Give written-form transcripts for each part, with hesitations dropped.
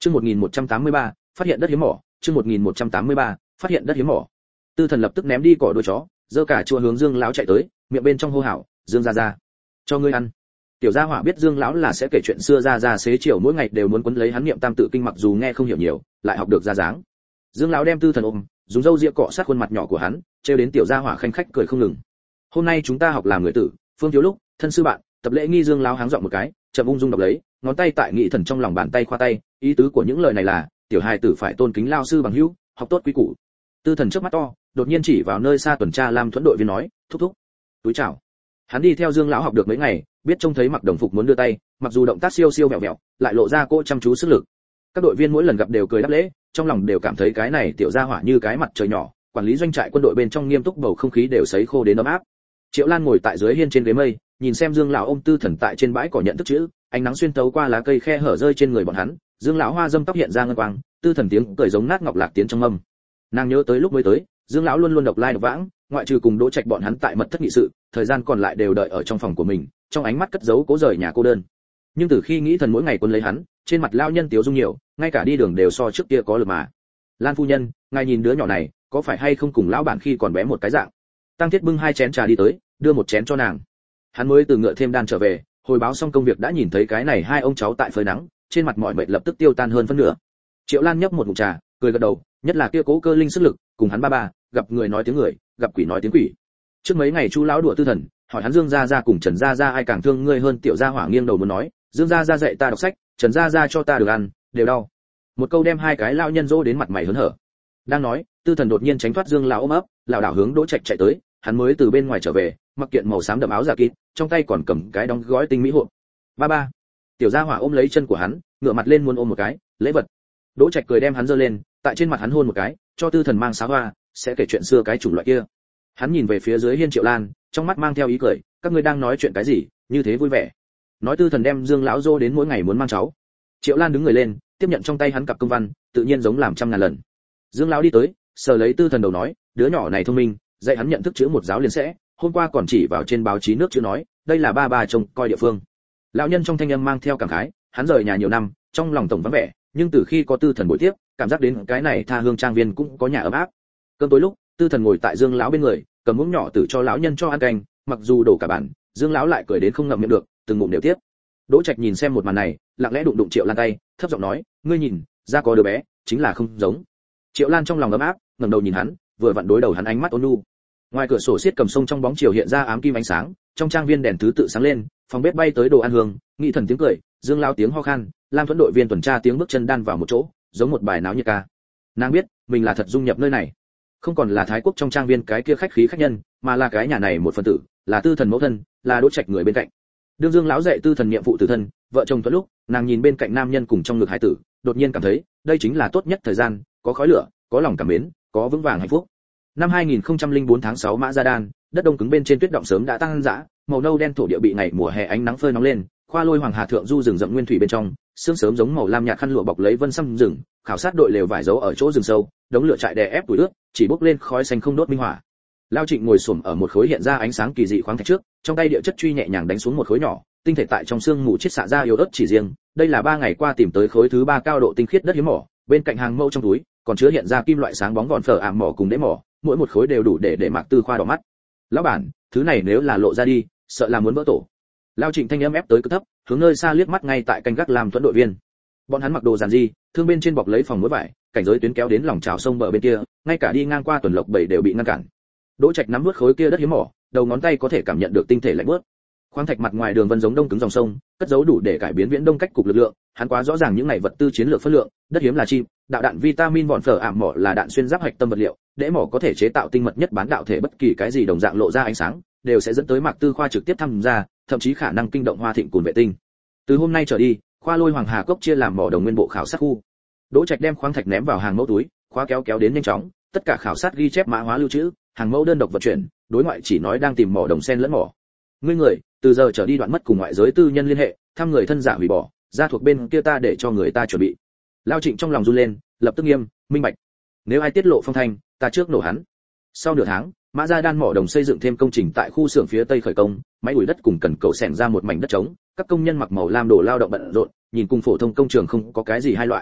Chương 1183, phát hiện đất hiếm mỏ, chương 1183, phát hiện đất hiếm mỏ. Tư Thần lập tức ném đi cỏ đuôi chó, giơ cả chua hướng Dương lão chạy tới, miệng bên trong hô hào, "Dương gia gia, cho ngươi ăn." Tiểu gia hỏa biết Dương lão là sẽ kể chuyện xưa ra xế chiều mỗi ngày đều muốn quấn lấy hắn niệm tam tự kinh, mặc dù nghe không hiểu nhiều, lại học được ra dáng. Dương lão đem Tư Thần ôm, dùng râu ria cọ sát khuôn mặt nhỏ của hắn, trêu đến tiểu gia hỏa khanh khách cười không ngừng. "Hôm nay chúng ta học làm người tử, Phương Thiếu Lúc, thân sư bạn." Tập lễ nghi. Dương lão háng giọng một cái, chậm ung dung đọc lấy, ngón tay tại nghị thần trong lòng bàn tay khoa tay, ý tứ của những lời này là tiểu hài tử phải tôn kính lao sư bằng hữu, học tốt quý củ. Tư Thần trước mắt to, đột nhiên chỉ vào nơi xa tuần tra Lam Thuẫn đội viên nói, "Thúc thúc." Túi chào. Hắn đi theo Dương lão học được mấy ngày, biết trông thấy mặc đồng phục muốn đưa tay, mặc dù động tác siêu siêu vẹo vẹo, lại lộ ra cô chăm chú sức lực. Các đội viên mỗi lần gặp đều cười đáp lễ, trong lòng đều cảm thấy cái này tiểu gia hỏa như cái mặt trời nhỏ, quản lý doanh trại quân đội bên trong nghiêm túc, bầu không khí đều sấy khô đến ấm áp. Triệu Lan ngồi tại dưới hiên trên ghế mây, nhìn xem Dương lão ôm Tư Thần tại trên bãi cỏ nhận thức chữ, ánh nắng xuyên tấu qua lá cây khe hở rơi trên người bọn hắn, Dương lão hoa dâm tóc hiện ra ngân quang, Tư Thần tiếng cười giống nát ngọc lạc tiến trong âm. Nàng nhớ tới lúc mới tới, Dương lão luôn luôn độc lai độc vãng, ngoại trừ cùng Đỗ Trạch bọn hắn tại mật thất nghị sự, thời gian còn lại đều đợi ở trong phòng của mình, trong ánh mắt cất giấu cố rời nhà cô đơn. Nhưng từ khi nghĩ thần mỗi ngày quân lấy hắn, trên mặt lao nhân tiếu dung nhiều, ngay cả đi đường đều so trước kia có lực mà. "Lan phu nhân, ngài nhìn đứa nhỏ này, có phải hay không cùng lão bản khi còn bé một cái dạng?" Tăng Thiết bưng 2 chén trà đi tới, đưa một chén cho nàng. Hắn mới từ ngựa thêm đan trở về, hồi báo xong công việc đã nhìn thấy cái này hai ông cháu tại phơi nắng, trên mặt mọi mệt lập tức tiêu tan hơn phân nửa. Triệu Lan nhấp một ngụm trà, cười gật đầu, nhất là kia cố cơ linh sức lực, cùng hắn ba, gặp người nói tiếng người, gặp quỷ nói tiếng quỷ. Trước mấy ngày Chu lão đùa Tư Thần, hỏi hắn Dương gia gia cùng Trần gia gia ai càng thương ngươi hơn, tiểu gia hỏa nghiêng đầu muốn nói, Dương gia gia dạy ta đọc sách, Trần gia gia cho ta được ăn, đều đau. Một câu đem hai cái lao nhân dỗ đến mặt mày hớn hở. Đang nói, Tư Thần đột nhiên tránh thoát Dương lão ôm ấp, lảo đảo hướng Đỗ Trạch chạy tới, hắn mới từ bên ngoài trở về, mặc kiện màu xám đậm áo giả kín, trong tay còn cầm cái đóng gói tinh mỹ hộp. Ba. Tiểu gia hỏa ôm lấy chân của hắn, ngửa mặt lên muốn ôm một cái, lễ vật. Đỗ Trạch cười đem hắn giơ lên, tại trên mặt hắn hôn một cái, cho Tư Thần mang xá hoa, sẽ kể chuyện xưa cái chủng loại kia. Hắn nhìn về phía dưới hiên Triệu Lan, trong mắt mang theo ý cười, các ngươi đang nói chuyện cái gì, như thế vui vẻ. Nói Tư Thần đem Dương lão dô đến mỗi ngày muốn mang cháu. Triệu Lan đứng người lên, tiếp nhận trong tay hắn cặp công văn, tự nhiên giống làm trăm ngàn lần. Dương lão đi tới, sờ lấy Tư Thần đầu nói, đứa nhỏ này thông minh, dạy hắn nhận thức chữ một giáo liền sẽ, hôm qua còn chỉ vào trên báo chí nước chữ nói, đây là ba trông coi địa phương. Lão nhân trong thanh âm mang theo cảm khái, hắn rời nhà nhiều năm, trong lòng tổng vắng vẻ, nhưng từ khi có Tư Thần buổi tiếp, cảm giác đến cái này tha hương trang viên cũng có nhà ấm áp. Cơm tối lúc, Tư Thần ngồi tại Dương lão bên người, cầm muỗng nhỏ tử cho lão nhân cho ăn canh, mặc dù đổ cả bàn, Dương lão lại cười đến không ngậm miệng được, từng ngụm đều tiếp. Đỗ Trạch nhìn xem một màn này, lặng lẽ đụng Triệu Lan tay, thấp giọng nói, ngươi nhìn, ra có đứa bé, chính là không giống. Triệu Lan trong lòng ấm áp, ngẩng đầu nhìn hắn, vừa vặn đối đầu hắn ánh mắt ôn nhu. Ngoài cửa sổ xiết cầm sông trong bóng chiều hiện ra ám kim ánh sáng, trong trang viên đèn thứ tự sáng lên, phòng bếp bay tới đồ ăn hương, Nghị Thần tiếng cười, Dương lão tiếng ho khan, Lam Thuẫn đội viên tuần tra tiếng bước chân đan vào một chỗ, giống một bài náo nhiệt ca. Nàng biết, mình là thật dung nhập nơi này, không còn là Thái Quốc trong trang viên cái kia khách khí khách nhân, mà là cái nhà này một phần tử, là Tư Thần mẫu thân, là Đỗ Trạch người bên cạnh. Đương Dương lão dạy Tư Thần niệm phụ tử thân, vợ chồng Thuận lúc, nàng nhìn bên cạnh nam nhân cùng trong ngực hải tử, đột nhiên cảm thấy, đây chính là tốt nhất thời gian, có khói lửa, có lòng cảm mến, có vững vàng hạnh phúc. Năm 2004 tháng 6 Mã Gia Đan, đất đông cứng bên trên tuyết động sớm đã tăng dã, màu nâu đen thổ địa bị ngày mùa hè ánh nắng phơi nóng lên, khoa lôi hoàng hà thượng du rừng rậm nguyên thủy bên trong, sương sớm giống màu lam nhạt khăn lụa bọc lấy vân xăm rừng, khảo sát đội lều vải giấu ở chỗ rừng sâu, đống lửa trại đè ép củi ướt, chỉ bốc lên khói xanh không đốt minh hỏa. Lao Trịnh ngồi xổm ở một khối hiện ra ánh sáng kỳ dị khoáng thạch trước, trong tay địa chất truy nhẹ nhàng đánh xuống một khối nhỏ, tinh thể tại trong xương mù chiết xạ ra yếu ớt chỉ riêng, đây là 3 ngày qua tìm tới khối thứ 3 cao độ tinh khiết đất hiếm mỏ, bên cạnh hàng mẫu trong túi, còn chứa hiện ra kim loại sáng bóng vòn phở ảm mỏ cùng đế mỏ, mỗi một khối đều đủ để Mạc Tư Khoa đỏ mắt. Lão bản, thứ này nếu là lộ ra đi, sợ là muốn vỡ tổ. Lao Trịnh thanh âm ép tới cực thấp, hướng nơi xa liếc mắt ngay tại canh gác Lam Thuẫn đội viên. Bọn hắn mặc đồ giản dị, thương bên trên bọc lấy phòng muối vải, cảnh giới tuyến kéo đến lòng trào sông bờ bên kia, ngay cả đi ngang qua tuần lộc bảy đều bị ngăn cản. Đỗ Trạch nắm nuốt khối kia đất hiếm mỏ, đầu ngón tay có thể cảm nhận được tinh thể lạnh buốt. Khoáng thạch mặt ngoài đường vân giống đông cứng dòng sông, cất giấu đủ để cải biến viễn đông cách cục lực lượng, hắn quá rõ ràng những này vật tư chiến lược phân lượng, đất hiếm là chim, đạo đạn vitamin vòn phở ảm mỏ là đạn xuyên giáp hạch tâm vật liệu, đế mỏ có thể chế tạo tinh mật nhất bán đạo thể, bất kỳ cái gì đồng dạng lộ ra ánh sáng, đều sẽ dẫn tới Mạc Tư Khoa trực tiếp tham gia, thậm chí khả năng kinh động Hoa Thịnh cùng vệ tinh. Từ hôm nay trở đi, khoa lôi Hoàng Hà cốc chia làm mỏ đồng nguyên bộ khảo sát khu. Đỗ Trạch đem khoáng thạch ném vào hàng mẫu túi, khóa kéo đến nhanh chóng, tất cả khảo sát ghi chép mã hóa lưu trữ, hàng mẫu đơn độc vận chuyển, đối ngoại chỉ nói đang tìm mỏ đồng sen lẫn mỏ. Ngươi người, từ giờ trở đi đoạn mất cùng ngoại giới tư nhân liên hệ, thăm người thân giả hủy bỏ, ra thuộc bên kia ta để cho người ta chuẩn bị. Lao Trịnh trong lòng run lên, lập tức nghiêm, minh bạch. Nếu ai tiết lộ phong thanh, ta trước nổ hắn. Sau nửa tháng, Mã Gia Đan mỏ đồng xây dựng thêm công trình tại khu xưởng phía tây khởi công, máy đuổi đất cùng cần cầu xẻng ra một mảnh đất trống, các công nhân mặc màu lam đồ lao động bận rộn, nhìn cùng phổ thông công trường không có cái gì hai loại.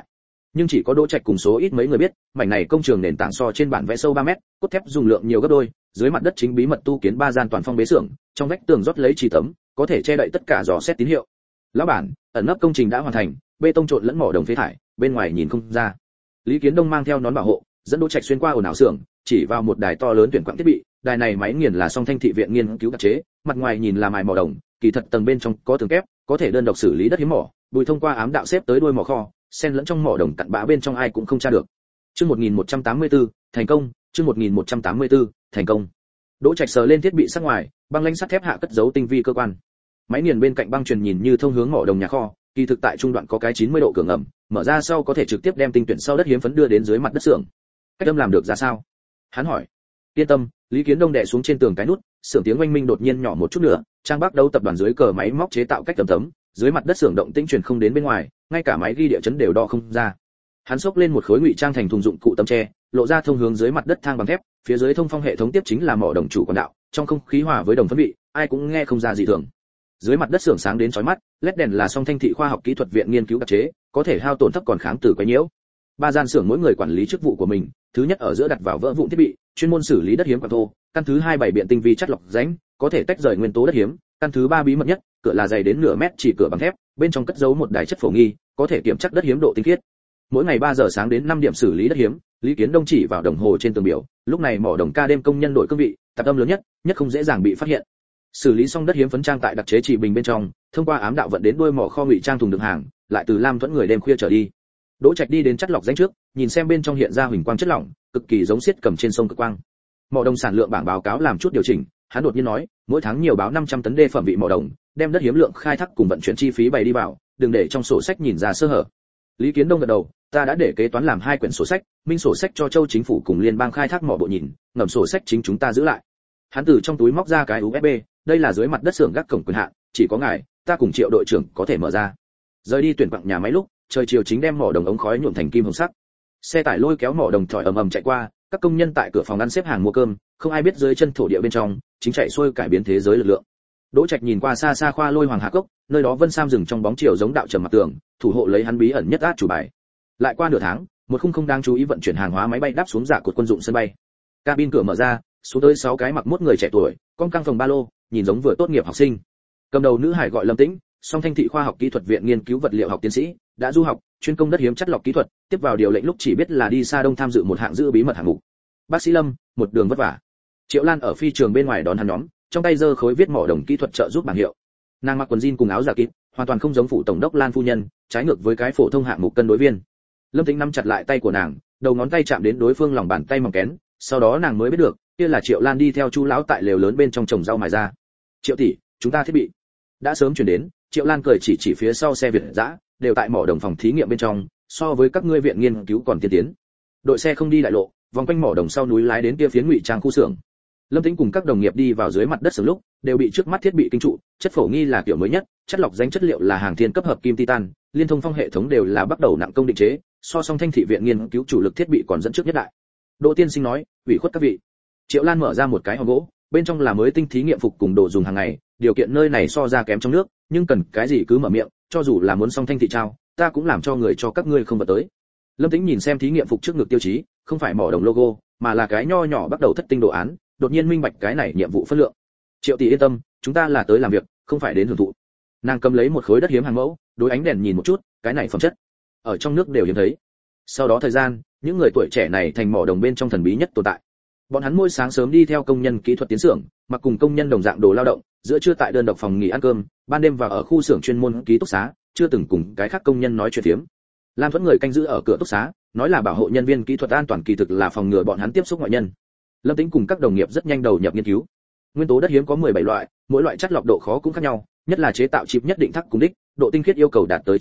Nhưng chỉ có Đỗ Trạch cùng số ít mấy người biết, mảnh này công trường nền tảng so trên bản vẽ sâu 3 mét, cốt thép dùng lượng nhiều gấp đôi, dưới mặt đất chính bí mật tu kiến 3 gian toàn phong bế xưởng, trong vách tường rót lấy chỉ tấm, có thể che đậy tất cả dò xét tín hiệu. Lão bản, ẩn nấp công trình đã hoàn thành, bê tông trộn lẫn mỏ đồng phế thải, bên ngoài nhìn không ra. Lý Kiến Đông mang theo nón bảo hộ, dẫn Đỗ Trạch xuyên qua ồn ào xưởng, chỉ vào một đài to lớn tuyển quặng thiết bị, đài này máy nghiền là song thanh thị viện nghiên cứu đặc chế, mặt ngoài nhìn là mài mỏ đồng, kỳ thật tầng bên trong có tường kép, có thể đơn độc xử lý đất hiếm mỏ, bùi thông qua ám đạo xếp tới đuôi mỏ kho, xen lẫn trong mỏ đồng cặn bã bên trong ai cũng không tra được. Chương 1184, thành công, chương 1184, thành công. Đỗ Trạch sờ lên thiết bị sắc ngoài, băng lãnh sắt thép hạ cất giấu tinh vi cơ quan. Máy nghiền bên cạnh băng truyền nhìn như thông hướng mỏ đồng nhà kho, kỳ thực tại trung đoạn có cái 90 độ cửa ngầm, mở ra sau có thể trực tiếp đem tinh tuyển sau đất hiếm phấn đưa đến dưới mặt đất xưởng. Cách âm làm được ra sao? Hắn hỏi. Yên tâm, Lý Kiến Đông đè xuống trên tường cái nút, xưởng tiếng oanh minh đột nhiên nhỏ một chút nữa, Trang Bắc đấu tập đoàn dưới cờ máy móc chế tạo cách tấm, dưới mặt đất xưởng động tĩnh truyền không đến bên ngoài, ngay cả máy ghi địa chấn đều đo không ra. Hắn xốc lên một khối ngụy trang thành thùng dụng cụ tấm tre, lộ ra thông hướng dưới mặt đất thang bằng thép, phía dưới thông phong hệ thống tiếp chính là mỏ đồng chủ quản đạo, trong không khí hòa với đồng phân vị, ai cũng nghe không ra gì thường. Dưới mặt đất xưởng sáng đến chói mắt, led đèn là song thanh thị khoa học kỹ thuật viện nghiên cứu đặc chế, có thể hao tổn thấp còn kháng từ quấy nhiễu. 3 gian xưởng mỗi người quản lý chức vụ của mình, thứ nhất ở giữa đặt vào vỡ vụn thiết bị, chuyên môn xử lý đất hiếm quặng thô, căn thứ 2 bảy biện tinh vi chất lọc rãnh, có thể tách rời nguyên tố đất hiếm, căn thứ 3 bí mật nhất, cửa là dày đến nửa mét chỉ cửa bằng thép, bên trong cất giấu một đài chất phổ nghi, có thể kiểm chắc đất hiếm độ tinh khiết. Mỗi ngày 3 giờ sáng đến 5 điểm xử lý đất hiếm, Lý Kiến Đông chỉ vào đồng hồ trên tường biểu, lúc này mỏ đồng ca đêm công nhân đổi cương vị, tạp âm lớn nhất không dễ dàng bị phát hiện. Xử lý xong đất hiếm phấn trang tại đặc chế chỉ bình bên trong, thông qua ám đạo vận đến đuôi mỏ kho ngụy trang thùng đựng hàng, lại từ Lam Thuẫn người đêm khuya trở đi. Đỗ Trạch đi đến chất lọc rãnh trước, nhìn xem bên trong hiện ra huỳnh quang chất lỏng, cực kỳ giống xiết cầm trên sông cực quang. Mỏ đồng sản lượng bảng báo cáo làm chút điều chỉnh, hắn đột nhiên nói, mỗi tháng nhiều báo 500 tấn đê phẩm vị mỏ đồng, đem đất hiếm lượng khai thác cùng vận chuyển chi phí bày đi vào, đừng để trong sổ sách nhìn ra sơ hở. Lý Kiến Đông gật đầu, ta đã để kế toán làm 2 quyển sổ sách, minh sổ sách cho châu chính phủ cùng liên bang khai thác mỏ bộ nhìn, ngầm sổ sách chính chúng ta giữ lại. Hắn từ trong túi móc ra cái USB, đây là dưới mặt đất xưởng gác cổng quyền hạn, chỉ có ngài, ta cùng Triệu đội trưởng có thể mở ra. Rời đi tuyển quặng nhà máy lúc, trời chiều chính đem mỏ đồng ống khói nhuộm thành kim hồng sắc. Xe tải lôi kéo mỏ đồng thỏi ầm ầm chạy qua, các công nhân tại cửa phòng ăn xếp hàng mua cơm, không ai biết dưới chân thổ địa bên trong chính chạy xuôi cải biến thế giới lực lượng. Đỗ Trạch nhìn qua xa xa khoa lôi hoàng hà cốc, nơi đó Vân Sam dừng trong bóng chiều giống đạo trầm mặt tường, thủ hộ lấy hắn bí ẩn nhất át chủ bài. Lại qua nửa tháng, một khung không đáng chú ý vận chuyển hàng hóa máy bay đáp xuống giả cột quân dụng sân bay. Cabin cửa mở ra, xuống tới 6 cái mặc mốt người trẻ tuổi, con căng phòng ba lô, nhìn giống vừa tốt nghiệp học sinh. Cầm đầu nữ hải gọi Lâm Tĩnh, song thanh thị khoa học kỹ thuật viện nghiên cứu vật liệu học tiến sĩ, đã du học, chuyên công đất hiếm chất lọc kỹ thuật, tiếp vào điều lệnh lúc chỉ biết là đi xa đông tham dự một hạng giữ bí mật hạng mục. Bác sĩ Lâm, một đường vất vả. Triệu Lan ở phi trường bên ngoài đón hắn nhóm, trong tay giơ khối viết mỏ đồng kỹ thuật trợ giúp bảng hiệu. Nàng mặc quần jean cùng áo giả kín, hoàn toàn không giống phụ tổng đốc Lan phu nhân, trái ngược với cái phổ thông hạng mục cân đối viên. Lâm Tĩnh nắm chặt lại tay của nàng, đầu ngón tay chạm đến đối phương lòng bàn tay mỏng kén, sau đó nàng mới biết được, kia là Triệu Lan đi theo Chu lão tại lều lớn bên trong trồng rau mài ra. Triệu tỷ, chúng ta thiết bị đã sớm chuyển đến. Triệu Lan cười chỉ phía sau xe Việt dã, đều tại mỏ đồng phòng thí nghiệm bên trong, so với các ngươi viện nghiên cứu còn tiên tiến. Đội xe không đi đại lộ, vòng quanh mỏ đồng sau núi lái đến kia phiến ngụy trang khu xưởng. Lâm Tĩnh cùng các đồng nghiệp đi vào dưới mặt đất xưởng lúc, đều bị trước mắt thiết bị kinh trụ, chất phổ nghi là kiểu mới nhất, chất lọc danh chất liệu là hàng thiên cấp hợp kim titan, liên thông phong hệ thống đều là bắt đầu nặng công định chế, so song thanh thị viện nghiên cứu chủ lực thiết bị còn dẫn trước nhất đại. Đỗ tiên sinh nói, ủy khuất các vị. Triệu Lan mở ra một cái hòm gỗ, bên trong là mới tinh thí nghiệm phục cùng đồ dùng hàng ngày, điều kiện nơi này so ra kém trong nước, nhưng cần cái gì cứ mở miệng, cho dù là muốn song thanh thị trao, ta cũng làm cho người cho các ngươi không vật tới. Lâm Tĩnh nhìn xem thí nghiệm phục trước ngực tiêu chí, không phải mỏ đồng logo, mà là cái nho nhỏ bắt đầu thất tinh đồ án, đột nhiên minh bạch cái này nhiệm vụ phân lượng. Triệu tỷ yên tâm, chúng ta là tới làm việc, không phải đến hưởng thụ. Nàng cầm lấy một khối đất hiếm hàng mẫu, đối ánh đèn nhìn một chút, cái này phẩm chất ở trong nước đều hiếm thấy. Sau đó thời gian, những người tuổi trẻ này thành mỏ đồng bên trong thần bí nhất tồn tại. Bọn hắn mỗi sáng sớm đi theo công nhân kỹ thuật tiến xưởng, mặc cùng công nhân đồng dạng đồ lao động, giữa trưa tại đơn độc phòng nghỉ ăn cơm, ban đêm vào ở khu xưởng chuyên môn ký túc xá, chưa từng cùng cái khác công nhân nói chuyện phiếm. Lam Thuẫn người canh giữ ở cửa túc xá, nói là bảo hộ nhân viên kỹ thuật an toàn, kỳ thực là phòng ngừa bọn hắn tiếp xúc ngoại nhân. Lâm Tĩnh cùng các đồng nghiệp rất nhanh đầu nhập nghiên cứu. Nguyên tố đất hiếm có 17 loại, mỗi loại chất lọc độ khó cũng khác nhau, nhất là chế tạo chip nhất định thắc cùng đích, độ tinh khiết yêu cầu đạt tới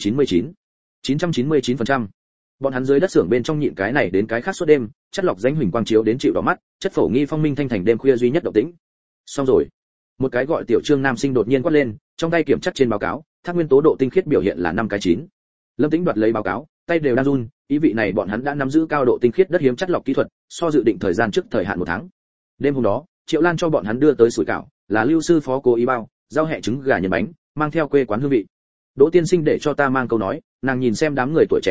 999%. Bọn hắn dưới đất xưởng bên trong nhịn cái này đến cái khác suốt đêm, chất lọc danh huỳnh quang chiếu đến chịu đỏ mắt, chất phổ nghi phong minh thanh thành đêm khuya duy nhất động tĩnh. Xong rồi. Một cái gọi Tiểu Trương nam sinh đột nhiên quát lên, trong tay kiểm chắc trên báo cáo, thác nguyên tố độ tinh khiết biểu hiện là 5 cái 9. Lâm Tĩnh đoạt lấy báo cáo, tay đều đang run, ý vị này bọn hắn đã nắm giữ cao độ tinh khiết đất hiếm chất lọc kỹ thuật, so dự định thời gian trước thời hạn 1 tháng. Đêm hôm đó, Triệu Lan cho bọn hắn đưa tới sủi cảo, là Lưu sư phó cố ý bao, rau hẹ trứng gà nhân bánh, mang theo quê quán hương vị. Đỗ tiên sinh để cho ta mang câu nói, nàng nhìn xem đám người tuổi trẻ này,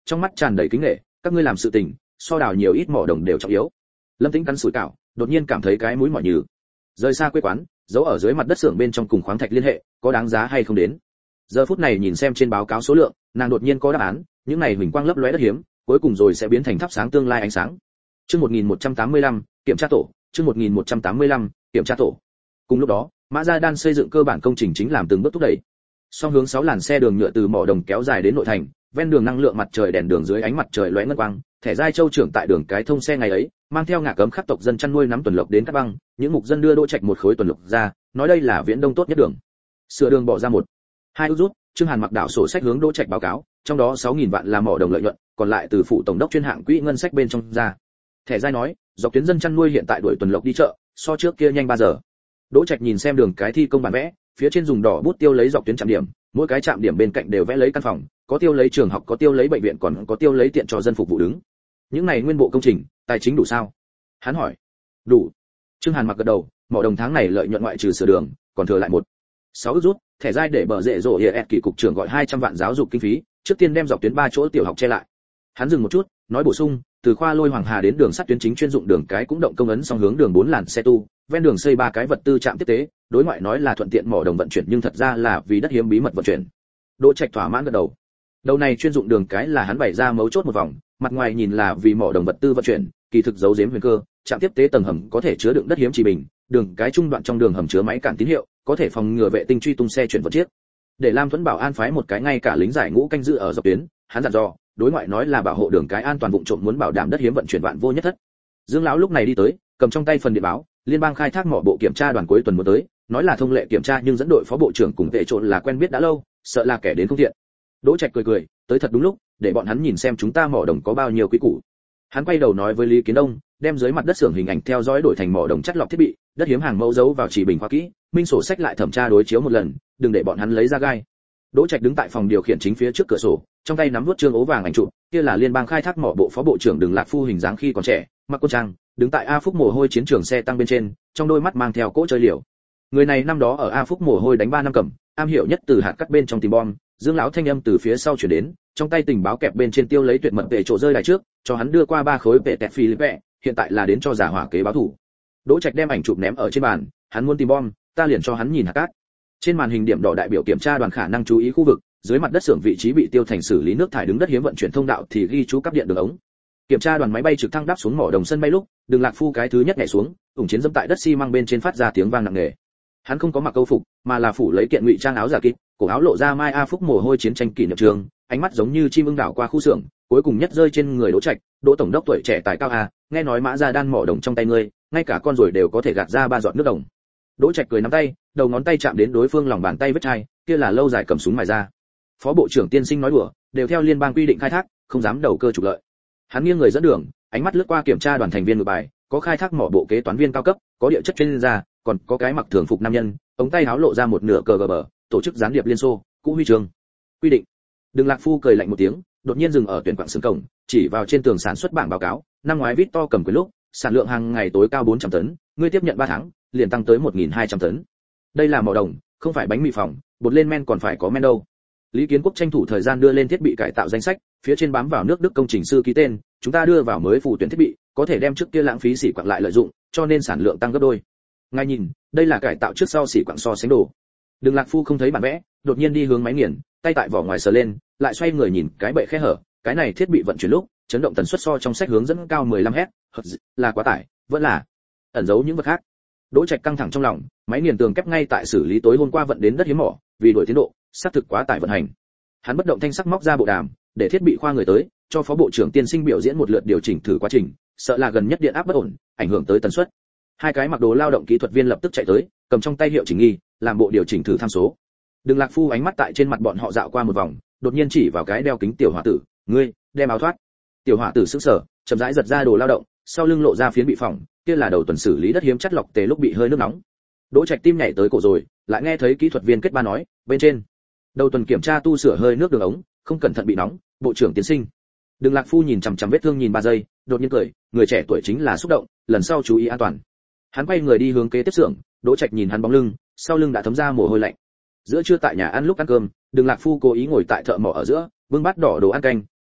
trong mắt tràn đầy kính nể, các ngươi làm sự tình so đào nhiều ít mỏ đồng đều trọng yếu. Lâm Tĩnh cắn sủi cảo, đột nhiên cảm thấy cái mũi mỏi nhừ. Rời xa quê quán, giấu ở dưới mặt đất xưởng bên trong cùng khoáng thạch liên hệ, có đáng giá hay không đến. Giờ phút này nhìn xem trên báo cáo số lượng, nàng đột nhiên có đáp án, những này huỳnh quang lấp lóe đất hiếm, cuối cùng rồi sẽ biến thành thắp sáng tương lai ánh sáng. Chương 1185, kiểm tra tổ, chương 1185, kiểm tra tổ. Cùng lúc đó, Mã Gia Đan xây dựng cơ bản công trình chính làm từng bước thúc đẩy. Song hướng 6 làn xe đường nhựa từ mỏ đồng kéo dài đến nội thành, ven đường năng lượng mặt trời đèn đường dưới ánh mặt trời lóe ngân quang, thẻ giai châu trưởng tại đường cái thông xe ngày ấy, mang theo ngả cấm khắc tộc dân chăn nuôi nắm tuần lộc đến Cát Băng, những mục dân đưa Đỗ Trạch một khối tuần lộc ra, nói đây là viễn đông tốt nhất đường. Sửa đường bỏ ra 1-2 rút, Trương Hàn mặc đảo sổ sách hướng Đỗ Trạch báo cáo, trong đó 6.000 vạn là mỏ đồng lợi nhuận, còn lại từ phụ tổng đốc chuyên hạng quỹ ngân sách bên trong ra. Thẻ giai nói, dọc tuyến dân chăn nuôi hiện tại đuổi tuần lộc đi chợ, so trước kia nhanh 3 giờ. Đỗ Trạch nhìn xem đường cái thi công bản vẽ, phía trên dùng đỏ bút tiêu lấy dọc tuyến trạm điểm, mỗi cái trạm điểm bên cạnh đều vẽ lấy căn phòng, có tiêu lấy trường học, có tiêu lấy bệnh viện, còn có tiêu lấy tiện cho dân phục vụ đứng. Những này nguyên bộ công trình, tài chính đủ sao? Hắn hỏi. Đủ. Trương Hàn mặc gật đầu, mỏ đồng tháng này lợi nhuận ngoại trừ sửa đường, còn thừa lại 1-6 rút, thẻ giai để bờ rễ rộ hiệp kỳ cục trưởng gọi 200 vạn giáo dục kinh phí, trước tiên đem dọc tuyến 3 chỗ tiểu học che lại. Hắn dừng một chút, nói bổ sung, từ khoa Lôi Hoàng Hà đến đường sắt tuyến chính chuyên dụng đường cái cũng động công ấn song hướng đường 4 làn xe tu, ven đường xây 3 cái vật tư trạm tiếp tế, đối ngoại nói là thuận tiện mỏ đồng vận chuyển nhưng thật ra là vì đất hiếm bí mật vận chuyển. Đỗ Trạch thỏa mãn gật đầu. Đầu này chuyên dụng đường cái là hắn bày ra mấu chốt một vòng, mặt ngoài nhìn là vì mỏ đồng vật tư vận chuyển, kỳ thực giấu giếm huyền cơ, trạm tiếp tế tầng hầm có thể chứa đựng đất hiếm trì bình, đường cái trung đoạn trong đường hầm chứa máy cản tín hiệu, có thể phòng ngừa vệ tinh truy tung xe chuyển vận chiếc. Để Lam Thuẫn Bảo an phái một cái ngay cả lính giải ngũ canh giữ ở dọc tuyến, hắn dặn dò, đối ngoại nói là bảo hộ đường cái an toàn vụng trộm muốn bảo đảm đất hiếm vận chuyển vạn vô nhất thất. Dương lão lúc này đi tới, cầm trong tay phần điện báo, liên bang khai thác mỏ bộ kiểm tra đoàn cuối tuần muốn tới, nói là thông lệ kiểm tra nhưng dẫn đội phó bộ trưởng cùng vệ trộn là quen biết đã lâu, sợ là kẻ đến không thiện. Đỗ Trạch cười cười, tới thật đúng lúc, để bọn hắn nhìn xem chúng ta mỏ đồng có bao nhiêu quý củ. Hắn quay đầu nói với Lý Kiến Đông, đem dưới mặt đất xưởng hình ảnh theo dõi đổi thành mỏ đồng chất lọc thiết bị, đất hiếm hàng mẫu giấu vào chỉ bình khoa kỹ, minh sổ sách lại thẩm tra đối chiếu một lần, đừng để bọn hắn lấy ra gai. Đỗ Trạch đứng tại phòng điều khiển chính phía trước cửa sổ, trong tay nắm vuốt trương ố vàng ảnh chụp, kia là liên bang khai thác mỏ bộ phó bộ trưởng Đường Lạc Phu hình dáng khi còn trẻ, mặc quân trang, đứng tại A Phúc mồ hôi chiến trường xe tăng bên trên, trong đôi mắt mang theo cỗ chơi liều. Người này năm đó ở A Phúc mồ hôi đánh 3 năm cầm, am hiểu nhất từ hạt cắt bên trong tìm bom. Dương lão thanh âm từ phía sau chuyển đến, trong tay tình báo kẹp bên trên tiêu lấy tuyệt mật về chỗ rơi đài trước, cho hắn đưa qua 3 khối vệ tẹt Philippe, hiện tại là đến cho giả hỏa kế báo thủ. Đỗ Trạch đem ảnh chụp ném ở trên bàn, hắn muốn tìm bom, ta liền cho hắn nhìn hạt cát. Trên màn hình điểm đỏ đại biểu kiểm tra đoàn khả năng chú ý khu vực, dưới mặt đất xưởng vị trí bị tiêu thành xử lý nước thải đứng đất hiếm vận chuyển thông đạo thì ghi chú cắp điện đường ống. Kiểm tra đoàn máy bay trực thăng đáp xuống mỏ đồng sân bay lúc, Đường Lạc Phu cái thứ nhất nhảy xuống, ủng chiến dẫm tại đất xi măng bên trên phát ra tiếng vang nặng nề. Hắn không có mặc câu phục, mà là phủ lấy kiện ngụy trang áo giả kịp, cổ áo lộ ra mai A Phúc mồ hôi chiến tranh kỷ niệm trường, ánh mắt giống như chim ưng đảo qua khu xưởng, cuối cùng nhất rơi trên người Đỗ Trạch, Đỗ tổng đốc tuổi trẻ tài cao a, nghe nói Mã Gia Đan mỏ đồng trong tay ngươi, ngay cả con rồi đều có thể gạt ra 3 giọt nước đồng. Đỗ Trạch cười nắm tay, đầu ngón tay chạm đến đối phương lòng bàn tay vết chai, kia là lâu dài cầm súng mài ra. Phó bộ trưởng tiên sinh nói đùa, đều theo liên bang quy định khai thác, không dám đầu cơ trục lợi. Hắn nghiêng người dẫn đường, ánh mắt lướt qua kiểm tra đoàn thành viên ngược bài, có khai thác mỏ bộ kế toán viên cao cấp, có địa chất chuyên gia, còn có cái mặc thường phục nam nhân, ống tay áo lộ ra một nửa cờ bờ, tổ chức gián điệp liên xô, cũ huy chương. Quy định. Đường Lạc Phu cười lạnh một tiếng, đột nhiên dừng ở tuyển quảng xưởng cổng, chỉ vào trên tường sản xuất bảng báo cáo, năm ngoái Victor cầm quyền lúc, sản lượng hàng ngày tối cao 400 tấn, ngươi tiếp nhận 3 tháng, liền tăng tới 1200 tấn. Đây là mỏ đồng, không phải bánh mì phỏng, bột lên men còn phải có men đâu. Lý Kiến Quốc tranh thủ thời gian đưa lên thiết bị cải tạo danh sách, phía trên bám vào nước Đức công trình sư ký tên, chúng ta đưa vào mới phụ tuyển thiết bị, có thể đem trước kia lãng phí xỉ quặng lại lợi dụng, cho nên sản lượng tăng gấp đôi. Ngài nhìn, đây là cải tạo trước sau xỉ quặng so sánh đồ. Đường Lạc Phu không thấy bản vẽ, đột nhiên đi hướng máy nghiền, tay tại vỏ ngoài sờ lên, lại xoay người nhìn cái bệ khe hở, cái này thiết bị vận chuyển lúc, chấn động tần suất so trong sách hướng dẫn cao 15 Hz, là quá tải, vẫn là ẩn giấu những vật khác. Đỗ Trạch căng thẳng trong lòng, máy nghiền tường kép ngay tại xử lý tối hôm qua vận đến đất hiếm mỏ, vì đuổi tiến độ, xác thực quá tải vận hành. Hắn bất động thanh sắc móc ra bộ đàm, để thiết bị khoa người tới, cho phó bộ trưởng tiên sinh biểu diễn một lượt điều chỉnh thử quá trình, sợ là gần nhất điện áp bất ổn, ảnh hưởng tới tần suất. Hai cái mặc đồ lao động kỹ thuật viên lập tức chạy tới, cầm trong tay hiệu chỉnh nghi, làm bộ điều chỉnh thử tham số. Đường Lạc Phu ánh mắt tại trên mặt bọn họ dạo qua một vòng, đột nhiên chỉ vào cái đeo kính tiểu hỏa tử, ngươi đem áo thoát. Tiểu hỏa tử sững sờ, chậm rãi giật ra đồ lao động, sau lưng lộ ra phiến bị phỏng, kia là đầu tuần xử lý đất hiếm chất lọc tề lúc bị hơi nước nóng. Đỗ Trạch tim nhảy tới cổ rồi, lại nghe thấy kỹ thuật viên kết ba nói, bên trên đầu tuần kiểm tra tu sửa hơi nước đường ống, không cẩn thận bị nóng, bộ trưởng tiến sinh. Đường Lạc Phu nhìn chằm chằm vết thương nhìn 3 giây, đột nhiên cười, người trẻ tuổi chính là xúc động, lần sau chú ý an toàn. Hắn quay người đi hướng kế tiếp xưởng, Đỗ Trạch nhìn hắn bóng lưng, sau lưng đã thấm ra mồ hôi lạnh. Giữa trưa tại nhà ăn lúc ăn cơm, Đường Lạc Phu cố ý ngồi tại thợ mỏ ở giữa, bưng bát đỏ đồ ăn canh,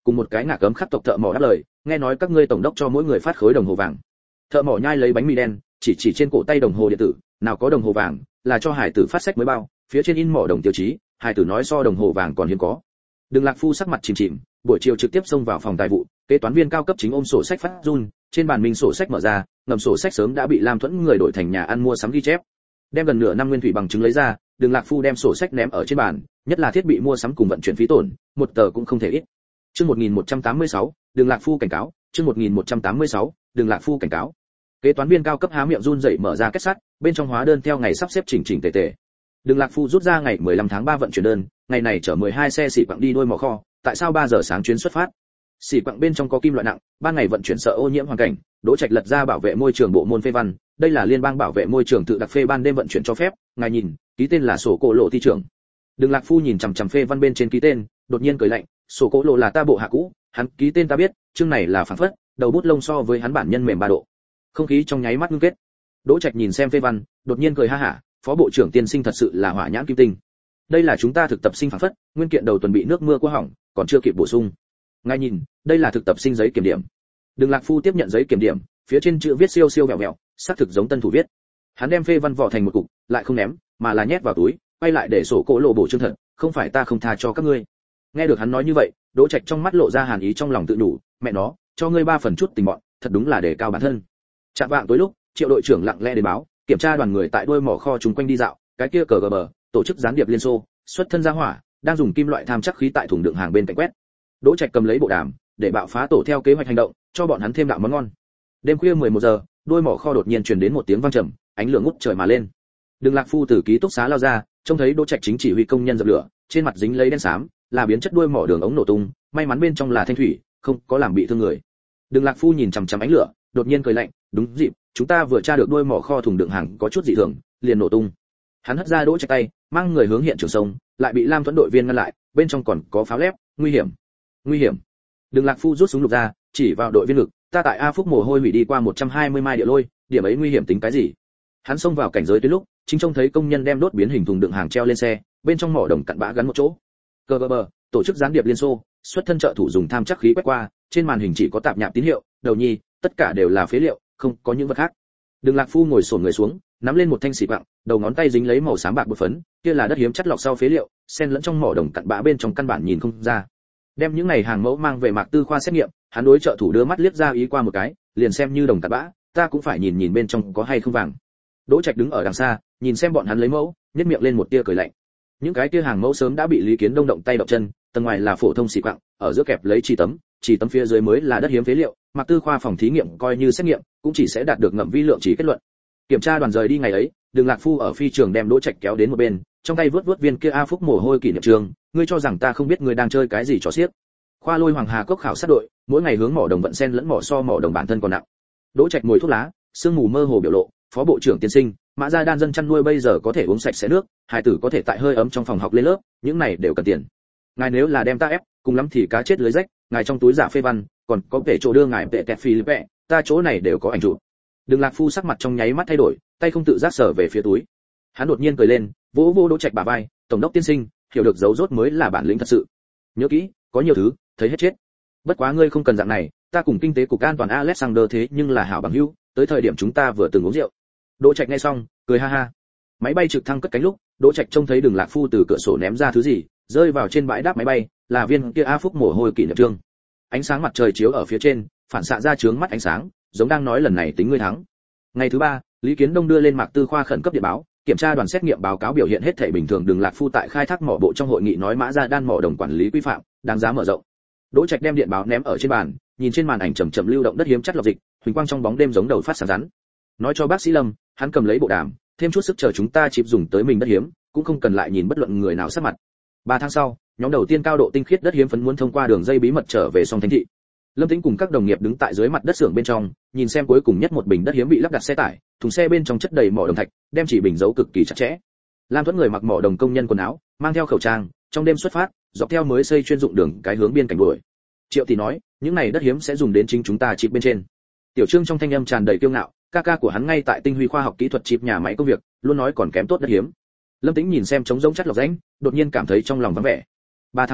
cùng một cái ngả cấm khắc tộc thợ mỏ đáp lời, nghe nói các ngươi tổng đốc cho mỗi người phát khối đồng hồ vàng. Thợ mỏ nhai lấy bánh mì đen, chỉ trên cổ tay đồng hồ điện tử, nào có đồng hồ vàng, là cho hải tử phát sách mới bao, phía trên in mỏ đồng tiêu chí, hải tử nói so đồng hồ vàng còn hiếm có. Đường Lạc Phu sắc mặt chìm chìm, buổi chiều trực tiếp xông vào phòng tài vụ, kế toán viên cao cấp chính ôm sổ sách phát run, trên bàn mình sổ sách mở ra, ngầm sổ sách sớm đã bị Lam Thuẫn người đổi thành nhà ăn mua sắm ghi chép. Đem gần nửa năm nguyên thủy bằng chứng lấy ra, Đường Lạc Phu đem sổ sách ném ở trên bàn, nhất là thiết bị mua sắm cùng vận chuyển phí tổn, một tờ cũng không thể ít. Chương 1186, Đường Lạc Phu cảnh cáo, chương 1186, Đường Lạc Phu cảnh cáo. Kế toán viên cao cấp há miệng run rẩy mở ra kết sắt, bên trong hóa đơn theo ngày sắp xếp chỉnh tề tề. Đường Lạc Phu rút ra ngày 15 tháng 3 vận chuyển đơn, ngày này chở 12 xe xỉ quặng đi đôi mỏ kho, tại sao 3 giờ sáng chuyến xuất phát? Xỉ quặng bên trong có kim loại nặng, ban ngày vận chuyển sợ ô nhiễm hoàn cảnh, Đỗ Trạch lật ra bảo vệ môi trường bộ môn phê văn, đây là liên bang bảo vệ môi trường tự đặc phê ban đêm vận chuyển cho phép, ngài nhìn, ký tên là sổ cổ lộ thi trưởng. Đường Lạc Phu nhìn chằm chằm phê văn bên trên ký tên, đột nhiên cười lạnh, sổ cổ lộ là ta bộ hạ cũ, hắn ký tên ta biết, chương này là phản phất, đầu bút lông so với hắn bản nhân mềm 3 độ. Không khí trong nháy mắt ngưng kết. Đỗ Trạch nhìn xem phê văn, đột nhiên cười ha hả, phó bộ trưởng tiên sinh thật sự là hỏa nhãn kim tinh. Đây là chúng ta thực tập sinh phản phất, nguyên kiện đầu tuần bị nước mưa qua hỏng, còn chưa kịp bổ sung. Ngài nhìn, đây là thực tập sinh giấy kiểm điểm. Đường Lạc Phu tiếp nhận giấy kiểm điểm, phía trên chữ viết siêu siêu vẹo vẹo, xác thực giống tân thủ viết. Hắn đem phê văn vỏ thành một cục, lại không ném, mà là nhét vào túi, quay lại để sổ cổ lộ bổ chương thật, không phải ta không tha cho các ngươi. Nghe được hắn nói như vậy, Đỗ Trạch trong mắt lộ ra hàn ý trong lòng tự đủ, mẹ nó, cho ngươi 3 phần chút tình bọn, thật đúng là đề cao bản thân. Chạm vạng tối lúc, Triệu đội trưởng lặng lẽ đến báo, kiểm tra đoàn người tại đuôi mỏ kho chúng quanh đi dạo, cái kia cờ gờ bờ, tổ chức gián điệp liên xô, xuất thân ra hỏa, đang dùng kim loại tham chắc khí tại thùng đựng hàng bên cạnh quét. Đỗ Trạch cầm lấy bộ đàm, để bạo phá tổ theo kế hoạch hành động, cho bọn hắn thêm đạo món ngon. Đêm khuya 11 giờ, đuôi mỏ kho đột nhiên truyền đến một tiếng vang trầm, ánh lửa ngút trời mà lên. Đường Lạc Phu từ ký túc xá lao ra, trông thấy Đỗ Trạch chính chỉ huy công nhân dập lửa, trên mặt dính lấy đen xám, là biến chất đuôi mỏ đường ống nổ tung, may mắn bên trong là thanh thủy, không có làm bị thương người. Đường Lạc Phu nhìn chằm chằm ánh lửa, đột nhiên cười lạnh, đúng dịp, chúng ta vừa tra được đuôi mỏ kho thùng đựng hàng có chút dị thường, liền nổ tung. Hắn hất ra Đỗ Trạch tay, mang người hướng hiện trường sông, lại bị Lam Thuẫn đội viên ngăn lại, bên trong còn có pháo lép, nguy hiểm, nguy hiểm. Đường Lạc Phu rút súng lục ra, chỉ vào đội viên lực, ta tại A Phúc mồ hôi hủy đi qua 120 mai địa lôi, điểm ấy nguy hiểm tính cái gì? Hắn xông vào cảnh giới tới lúc, chính trông thấy công nhân đem đốt biến hình thùng đựng hàng treo lên xe, bên trong mỏ đồng cặn bã gắn một chỗ. Cờ bờ, tổ chức gián điệp liên xô, xuất thân trợ thủ dùng tham chắc khí quét qua, trên màn hình chỉ có tạp nhạp tín hiệu, đầu nhi, tất cả đều là phế liệu, không có những vật khác. Đường Lạc Phu ngồi xổm người xuống, nắm lên một thanh xì quặng, đầu ngón tay dính lấy màu xám bạc bột phấn, kia là đất hiếm chất lọc sau phế liệu, xen lẫn trong mỏ đồng cặn bã bên trong căn bản nhìn không ra. Đem những này hàng mẫu mang về Mạc Tư khoa xét nghiệm, hắn đối trợ thủ đưa mắt liếc ra ý qua một cái, liền xem như đồng cặn bã, ta cũng phải nhìn nhìn bên trong có hay không vàng. Đỗ Trạch đứng ở đằng xa, nhìn xem bọn hắn lấy mẫu, nhếch miệng lên một tia cười lạnh. Những cái kia hàng mẫu sớm đã bị Lý Kiến Đông động tay động chân, tầng ngoài là phổ thông xì quặng, ở giữa kẹp lấy chỉ tấm phía dưới mới là đất hiếm phế liệu, Mạc Tư khoa phòng thí nghiệm coi như xét nghiệm, cũng chỉ sẽ đạt được ngậm vi lượng chỉ kết luận. Kiểm tra đoàn rời đi ngày ấy, Đường Lạc Phu ở phi trường đem Đỗ Trạch kéo đến một bên, trong tay vớt viên kia A Phúc mồ hôi kỷ niệm trường, ngươi cho rằng ta không biết ngươi đang chơi cái gì trò xiếc? Khoa Lôi Hoàng Hà Cốc khảo sát đội, mỗi ngày hướng mỏ đồng vận sen lẫn mỏ so mỏ đồng bản thân còn nặng. Đỗ Trạch ngồi thuốc lá, sương mù mơ hồ biểu lộ, phó bộ trưởng tiên sinh, Mã Gia Đan dân chăn nuôi bây giờ có thể uống sạch sẽ nước, hài tử có thể tại hơi ấm trong phòng học lên lớp, những này đều cần tiền. Ngài nếu là đem ta ép, cùng lắm thì cá chết lưới rách, ngài trong túi giả phê văn, còn có thể chỗ đưa ngài vệ tẹt Philippe, ta chỗ này đều có ảnh chụp. Đường Lạc Phu sắc mặt trong nháy mắt thay đổi, tay không tự giác sở về phía túi. Hắn đột nhiên cười lên, vỗ vỗ Đỗ Trạch bả vai, tổng đốc tiên sinh, hiểu được dấu rốt mới là bản lĩnh thật sự. Nhớ kỹ, có nhiều thứ, thấy hết chết. Bất quá ngươi không cần dạng này, ta cùng kinh tế cục an toàn Alexander thế nhưng là hảo bằng hữu, tới thời điểm chúng ta vừa từng uống rượu. Đỗ Trạch nghe xong, cười ha ha. Máy bay trực thăng cất cánh lúc, Đỗ Trạch trông thấy Đường Lạc Phu từ cửa sổ ném ra thứ gì, rơi vào trên bãi đáp máy bay, là viên kia A Phúc mồ hôi kỷ niệm chương. Ánh sáng mặt trời chiếu ở phía trên, phản xạ ra chướng mắt ánh sáng, giống đang nói lần này tính ngươi thắng. Ngày thứ 3, Lý Kiến Đông đưa lên Mạc Tư khoa khẩn cấp điện báo, kiểm tra đoàn xét nghiệm báo cáo biểu hiện hết thảy bình thường. Đường Lạc Phu tại khai thác mỏ bộ trong hội nghị nói Mã Gia Đan mỏ đồng quản lý quy phạm, đáng giá mở rộng. Đỗ Trạch đem điện báo ném ở trên bàn, nhìn trên màn ảnh chậm chậm lưu động đất hiếm chất lọc dịch, huỳnh quang trong bóng đêm giống đầu phát sáng rắn. Nói cho bác sĩ Lâm, hắn cầm lấy bộ đàm, thêm chút sức chờ chúng ta chịp dùng tới mình đất hiếm, cũng không cần lại nhìn bất luận người nào sát mặt. 3 tháng sau, nhóm đầu tiên cao độ tinh khiết đất hiếm phấn muốn thông qua đường dây bí mật trở về Song Thanh thị. Lâm Tĩnh cùng các đồng nghiệp đứng tại dưới mặt đất xưởng bên trong, nhìn xem cuối cùng nhất một bình đất hiếm bị lắp đặt xe tải, thùng xe bên trong chất đầy mỏ đồng thạch, đem chỉ bình giấu cực kỳ chặt chẽ. Lam Thuẫn người mặc mỏ đồng công nhân quần áo, mang theo khẩu trang, trong đêm xuất phát, dọc theo mới xây chuyên dụng đường cái hướng biên cảnh đuổi. Triệu Tỷ nói, những này đất hiếm sẽ dùng đến chính chúng ta chip bên trên. Tiểu Trương trong thanh âm tràn đầy kiêu ngạo, ca của hắn ngay tại Tinh Huy khoa học kỹ thuật chip nhà máy công việc, luôn nói còn kém tốt đất hiếm. Lâm Tĩnh nhìn xem trống rỗng chất lọc rãnh, đột nhiên cảm thấy trong lòng vắng vẻ. 3 tháng này,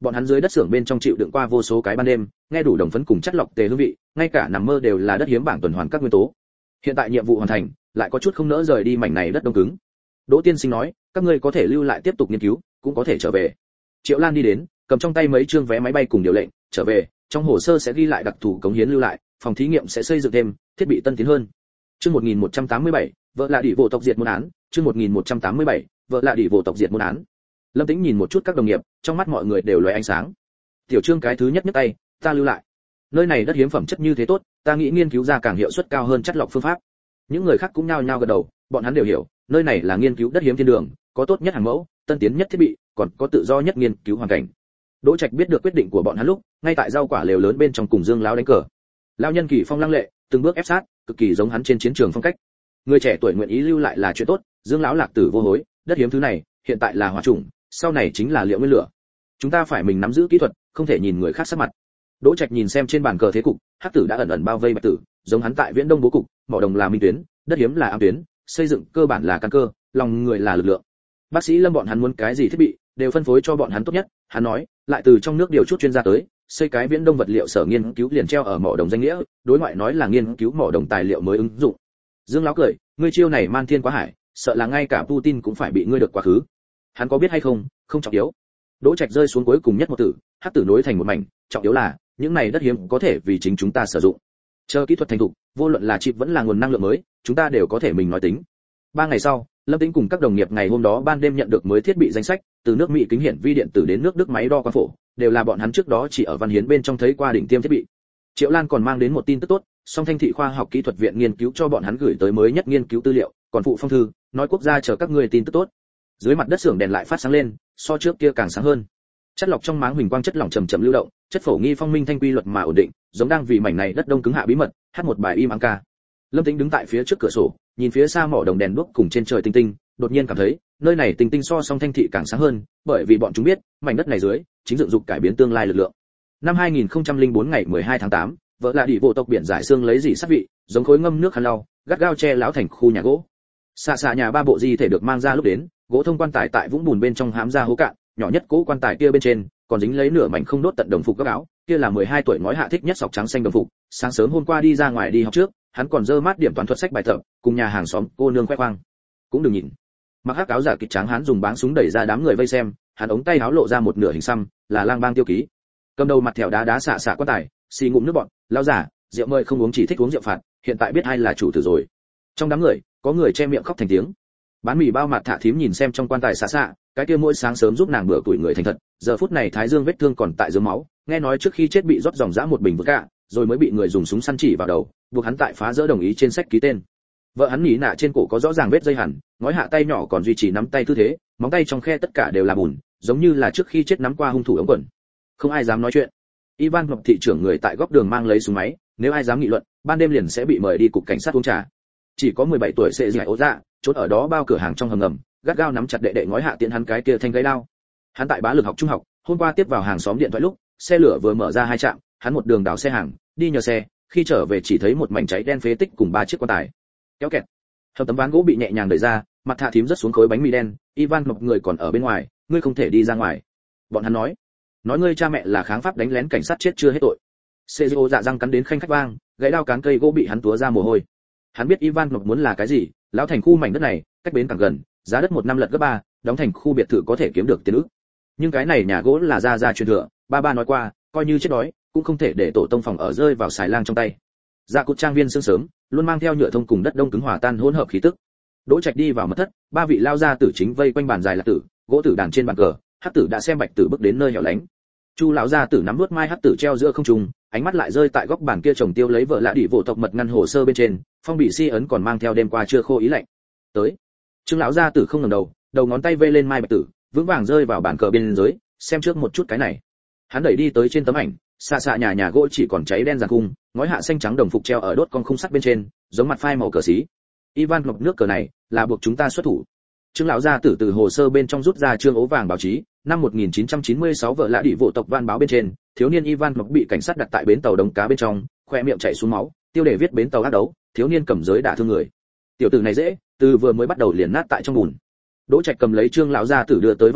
Bọn hắn dưới đất xưởng bên trong chịu đựng qua vô số cái ban đêm, nghe đủ đồng phấn cùng chất lọc tề hương vị, ngay cả nằm mơ đều là đất hiếm bảng tuần hoàn các nguyên tố. Hiện tại nhiệm vụ hoàn thành, lại có chút không nỡ rời đi mảnh này đất đông cứng. Đỗ tiên sinh nói, các ngươi có thể lưu lại tiếp tục nghiên cứu, cũng có thể trở về. Triệu Lan đi đến, cầm trong tay mấy chương vé máy bay cùng điều lệnh, trở về, trong hồ sơ sẽ ghi lại đặc thù cống hiến lưu lại, phòng thí nghiệm sẽ xây dựng thêm, thiết bị tân tiến hơn. Chương 1187, vợ là đỉ vô tộc diệt môn án, chương 1187, vợ là đỉ vô tộc diệt môn án. Lâm Tĩnh nhìn một chút các đồng nghiệp, trong mắt mọi người đều lóe ánh sáng. Tiểu Trương cái thứ nhất nhấc tay, ta lưu lại. Nơi này đất hiếm phẩm chất như thế tốt, ta nghĩ nghiên cứu ra càng hiệu suất cao hơn chất lọc phương pháp. Những người khác cũng nhao nhao gật đầu, bọn hắn đều hiểu, nơi này là nghiên cứu đất hiếm thiên đường, có tốt nhất hàng mẫu, tân tiến nhất thiết bị, còn có tự do nhất nghiên cứu hoàn cảnh. Đỗ Trạch biết được quyết định của bọn hắn lúc, ngay tại rau quả lều lớn bên trong cùng Dương lão đánh cờ. Lão nhân Kỳ Phong lăng lệ, từng bước ép sát, cực kỳ giống hắn trên chiến trường phong cách. Người trẻ tuổi nguyện ý lưu lại là chuyện tốt, Dương lão lạc tử vô hối, đất hiếm thứ này, hiện tại là hỏa chủng, sau này chính là liệu nguyên lửa. Chúng ta phải mình nắm giữ kỹ thuật, không thể nhìn người khác sắc mặt. Đỗ Trạch nhìn xem trên bàn cờ thế cục, hắc tử đã ẩn ẩn bao vây bạch tử, giống hắn tại Viễn Đông bố cục, mỏ đồng là minh tuyến, đất hiếm là ám tuyến, xây dựng cơ bản là căn cơ, lòng người là lực lượng. Bác sĩ Lâm bọn hắn muốn cái gì thiết bị, đều phân phối cho bọn hắn tốt nhất, hắn nói, lại từ trong nước điều chút chuyên gia tới, xây cái Viễn Đông vật liệu sở nghiên cứu liền treo ở mỏ đồng danh nghĩa, đối ngoại nói là nghiên cứu mỏ đồng tài liệu mới ứng dụng. Dương lão cười, ngươi chiêu này man thiên quá hải, sợ là ngay cả Putin cũng phải bị ngươi được quá khứ. Hắn có biết hay không, không trọng yếu. Đỗ Trạch rơi xuống cuối cùng nhất một tử, hắc tử nối thành một mảnh, trọng yếu là, những này đất hiếm có thể vì chính chúng ta sử dụng. Chờ kỹ thuật thành thục, vô luận là chip vẫn là nguồn năng lượng mới, chúng ta đều có thể mình nói tính. 3 ngày sau, Lâm Tĩnh cùng các đồng nghiệp ngày hôm đó ban đêm nhận được mới thiết bị danh sách, từ nước Mỹ kính hiển vi điện tử đến nước Đức máy đo quang phổ, đều là bọn hắn trước đó chỉ ở Văn Hiến bên trong thấy qua đỉnh tiêm thiết bị. Triệu Lan còn mang đến một tin tức tốt, Song Thanh thị khoa học kỹ thuật viện nghiên cứu cho bọn hắn gửi tới mới nhất nghiên cứu tư liệu, còn phụ phong thư, nói quốc gia chờ các ngươi tin tức tốt. Dưới mặt đất xưởng đèn lại phát sáng lên, so trước kia càng sáng hơn. Chất lọc trong máng huỳnh quang chất lỏng chậm chậm lưu động, chất phổ nghi phong minh thanh quy luật mà ổn định, giống đang vì mảnh này đất đông cứng hạ bí mật, hát một bài im ắng ca. Lâm Tĩnh đứng tại phía trước cửa sổ, nhìn phía xa mỏ đồng đèn đuốc cùng trên trời tinh tinh, đột nhiên cảm thấy, nơi này tinh tinh so Song Thanh thị càng sáng hơn, bởi vì bọn chúng biết, mảnh đất này dưới chính dựng dục cải biến tương lai lực lượng. Năm 2004 ngày 12 tháng 8, vợ là đỉ vô tộc biển giải xương lấy dỉ sắt vị, giống khối ngâm nước khăn lau, gắt gao che lão thành khu nhà gỗ. Xạ nhà 3 bộ di thể được mang ra lúc đến, gỗ thông quan tài tại vũng bùn bên trong hám ra hố cạn, nhỏ nhất cố quan tài kia bên trên còn dính lấy nửa mảnh không đốt tận đồng phục các áo, kia là 12 tuổi ngói hạ thích nhất sọc trắng xanh đồng phục. Sáng sớm hôm qua đi ra ngoài đi học trước, hắn còn dơ mát điểm toán thuật sách bài tập, cùng nhà hàng xóm cô nương khoe khoang. Cũng đừng nhìn. Mặc hắc áo giả kịch trắng hắn dùng báng súng đẩy ra đám người vây xem, hắn ống tay áo lộ ra một nửa hình xăm, là lang bang tiêu ký. Cầm đầu mặt thẻo đá xạ quan tài, xì ngụm nước bọt, lão giả, rượu mời không uống chỉ thích uống rượu phạt, hiện tại biết ai là chủ tử rồi. Trong đám người, có người che miệng khóc thành tiếng. Bán mì bao mặt thả thím nhìn xem trong quan tài xạ, cái kia mỗi sáng sớm giúp nàng bữa tuổi người thành thật, giờ phút này thái dương vết thương còn tại dưới máu, nghe nói trước khi chết bị rót dòng dã một bình vodka, rồi mới bị người dùng súng săn chỉ vào đầu, buộc hắn tại phá rỡ đồng ý trên sách ký tên. Vợ hắn nhí nạ trên cổ có rõ ràng vết dây hằn, ngói hạ tay nhỏ còn duy trì nắm tay tư thế, móng tay trong khe tất cả đều là bùn, giống như là trước khi chết nắm qua hung thủ ống quần. Không ai dám nói chuyện. Ivan Ngọc thị trưởng người tại góc đường mang lấy súng máy, nếu ai dám nghị luận, ban đêm liền sẽ bị mời đi cục cảnh sát uống trà. Chỉ có 17 tuổi sẽ giải ố dạ, trốn ở đó bao cửa hàng trong hầm ngầm, gắt gao nắm chặt đệ đệ ngói hạ tiện hắn cái kia thanh gãy đao. Hắn tại Bá Lực học trung học, hôm qua tiếp vào hàng xóm điện thoại lúc, xe lửa vừa mở ra 2 trạm, hắn một đường đào xe hàng, đi nhờ xe, khi trở về chỉ thấy một mảnh cháy đen phế tích cùng 3 chiếc quan tài. Kéo kẹt. Hầm tấm ván gỗ bị nhẹ nhàng đẩy ra, mặt thạ thím rất xuống khối bánh mì đen, Ivan Ngọc người còn ở bên ngoài, ngươi không thể đi ra ngoài. Bọn hắn nói ngươi cha mẹ là kháng pháp đánh lén cảnh sát chết chưa hết tội. Cezio dạ răng cắn đến khanh khách vang, gãy đao cán cây gỗ bị hắn túa ra mồ hôi. Hắn biết Ivan Ngọc muốn là cái gì, lão thành khu mảnh đất này, cách bến càng gần, giá đất 1 năm lật gấp 3, đóng thành khu biệt thự có thể kiếm được tiền ức. Nhưng cái này nhà gỗ là gia truyền thừa, ba nói qua, coi như chết đói, cũng không thể để tổ tông phòng ở rơi vào xài lang trong tay. Dạ cột trang viên sương sớm, luôn mang theo nhựa thông cùng đất đông cứng hòa tan hỗn hợp khí tức. Đỗ Trạch đi vào mật thất, 3 vị lao gia tử chính vây quanh bàn dài là tử, gỗ tử đàn trên bàn cờ, hắc tử đã xem bạch tử bước đến nơi hẻo lánh. Chu lão gia tử nắm nuốt mai hắc tử treo giữa không trung, ánh mắt lại rơi tại góc bàn kia trồng tiêu lấy vợ lạ đỉ vô tộc mật ngăn hồ sơ bên trên, phong bì si ấn còn mang theo đêm qua chưa khô ý lạnh. Tới. Trương lão gia tử không ngẩng đầu, đầu ngón tay vây lên mai bạch tử, vững vàng rơi vào bàn cờ bên dưới, xem trước một chút cái này. Hắn đẩy đi tới trên tấm ảnh, xạ nhà gỗ chỉ còn cháy đen giàn cung, ngói hạ xanh trắng đồng phục treo ở đốt con khung sắt bên trên, giống mặt phai màu cờ xí. Ivan Ngọc nước cờ này là buộc chúng ta xuất thủ. Trương lão gia tử từ hồ sơ bên trong rút ra trương ố vàng báo chí, năm 1996 vợ lạ đỉ vô tộc van báo bên trên, thiếu niên Ivan Ngọc bị cảnh sát đặt tại bến tàu đống cá bên trong, khoe miệng chảy xuống máu, tiêu đề viết bến tàu ác đấu, thiếu niên cầm giới đả thương người. Tiểu tử này dễ, từ vừa mới bắt đầu liền nát tại trong bùn. Đỗ Trạch cầm lấy trương lão gia tử đưa tới văn kiện,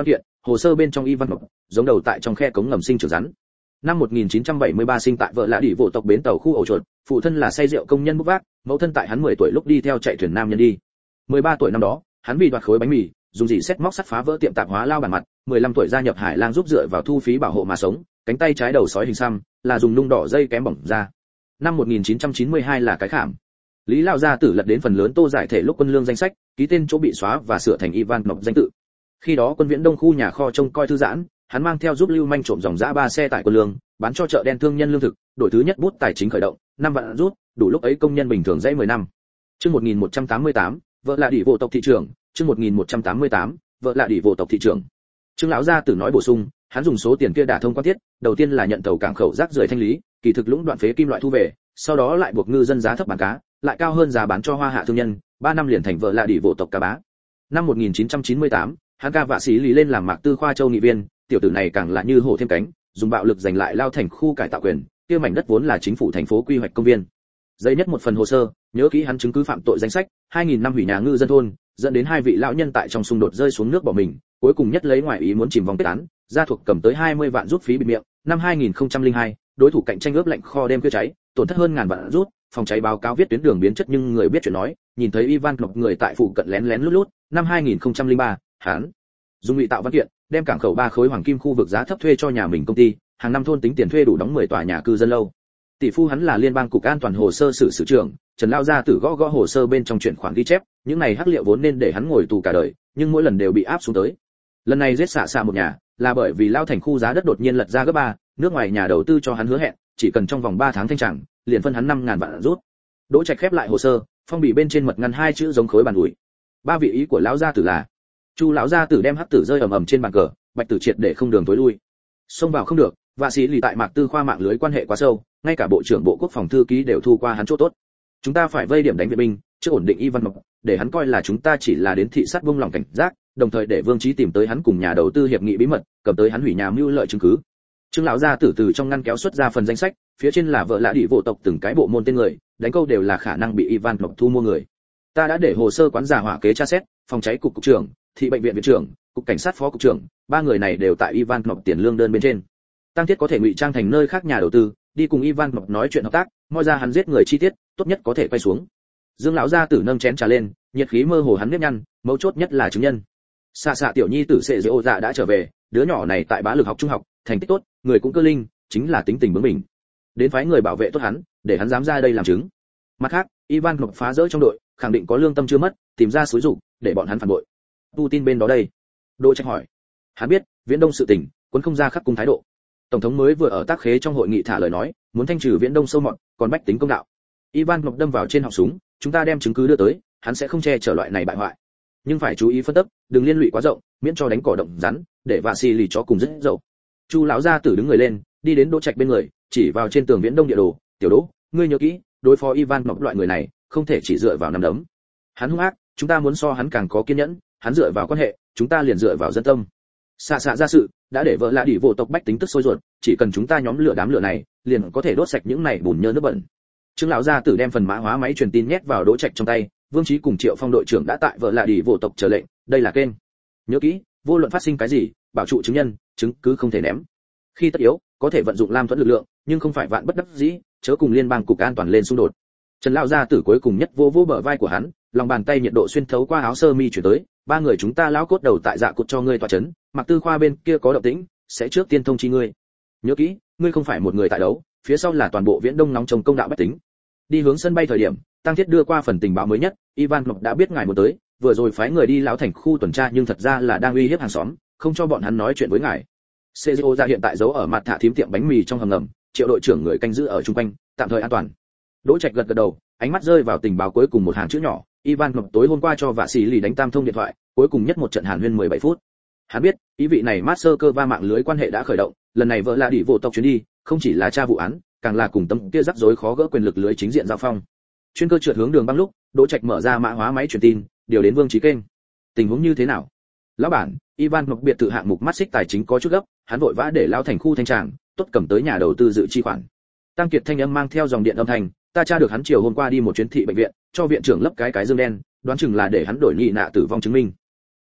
hồ sơ bên trong Ivan Ngọc, giống đầu tại trong khe cống ngầm sinh trưởng rắn. Năm 1973 sinh tại vợ lạ đỉ vụ tộc bến tàu khu ổ chuột, phụ thân là say rượu công nhân bốc vác, mẫu thân tại hắn 10 tuổi lúc đi theo chạy thuyền nam nhân đi. 13 tuổi năm đó, hắn vì đoạt khối bánh mì, dùng dỉ sét móc sắt phá vỡ tiệm tạp hóa lao bản mặt, 15 tuổi gia nhập Hải Lang giúp dựa vào thu phí bảo hộ mà sống, cánh tay trái đầu sói hình xăm, là dùng nung đỏ dây kém bỏng ra. Năm 1992 là cái khảm. Lý Lão gia tử lật đến phần lớn tô giải thể lúc quân lương danh sách, ký tên chỗ bị xóa và sửa thành Ivan Ngọc danh tự. Khi đó quân Viễn Đông khu nhà kho trông coi thư giãn, hắn mang theo giúp lưu manh trộm dòng dã 3 xe tải quân lương, bán cho chợ đen thương nhân lương thực, đổi thứ nhất bút tài chính khởi động, 5 vạn rút, đủ lúc ấy công nhân bình thường dãy 10 năm. Chương 1188, vợ là đỉ vô tộc thị trưởng, chương 1188, vợ là đỉ vô tộc thị trưởng. Trương lão gia tử nói bổ sung, hắn dùng số tiền kia đả thông quan tiết, đầu tiên là nhận tàu cảng khẩu rác rưởi thanh lý, kỳ thực lũng đoạn phế kim loại thu về, sau đó lại buộc ngư dân giá thấp bán cá, lại cao hơn giá bán cho hoa hạ thương nhân, 3 năm liền thành vợ là đỉ vô tộc cá bá. Năm 1998, hắn ca vạ sĩ lý lên làm Mạc Tư Khoa Châu nghị viên, tiểu tử này càng là như hổ thêm cánh, dùng bạo lực giành lại Lao Thành khu cải tạo quyền, kia mảnh đất vốn là chính phủ thành phố quy hoạch công viên. Giấy nhất một phần hồ sơ, nhớ kỹ hắn chứng cứ phạm tội danh sách, 2000 năm hủy nhà ngư dân thôn, dẫn đến 2 vị lão nhân tại trong xung đột rơi xuống nước bỏ mình, cuối cùng nhất lấy ngoại ý muốn chìm vòng kết án, gia thuộc cầm tới 20 vạn rút phí bịt miệng. Năm 2002, đối thủ cạnh tranh ướp lạnh kho đêm kia cháy, tổn thất hơn ngàn vạn rút, phòng cháy báo cáo viết tuyến đường biến chất nhưng người biết chuyện nói, nhìn thấy Ivan Ngọc người tại phụ cận lén lén lút lút. Năm 2003, hắn dùng ngụy tạo văn kiện, đem cảng khẩu 3 khối hoàng kim khu vực giá thấp thuê cho nhà mình công ty, hàng năm thôn tính tiền thuê đủ đóng 10 tòa nhà cư dân lâu. Tỷ phu hắn là liên bang cục an toàn hồ sơ sử trưởng, Trần Lao gia tử gõ gõ hồ sơ bên trong chuyển khoản ghi chép, những này hắc liệu vốn nên để hắn ngồi tù cả đời, nhưng mỗi lần đều bị áp xuống tới. Lần này giết xạ một nhà, là bởi vì Lao Thành khu giá đất đột nhiên lật ra gấp 3, nước ngoài nhà đầu tư cho hắn hứa hẹn, chỉ cần trong vòng 3 tháng thanh tràng, liền phân hắn 5000 vạn rút. Đỗ Trạch khép lại hồ sơ, phong bì bên trên mật ngăn 2 chữ giống khối bàn ủi. 3 vị ý của lão gia tử là. Chu lão gia tử đem hắc tử rơi ầm ầm trên bàn cờ, bạch tử triệt để không đường tối lui. Xông vào không được, vạ sĩ lì tại Mạc Tư Khoa mạng lưới quan hệ quá sâu, ngay cả bộ trưởng bộ quốc phòng thư ký đều thu qua hắn chỗ tốt. Chúng ta phải vây điểm đánh viện binh, trước ổn định Ivan Ngọc, để hắn coi là chúng ta chỉ là đến thị sát buông lòng cảnh giác, đồng thời để Vương Chí tìm tới hắn cùng nhà đầu tư hiệp nghị bí mật, cầm tới hắn hủy nhà mưu lợi chứng cứ. Trương lão gia tử từ trong ngăn kéo xuất ra phần danh sách, phía trên là vợ lạ đỉ vô tộc từng cái bộ môn tên người, đánh câu đều là khả năng bị Ivan Ngọc thu mua người. Ta đã để hồ sơ quán giả hỏa kế tra xét, phòng cháy cục trưởng, thị bệnh viện viện trưởng, cục cảnh sát phó cục trưởng, 3 người này đều tại Ivan Ngọc tiền lương đơn bên trên. Tăng Thiết có thể ngụy trang thành nơi khác nhà đầu tư, đi cùng Ivan Ngọc nói chuyện hợp tác, moi ra hắn giết người chi tiết, tốt nhất có thể quay xuống. Dương lão gia tử nâng chén trà lên, nhiệt khí mơ hồ hắn nếp nhăn, mấu chốt nhất là chứng nhân. Xạ tiểu nhi tử Sệ Dỗ Dạ đã trở về, đứa nhỏ này tại Bá Lực học trung học, thành tích tốt, người cũng cơ linh, chính là tính tình bướng bỉnh. Đến phái người bảo vệ tốt hắn, để hắn dám ra đây làm chứng. Mặt khác, Ivan Ngọc phá rỡ trong đội, khẳng định có lương tâm chưa mất, tìm ra xúi dục, để bọn hắn phản bội. Putin bên đó đây. Đỗ Trạch hỏi. Hắn biết, Viễn Đông sự tình, quân không ra khắc cung thái độ. Tổng thống mới vừa ở tác khế trong hội nghị thả lời nói, muốn thanh trừ Viễn Đông sâu mọt, còn bách tính công đạo. Ivan Ngọc đâm vào trên họng súng, chúng ta đem chứng cứ đưa tới, hắn sẽ không che chở loại này bại hoại. Nhưng phải chú ý phân tích, đừng liên lụy quá rộng, miễn cho đánh cỏ động rắn, để Vasily chó cùng rất dậu. Chu lão gia tử đứng người lên, đi đến Đỗ Trạch bên người, chỉ vào trên tường Viễn Đông địa đồ, "Tiểu Đỗ, ngươi nhớ kỹ, đối phó Ivan Ngọc loại người này, không thể chỉ dựa vào nắm đấm. Hắn hung ác, chúng ta muốn so hắn càng có kiên nhẫn, hắn dựa vào quan hệ, chúng ta liền dựa vào dân tâm." Xạ ra sự, đã để vợ lạ đỉ vô tộc bách tính tức sôi ruột, chỉ cần chúng ta nhóm lửa đám lửa này, liền có thể đốt sạch những này bùn nhơ nước bẩn. Trương lão gia tử đem phần mã hóa máy truyền tin nhét vào Đỗ Trạch trong tay, Vương Chí cùng Triệu Phong đội trưởng đã tại vợ lạ đỉ vô tộc chờ lệnh, đây là kênh. Nhớ kỹ, vô luận phát sinh cái gì, bảo trụ chứng nhân, chứng cứ không thể ném. Khi tất yếu, có thể vận dụng lam thuẫn lực lượng, nhưng không phải vạn bất đắc dĩ, chớ cùng liên bang cục an toàn lên xung đột. Trần lão gia tử cuối cùng nhất vô bờ vai của hắn, lòng bàn tay nhiệt độ xuyên thấu qua áo sơ mi chuyển tới, 3 người chúng ta lão cốt đầu tại dạ cột cho ngươi tọa chấn, Mạc Tư Khoa bên kia có động tĩnh, sẽ trước tiên thông chi ngươi. Nhớ kỹ, ngươi không phải một người tại đấu, phía sau là toàn bộ Viễn Đông nóng trông công đạo bách tính. Đi hướng sân bay thời điểm, Tăng Thiết đưa qua phần tình báo mới nhất, Ivan Ngọc đã biết ngài muốn tới, vừa rồi phái người đi lão thành khu tuần tra nhưng thật ra là đang uy hiếp hàng xóm, không cho bọn hắn nói chuyện với ngài. CEO ra hiện tại giấu ở mặt thả thím tiệm bánh mì trong hầm ngầm, Triệu đội trưởng người canh giữ ở chung quanh, tạm thời an toàn. Đỗ Trạch gật đầu, ánh mắt rơi vào tình báo cuối cùng một hàng chữ nhỏ, Ivan Ngọc tối hôm qua cho vạ sĩ lì đánh tam thông điện thoại, cuối cùng nhất một trận hàn huyên 17 phút. Hắn biết, ý vị này Master cơ va mạng lưới quan hệ đã khởi động, lần này vợ là đỉ vô tộc chuyến đi, không chỉ là tra vụ án, càng là cùng tấm kia rắc rối khó gỡ quyền lực lưới chính diện giao phong. Chuyên cơ trượt hướng đường băng lúc, Đỗ Trạch mở ra mã hóa máy truyền tin, điều đến Vương Chí kênh. Tình huống như thế nào? Lão bản, Ivan Ngọc biệt thự hạng mục mắt xích tài chính có chút gấp, hắn vội vã để lão thành khu thanh tràng, tốt cầm tới nhà đầu tư dự chi khoản. Tăng Kiệt thanh âm mang theo dòng điện âm thanh, ta tra được hắn chiều hôm qua đi một chuyến thị bệnh viện, cho viện trưởng lấp cái dương đen, đoán chừng là để hắn đổi nhị nạ tử vong chứng minh.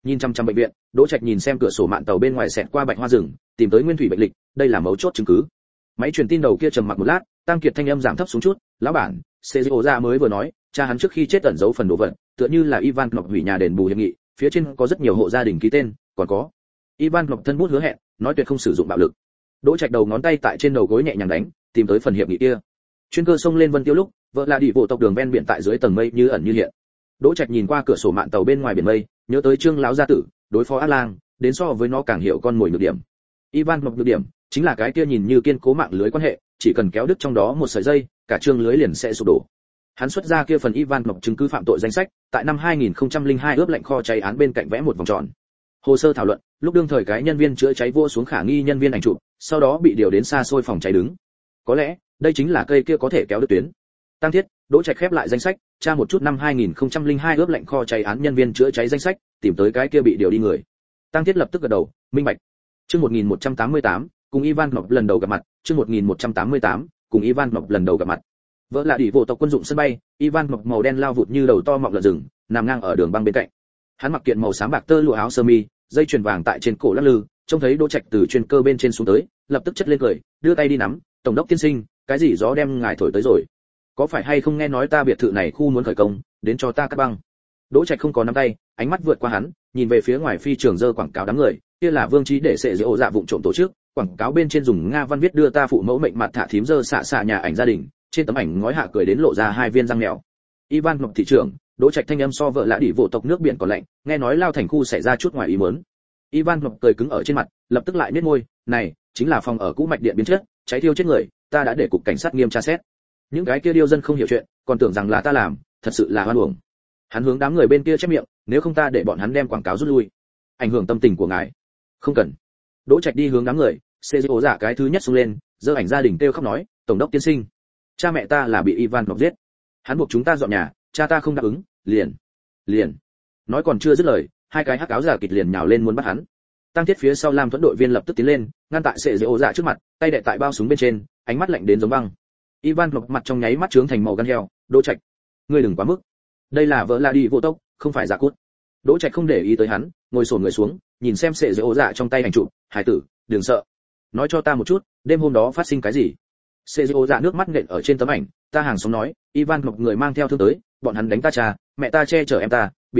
Nhìn chăm chăm bệnh viện, Đỗ Trạch nhìn xem cửa sổ mạn tàu bên ngoài xẹt qua bạch hoa rừng, tìm tới nguyên thủy bệnh lịch, đây là mấu chốt chứng cứ. Máy truyền tin đầu kia trầm mặc một lát, Tăng Kiệt thanh âm giảm thấp xuống chút, "Lão bản, CEO ra mới vừa nói, cha hắn trước khi chết ẩn giấu phần đồ vật, tựa như là Ivan Knop hủy nhà đền bù hiệp nghị, phía trên có rất nhiều hộ gia đình ký tên, còn có Ivan Knop thân bút hứa hẹn, nói tuyệt không sử dụng bạo lực." Đỗ Trạch đầu ngón tay tại trên đầu gối nhẹ nhàng đánh, tìm tới phần hiệp nghị kia. Chuyên cơ xông lên Vân Tiêu lúc, vợ là đi bộ tộc đường ven biển tại dưới tầng mây như ẩn như hiện. Đỗ Trạch nhìn qua cửa sổ mạn tàu bên ngoài biển mây, nhớ tới Trương lão gia tử, đối phó Ác Lang, đến so với nó càng hiểu con mồi nhược điểm. Ivan Knop nhược điểm chính là cái kia nhìn như kiên cố mạng lưới quan hệ, chỉ cần kéo đứt trong đó một sợi dây, cả chương lưới liền sẽ sụp đổ. Hắn xuất ra kia phần Ivan Knop chứng cứ phạm tội danh sách, tại năm 2002 ướp lệnh kho cháy án bên cạnh vẽ một vòng tròn. Hồ sơ thảo luận, lúc đương thời cái nhân viên chữa cháy vua xuống khả nghi nhân viên ảnh chụp, sau đó bị điều đến xa xôi phòng cháy đứng. Có lẽ, đây chính là cây kia có thể kéo đứt tuyến. Tăng Thiết, Đỗ Trạch khép lại danh sách, tra một chút năm 2002 ướp lệnh kho cháy án nhân viên chữa cháy danh sách, tìm tới cái kia bị điều đi người. Tăng Thiết lập tức gật đầu, minh bạch. Chương 1188, cùng Ivan Knop lần đầu gặp mặt, chương 1188, cùng Ivan Knop lần đầu gặp mặt. Vỡ là đỉ vô tộc quân dụng sân bay, Ivan Knop màu đen lao vụt như đầu to mọc lợn rừng, nằm ngang ở đường băng bên cạnh. Hắn mặc kiện màu xám bạc tơ lụa áo sơ mi, dây chuyền vàng tại trên cổ lắc lư, trông thấy Đỗ Trạch từ chuyên cơ bên trên xuống tới, lập tức chất lên cười, đưa tay đi nắm, "Tổng đốc tiên sinh, cái gì gió đem ngài thổi tới rồi? Có phải hay không nghe nói ta biệt thự này khu muốn khởi công, đến cho ta cắt băng?" Đỗ Trạch không có nắm tay, ánh mắt vượt qua hắn, nhìn về phía ngoài phi trường dơ quảng cáo đám người, kia là Vương Chí để sẽ ổ dạ vụng trộm tổ chức, quảng cáo bên trên dùng Nga văn viết đưa ta phụ mẫu mệnh mặt thả thím dơ xạ nhà ảnh gia đình, trên tấm ảnh ngói hạ cười đến lộ ra hai viên răng mèo. Ivan Knop thị trưởng, Đỗ Trạch thanh âm so vợ lạ đỉ vô tộc nước biển còn lạnh, nghe nói lao thành khu xảy ra chút ngoài ý muốn. Ivan Knop cười cứng ở trên mặt, lập tức lại nhếch môi, "Này, chính là phòng ở cũ mạch điện biến chất, cháy thiêu chết người, ta đã để cục cảnh sát nghiêm tra xét. Những cái kia điêu dân không hiểu chuyện, còn tưởng rằng là ta làm, thật sự là hoan uổng." Hắn hướng đám người bên kia chép miệng, "Nếu không ta để bọn hắn đem quảng cáo rút lui, ảnh hưởng tâm tình của ngài." "Không cần." Đỗ Trạch đi hướng đám người, CEO giả cái thứ nhất xông lên, giơ ảnh gia đình kêu khóc nói, "Tổng đốc tiên sinh, cha mẹ ta là bị Ivan Knop giết. Hắn buộc chúng ta dọn nhà, cha ta không đáp ứng, liền." Nói còn chưa dứt lời, hai cái hắc áo giả kịch liền nhào lên muốn bắt hắn. Tăng Thiết phía sau Lam Thuẫn đội viên lập tức tiến lên, ngăn tại CEO giả trước mặt, tay đè tại bao súng bên trên, ánh mắt lạnh đến giống băng. Ivan Knop mặt trong nháy mắt trướng thành màu gan heo, "Đỗ Trạch, ngươi đừng quá mức. Đây là vợ là đi vô tốc, không phải giả cốt." Đỗ Trạch không để ý tới hắn, ngồi xổm người xuống, nhìn xem CEO giả trong tay ảnh chụp, "Hải tử, đừng sợ. Nói cho ta một chút, đêm hôm đó phát sinh cái gì?" CEO giả nước mắt nện ở trên tấm ảnh, "Ta hàng xóm nói, Ivan Knop người mang theo thương tới, bọn hắn đánh ta cha, mẹ ta che chở em ta, bị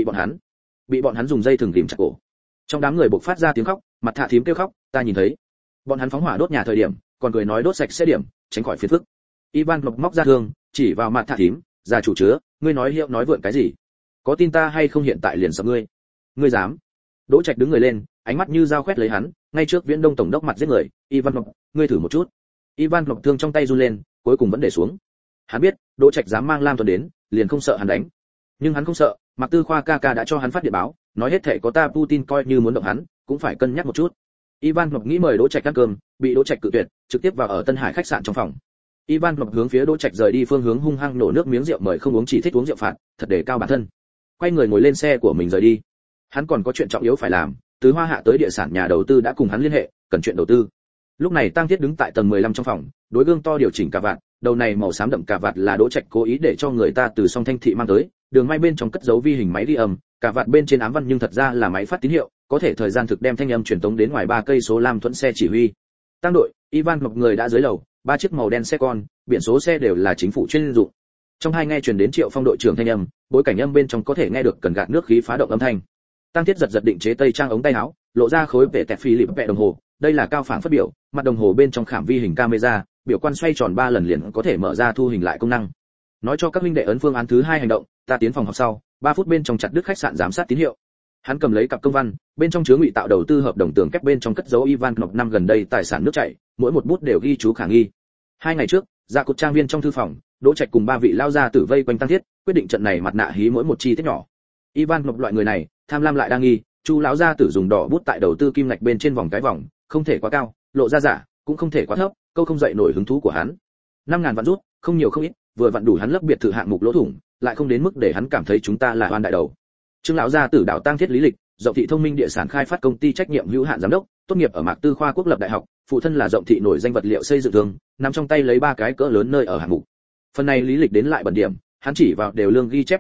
bọn hắn dùng dây thừng ghìm chặt cổ." Trong đám người bộc phát ra tiếng khóc, mặt thạ thím kêu khóc, "Ta nhìn thấy. Bọn hắn phóng hỏa đốt nhà thời điểm, còn cười nói đốt sạch sẽ điểm, tránh khỏi phiền phức." Ivan Knop móc ra thương, chỉ vào mặt thạ thím, "Già chủ chứa, ngươi nói hiệu nói vượn cái gì? Có tin ta hay không hiện tại liền sợ ngươi? Ngươi dám?" Đỗ Trạch đứng người lên, ánh mắt như dao quét lấy hắn, ngay trước Viễn Đông tổng đốc mặt giết người, "Ivan Knop, ngươi thử một chút." Ivan Knop thương trong tay run lên, cuối cùng vẫn để xuống. Hắn biết, Đỗ Trạch dám mang Lam Thuần đến, liền không sợ hắn đánh. Nhưng hắn không sợ, Mạc Tư Khoa ca đã cho hắn phát điện báo, nói hết thảy có ta Putin coi như muốn động hắn, cũng phải cân nhắc một chút. Ivan Knop nghĩ mời Đỗ Trạch ăn cơm, bị Đỗ Trạch cự tuyệt, trực tiếp vào ở Tân Hải khách sạn trong phòng. Ivan Knop hướng phía Đỗ Trạch rời đi phương hướng hung hăng nổ nước miếng rượu mời không uống chỉ thích uống rượu phạt, thật để cao bản thân. Quay người ngồi lên xe của mình rời đi. Hắn còn có chuyện trọng yếu phải làm, từ Hoa Hạ tới địa sản nhà đầu tư đã cùng hắn liên hệ, cần chuyện đầu tư. Lúc này Tăng Thiết đứng tại tầng 15 trong phòng, đối gương to điều chỉnh cà vạt, đầu này màu xám đậm cà vạt là Đỗ Trạch cố ý để cho người ta từ Song Thanh thị mang tới, đường may bên trong cất giấu vi hình máy ghi âm, cà vạt bên trên ám văn nhưng thật ra là máy phát tín hiệu, có thể thời gian thực đem thanh âm truyền tống đến ngoài 3 cây số Lam Thuẫn xe chỉ huy. Tăng đội, Ivan Knop người đã dưới lầu, 3 chiếc màu đen xe con, biển số xe đều là chính phủ chuyên dụng. Trong hai nghe truyền đến Triệu Phong đội trưởng thanh âm, bối cảnh âm bên trong có thể nghe được cần gạt nước khí phá động âm thanh. Tăng Thiết giật định chế tây trang ống tay áo, lộ ra khối vệ tẹt phi lịp vẽ đồng hồ, đây là cao phản phát biểu, mặt đồng hồ bên trong khảm vi hình camera, biểu quan xoay tròn 3 lần liền có thể mở ra thu hình lại công năng. Nói cho các huynh đệ ấn phương án thứ 2 hành động, ta tiến phòng họp sau, 3 phút bên trong chặt đứt khách sạn giám sát tín hiệu. Hắn cầm lấy cặp công văn, bên trong chứa ngụy tạo đầu tư hợp đồng tường kép bên trong cất dấu Ivan Knop năm gần đây tài sản nước chảy, mỗi một bút đều ghi chú khả nghi. 2 ngày trước, ra cột trang viên trong thư phòng, Đỗ Trạch cùng 3 vị lao gia tử vây quanh Tăng Thiết, quyết định trận này mặt nạ hí mỗi một chi tiết nhỏ. Ivan Knop loại người này, tham lam lại đa nghi, Chu lão gia tử dùng đỏ bút tại đầu tư kim ngạch bên trên vòng cái vòng, không thể quá cao, lộ ra giả, cũng không thể quá thấp, câu không dậy nổi hứng thú của hắn. 5000 vạn rút, không nhiều không ít, vừa vặn đủ hắn lấp biệt thự hạng mục lỗ thủng, lại không đến mức để hắn cảm thấy chúng ta là oan đại đầu. Trương lão gia tử đào Tăng Thiết lý lịch, Rộng thị thông minh địa sản khai phát công ty trách nhiệm hữu hạn giám đốc, tốt nghiệp ở Mạc Tư Khoa Quốc lập đại học, phụ thân là Rộng thị nổi danh vật liệu xây dựng thương, nắm trong tay lấy 3 cái cỡ lớn nơi ở hạng mục. Phần này lý lịch đến lại bẩn điểm, hắn chỉ vào đều lương ghi chép kia cột,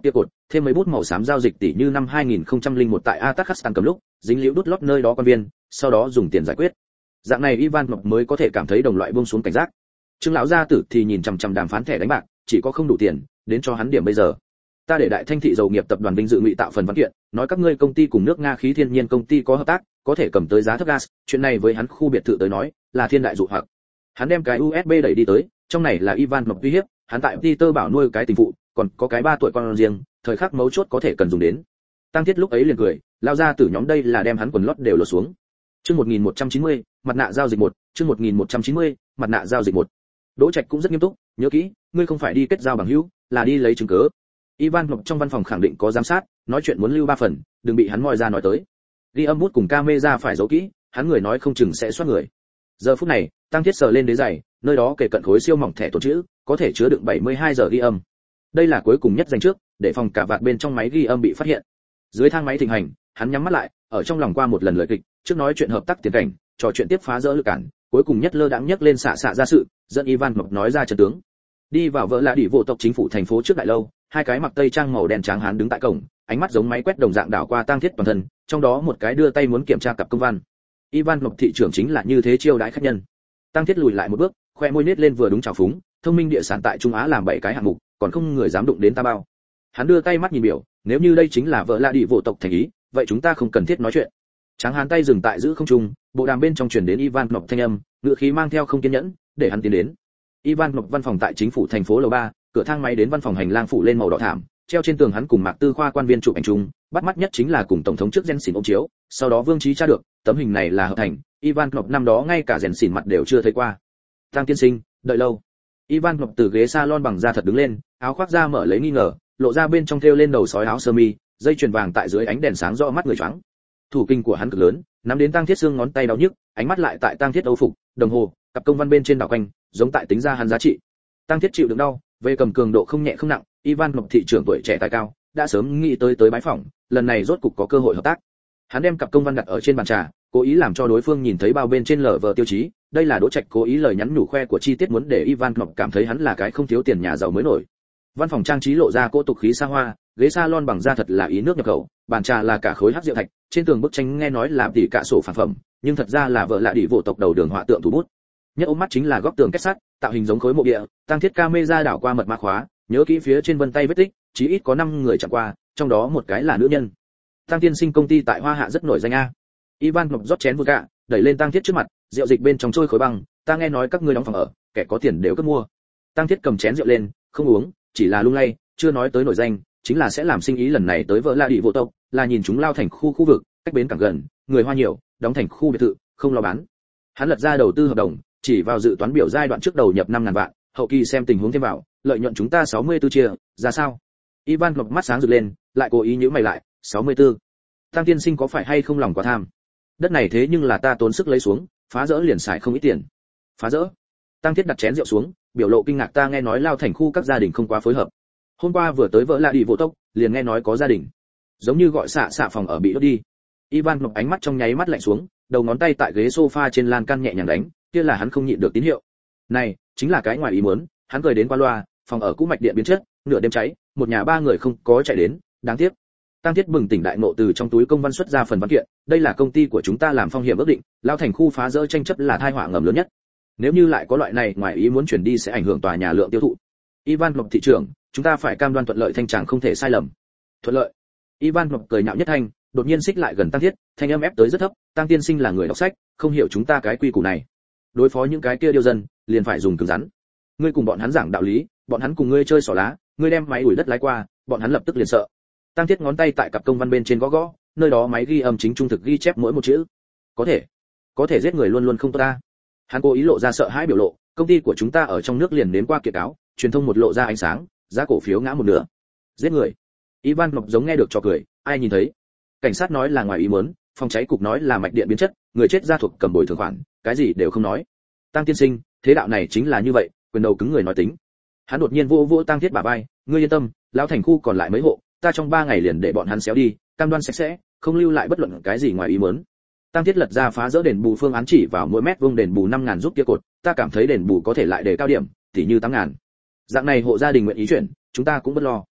thêm mấy bút màu xám giao dịch tỷ như năm 2001 tại Atakhstan cầm lúc, dính liễu đút lót nơi đó quan viên, sau đó dùng tiền giải quyết. Dạng này Ivan Ngọc mới có thể cảm thấy đồng loại buông xuống cảnh giác. Trương lão gia tử thì nhìn chằm chằm đàm phán thẻ đánh bạc, chỉ có không đủ tiền, đến cho hắn điểm bây giờ. Ta để Đại Thanh thị dầu nghiệp tập đoàn vinh dự ngụy tạo phần văn kiện, nói các ngươi công ty cùng nước Nga khí thiên nhiên công ty có hợp tác, có thể cầm tới giá thấp gas, chuyện này với hắn khu biệt thự tới nói, là thiên đại dụ hoặc. Hắn đem cái USB đẩy đi tới, trong này là Ivan Ngọc uy hiếp, hắn tại Peter bảo nuôi cái tình phụ, còn có cái 3 tuổi con riêng, thời khắc mấu chốt có thể cần dùng đến. Tăng Thiết lúc ấy liền cười, lao ra từ nhóm đây là đem hắn quần lót đều lột xuống. Chương 1190, mặt nạ giao dịch 1, chương 1190, mặt nạ giao dịch 1. Đỗ Trạch cũng rất nghiêm túc, nhớ kỹ, ngươi không phải đi kết giao bằng hữu, là đi lấy chứng cứ. Ivan Ngọc trong văn phòng khẳng định có giám sát, nói chuyện muốn lưu 3 phần, đừng bị hắn moi ra nói tới. Ghi âm bút cùng camera phải giấu kỹ, hắn người nói không chừng sẽ soát người. Giờ phút này, Tăng Thiết sờ lên đế giày, nơi đó kể cận khối siêu mỏng thẻ tồn chữ, có thể chứa đựng 72 giờ ghi âm. Đây là cuối cùng nhất dành trước, để phòng cả vạt bên trong máy ghi âm bị phát hiện. Dưới thang máy thịnh hành, hắn nhắm mắt lại, ở trong lòng qua một lần lời kịch, trước nói chuyện hợp tác tiền cảnh, trò chuyện tiếp phá rỡ lực cản, cuối cùng nhất lơ đãng nhấc lên xạ ra sự, dẫn Ivan Ngọc nói ra trận tướng. Đi vào vợ lạ đỉ vô tộc chính phủ thành phố trước đại lâu, hai cái mặc tây trang màu đen trắng hán đứng tại cổng, ánh mắt giống máy quét đồng dạng đảo qua Tăng Thiết toàn thân, trong đó một cái đưa tay muốn kiểm tra cặp công văn. Ivan Ngọc thị trưởng chính là như thế chiêu đãi khách nhân. Tăng Thiết lùi lại một bước, khoe môi nết lên vừa đúng trào phúng, thông minh địa sản tại Trung Á làm 7 cái hạng mục, còn không người dám đụng đến ta bao. Hắn đưa tay mắt nhìn biểu, nếu như đây chính là vợ lạ đỉ vô tộc thành ý, vậy chúng ta không cần thiết nói chuyện. Tráng hán tay dừng tại giữ không trung, bộ đàm bên trong truyền đến Ivan Ngọc thanh âm, ngữ khí mang theo không kiên nhẫn, để hắn tiến đến. Ivan Ngọc văn phòng tại chính phủ thành phố lầu 3, cửa thang máy đến văn phòng hành lang phủ lên màu đỏ thảm, treo trên tường hắn cùng Mạc Tư Khoa quan viên chụp ảnh chung, bắt mắt nhất chính là cùng tổng thống trước gen xỉn ôm chiếu, sau đó Vương Chí tra được, tấm hình này là hợp thành, Ivan Ngọc năm đó ngay cả rèn xỉn mặt đều chưa thấy qua. Tăng tiên sinh, đợi lâu. Ivan Ngọc từ ghế salon bằng da thật đứng lên, áo khoác da mở lấy nghi ngờ, lộ ra bên trong thêu lên đầu sói áo sơ mi, dây chuyền vàng tại dưới ánh đèn sáng rõ mắt người choáng. Thủ kinh của hắn cực lớn, nắm đến Tăng Thiết xương ngón tay đau nhức, ánh mắt lại tại Tăng Thiết Âu phục, đồng hồ, cặp công văn bên trên đảo quanh, giống tại tính ra hắn giá trị. Tăng Thiết chịu đựng đau, về cầm cường độ không nhẹ không nặng, Ivan Ngọc thị trưởng tuổi trẻ tài cao, đã sớm nghĩ tới bái phỏng, lần này rốt cục có cơ hội hợp tác. Hắn đem cặp công văn đặt ở trên bàn trà, cố ý làm cho đối phương nhìn thấy bao bên trên lở vờ tiêu chí, đây là Đỗ Trạch cố ý lời nhắn nhủ khoe của chi tiết muốn để Ivan Ngọc cảm thấy hắn là cái không thiếu tiền nhà giàu mới nổi. Văn phòng trang trí lộ ra cỗ tục khí xa hoa, ghế salon bằng da thật là ý nước nhập khẩu, bàn trà là cả khối hắc diệu thạch, trên tường bức tranh nghe nói là tỉ cả sổ phản phẩm, nhưng thật ra là vợ lạ đỉ vô tộc đầu đường họa tượng thủ bút. Nhất ôm mắt chính là góc tường kết sắt, tạo hình giống khối mộ địa, Tăng Thiết camera đảo qua mật mã khóa, nhớ kỹ phía trên vân tay vết tích, chí ít có 5 người chạm qua, trong đó một cái là nữ nhân. Tăng tiên sinh công ty tại Hoa Hạ rất nổi danh a. Ivan Ngọc rót chén vodka, đẩy lên Tăng Thiết trước mặt, rượu dịch bên trong trôi khối băng, ta nghe nói các ngươi đóng phòng ở, kẻ có tiền đều cất mua. Tăng Thiết cầm chén rượu lên, không uống, chỉ là lung lay, chưa nói tới nổi danh, chính là sẽ làm sinh ý lần này tới vợ lạ đỉ vô tộc, là nhìn chúng lao thành khu vực, cách bến cảng gần, người Hoa nhiều, đóng thành khu biệt thự, không lo bán. Hắn lật ra đầu tư hợp đồng, chỉ vào dự toán biểu giai đoạn trước đầu nhập 5.000 vạn, hậu kỳ xem tình huống thêm vào, lợi nhuận chúng ta 64 chia, ra sao? Ivan Ngọc mắt sáng rực lên, lại cố ý nhíu mày lại, 64. Tăng tiên sinh có phải hay không lòng quá tham? Đất này thế nhưng là ta tốn sức lấy xuống, phá rỡ liền xài không ít tiền. Phá rỡ? Tăng Thiết đặt chén rượu xuống, biểu lộ kinh ngạc, ta nghe nói lao thành khu các gia đình không quá phối hợp. Hôm qua vừa tới vợ lạ đi vô tốc, liền nghe nói có gia đình, giống như gọi xạ phòng ở bị đốt đi. Ivan Ngọc ánh mắt trong nháy mắt lạnh xuống, đầu ngón tay tại ghế sofa trên lan can nhẹ nhàng đánh, kia là hắn không nhịn được tín hiệu. Này, chính là cái ngoài ý muốn, hắn cười đến qua loa, phòng ở cũ mạch điện biến chất, nửa đêm cháy, một nhà 3 người không có chạy đến, đáng tiếc. Tăng Thiết bừng tỉnh đại ngộ từ trong túi công văn xuất ra phần văn kiện, đây là công ty của chúng ta làm phong hiểm ước định, lao thành khu phá rỡ tranh chấp là tai họa ngầm lớn nhất. Nếu như lại có loại này ngoài ý muốn chuyển đi sẽ ảnh hưởng tòa nhà lượng tiêu thụ. Ivan Ngọc thị trưởng, chúng ta phải cam đoan thuận lợi thanh tràng không thể sai lầm. Thuận lợi? Ivan Ngọc cười nhạo nhất thanh, đột nhiên xích lại gần Tăng Thiết, thanh âm ép tới rất thấp, Tăng tiên sinh là người đọc sách, không hiểu chúng ta cái quy củ này. Đối phó những cái kia điêu dân, liền phải dùng cứng rắn. Ngươi cùng bọn hắn giảng đạo lý, bọn hắn cùng ngươi chơi xỏ lá, ngươi đem máy ủi đất lái qua, bọn hắn lập tức liền sợ. Tăng Thiết ngón tay tại cặp công văn bên trên gõ gõ, nơi đó máy ghi âm chính trung thực ghi chép mỗi một chữ. Có thể giết người luôn luôn không tốt ta. Hắn cố ý lộ ra sợ hãi biểu lộ, công ty của chúng ta ở trong nước liền đến qua kiện cáo, truyền thông một lộ ra ánh sáng, giá cổ phiếu ngã một nửa. Giết người? Ivan Ngọc giống nghe được cho cười, ai nhìn thấy? Cảnh sát nói là ngoài ý muốn, phòng cháy cục nói là mạch điện biến chất, người chết gia thuộc cầm bồi thường khoản, cái gì đều không nói. Tăng tiên sinh, thế đạo này chính là như vậy, quyền đầu cứng người nói tính. Hắn đột nhiên vô Tăng Thiết bả vai, ngươi yên tâm, lão thành khu còn lại mấy hộ, ta trong 3 ngày liền để bọn hắn xéo đi, cam đoan sạch sẽ, không lưu lại bất luận cái gì ngoài ý muốn. Tăng Thiết lật ra phá rỡ đền bù phương án, chỉ vào mỗi mét vuông đền bù 5.000 giúp kia cột, ta cảm thấy đền bù có thể lại đề cao điểm, tỉ như 8.000. Dạng này hộ gia đình nguyện ý chuyển, chúng ta cũng bất lo.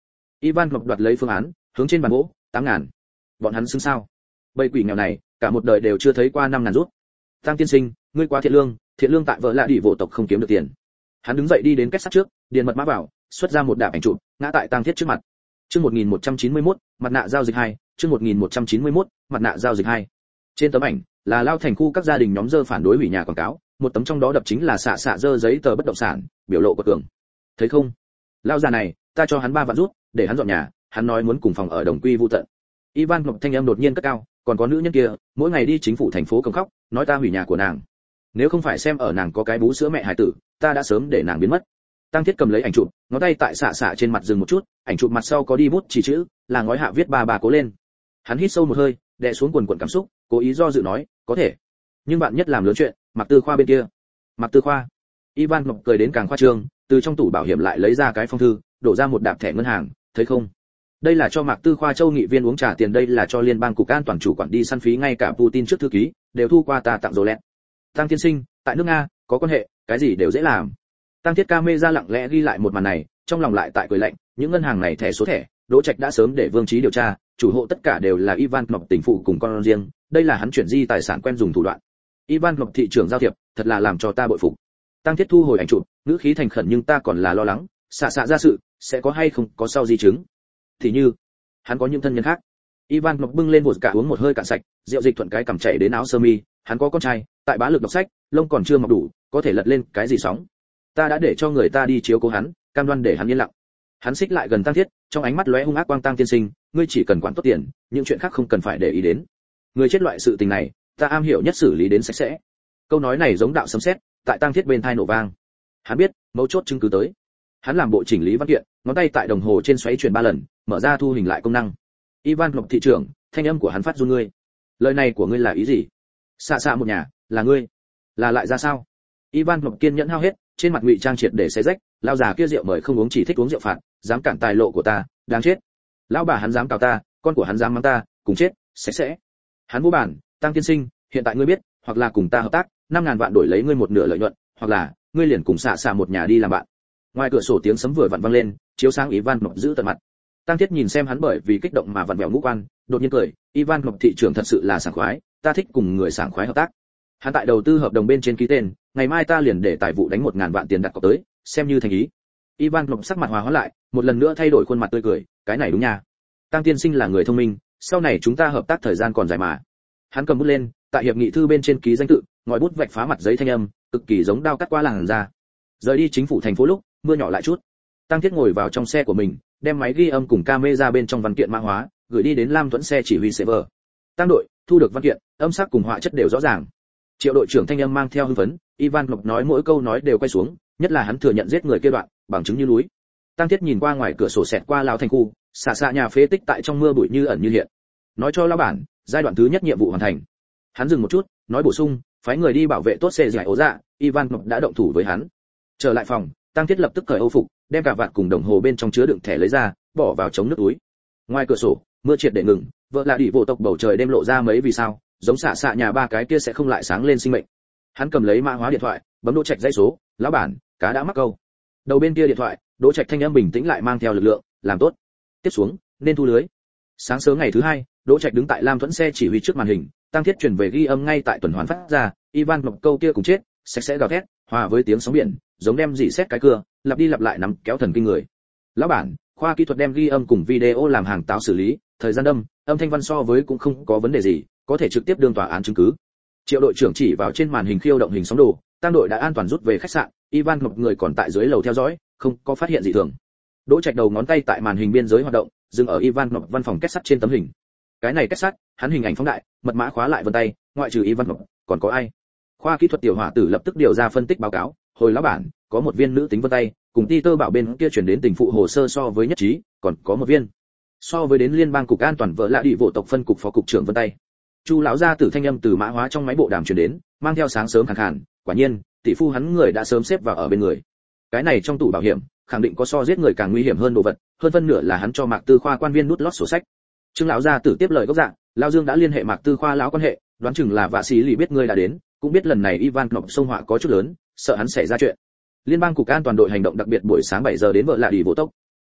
Ivan Ngọc đoạt lấy phương án, hướng trên bàn gỗ, 8.000. Bọn hắn xứng sao? Bầy quỷ nghèo này, cả một đời đều chưa thấy qua 5.000 rút. Tăng tiên sinh, ngươi quá thiện lương tại vợ lạ đỉ vô tộc không kiếm được tiền. Hắn đứng dậy đi đến két sắt trước, điền mật mã vào, xuất ra một đạp ảnh chụp, ngã tại Tăng Thiết trước mặt. Chương 1191, mặt nạ giao dịch 2, chương 1191, mặt nạ giao dịch 2. Trên tấm ảnh là Lao Thành khu các gia đình nhóm dơ phản đối hủy nhà quảng cáo, một tấm trong đó đập chính là xạ dơ giấy tờ bất động sản, biểu lộ của cường. Thấy không? Lao già này, ta cho hắn 3 vạn rút, để hắn dọn nhà, hắn nói muốn cùng phòng ở đồng quy vu tận. Ivan Ngọc thanh âm đột nhiên cất cao, còn có nữ nhân kia, mỗi ngày đi chính phủ thành phố cầm khóc, nói ta hủy nhà của nàng. Nếu không phải xem ở nàng có cái bú sữa mẹ hải tử, ta đã sớm để nàng biến mất. Tăng Thiết cầm lấy ảnh chụp, ngón tay tại xạ trên mặt dừng một chút, ảnh chụp mặt sau có đi bút chỉ chữ, là ngói hạ viết bà cố lên. Hắn hít sâu một hơi, đè xuống quần quần cảm xúc, cố ý do dự nói, có thể. Nhưng bạn nhất làm lớn chuyện, Mạc Tư Khoa bên kia. Mạc Tư Khoa. Ivan Ngọc cười đến càng khoa trương, từ trong tủ bảo hiểm lại lấy ra cái phong thư, đổ ra một đạp thẻ ngân hàng, thấy không? Đây là cho Mạc Tư Khoa Châu nghị viên uống trà tiền, đây là cho liên bang cục an toàn chủ quản đi săn phí, ngay cả Putin trước thư ký đều thu qua ta tặng rồi lẹ. Tăng tiên sinh, tại nước Nga, có quan hệ, cái gì đều dễ làm. Tăng Thiết camera lặng lẽ ghi lại một màn này, trong lòng lại tại cười lạnh, những ngân hàng này thẻ số thẻ, Đỗ Trạch đã sớm để Vương Chí điều tra, chủ hộ tất cả đều là Ivan Ngọc tình phụ cùng con riêng, đây là hắn chuyển di tài sản quen dùng thủ đoạn. Ivan Ngọc thị trưởng giao thiệp, thật là làm cho ta bội phục. Tăng Thiết thu hồi ảnh chụp, ngữ khí thành khẩn, nhưng ta còn là lo lắng, xạ ra sự, sẽ có hay không có sau di chứng. Thì như, hắn có những thân nhân khác. Ivan Ngọc bưng lên vodka uống một hơi cạn sạch, rượu dịch thuận cái cằm chảy đến áo sơ mi, hắn có con trai, tại bá lực đọc sách, lông còn chưa mọc đủ, có thể lật lên cái gì sóng. Ta đã để cho người ta đi chiếu cố hắn, cam đoan để hắn yên lặng. Hắn xích lại gần Tăng Thiết, trong ánh mắt lóe hung ác quang. Tăng tiên sinh, ngươi chỉ cần quản tốt tiền, những chuyện khác không cần phải để ý đến. Người chết loại sự tình này, ta am hiểu nhất xử lý đến sạch sẽ. Câu nói này giống đạo sấm sét, tại Tăng Thiết bên tai nổ vang. Hắn biết, mấu chốt chứng cứ tới. Hắn làm bộ chỉnh lý văn kiện, ngón tay tại đồng hồ trên xoáy chuyển 3 lần, mở ra thu hình lại công năng. Ivan Ngọc thị trưởng, thanh âm của hắn phát run ngươi. Lời này của ngươi là ý gì? Xạ một nhà, là ngươi? Là lại ra sao? Ivan Ngọc kiên nhẫn hao hết, trên mặt ngụy trang triệt để xé rách, lao già kia rượu mời không uống chỉ thích uống rượu phạt, dám cản tài lộ của ta, đáng chết. Lão bà hắn dám cào ta, con của hắn dám mắng ta, cùng chết, sẽ. Hắn vô bản, Tăng tiên sinh, hiện tại ngươi biết, hoặc là cùng ta hợp tác, 5.000 vạn đổi lấy ngươi một nửa lợi nhuận, hoặc là ngươi liền cùng xạ một nhà đi làm bạn. Ngoài cửa sổ tiếng sấm vừa vặn vang lên, chiếu sáng Ivan Ngọc giữ tận mặt. Tăng Thiết nhìn xem hắn bởi vì kích động mà vặn vẹo ngũ quan, đột nhiên cười, Ivan Ngọc thị trưởng thật sự là sảng khoái, ta thích cùng người sảng khoái hợp tác. Hắn tại đầu tư hợp đồng bên trên ký tên, ngày mai ta liền để tài vụ đánh 1.000 vạn tiền đặt cọc tới, xem như thành ý. Ivan Ngọc sắc mặt hòa hóa lại, một lần nữa thay đổi khuôn mặt tươi cười, cái này đúng nha. Tăng tiên sinh là người thông minh, sau này chúng ta hợp tác thời gian còn dài mà. Hắn cầm bút lên, tại hiệp nghị thư bên trên ký danh tự, ngòi bút vạch phá mặt giấy thanh âm, cực kỳ giống đao cắt qua làn da. Rời đi chính phủ thành phố lúc, mưa nhỏ lại chút. Tăng Thiết ngồi vào trong xe của mình, đem máy ghi âm cùng camera bên trong văn kiện mã hóa, gửi đi đến Lam Thuẫn xe chỉ huy server. Tăng đội, thu được văn kiện, âm sắc cùng họa chất đều rõ ràng. Triệu đội trưởng thanh âm mang theo hưng phấn, Ivan Ngọc nói mỗi câu nói đều quay xuống, nhất là hắn thừa nhận giết người kia đoạn, bằng chứng như núi. Tăng Thiết nhìn qua ngoài cửa sổ xẹt qua Lão Thành khu, xạ nhà phế tích tại trong mưa bụi như ẩn như hiện. Nói cho lão bản, giai đoạn thứ nhất nhiệm vụ hoàn thành. Hắn dừng một chút, nói bổ sung, phái người đi bảo vệ tốt xe giải ố dạ, Ivan Ngọc đã động thủ với hắn. Trở lại phòng, Tăng Thiết lập tức cởi âu phục, đem cả vạt cùng đồng hồ bên trong chứa đựng thẻ lấy ra, bỏ vào chống nước túi. Ngoài cửa sổ, mưa triệt để ngừng, vợ là đi vô tộc bầu trời đêm lộ ra mấy vì sao, giống xạ nhà ba cái kia sẽ không lại sáng lên sinh mệnh. Hắn cầm lấy mã hóa điện thoại, bấm Đỗ Trạch dãy số, lão bản, cá đã mắc câu. Đầu bên kia điện thoại, Đỗ Trạch thanh âm bình tĩnh lại mang theo lực lượng, làm tốt. Tiếp xuống, nên thu lưới. Sáng sớm ngày thứ hai, Đỗ Trạch đứng tại Lam Thuẫn xe chỉ huy trước màn hình, Tăng Thiết truyền về ghi âm ngay tại tuần hoàn phát ra, Ivan Ngọc câu kia cùng chết, sạch sẽ gào thét, hòa với tiếng sóng biển, giống đem dỉ xét cái cưa, lặp đi lặp lại nắm kéo thần kinh người. Lão bản, khoa kỹ thuật đem ghi âm cùng video làm hàng táo xử lý, thời gian đâm, âm thanh văn so với cũng không có vấn đề gì, có thể trực tiếp đương tòa án chứng cứ. Triệu đội trưởng chỉ vào trên màn hình khiêu động hình sóng đồ, Tăng đội đã an toàn rút về khách sạn, Ivan Ngọc người còn tại dưới lầu theo dõi, không có phát hiện gì thường. Đỗ Trạch đầu ngón tay tại màn hình biên giới hoạt động, dừng ở Ivan Ngọc văn phòng kết sắt trên tấm hình. Cái này kết sắt, hắn hình ảnh phóng đại, mật mã khóa lại vân tay, ngoại trừ Ivan Ngọc, còn có ai? Khoa kỹ thuật tiểu hỏa tử lập tức điều ra phân tích báo cáo, hồi lão bản, có một viên nữ tính vân tay, cùng Peter bảo bên kia chuyển đến tình phụ hồ sơ so với nhất trí, còn có một viên so với đến liên bang cục an toàn vợ lạ đi vụ tộc phân cục phó cục trưởng vân tay. Chu lão gia tử thanh âm từ mã hóa trong máy bộ đàm truyền đến, mang theo sáng sớm khàn khàn, quả nhiên, tỷ phu hắn người đã sớm xếp vào ở bên người. Cái này trong tủ bảo hiểm, khẳng định có so giết người càng nguy hiểm hơn đồ vật, hơn phân nửa là hắn cho Mạc Tư Khoa quan viên nút lót sổ sách. Trương lão gia tử tiếp lời gốc dạng, Lão Dương đã liên hệ Mạc Tư Khoa lão quan hệ, đoán chừng là vạ sĩ lì biết ngươi đã đến, cũng biết lần này Ivan Ngọc sông họa có chút lớn, sợ hắn xảy ra chuyện. Liên bang cục an toàn đội hành động đặc biệt buổi sáng 7 giờ đến vợ lạ đi vô tốc.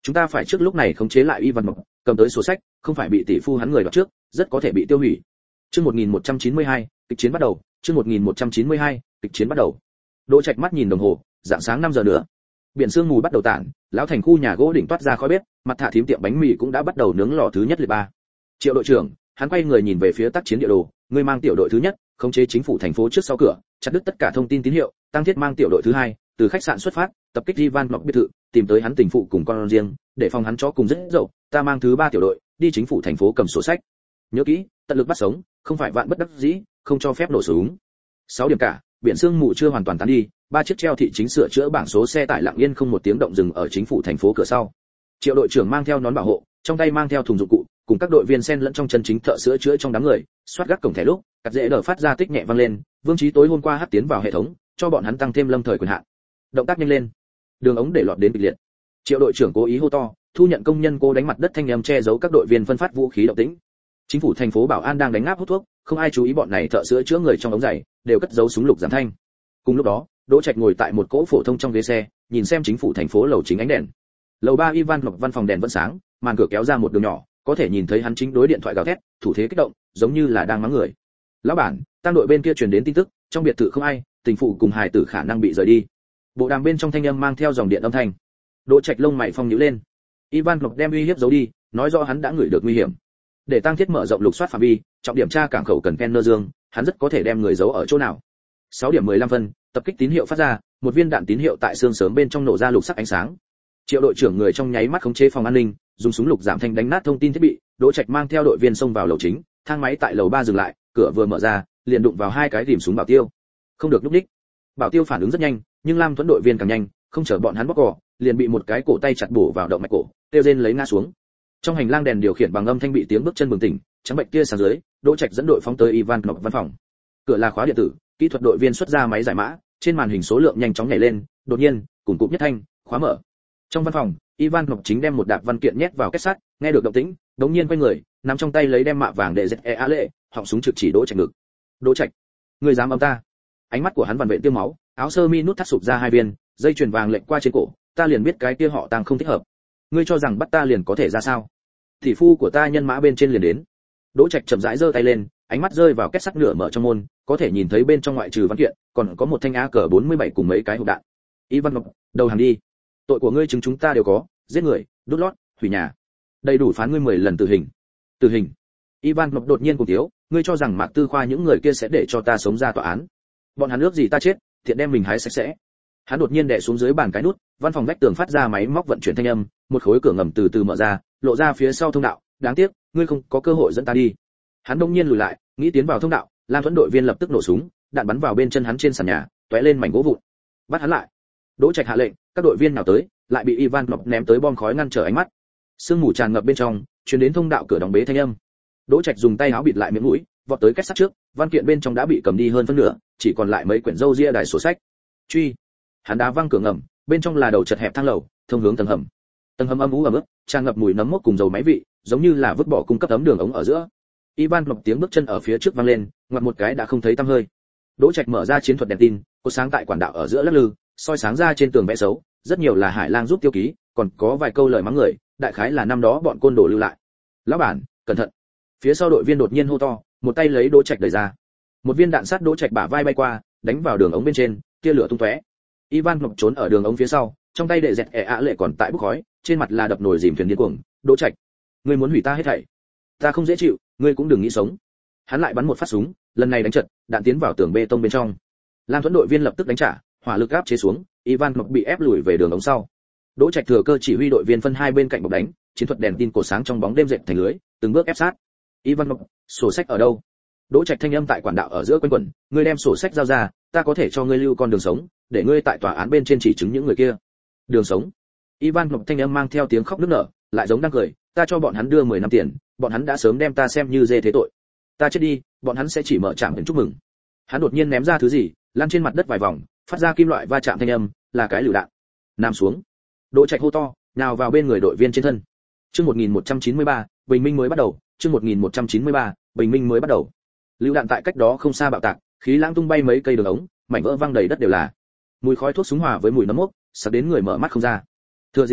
Chúng ta phải trước lúc này khống chế lại Ivan Mộc, cầm tới sổ sách, không phải bị tỷ phu hắn người đoạt trước, rất có thể bị tiêu hủy. Chương 1192, kịch chiến bắt đầu, chương 1192, kịch chiến bắt đầu. Đỗ Trạch mắt nhìn đồng hồ, dạng sáng 5 giờ nữa. Biển sương mù bắt đầu tản, lão thành khu nhà gỗ đỉnh toát ra khói bếp, mặt thả thím tiệm bánh mì cũng đã bắt đầu nướng lò thứ nhất liệt ba. Triệu đội trưởng, hắn quay người nhìn về phía tác chiến địa đồ, ngươi mang tiểu đội thứ nhất, khống chế chính phủ thành phố trước sau cửa, chặt đứt tất cả thông tin tín hiệu, tăng thiết mang tiểu đội thứ hai, từ khách sạn xuất phát, tập kích Ivan Mộc biệt thự, tìm tới hắn tình phụ cùng con riêng, để phòng hắn chó cùng rất dậu, ta mang thứ ba tiểu đội, đi chính phủ thành phố cầm sổ sách. Nhớ kỹ, tận lực bắt sống, không phải vạn bất đắc dĩ, không cho phép nổ súng. 6 điểm cả, biển sương mù chưa hoàn toàn tán đi, 3 chiếc treo thị chính sửa chữa bảng số xe tải lặng yên không một tiếng động dừng ở chính phủ thành phố cửa sau. Triệu đội trưởng mang theo nón bảo hộ, trong tay mang theo thùng dụng cụ, cùng các đội viên xen lẫn trong chân chính thợ sửa chữa trong đám người, soát gác cổng thẻ lúc, cắt dễ đờ phát ra tích nhẹ vang lên, Vương Chí tối hôm qua hắt tiến vào hệ thống, cho bọn hắn tăng thêm lâm thời quyền hạn. Động tác nhanh lên. Đường ống để lọt đến kịch liệt. Triệu đội trưởng cố ý hô to, thu nhận công nhân cố đánh mặt đất thanh âm che giấu các đội viên phân phát vũ khí động tĩnh. Chính phủ thành phố bảo an đang đánh ngáp hút thuốc, không ai chú ý bọn này thợ sửa chữa người trong ống giày, đều cất giấu súng lục giảm thanh. Cùng lúc đó, Đỗ Trạch ngồi tại một cỗ phổ thông trong ghế xe, nhìn xem chính phủ thành phố lầu chính ánh đèn. Lầu 3 Ivan Mộc văn phòng đèn vẫn sáng, màn cửa kéo ra một đường nhỏ, có thể nhìn thấy hắn chính đối điện thoại gào thét, thủ thế kích động, giống như là đang mắng người. Lão bản, tăng đội bên kia truyền đến tin tức, trong biệt thự không ai, tình phụ cùng hài tử khả năng bị rời đi. Bộ đàm bên trong thanh âm mang theo dòng điện âm thanh. Đỗ Trạch lông mày phong nhíu lên. Ivan Mộc đem uy hiếp giấu đi, nói rõ hắn đã ngửi được nguy hiểm. Để tăng thiết mở rộng lục soát phạm vi, trọng điểm tra cảng khẩu cần Kenner Dương, hắn rất có thể đem người giấu ở chỗ nào. 6 điểm 15 phân, tập kích tín hiệu phát ra, một viên đạn tín hiệu tại xương sớm bên trong nổ ra lục sắc ánh sáng. Triệu đội trưởng người trong nháy mắt khống chế phòng an ninh, dùng súng lục giảm thanh đánh nát thông tin thiết bị, Đỗ Trạch mang theo đội viên xông vào lầu chính, thang máy tại lầu 3 dừng lại, cửa vừa mở ra, liền đụng vào hai cái rìm súng bảo tiêu. Không được lúc đích. Bảo tiêu phản ứng rất nhanh, nhưng Lam Thuẫn đội viên càng nhanh, không chờ bọn hắn bóc cỏ, liền bị một cái cổ tay chặt bổ vào động mạch cổ, tiêu rên lấy ngã xuống. Trong hành lang đèn điều khiển bằng âm thanh bị tiếng bước chân bừng tỉnh, trắng bệnh kia sáng dưới, Đỗ Trạch dẫn đội phóng tới Ivan Mộc văn phòng. Cửa là khóa điện tử, kỹ thuật đội viên xuất ra máy giải mã, trên màn hình số lượng nhanh chóng nhảy lên, đột nhiên, cùng cụm nhất thanh, khóa mở. Trong văn phòng, Ivan Mộc chính đem một đạp văn kiện nhét vào kết sắt, nghe được động tĩnh, đống nhiên quay người, nắm trong tay lấy đem mạ vàng để ZEA lệ, họng súng trực chỉ Đỗ Trạch ngực. Đỗ Trạch, ngươi dám âm ta? Ánh mắt của hắn vằn vện tiêu máu, áo sơ mi nút thắt sụp ra hai viên, dây chuyền vàng lệnh qua trên cổ, ta liền biết cái kia họ Tang không thích hợp. Ngươi cho rằng bắt ta liền có thể ra sao? Tỷ phu của ta nhân mã bên trên liền đến. Đỗ Trạch chậm rãi giơ tay lên, ánh mắt rơi vào kết sắt nửa mở trong môn, có thể nhìn thấy bên trong ngoại trừ văn kiện, còn có một thanh AK-47 cùng mấy cái hộp đạn. Ivan Mộc, đầu hàng đi. Tội của ngươi chứng chúng ta đều có, giết người, đốt lót, hủy nhà. Đầy đủ phán ngươi 10 lần tử hình. Tử hình? Ivan Mộc đột nhiên cùng thiếu, ngươi cho rằng Mạc Tư Khoa những người kia sẽ để cho ta sống ra tòa án? Bọn hắn ước gì ta chết, thiện đem mình hái sạch sẽ. Hắn đột nhiên đè xuống dưới bàn cái nút, văn phòng vách tường phát ra máy móc vận chuyển thanh âm, một khối cửa ngầm từ từ mở ra, lộ ra phía sau thông đạo, đáng tiếc, ngươi không có cơ hội dẫn ta đi. Hắn đông nhiên lùi lại, nghĩ tiến vào thông đạo, Lam Thuẫn đội viên lập tức nổ súng, đạn bắn vào bên chân hắn trên sàn nhà, tóe lên mảnh gỗ vụn. Bắt hắn lại. Đỗ Trạch hạ lệnh, các đội viên nào tới, lại bị Ivan Mộc ném tới bom khói ngăn trở ánh mắt. Sương mù tràn ngập bên trong, truyền đến thông đạo cửa đóng bế thanh âm. Đỗ Trạch dùng tay áo bịt lại miệng mũi, vọt tới kết sắt trước, văn kiện bên trong đã bị cầm đi hơn phân nửa, chỉ còn lại mấy quyển râu ria đài sổ sách. Truy. Hắn đá văng cửa ngầm, bên trong là đầu chật hẹp thang lầu, thông hướng tầng hầm. Tầng hầm âm u ẩm ướt, tràn ngập mùi nấm mốc cùng dầu máy vị, giống như là vứt bỏ cung cấp ấm đường ống ở giữa. Ivan Mộc tiếng bước chân ở phía trước vang lên, ngoặt một cái đã không thấy tăm hơi. Đỗ Trạch mở ra chiến thuật đèn tin, cột sáng tại quản đạo ở giữa lắc lư, soi sáng ra trên tường vẽ xấu, rất nhiều là Hải Lang giúp tiêu ký, còn có vài câu lời mắng người, đại khái là năm đó bọn côn đồ lưu lại. Lão bản, cẩn thận. Phía sau đội viên đột nhiên hô to, một tay lấy Đỗ Trạch đẩy ra. Một viên đạn sát Đỗ Trạch bả vai bay qua, đánh vào đường ống bên trên, tia lửa tung tóe. Ivan Mộc trốn ở đường ống phía sau, trong tay đệ dẹt lệ còn tại bốc khói, trên mặt là đập nồi dìm thuyền điên cuồng. Đỗ Trạch, ngươi muốn hủy ta hết thảy. Ta không dễ chịu, ngươi cũng đừng nghĩ sống. Hắn lại bắn một phát súng, lần này đánh trật, đạn tiến vào tường bê tông bên trong. Lam Thuẫn đội viên lập tức đánh trả, hỏa lực áp chế xuống, Ivan Mộc bị ép lùi về đường ống sau. Đỗ Trạch thừa cơ chỉ huy đội viên phân hai bên cạnh bọc đánh, chiến thuật đèn tin cột sáng trong bóng đêm dệt thành lưới, từng bước ép sát. Ivan Mộc, sổ sách ở đâu? Đỗ Trạch thanh âm tại quản đạo ở giữa quanh quẩn, ngươi đem sổ sách giao ra, ta có thể cho ngươi lưu con đường sống, để ngươi tại tòa án bên trên chỉ chứng những người kia. Đường sống? Ivan Mộc thanh âm mang theo tiếng khóc nức nở, lại giống đang cười, ta cho bọn hắn đưa 10 năm tiền, bọn hắn đã sớm đem ta xem như dê thế tội. Ta chết đi, bọn hắn sẽ chỉ mở trạm để chúc mừng. Hắn đột nhiên ném ra thứ gì, lăn trên mặt đất vài vòng, phát ra kim loại va chạm thanh âm, là cái lựu đạn. Nằm xuống. Đỗ Trạch hô to, nào vào bên người đội viên trên thân. Chương 1193, bình minh mới bắt đầu, chương 1193, bình minh mới bắt đầu. Lựu đạn tại cách đó không xa bạo tạc, khí lãng tung bay mấy cây đường ống, mảnh vỡ văng đầy đất đều là. Mùi khói thuốc súng hòa với mùi nấm mốc, sặc đến người mở mắt không ra. Thừa dịp loạn,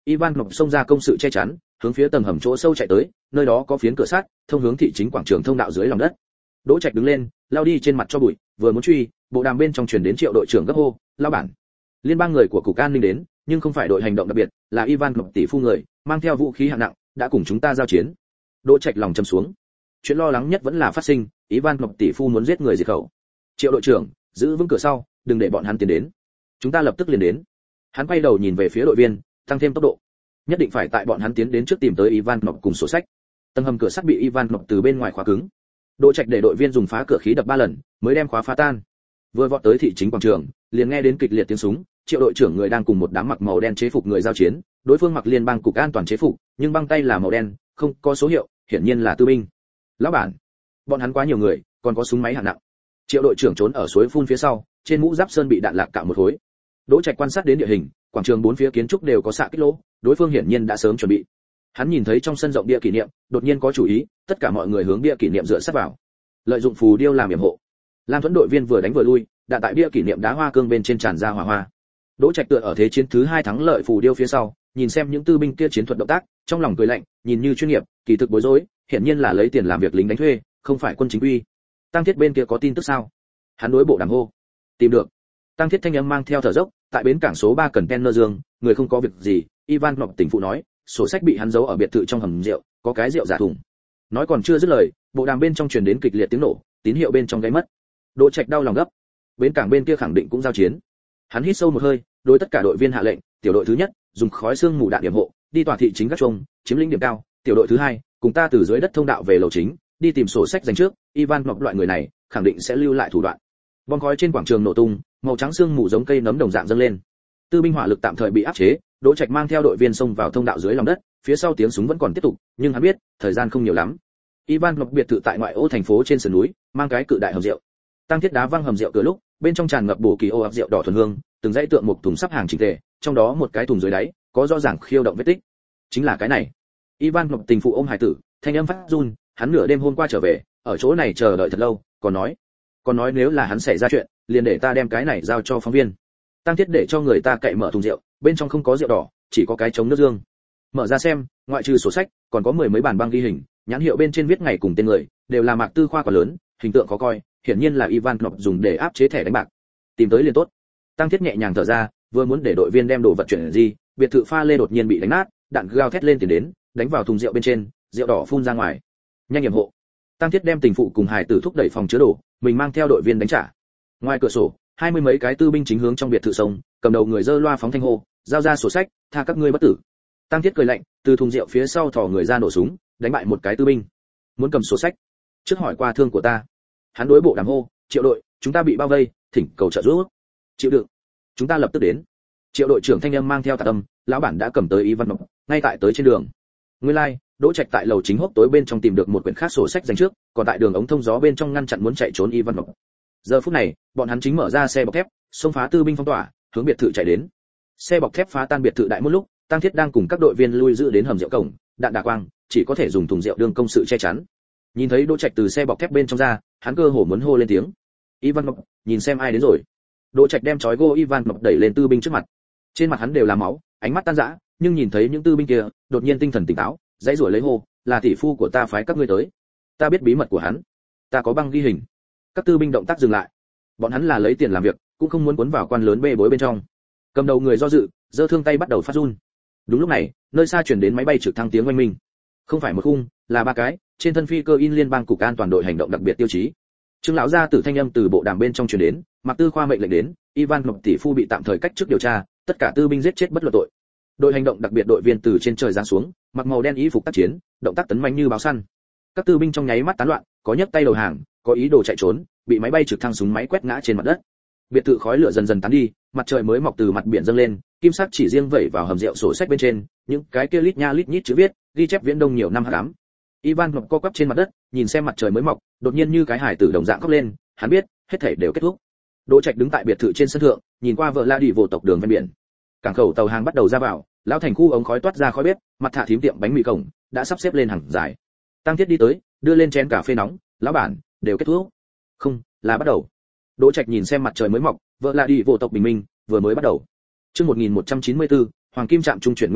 Ivan Ngọc xông ra công sự che chắn, hướng phía tầng hầm chỗ sâu chạy tới, nơi đó có phiến cửa sắt, thông hướng thị chính quảng trường thông đạo dưới lòng đất. Đỗ Trạch đứng lên, lao đi trên mặt cho bụi, vừa muốn truy, bộ đàm bên trong truyền đến Triệu đội trưởng gấp hô, "Lão bản, liên bang người của cục an ninh đến, nhưng không phải đội hành động đặc biệt, là Ivan Ngọc tỷ phu người, mang theo vũ khí hạng nặng, đã cùng chúng ta giao chiến." Đỗ Trạch lòng trầm xuống. Chuyện lo lắng nhất vẫn là phát sinh, Ivan Ngọc tỷ phu muốn giết người diệt khẩu. Triệu đội trưởng, giữ vững cửa sau, đừng để bọn hắn tiến đến. Chúng ta lập tức liền đến. Hắn quay đầu nhìn về phía đội viên, tăng thêm tốc độ. Nhất định phải tại bọn hắn tiến đến trước tìm tới Ivan Ngọc cùng sổ sách. Tầng hầm cửa sắt bị Ivan Ngọc từ bên ngoài khóa cứng. Đỗ Trạch để đội viên dùng phá cửa khí đập 3 lần, mới đem khóa phá tan. Vừa vọt tới thị chính quảng trường, liền nghe đến kịch liệt tiếng súng, Triệu đội trưởng người đang cùng một đám mặc màu đen chế phục người giao chiến, đối phương mặc liên bang cục an toàn chế phục, nhưng băng tay là màu đen, không có số hiệu, hiển nhiên là tư binh. Lão bản, bọn hắn quá nhiều người, còn có súng máy hạng nặng. Triệu đội trưởng trốn ở suối phun phía sau, trên mũ giáp sơn bị đạn lạc cạo một khối. Đỗ Trạch quan sát đến địa hình, quảng trường bốn phía kiến trúc đều có xạ kích lỗ, đối phương hiển nhiên đã sớm chuẩn bị. Hắn nhìn thấy trong sân rộng bia kỷ niệm, đột nhiên có chủ ý, tất cả mọi người hướng bia kỷ niệm dựa sát vào, lợi dụng phù điêu làm yểm hộ. Lam Thuẫn đội viên vừa đánh vừa lui, đạn tại bia kỷ niệm đá hoa cương bên trên tràn ra hỏa hoa. Đỗ Trạch tựa ở thế chiến thứ 2 thắng lợi phù điêu phía sau, nhìn xem những tư binh kia chiến thuật động tác, trong lòng cười lạnh, nhìn như chuyên nghiệp, kỳ thực bối rối, hiển nhiên là lấy tiền làm việc lính đánh thuê, không phải quân chính quy. Tăng Thiết bên kia có tin tức sao? Hắn đối bộ đàm hô. Tìm được. Tăng Thiết thanh âm mang theo thở dốc, tại bến cảng số 3 container dương, người không có việc gì, Ivan Ngọc tỉnh phụ nói, sổ sách bị hắn giấu ở biệt thự trong hầm rượu, có cái rượu giả thùng. Nói còn chưa dứt lời, bộ đàm bên trong truyền đến kịch liệt tiếng nổ, tín hiệu bên trong gáy mất. Đỗ Trạch đau lòng gấp. Bến cảng bên kia khẳng định cũng giao chiến. Hắn hít sâu một hơi, đối tất cả đội viên hạ lệnh, tiểu đội thứ nhất, dùng khói xương mù đạn điểm hộ, đi tòa thị chính gác chuông, chiếm lĩnh điểm cao, tiểu đội thứ hai, cùng ta từ dưới đất thông đạo về lầu chính, đi tìm sổ sách dành trước, Ivan Ngọc loại người này, khẳng định sẽ lưu lại thủ đoạn. Bom khói trên quảng trường nổ tung, màu trắng xương mù giống cây nấm đồng dạng dâng lên. Tư binh hỏa lực tạm thời bị áp chế, Đỗ Trạch mang theo đội viên xông vào thông đạo dưới lòng đất, phía sau tiếng súng vẫn còn tiếp tục, nhưng hắn biết, thời gian không nhiều lắm. Ivan Ngọc biệt thự tại ngoại ô thành phố trên sườn núi, mang cái cự đại hầm rượu. Tăng Thiết đá văng hầm rượu cửa lúc, bên trong tràn ngập bổ kỳ ô áp rượu đỏ thuần hương, từng dãy tượng một thùng sắp hàng chỉnh tề, trong đó một cái thùng dưới đáy có rõ ràng khiêu động vết tích. Chính là cái này. Ivan Ngọc tình phụ ôm hải tử, thanh âm phát run, hắn nửa đêm hôm qua trở về, ở chỗ này chờ đợi thật lâu, còn nói nếu là hắn xảy ra chuyện, liền để ta đem cái này giao cho phóng viên. Tăng Thiết để cho người ta cậy mở thùng rượu, bên trong không có rượu đỏ, chỉ có cái trống nước dương. Mở ra xem, ngoại trừ sổ sách, còn có 10 mấy bản băng ghi hình, nhãn hiệu bên trên viết ngày cùng tên người, đều là Mạc Tư Khoa quá lớn, hình tượng khó coi, hiển nhiên là Ivan Ngọc dùng để áp chế thẻ đánh bạc. Tìm tới liền tốt. Tăng Thiết nhẹ nhàng thở ra, vừa muốn để đội viên đem đồ vật chuyển gì, biệt thự pha lê đột nhiên bị đánh nát, đạn gào thét lên tiến đến, đánh vào thùng rượu bên trên, rượu đỏ phun ra ngoài. Nhanh nhiệm hộ. Tăng Thiết đem tình phụ cùng hải tử thúc đẩy phòng chứa đồ, mình mang theo đội viên đánh trả. Ngoài cửa sổ, 20 mấy cái tư binh chính hướng trong biệt thự sông, cầm đầu người giơ loa phóng thanh hô, giao ra sổ sách, tha các ngươi bất tử. Tăng Thiết cười lạnh, từ thùng rượu phía sau thò người ra nổ súng, đánh bại một cái tư binh. Muốn cầm sổ sách, trước hỏi qua thương của ta. Hắn đối bộ đàm hô, Triệu đội, chúng ta bị bao vây, thỉnh cầu trợ giúp. Chịu đựng, chúng ta lập tức đến. Triệu đội trưởng thanh âm mang theo tà tâm, lão bản đã cầm tới Ivan Ngọc, ngay tại tới trên đường. Nguyên lai, Đỗ Trạch tại lầu chính hốc tối bên trong tìm được một quyển khác sổ sách dành trước, còn tại đường ống thông gió bên trong ngăn chặn muốn chạy trốn Ivan Ngọc. Giờ phút này, bọn hắn chính mở ra xe bọc thép, xông phá tư binh phong tỏa, hướng biệt thự chạy đến. Xe bọc thép phá tan biệt thự đại một lúc, Tăng Thiết đang cùng các đội viên lui giữ đến hầm rượu cổng, đạn đả quang, chỉ có thể dùng thùng rượu đương công sự che chắn. Nhìn thấy Đỗ Trạch từ xe bọc thép bên trong ra, hắn cơ hồ muốn hô lên tiếng. Ivan Ngọc, nhìn xem ai đến rồi. Đỗ Trạch đem chói gô Ivan Ngọc đẩy lên tư binh trước mặt. Trên mặt hắn đều là máu, ánh mắt tan rã, nhưng nhìn thấy những tư binh kia, đột nhiên tinh thần tỉnh táo, dãy rủa lấy hô, là tỷ phu của ta phái các ngươi tới. Ta biết bí mật của hắn, ta có băng ghi hình. Các tư binh động tác dừng lại. Bọn hắn là lấy tiền làm việc, cũng không muốn cuốn vào quan lớn bê bối bên trong. Cầm đầu người do dự, giơ thương tay bắt đầu phát run. Đúng lúc này, nơi xa truyền đến máy bay trực thăng tiếng oanh minh. Không phải một khung, là 3 cái, trên thân phi cơ in liên bang cục an toàn đội hành động đặc biệt tiêu chí. Trương lão gia tử thanh âm từ bộ đàm bên trong truyền đến, Mạc Tư Khoa mệnh lệnh đến, Ivan Ngọc tỷ phu bị tạm thời cách chức điều tra, tất cả tư binh giết chết bất luận tội. Đội hành động đặc biệt đội viên từ trên trời giáng xuống, mặc màu đen y phục tác chiến, động tác tấn mãnh như báo săn. Các tư binh trong nháy mắt tán loạn, có nhấc tay đầu hàng, có ý đồ chạy trốn, bị máy bay trực thăng súng máy quét ngã trên mặt đất. Biệt thự khói lửa dần dần tán đi, mặt trời mới mọc từ mặt biển dâng lên, kim sắc chỉ riêng vẩy vào hầm rượu sổ sách bên trên, những cái kia lít nha lít nhít chữ viết, ghi chép viễn đông nhiều năm hắc ám. Ivan Ngọc co quắp trên mặt đất, nhìn xem mặt trời mới mọc, đột nhiên như cái hải tử đồng dạng khóc lên, hắn biết, hết thảy đều kết thúc. Đỗ Trạch đứng tại biệt thự trên sân thượng, nhìn qua vợ la đi vô tộc đường ven biển. Cảng khẩu tàu hàng bắt đầu ra vào, lão thành khu ống khói toát ra khói bếp, mặt thả thím tiệm bánh mì cổng đã sắp xếp lên hàng dài. Tăng Thiết đi tới, đưa lên chén cà phê nóng, lão bản, đều kết thúc. Không, là bắt đầu. Đỗ Trạch nhìn xem mặt trời mới mọc, vợ la đi vô tộc bình minh, vừa mới bắt đầu. Chương 1194, Hoàng Kim Trạm trung chuyển nguyên tội,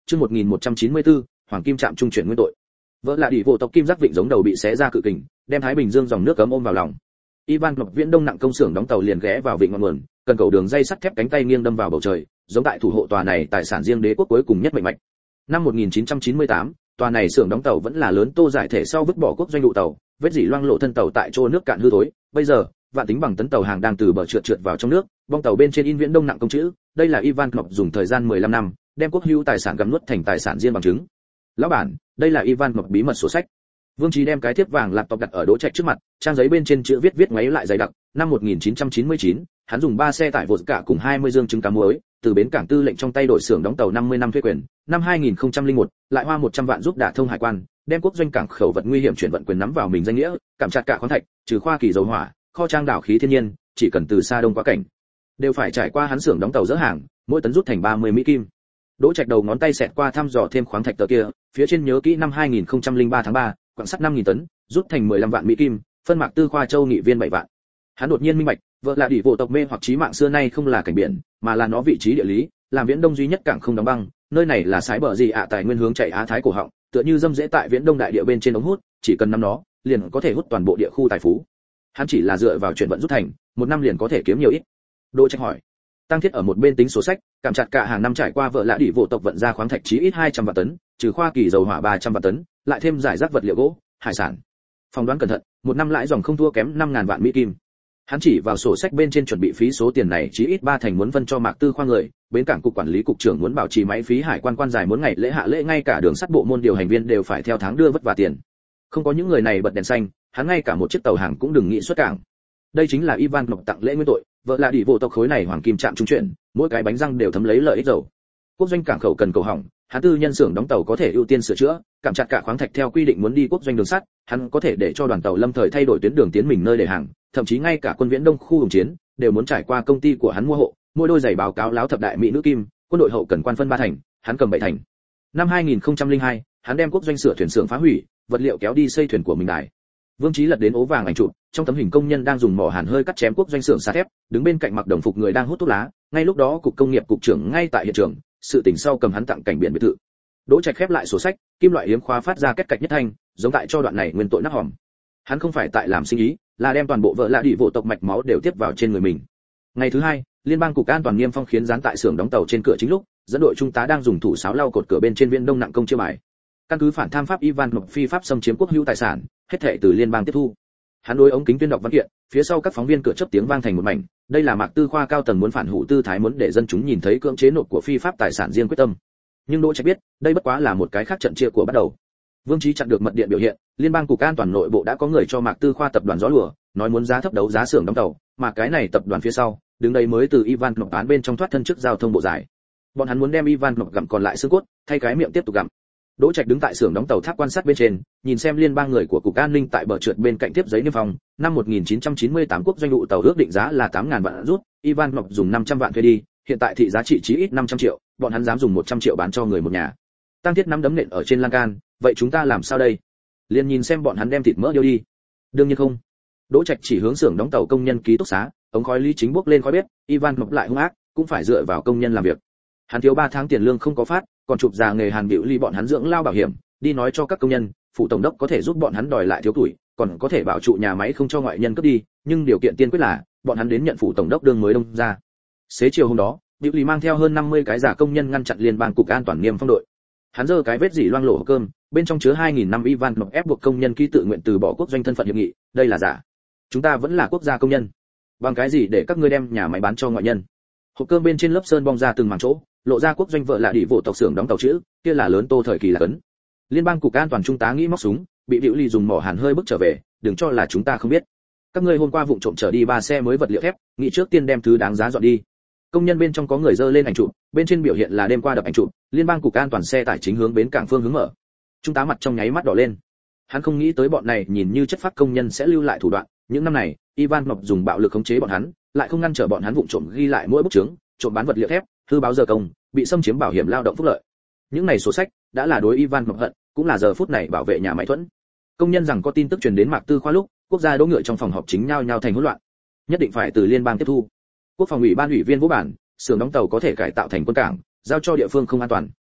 chương 1194, hoàng kim trạm trung chuyển nguyên tội. Vợ là đỉ vô tộc kim giác vịnh giống đầu bị xé ra cự kình, đem Thái Bình Dương dòng nước cấm ôm vào lòng. Ivan Ngọc Viễn Đông nặng công xưởng đóng tàu liền ghé vào vịnh ngọn nguồn, cần cầu đường dây sắt thép cánh tay nghiêng đâm vào bầu trời, giống tại thủ hộ tòa này tài sản riêng đế quốc cuối cùng nhất mạnh mạch. Năm 1998, tòa này xưởng đóng tàu vẫn là lớn tô giải thể sau vứt bỏ quốc doanh đụ tàu, vết dỉ loang lộ thân tàu tại chỗ nước cạn hư thối. Bây giờ, vạn tính bằng tấn tàu hàng đang từ bờ trượt vào trong nước, bong tàu bên trên in Viễn Đông nặng công chữ, đây là Ivan Ngọc dùng thời gian 15 năm, đem quốc hữu tài sản gặm nuốt thành tài sản riêng bằng chứng. Lão bản, đây là Ivan Ngọc bí mật sổ sách. Vương Chí đem cái thiếp vàng laptop đặt ở Đỗ Trạch trước mặt, trang giấy bên trên chữ viết ngoáy lại dày đặc. Năm 1999, hắn dùng 3 xe tải vột cả cùng 20 dương trứng cá muối, từ bến cảng tư lệnh trong tay đổi xưởng đóng tàu 50 năm thuê quyền. Năm 2001, lại hoa 100 vạn giúp đả thông hải quan, đem quốc doanh cảng khẩu vật nguy hiểm chuyển vận quyền nắm vào mình danh nghĩa, cảm chặt cả khoáng thạch, trừ khoa kỳ dầu hỏa, kho trang đảo khí thiên nhiên, chỉ cần từ xa đông qua cảnh, đều phải trải qua hắn xưởng đóng tàu dỡ hàng, mỗi tấn rút thành 30 mỹ kim. Đỗ Trạch đầu ngón tay xẹt qua thăm dò thêm khoáng thạch tờ kia, phía trên nhớ kỹ năm 2003 tháng 3, quặng sắt 5000 tấn, rút thành 15 vạn mỹ kim, phân mạc tư khoa châu nghị viên 7 vạn. Hắn đột nhiên minh bạch, vợ là đỉ vô tộc mê hoặc chí mạng xưa nay không là cảnh biển, mà là nó vị trí địa lý, làm Viễn Đông duy nhất cảng không đóng băng, nơi này là sái bờ gì ạ tài nguyên hướng chạy Á Thái cổ họng, tựa như dâm dễ tại Viễn Đông đại địa bên trên ống hút, chỉ cần nắm nó, liền có thể hút toàn bộ địa khu tài phú. Hắn chỉ là dựa vào chuyển vận rút thành, một năm liền có thể kiếm nhiều ít. Đỗ Trạch hỏi. Tăng Thiết ở một bên tính sổ sách, cảm chặt cả hàng năm trải qua vợ lã đỉ vô tộc vận ra khoáng thạch chí ít 200 vạn tấn, trừ khoa kỳ dầu hỏa 300 vạn tấn, lại thêm giải rác vật liệu gỗ, hải sản. Phỏng đoán cẩn thận, một năm lãi dòng không thua kém 5000 vạn mỹ kim. Hắn chỉ vào sổ sách bên trên chuẩn bị phí số tiền này chí ít 3 thành muốn phân cho Mạc Tư khoa người, bến cảng cục quản lý cục trưởng muốn bảo trì máy phí hải quan quan dài muốn ngày lễ hạ lễ ngay cả đường sắt bộ môn điều hành viên đều phải theo tháng đưa vất vả tiền. Không có những người này bật đèn xanh, hắn ngay cả một chiếc tàu hàng cũng đừng nghĩ xuất cảng. Đây chính là Ivan Ngọc tặng lễ nguyên tội, vợ là đỉ vô tộc khối này hoàng kim trạm trung chuyển, mỗi cái bánh răng đều thấm lấy lợi ích dầu. Quốc doanh cảng khẩu cần cầu hỏng, hắn tư nhân xưởng đóng tàu có thể ưu tiên sửa chữa, cảm chặt cả khoáng thạch theo quy định muốn đi quốc doanh đường sắt, hắn có thể để cho đoàn tàu lâm thời thay đổi tuyến đường tiến mình nơi để hàng, thậm chí ngay cả quân Viễn Đông khu hùng chiến đều muốn trải qua công ty của hắn mua hộ, mỗi đôi giày báo cáo láo thập đại mỹ nữ kim, quân đội hậu cần quan phân 3 thành, hắn cầm 7 thành. Năm 2002, hắn đem quốc doanh sửa thuyền xưởng phá hủy, vật liệu kéo đi xây thuyền của mình đài. Vương Chí lật đến ố vàng ảnh chụp, trong tấm hình công nhân đang dùng mỏ hàn hơi cắt chém quốc doanh xưởng xà thép, đứng bên cạnh mặc đồng phục người đang hút thuốc lá, ngay lúc đó cục công nghiệp cục trưởng ngay tại hiện trường, sự tình sau cầm hắn tặng cảnh biển biệt thự. Đỗ Trạch khép lại sổ sách, kim loại hiếm khóa phát ra kết cạch nhất thanh, giống tại cho đoạn này nguyên tội nát hòm. Hắn không phải tại làm sinh ý, là đem toàn bộ vợ lạ đỉ vô tộc mạch máu đều tiếp vào trên người mình. Ngày thứ hai, liên bang cục an toàn niêm phong khiến dán tại xưởng đóng tàu trên cửa chính lúc, dẫn đội trung tá đang dùng thủ sáo lau cột cửa bên trên Viễn Đông nặng công chiêu bài. Căn cứ phản tham pháp Ivan Ngọc phi pháp xâm chiếm quốc hữu tài sản, hết thảy từ liên bang tiếp thu. Hắn đối ống kính tuyên đọc văn kiện, phía sau các phóng viên cửa chớp tiếng vang thành một mảnh, đây là Mạc Tư khoa cao tầng muốn phản hủ tư thái muốn để dân chúng nhìn thấy cưỡng chế nộp của phi pháp tài sản riêng quyết tâm. Nhưng Đỗ Trạch biết, đây bất quá là một cái khác trận chia của bắt đầu. Vương Chí chặn được mật điện biểu hiện, liên bang cục an toàn nội bộ đã có người cho Mạc Tư khoa tập đoàn gió lùa, nói muốn giá thấp đấu giá xưởng đóng tàu, mà cái này tập đoàn phía sau, đứng đây mới từ Ivan Ngọc án bên trong thoát thân chức giao thông bộ giải. Bọn hắn muốn đem Ivan Ngọc gặm còn lại xương cốt, thay cái miệng tiếp tục gặm. Đỗ Trạch đứng tại xưởng đóng tàu tháp quan sát bên trên, nhìn xem liên bang người của cục an ninh tại bờ trượt bên cạnh tiếp giấy niêm phong, năm 1998 quốc doanh đụ tàu ước định giá là 8000 vạn rút, Ivan Ngọc dùng 500 vạn thuê đi, hiện tại thị giá trị chí ít 500 triệu, bọn hắn dám dùng 100 triệu bán cho người một nhà. Tăng Thiết nắm đấm nện ở trên lan can, vậy chúng ta làm sao đây? Liền nhìn xem bọn hắn đem thịt mỡ điêu đi. Đương nhiên không. Đỗ Trạch chỉ hướng xưởng đóng tàu công nhân ký túc xá, ống khói lý chính bốc lên khói bếp, Ivan Ngọc lại hung ác, cũng phải dựa vào công nhân làm việc. Hắn thiếu 3 tháng tiền lương không có phát, còn chụp già nghề Hàn Bữu Ly bọn hắn dưỡng lao bảo hiểm, đi nói cho các công nhân, phụ tổng đốc có thể giúp bọn hắn đòi lại thiếu tuổi, còn có thể bảo trụ nhà máy không cho ngoại nhân cướp đi, nhưng điều kiện tiên quyết là bọn hắn đến nhận phụ tổng đốc đương mới đông ra. Xế chiều hôm đó, Bữu Ly mang theo hơn 50 cái giả công nhân ngăn chặn liên bang cục an toàn niêm phong đội. Hắn giơ cái vết dỉ loang lổ hộp cơm, bên trong chứa 2000 năm Ivan Ngọc ép buộc công nhân ký tự nguyện từ bỏ quốc doanh thân phận hiệp nghị, đây là giả. Chúng ta vẫn là quốc gia công nhân. Bằng cái gì để các ngươi đem nhà máy bán cho ngoại nhân? Hộp cơm bên trên lớp sơn bong ra từng mảng chỗ, lộ ra quốc doanh vợ là đỉ vô tộc xưởng đóng tàu chữ, kia là lớn Tô thời kỳ là cấn. Liên bang cục an toàn trung tá nghĩ móc súng, bị Bữu Ly dùng mỏ hàn hơi bức trở về, đừng cho là chúng ta không biết. Các ngươi hôm qua vụng trộm chở đi 3 xe mới vật liệu thép, nghĩ trước tiên đem thứ đáng giá dọn đi. Công nhân bên trong có người dơ lên ảnh chụp, bên trên biểu hiện là đêm qua đập ảnh chụp, liên bang cục an toàn xe tải chính hướng bến cảng phương hướng mở. Trung tá mặt trong nháy mắt đỏ lên. Hắn không nghĩ tới bọn này nhìn như chất phác công nhân sẽ lưu lại thủ đoạn, những năm này, Ivan Ngọc dùng bạo lực khống chế bọn hắn, lại không ngăn trở bọn hắn vụng trộm ghi lại mỗi bức chứng, trộm bán vật liệu thép, hư báo giờ công, bị xâm chiếm bảo hiểm lao động phúc lợi. Những này sổ sách đã là đối Ivan Ngọc hận, cũng là giờ phút này bảo vệ nhà máy thuẫn. Công nhân rằng có tin tức truyền đến Mạc Tư khoa lúc, quốc gia đỗ ngựa trong phòng họp chính nhao nhao thành hỗn loạn. Nhất định phải từ liên bang tiếp thu. Quốc phòng ủy ban ủy viên vô bản, xưởng đóng tàu có thể cải tạo thành quân cảng, giao cho địa phương không an toàn.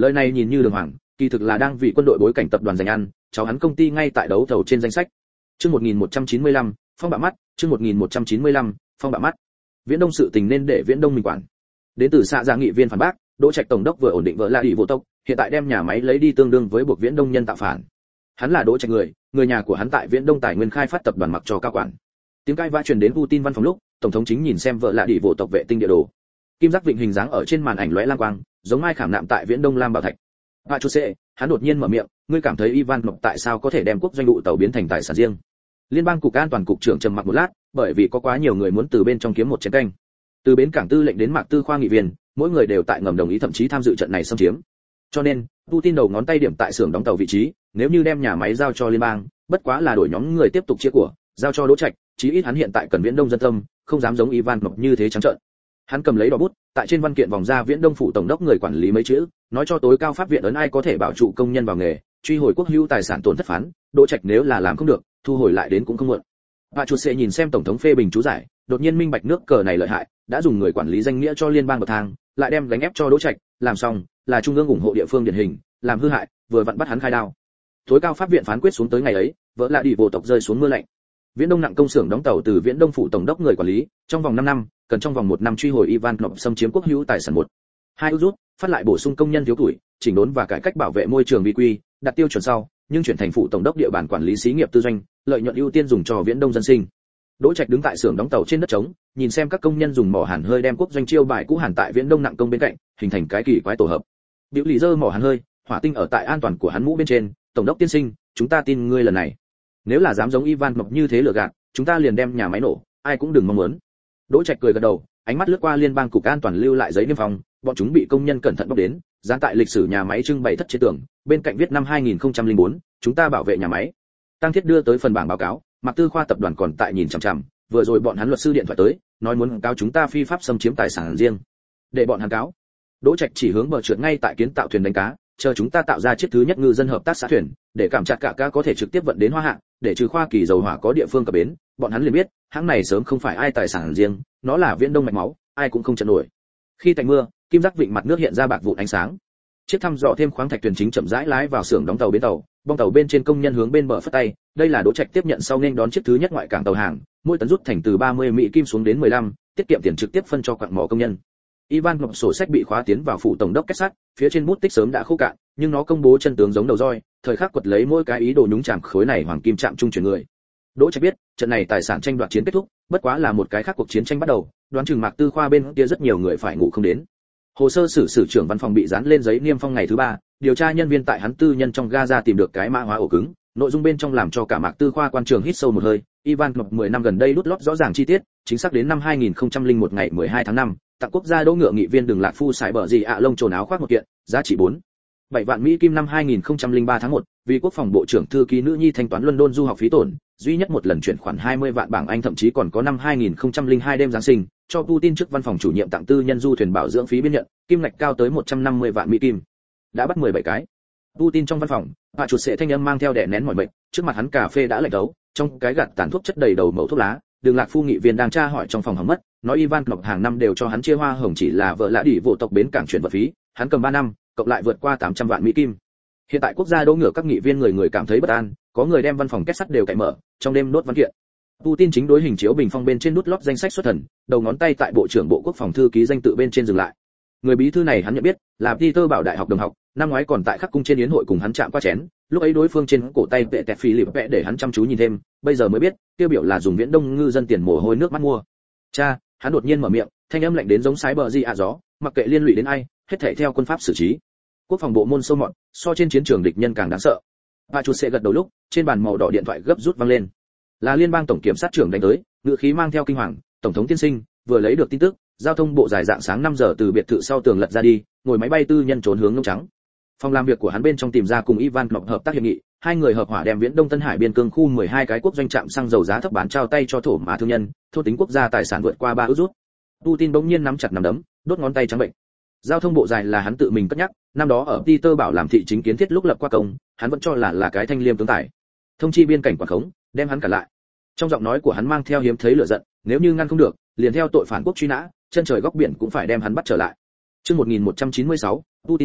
Lời này nhìn như đường hoàng, kỳ thực là đang vì quân đội bối cảnh tập đoàn giành ăn, cháu hắn công ty ngay tại đấu thầu trên danh sách. Chương 1195, phong bạ mắt, chương 1195, phong bạ mắt. Viễn Đông sự tình nên để Viễn Đông mình quản. Đến từ xạ gia nghị viên phản bác, Đỗ Trạch tổng đốc vừa ổn định vợ là đi vô tộc, hiện tại đem nhà máy lấy đi tương đương với buộc Viễn Đông nhân tạo phản. Hắn là Đỗ Trạch người nhà của hắn tại Viễn Đông Tài Nguyên khai phát tập đoàn mặc cho cao quản. Tiếng cãi vã truyền đến Putin văn phòng lúc, tổng thống chính nhìn xem vợ là đi vô tộc vệ tinh địa đồ. Kim giác vịnh hình dáng ở trên màn ảnh lóe lam quang, giống mai khảm nạm tại Viễn Đông Lam Bảo Thạch. Và chú sẽ, hắn đột nhiên mở miệng, ngươi cảm thấy Ivan Mộc tại sao có thể đem quốc doanh đụ tàu biến thành tài sản riêng? Liên bang cục an toàn cục trưởng trầm mặc một lát, bởi vì có quá nhiều người muốn từ bên trong kiếm một chén canh. Từ bến cảng tư lệnh đến mạc tư khoa nghị viên, mỗi người đều tại ngầm đồng ý thậm chí tham dự trận này xâm chiếm. Cho nên, Putin đầu ngón tay điểm tại xưởng đóng tàu vị trí, nếu như đem nhà máy giao cho liên bang, bất quá là đổi nhóm người tiếp tục chia của, giao cho Đỗ Trạch, chí ít hắn hiện tại cần Viễn Đông dân tâm, không dám giống Ivan Mộc như thế trắng trợn. Hắn cầm lấy đỏ bút, tại trên văn kiện vòng ra Viễn Đông phủ tổng đốc người quản lý mấy chữ, nói cho tối cao pháp viện ấn ai có thể bảo trụ công nhân vào nghề, truy hồi quốc hữu tài sản tổn thất phán, Đỗ Trạch nếu là làm không được, thu hồi lại đến cũng không muộn. Bà chuột sẽ nhìn xem tổng thống phê bình chú giải, đột nhiên minh bạch nước cờ này lợi hại, đã dùng người quản lý danh nghĩa cho liên bang bậc thang, lại đem gánh ép cho Đỗ Trạch, làm xong, là trung ương ủng hộ địa phương điển hình, làm hư hại, vừa vặn bắt hắn khai đao. Tối cao pháp viện phán quyết xuống tới ngày ấy, vỡ lại đi vô tộc rơi xuống mưa lạnh. Viễn Đông nặng công xưởng đóng tàu từ Viễn Đông phủ tổng đốc người quản lý, trong vòng 5 năm, cần trong vòng 1 năm truy hồi Ivan Knop xâm chiếm quốc hữu tài sản 1. 2 rút, phát lại bổ sung công nhân thiếu tuổi, chỉnh đốn và cải cách bảo vệ môi trường vi quy, đặt tiêu chuẩn sau, nhưng chuyển thành phủ tổng đốc địa bàn quản lý xí nghiệp tư doanh, lợi nhuận ưu tiên dùng cho Viễn Đông dân sinh. Đỗ Trạch đứng tại xưởng đóng tàu trên đất trống, nhìn xem các công nhân dùng mỏ hàn hơi đem quốc doanh chiêu bài cũ hàn tại Viễn Đông nặng công bên cạnh, hình thành cái kỳ quái tổ hợp. Biểu lì dơ mỏ hàn hơi, hỏa tinh ở tại an toàn của hắn mũ bên trên, tổng đốc tiên sinh, chúng ta tin ngươi lần này. Nếu là dám giống Ivan Mộc như thế lừa gạt, chúng ta liền đem nhà máy nổ, ai cũng đừng mong muốn. Đỗ Trạch cười gật đầu, ánh mắt lướt qua liên bang cục an toàn lưu lại giấy niêm phong, bọn chúng bị công nhân cẩn thận bóc đến, dán tại lịch sử nhà máy trưng bày thất chế tường, bên cạnh viết năm 2004, chúng ta bảo vệ nhà máy. Tăng Thiết đưa tới phần bảng báo cáo, Mạc Tư Khoa tập đoàn còn tại nhìn chằm chằm, vừa rồi bọn hắn luật sư điện thoại tới, nói muốn cáo chúng ta phi pháp xâm chiếm tài sản riêng. Để bọn hắn cáo. Đỗ Trạch chỉ hướng bờ trượt ngay tại kiến tạo thuyền đánh cá, chờ chúng ta tạo ra chiếc thứ nhất ngư dân hợp tác xã thuyền, để cảm chặt cả cá có thể trực tiếp vận đến Hoa Hạ, để trừ khoa kỳ dầu hỏa có địa phương cập bến, bọn hắn liền biết, hãng này sớm không phải ai tài sản riêng, nó là Viễn Đông mạch máu, ai cũng không chặn nổi. Khi tạnh mưa, kim giác vịnh mặt nước hiện ra bạc vụn ánh sáng. Chiếc thăm dò thêm khoáng thạch thuyền chính chậm rãi lái vào xưởng đóng tàu bến tàu, bong tàu bên trên công nhân hướng bên bờ phất tay, đây là Đỗ Trạch tiếp nhận sau nên đón chiếc thứ nhất ngoại cảng tàu hàng, mỗi tấn rút thành từ 30 Mỹ kim xuống đến 15, tiết kiệm tiền trực tiếp phân cho quặng mỏ công nhân. Ivan Ngọc sổ sách bị khóa tiến vào phủ tổng đốc kết sắt, phía trên bút tích sớm đã khô cạn, nhưng nó công bố chân tướng giống đầu roi, thời khắc quật lấy mỗi cái ý đồ nhúng chạm khối này hoàng kim chạm trung chuyển người. Đỗ Trạch biết, trận này tài sản tranh đoạt chiến kết thúc, bất quá là một cái khác cuộc chiến tranh bắt đầu, đoán chừng Mạc Tư Khoa bên kia rất nhiều người phải ngủ không đến. Hồ sơ sử trưởng văn phòng bị dán lên giấy niêm phong ngày thứ 3, điều tra nhân viên tại hắn tư nhân trong Gaza tìm được cái mã hóa ổ cứng, nội dung bên trong làm cho cả Mạc Tư Khoa quan trường hít sâu một hơi. Ivan Ngọc 10 năm gần đây lút lót rõ ràng chi tiết, chính xác đến năm 2001 ngày 12 tháng 5, tặng quốc gia Đỗ Ngựa nghị viên Đường Lạc Phu xài bờ gì ạ lông trồn áo khoác một kiện, giá trị 7 vạn Mỹ kim năm 2003 tháng 1, vì quốc phòng bộ trưởng thư ký nữ nhi thanh toán London du học phí tổn, duy nhất một lần chuyển khoản 20 vạn bảng Anh, thậm chí còn có năm 2002 đêm Giáng sinh, cho Putin trước văn phòng chủ nhiệm tặng tư nhân du thuyền bảo dưỡng phí biên nhận, kim ngạch cao tới 150 vạn Mỹ kim. Đã bắt 17 cái. Putin trong văn phòng, hạ chuột sẽ thanh âm mang theo đè nén mỏi mệt, trước mặt hắn cà phê đã lạnh đấu, trong cái gạt tàn thuốc chất đầy đầu mẩu thuốc lá, Đường Lạc Phu nghị viên đang tra hỏi trong phòng hỏng mất, nói Ivan Ngọc hàng năm đều cho hắn chia hoa hồng chỉ là vợ lã đỉ vụ tộc bến cảng chuyển vật phí, hắn cầm 3 năm, cộng lại vượt qua 800 vạn Mỹ kim. Hiện tại quốc gia Đỗ Ngựa các nghị viên người cảm thấy bất an, có người đem văn phòng kết sắt đều cậy mở, trong đêm nốt văn kiện. Putin chính đối hình chiếu bình phong bên trên nút lót danh sách xuất thần, đầu ngón tay tại bộ trưởng bộ quốc phòng thư ký danh tự bên trên dừng lại. Người bí thư này hắn nhận biết, là Peter Bảo đại học đồng học, năm ngoái còn tại khắc cung trên yến hội cùng hắn chạm qua chén, lúc ấy đối phương trên cổ tay vẽ tẹt phi lịp vẽ để hắn chăm chú nhìn thêm, bây giờ mới biết, tiêu biểu là dùng Viễn Đông ngư dân tiền mồ hôi nước mắt mua. Cha, hắn đột nhiên mở miệng, thanh âm lạnh đến giống sái bờ gì ạ gió, mặc kệ liên lụy đến ai, hết thảy theo quân pháp xử trí. Quốc phòng bộ môn sâu mọt, so trên chiến trường địch nhân càng đáng sợ. Bà chuột sẽ gật đầu lúc, trên bàn màu đỏ điện thoại gấp rút vang lên. Là liên bang tổng kiểm sát trưởng đánh tới, ngựa khí mang theo kinh hoàng, tổng thống tiên sinh, vừa lấy được tin tức, giao thông bộ dài dạng sáng 5 giờ từ biệt thự sau tường lật ra đi, ngồi máy bay tư nhân trốn hướng Ngông Trắng. Phòng làm việc của hắn bên trong tìm ra cùng Ivan Ngọc hợp tác hiệp nghị, hai người hợp hỏa đem Viễn Đông Tân Hải biên cương khu 12 cái quốc doanh trạm xăng dầu giá thấp bán trao tay cho thổ mã thương nhân, thôn tính quốc gia tài sản vượt qua 3 ức rút. Putin bỗng nhiên nắm chặt nắm đấm, đốt ngón tay trắng bệnh. Giao thông bộ dài là hắn tự mình cất nhắc, năm đó ở Peter Bảo làm thị chính kiến thiết lúc lập qua công, hắn vẫn cho là cái thanh liêm tướng tài. Thông chi biên cảnh quản khống, đem hắn cả lại. Trong giọng nói của hắn mang theo hiếm thấy lửa giận, nếu như ngăn không được, liền theo tội phản quốc truy nã, chân trời góc biển cũng phải đem hắn bắt trở lại. Chương 1196, Putin thương,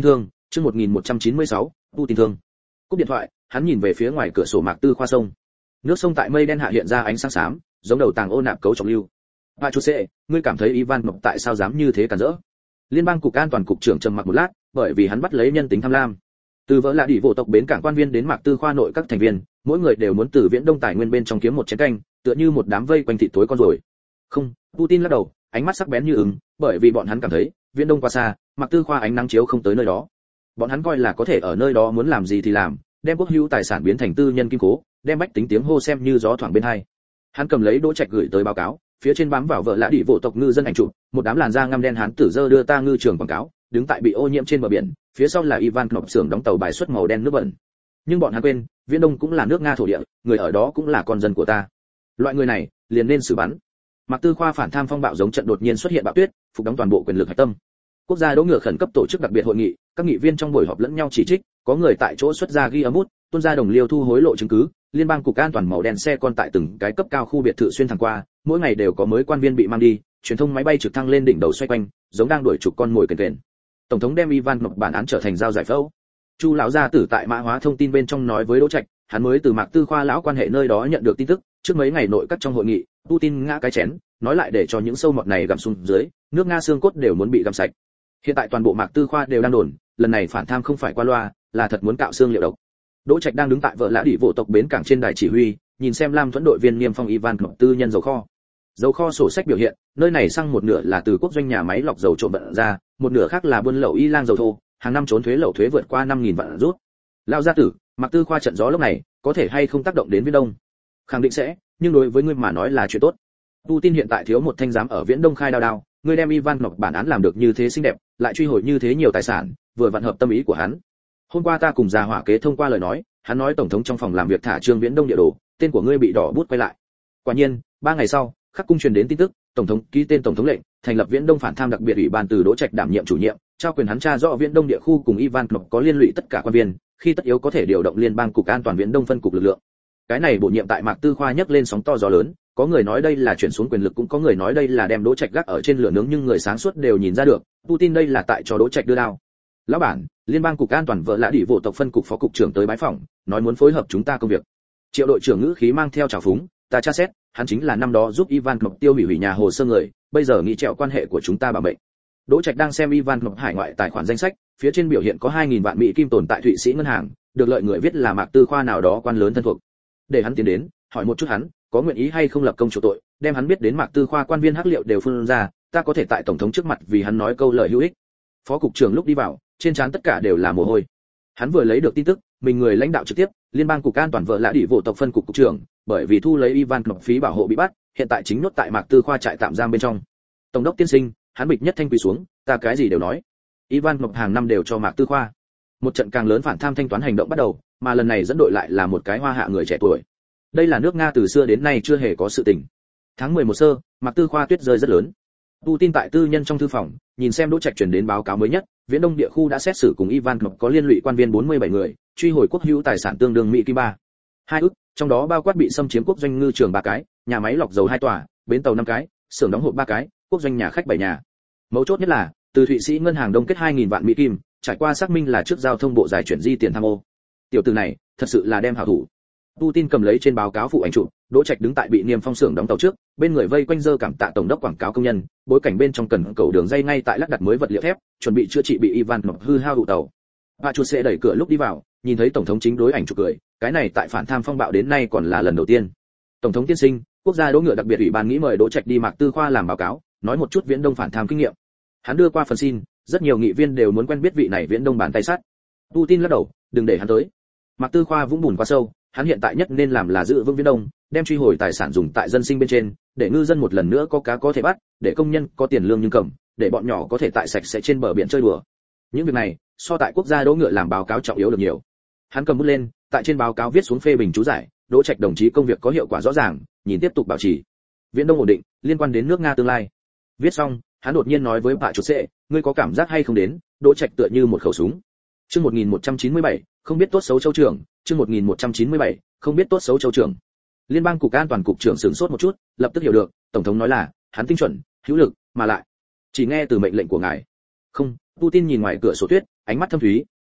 chương 1196, Putin thương. Cúp điện thoại, hắn nhìn về phía ngoài cửa sổ Mạc Tư Khoa sông. Nước sông tại mây đen hạ hiện ra ánh sáng xám, giống đầu tàng ô nạp cấu trọng lưu. "Bà chủ sẽ, ngươi cảm thấy Ivan Mộc tại sao dám như thế cản rỡ?" Liên bang cục an toàn cục trưởng trầm mặc một lát, bởi vì hắn bắt lấy nhân tính tham lam. Từ vỡ lạ đỉ vô tộc bến cảng quan viên đến Mạc Tư Khoa nội các thành viên, mỗi người đều muốn từ Viễn Đông tài nguyên bên trong kiếm một chén canh, tựa như một đám vây quanh thịt tối con rồi. Không, Putin lắc đầu, ánh mắt sắc bén như ứng, bởi vì bọn hắn cảm thấy, Viễn Đông quá xa, Mạc Tư Khoa ánh nắng chiếu không tới nơi đó. Bọn hắn coi là có thể ở nơi đó muốn làm gì thì làm, đem quốc hữu tài sản biến thành tư nhân kim cố, đem bách tính tiếng hô xem như gió thoảng bên hai. Hắn cầm lấy Đỗ Trạch gửi tới báo cáo, phía trên bám vào vợ lã đỉ vô tộc ngư dân ảnh chụp, một đám làn da ngăm đen hán tử dơ đưa ta ngư trường quảng cáo, đứng tại bị ô nhiễm trên bờ biển, phía sau là Ivan Knop xưởng đóng tàu bài xuất màu đen nước bẩn. Nhưng bọn hắn quên, Viễn Đông cũng là nước Nga thổ địa, người ở đó cũng là con dân của ta. Loại người này, liền nên xử bắn. Mạc Tư Khoa phản tham phong bạo giống trận đột nhiên xuất hiện bạo tuyết, phục đóng toàn bộ quyền lực hạch tâm. Quốc gia đỗ ngựa khẩn cấp tổ chức đặc biệt hội nghị, các nghị viên trong buổi họp lẫn nhau chỉ trích, có người tại chỗ xuất ra ghi âm bút, tuôn ra đồng liêu thu hối lộ chứng cứ, liên bang cục an toàn màu đen xe con tại từng cái cấp cao khu biệt thự xuyên thẳng qua, mỗi ngày đều có mới quan viên bị mang đi, truyền thông máy bay trực thăng lên đỉnh đầu xoay quanh, giống đang đuổi trục con mồi kền kền. Tổng thống đem Ivan Knop bản án trở thành giao giải phẫu. Chu lão gia tử tại mã hóa thông tin bên trong nói với Đỗ Trạch, hắn mới từ Mạc Tư Khoa lão quan hệ nơi đó nhận được tin tức, trước mấy ngày nội các trong hội nghị, Putin ngã cái chén, nói lại để cho những sâu mọt này gặm xuống dưới, nước Nga xương cốt đều muốn bị gặm sạch. Hiện tại toàn bộ Mạc Tư Khoa đều đang đồn, lần này phản tham không phải qua loa, là thật muốn cạo xương liệu độc. Đỗ Trạch đang đứng tại vợ lã đỉ vô tộc bến cảng trên đài chỉ huy, nhìn xem Lam Thuẫn đội viên Niêm Phong Ivan Knop tư nhân dầu kho. Dầu kho sổ sách biểu hiện, nơi này xăng một nửa là từ quốc doanh nhà máy lọc dầu trộm vận ra, một nửa khác là buôn lậu y lang dầu thô, hàng năm trốn thuế lậu thuế vượt qua 5000 vạn rút. Lão gia tử, Mạc Tư Khoa trận gió lúc này, có thể hay không tác động đến Viễn Đông? Khẳng định sẽ, nhưng đối với ngươi mà nói là chuyện tốt. Putin hiện tại thiếu một thanh giám ở Viễn Đông khai đao, ngươi đem Ivan Knop bản án làm được như thế xinh đẹp, lại truy hồi như thế nhiều tài sản, vừa vặn hợp tâm ý của hắn. Hôm qua ta cùng già hỏa kế thông qua lời nói, hắn nói tổng thống trong phòng làm việc thả Trương Viễn Đông địa đồ, tên của ngươi bị đỏ bút quay lại. Quả nhiên, 3 ngày sau, Khắc cung truyền đến tin tức, tổng thống ký tên tổng thống lệnh, thành lập Viễn Đông phản tham đặc biệt ủy ban từ Đỗ Trạch đảm nhiệm chủ nhiệm, trao quyền hắn tra rõ Viễn Đông địa khu cùng Ivan Knop có liên lụy tất cả quan viên, khi tất yếu có thể điều động liên bang cục an toàn Viễn Đông phân cục lực lượng. Cái này bổ nhiệm tại Mạc Tư Khoa nhấc lên sóng to gió lớn, có người nói đây là chuyển xuống quyền lực, cũng có người nói đây là đem Đỗ Trạch gác ở trên lửa nướng, nhưng người sáng suốt đều nhìn ra được, Putin đây là tại cho Đỗ Trạch đưa đao. Lão bản, liên bang cục an toàn vợ lã đỉ vô tộc phân cục phó cục trưởng tới bái phỏng, nói muốn phối hợp chúng ta công việc. Triệu đội trưởng ngữ khí mang theo trào phúng, ta tra xét, hắn chính là năm đó giúp Ivan Knop tiêu hủy nhà hồ sơ người, bây giờ nghĩ trèo quan hệ của chúng ta bảo mệnh. Đỗ Trạch đang xem Ivan Knop hải ngoại tài khoản danh sách, phía trên biểu hiện có 2000 vạn Mỹ kim tồn tại Thụy Sĩ ngân hàng, được lợi người viết là Mạc Tư Khoa nào đó quan lớn thân thuộc. Để hắn tiến đến, hỏi một chút hắn, có nguyện ý hay không lập công chủ tội, đem hắn biết đến Mạc Tư Khoa quan viên hắc liệu đều phun ra, ta có thể tại tổng thống trước mặt vì hắn nói câu lời hữu ích. Phó cục trưởng lúc đi vào, trên trán tất cả đều là mồ hôi. Hắn vừa lấy được tin tức, mình người lãnh đạo trực tiếp, liên bang cục an toàn vợ lã đỉ vô tộc phân cục cục trưởng, bởi vì thu lấy Ivan Knop phí bảo hộ bị bắt, hiện tại chính nhốt tại Mạc Tư Khoa trại tạm giam bên trong. Tổng đốc tiên sinh, hắn bịch nhất thanh quỳ xuống, ta cái gì đều nói. Ivan Knop hàng năm đều cho Mạc Tư Khoa. Một trận càng lớn phản tham thanh toán hành động bắt đầu, mà lần này dẫn đội lại là một cái hoa hạ người trẻ tuổi. Đây là nước Nga từ xưa đến nay chưa hề có sự tình. Tháng 11 sơ, Mạc Tư Khoa tuyết rơi rất lớn. Putin tại tư nhân trong thư phòng, nhìn xem Đỗ Trạch truyền đến báo cáo mới nhất, Viễn Đông địa khu đã xét xử cùng Ivan Knop có liên lụy quan viên 47 người, truy hồi quốc hữu tài sản tương đương Mỹ kim 2 ức, trong đó bao quát bị xâm chiếm quốc doanh ngư trường 3 cái, nhà máy lọc dầu 2 tòa, bến tàu 5 cái, xưởng đóng hộp 3 cái, quốc doanh nhà khách 7 nhà. Mấu chốt nhất là, từ Thụy Sĩ ngân hàng đông kết 2000 vạn Mỹ kim, trải qua xác minh là trước giao thông bộ giải chuyển di tiền tham ô. Tiểu tử này, thật sự là đem hảo thủ. Putin cầm lấy trên báo cáo phụ ảnh chụp, Đỗ Trạch đứng tại bị Niêm Phong xưởng đóng tàu trước, bên người vây quanh dơ cảm tạ tổng đốc quảng cáo công nhân, bối cảnh bên trong cần cầu đường dây ngay tại lắp đặt mới vật liệu thép, chuẩn bị chữa trị bị Ivan Knop hư hao vụ tàu. Bà chuột sẽ đẩy cửa lúc đi vào, nhìn thấy tổng thống chính đối ảnh chụp cười, cái này tại phản tham phong bạo đến nay còn là lần đầu tiên. Tổng thống tiên sinh, quốc gia đỗ ngựa đặc biệt ủy ban nghĩ mời Đỗ Trạch đi Mạc Tư Khoa làm báo cáo, nói một chút Viễn Đông phản tham kinh nghiệm. Hắn đưa qua phần xin, rất nhiều nghị viên đều muốn quen biết vị này Viễn Đông bàn tay sắt. Putin lắc đầu, đừng để hắn tới. Mạc Tư Khoa vũng bùn quá sâu, hắn hiện tại nhất nên làm là giữ vững Viễn Đông, đem truy hồi tài sản dùng tại dân sinh bên trên, để ngư dân một lần nữa có cá có thể bắt, để công nhân có tiền lương nhưng cầm, để bọn nhỏ có thể tại sạch sẽ trên bờ biển chơi đùa. Những việc này, so tại quốc gia đỗ ngựa làm báo cáo trọng yếu được nhiều. Hắn cầm bút lên, tại trên báo cáo viết xuống phê bình chú giải, Đỗ Trạch đồng chí công việc có hiệu quả rõ ràng, nhìn tiếp tục bảo trì. Viễn Đông ổn định, liên quan đến nước Nga tương lai. Viết xong, hắn đột nhiên nói với bà chủ sệ, ngươi có cảm giác hay không đến, Đỗ Trạch tựa như một khẩu súng. Chương 1197, không biết tốt xấu châu trưởng, chương 1197, không biết tốt xấu châu trưởng. Liên bang cục an toàn cục trưởng sửng sốt một chút, lập tức hiểu được, tổng thống nói là, hắn tinh chuẩn, hữu lực, mà lại chỉ nghe từ mệnh lệnh của ngài. Không, Putin nhìn ngoài cửa sổ tuyết, ánh mắt thâm thúy,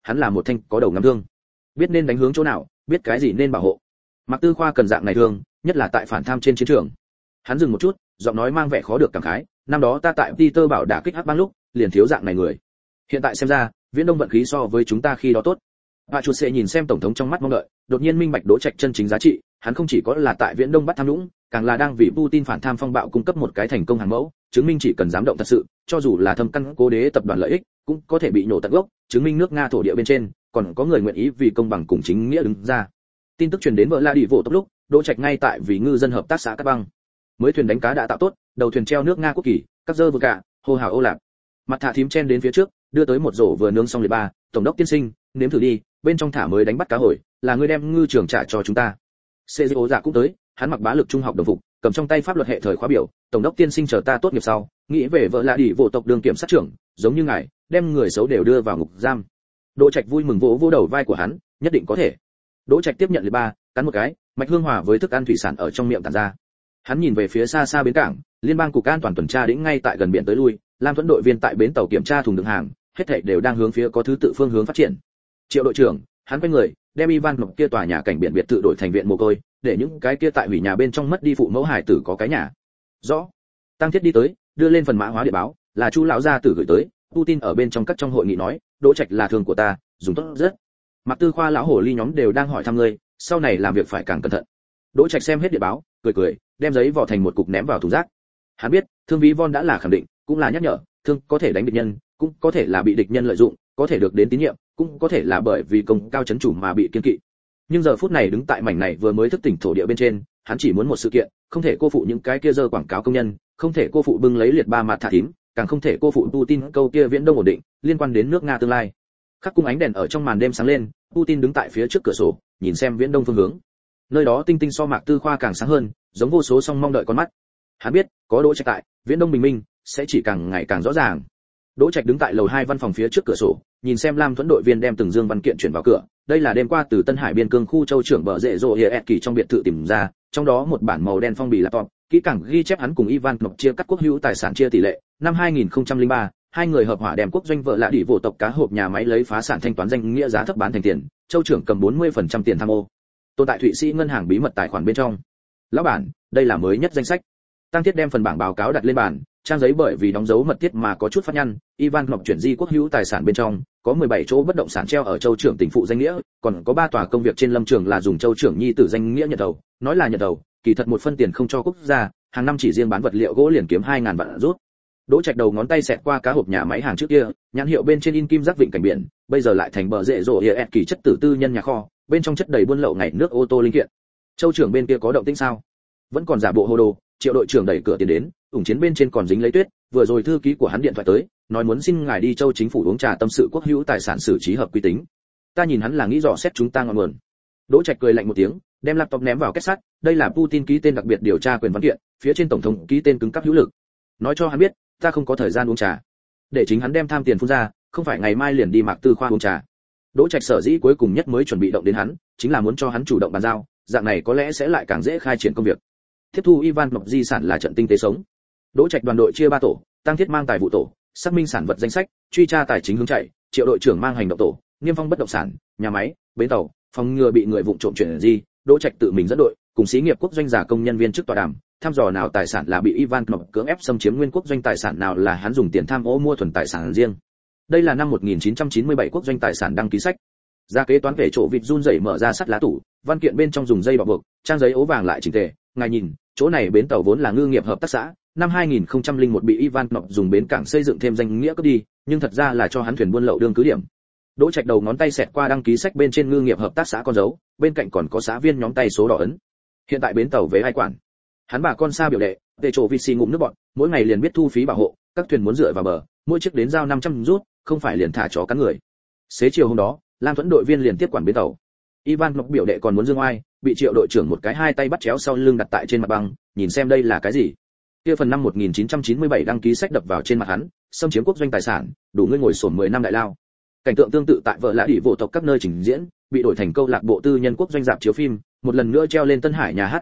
hắn là một thanh có đầu ngắm thương, biết nên đánh hướng chỗ nào, biết cái gì nên bảo hộ. Mạc Tư Khoa cần dạng này thương, nhất là tại phản tham trên chiến trường. Hắn dừng một chút, giọng nói mang vẻ khó được cảm khái, năm đó ta tại Peter bảo đả kích hắc bang lúc, liền thiếu dạng này người. Hiện tại xem ra, Viễn Đông vận khí so với chúng ta khi đó tốt. Hạ Chuột sẽ nhìn xem tổng thống trong mắt mong đợi, đột nhiên minh bạch Đỗ Trạch chân chính giá trị, hắn không chỉ có là tại Viễn Đông bắt tham nhũng, càng là đang vì Putin phản tham phong bạo cung cấp một cái thành công hàng mẫu, chứng minh chỉ cần dám động thật sự, cho dù là thâm căn cố đế tập đoàn lợi ích, cũng có thể bị nổ tận gốc, chứng minh nước Nga thổ địa bên trên, còn có người nguyện ý vì công bằng cùng chính nghĩa đứng ra. Tin tức truyền đến vợ La Đi Vô Tốc lúc, Đỗ Trạch ngay tại vì ngư dân hợp tác xã Cát Băng. Mới thuyền đánh cá đã tạo tốt, đầu thuyền treo nước Nga quốc kỳ, các dơ vừa cả, hô hào ô lạp. Mặt thả thím chen đến phía trước, đưa tới một rổ vừa nướng xong liệt ba, tổng đốc tiên sinh, nếm thử đi, bên trong thả mới đánh bắt cá hồi, là ngươi đem ngư trường trả cho chúng ta. CEO giả cũng tới, hắn mặc bá lực trung học đồng phục, cầm trong tay pháp luật hệ thời khóa biểu, tổng đốc tiên sinh chờ ta tốt nghiệp sau, nghĩ về vợ La Đi Vô Tộc đường kiểm sát trưởng, giống như ngài, đem người xấu đều đưa vào ngục giam. Đỗ Trạch vui mừng vỗ vỗ đầu vai của hắn, nhất định có thể. Đỗ Trạch tiếp nhận liệt ba, cắn một cái, mạch hương hòa với thức ăn thủy sản ở trong miệng tản ra. Hắn nhìn về phía xa xa bến cảng, liên bang cục an toàn tuần tra đĩnh ngay tại gần biển tới lui, Lam Thuẫn đội viên tại bến tàu kiểm tra thùng đựng hàng, hết thảy đều đang hướng phía có thứ tự phương hướng phát triển. Triệu đội trưởng, hắn quay người, đem Ivan Nộp kia tòa nhà cảnh biển biệt thự đổi thành viện mồ côi, để những cái kia tại hủy nhà bên trong mất đi phụ mẫu hải tử có cái nhà. Rõ. Tăng Thiết đi tới, đưa lên phần mã hóa điện báo, là Chu lão gia tử gửi tới, Putin ở bên trong các trong hội nghị nói, Đỗ Trạch là thường của ta, dùng tốt rất. Mạc Tư Khoa lão hồ ly nhóm đều đang hỏi thăm ngươi, sau này làm việc phải càng cẩn thận. Đỗ Trạch xem hết điện báo, cười cười, đem giấy vỏ thành một cục ném vào thùng rác. Hắn biết, thương ví von đã là khẳng định, cũng là nhắc nhở, thương có thể đánh địch nhân, cũng có thể là bị địch nhân lợi dụng, có thể được đến tín nhiệm, cũng có thể là bởi vì công cao chấn chủ mà bị kiên kỵ. Nhưng giờ phút này đứng tại mảnh này vừa mới thức tỉnh thổ địa bên trên, hắn chỉ muốn một sự kiện, không thể cô phụ những cái kia dơ quảng cáo công nhân, không thể cô phụ bưng lấy liệt ba mặt thả thím, càng không thể cô phụ Putin câu kia Viễn Đông ổn định, liên quan đến nước Nga tương lai. Khắc cung ánh đèn ở trong màn đêm sáng lên, Putin đứng tại phía trước cửa sổ, nhìn xem Viễn Đông phương hướng. Nơi đó tinh tinh so Mạc Tư Khoa càng sáng hơn, giống vô số song mong đợi con mắt. Hắn biết, có Đỗ Trạch tại, Viễn Đông bình minh sẽ chỉ càng ngày càng rõ ràng. Đỗ Trạch đứng tại lầu 2 văn phòng phía trước cửa sổ, nhìn xem Lam Thuẫn đội viên đem từng dương văn kiện chuyển vào cửa. Đây là đêm qua từ Tân Hải biên cương khu châu trưởng bờ rễ rồ Hiệp Kỳ trong biệt thự tìm ra, trong đó một bản màu đen phong bì laptop, kỹ càng ghi chép hắn cùng Ivan Nộp chia cắt quốc hữu tài sản chia tỷ lệ. Năm 2003, hai người hợp hỏa đem quốc doanh vợ lạ đỉ vô tộc cá hộp nhà máy lấy phá sản thanh toán danh nghĩa giá thấp bán thành tiền, châu trưởng cầm 40% tiền tham ô. Tồn tại Thụy Sĩ ngân hàng bí mật tài khoản bên trong. Lão bản, đây là mới nhất danh sách. Tăng Thiết đem phần bảng báo cáo đặt lên bàn, trang giấy bởi vì đóng dấu mật thiết mà có chút phát nhăn. Ivan Nộp chuyển di quốc hữu tài sản bên trong, có 17 chỗ bất động sản treo ở châu trưởng tỉnh phụ danh nghĩa, còn có 3 tòa công việc trên lâm trường là dùng châu trưởng nhi tử danh nghĩa nhận đầu, nói là nhận đầu, kỳ thật một phân tiền không cho quốc gia, hàng năm chỉ riêng bán vật liệu gỗ liền kiếm 2000 vạn rút. Đỗ Trạch đầu ngón tay xẹt qua cá hộp nhà máy hàng trước kia, nhãn hiệu bên trên in kim giác vịnh cảnh biển, bây giờ lại thành bờ rễ rồ Hiệp Kỳ chất tử tư nhân nhà kho, bên trong chất đầy buôn lậu ngày nước ô tô linh kiện. Châu trưởng bên kia có động tĩnh sao? Vẫn còn giả bộ hồ đồ. Triệu đội trưởng đẩy cửa tiến đến, ủng chiến bên trên còn dính lấy tuyết, vừa rồi thư ký của hắn điện thoại tới, nói muốn xin ngài đi châu chính phủ uống trà tâm sự quốc hữu tài sản xử trí hợp quy tính. Ta nhìn hắn là nghĩ dò xét chúng ta ngọn nguồn. Đỗ Trạch cười lạnh một tiếng, đem laptop ném vào kết sắt, đây là Putin ký tên đặc biệt điều tra quyền văn kiện, phía trên tổng thống ký tên cứng cáp hữu lực. Nói cho hắn biết, ta không có thời gian uống trà. Để chính hắn đem tham tiền phun ra, không phải ngày mai liền đi Mạc Tư Khoa uống trà. Đỗ Trạch sở dĩ cuối cùng nhất mới chuẩn bị động đến hắn, chính là muốn cho hắn chủ động bàn giao, dạng này có lẽ sẽ lại càng dễ khai triển công việc. Tiếp thu Ivan Nộp di sản là trận tinh tế sống. Đỗ Trạch đoàn đội chia 3 tổ, Tăng Thiết mang tài vụ tổ, xác minh sản vật danh sách, truy tra tài chính hướng chạy, Triệu đội trưởng mang hành động tổ, Niêm Phong bất động sản, nhà máy, bến tàu, phòng ngừa bị người vụng trộm chuyển di. Đỗ Trạch tự mình dẫn đội, cùng xí nghiệp quốc doanh giả công nhân viên chức tọa đàm, thăm dò nào tài sản là bị Ivan Nộp cưỡng ép xâm chiếm nguyên quốc doanh tài sản nào là hắn dùng tiền tham ô mua thuần tài sản riêng. Đây là năm 1997 quốc doanh tài sản đăng ký sách. Ra kế toán về chỗ vịt run rẩy mở ra sắt lá tủ, văn kiện bên trong dùng dây bọc buộc, trang giấy ố vàng lại chỉnh tề. Ngài nhìn, chỗ này bến tàu vốn là ngư nghiệp hợp tác xã, năm 2001 bị Ivan Nộp dùng bến cảng xây dựng thêm danh nghĩa cướp đi, nhưng thật ra là cho hắn thuyền buôn lậu đương cứ điểm. Đỗ Trạch đầu ngón tay xẹt qua đăng ký sách bên trên ngư nghiệp hợp tác xã con dấu, bên cạnh còn có xã viên nhóm tay số đỏ ấn. Hiện tại bến tàu về ai quản? Hắn bà con xa biểu đệ, để chỗ vịt xì ngụm nước bọn, mỗi ngày liền biết thu phí bảo hộ, các thuyền muốn dựa vào bờ, mỗi chiếc đến giao 500 rút, không phải liền thả chó cắn người. Xế chiều hôm đó, Lam Thuẫn đội viên liền tiếp quản bến tàu. Ivan Nộp biểu đệ còn muốn dương oai, bị Triệu đội trưởng một cái hai tay bắt chéo sau lưng đặt tại trên mặt băng, nhìn xem đây là cái gì. Kia phần năm 1997 đăng ký sách đập vào trên mặt hắn, xâm chiếm quốc doanh tài sản, đủ ngươi ngồi xổm 10 năm đại lao. Cảnh tượng tương tự tại vợ lã đỉ vô tộc các nơi trình diễn, bị đổi thành câu lạc bộ tư nhân quốc doanh dạp chiếu phim, một lần nữa treo lên Tân Hải nhà hát chiêu bài,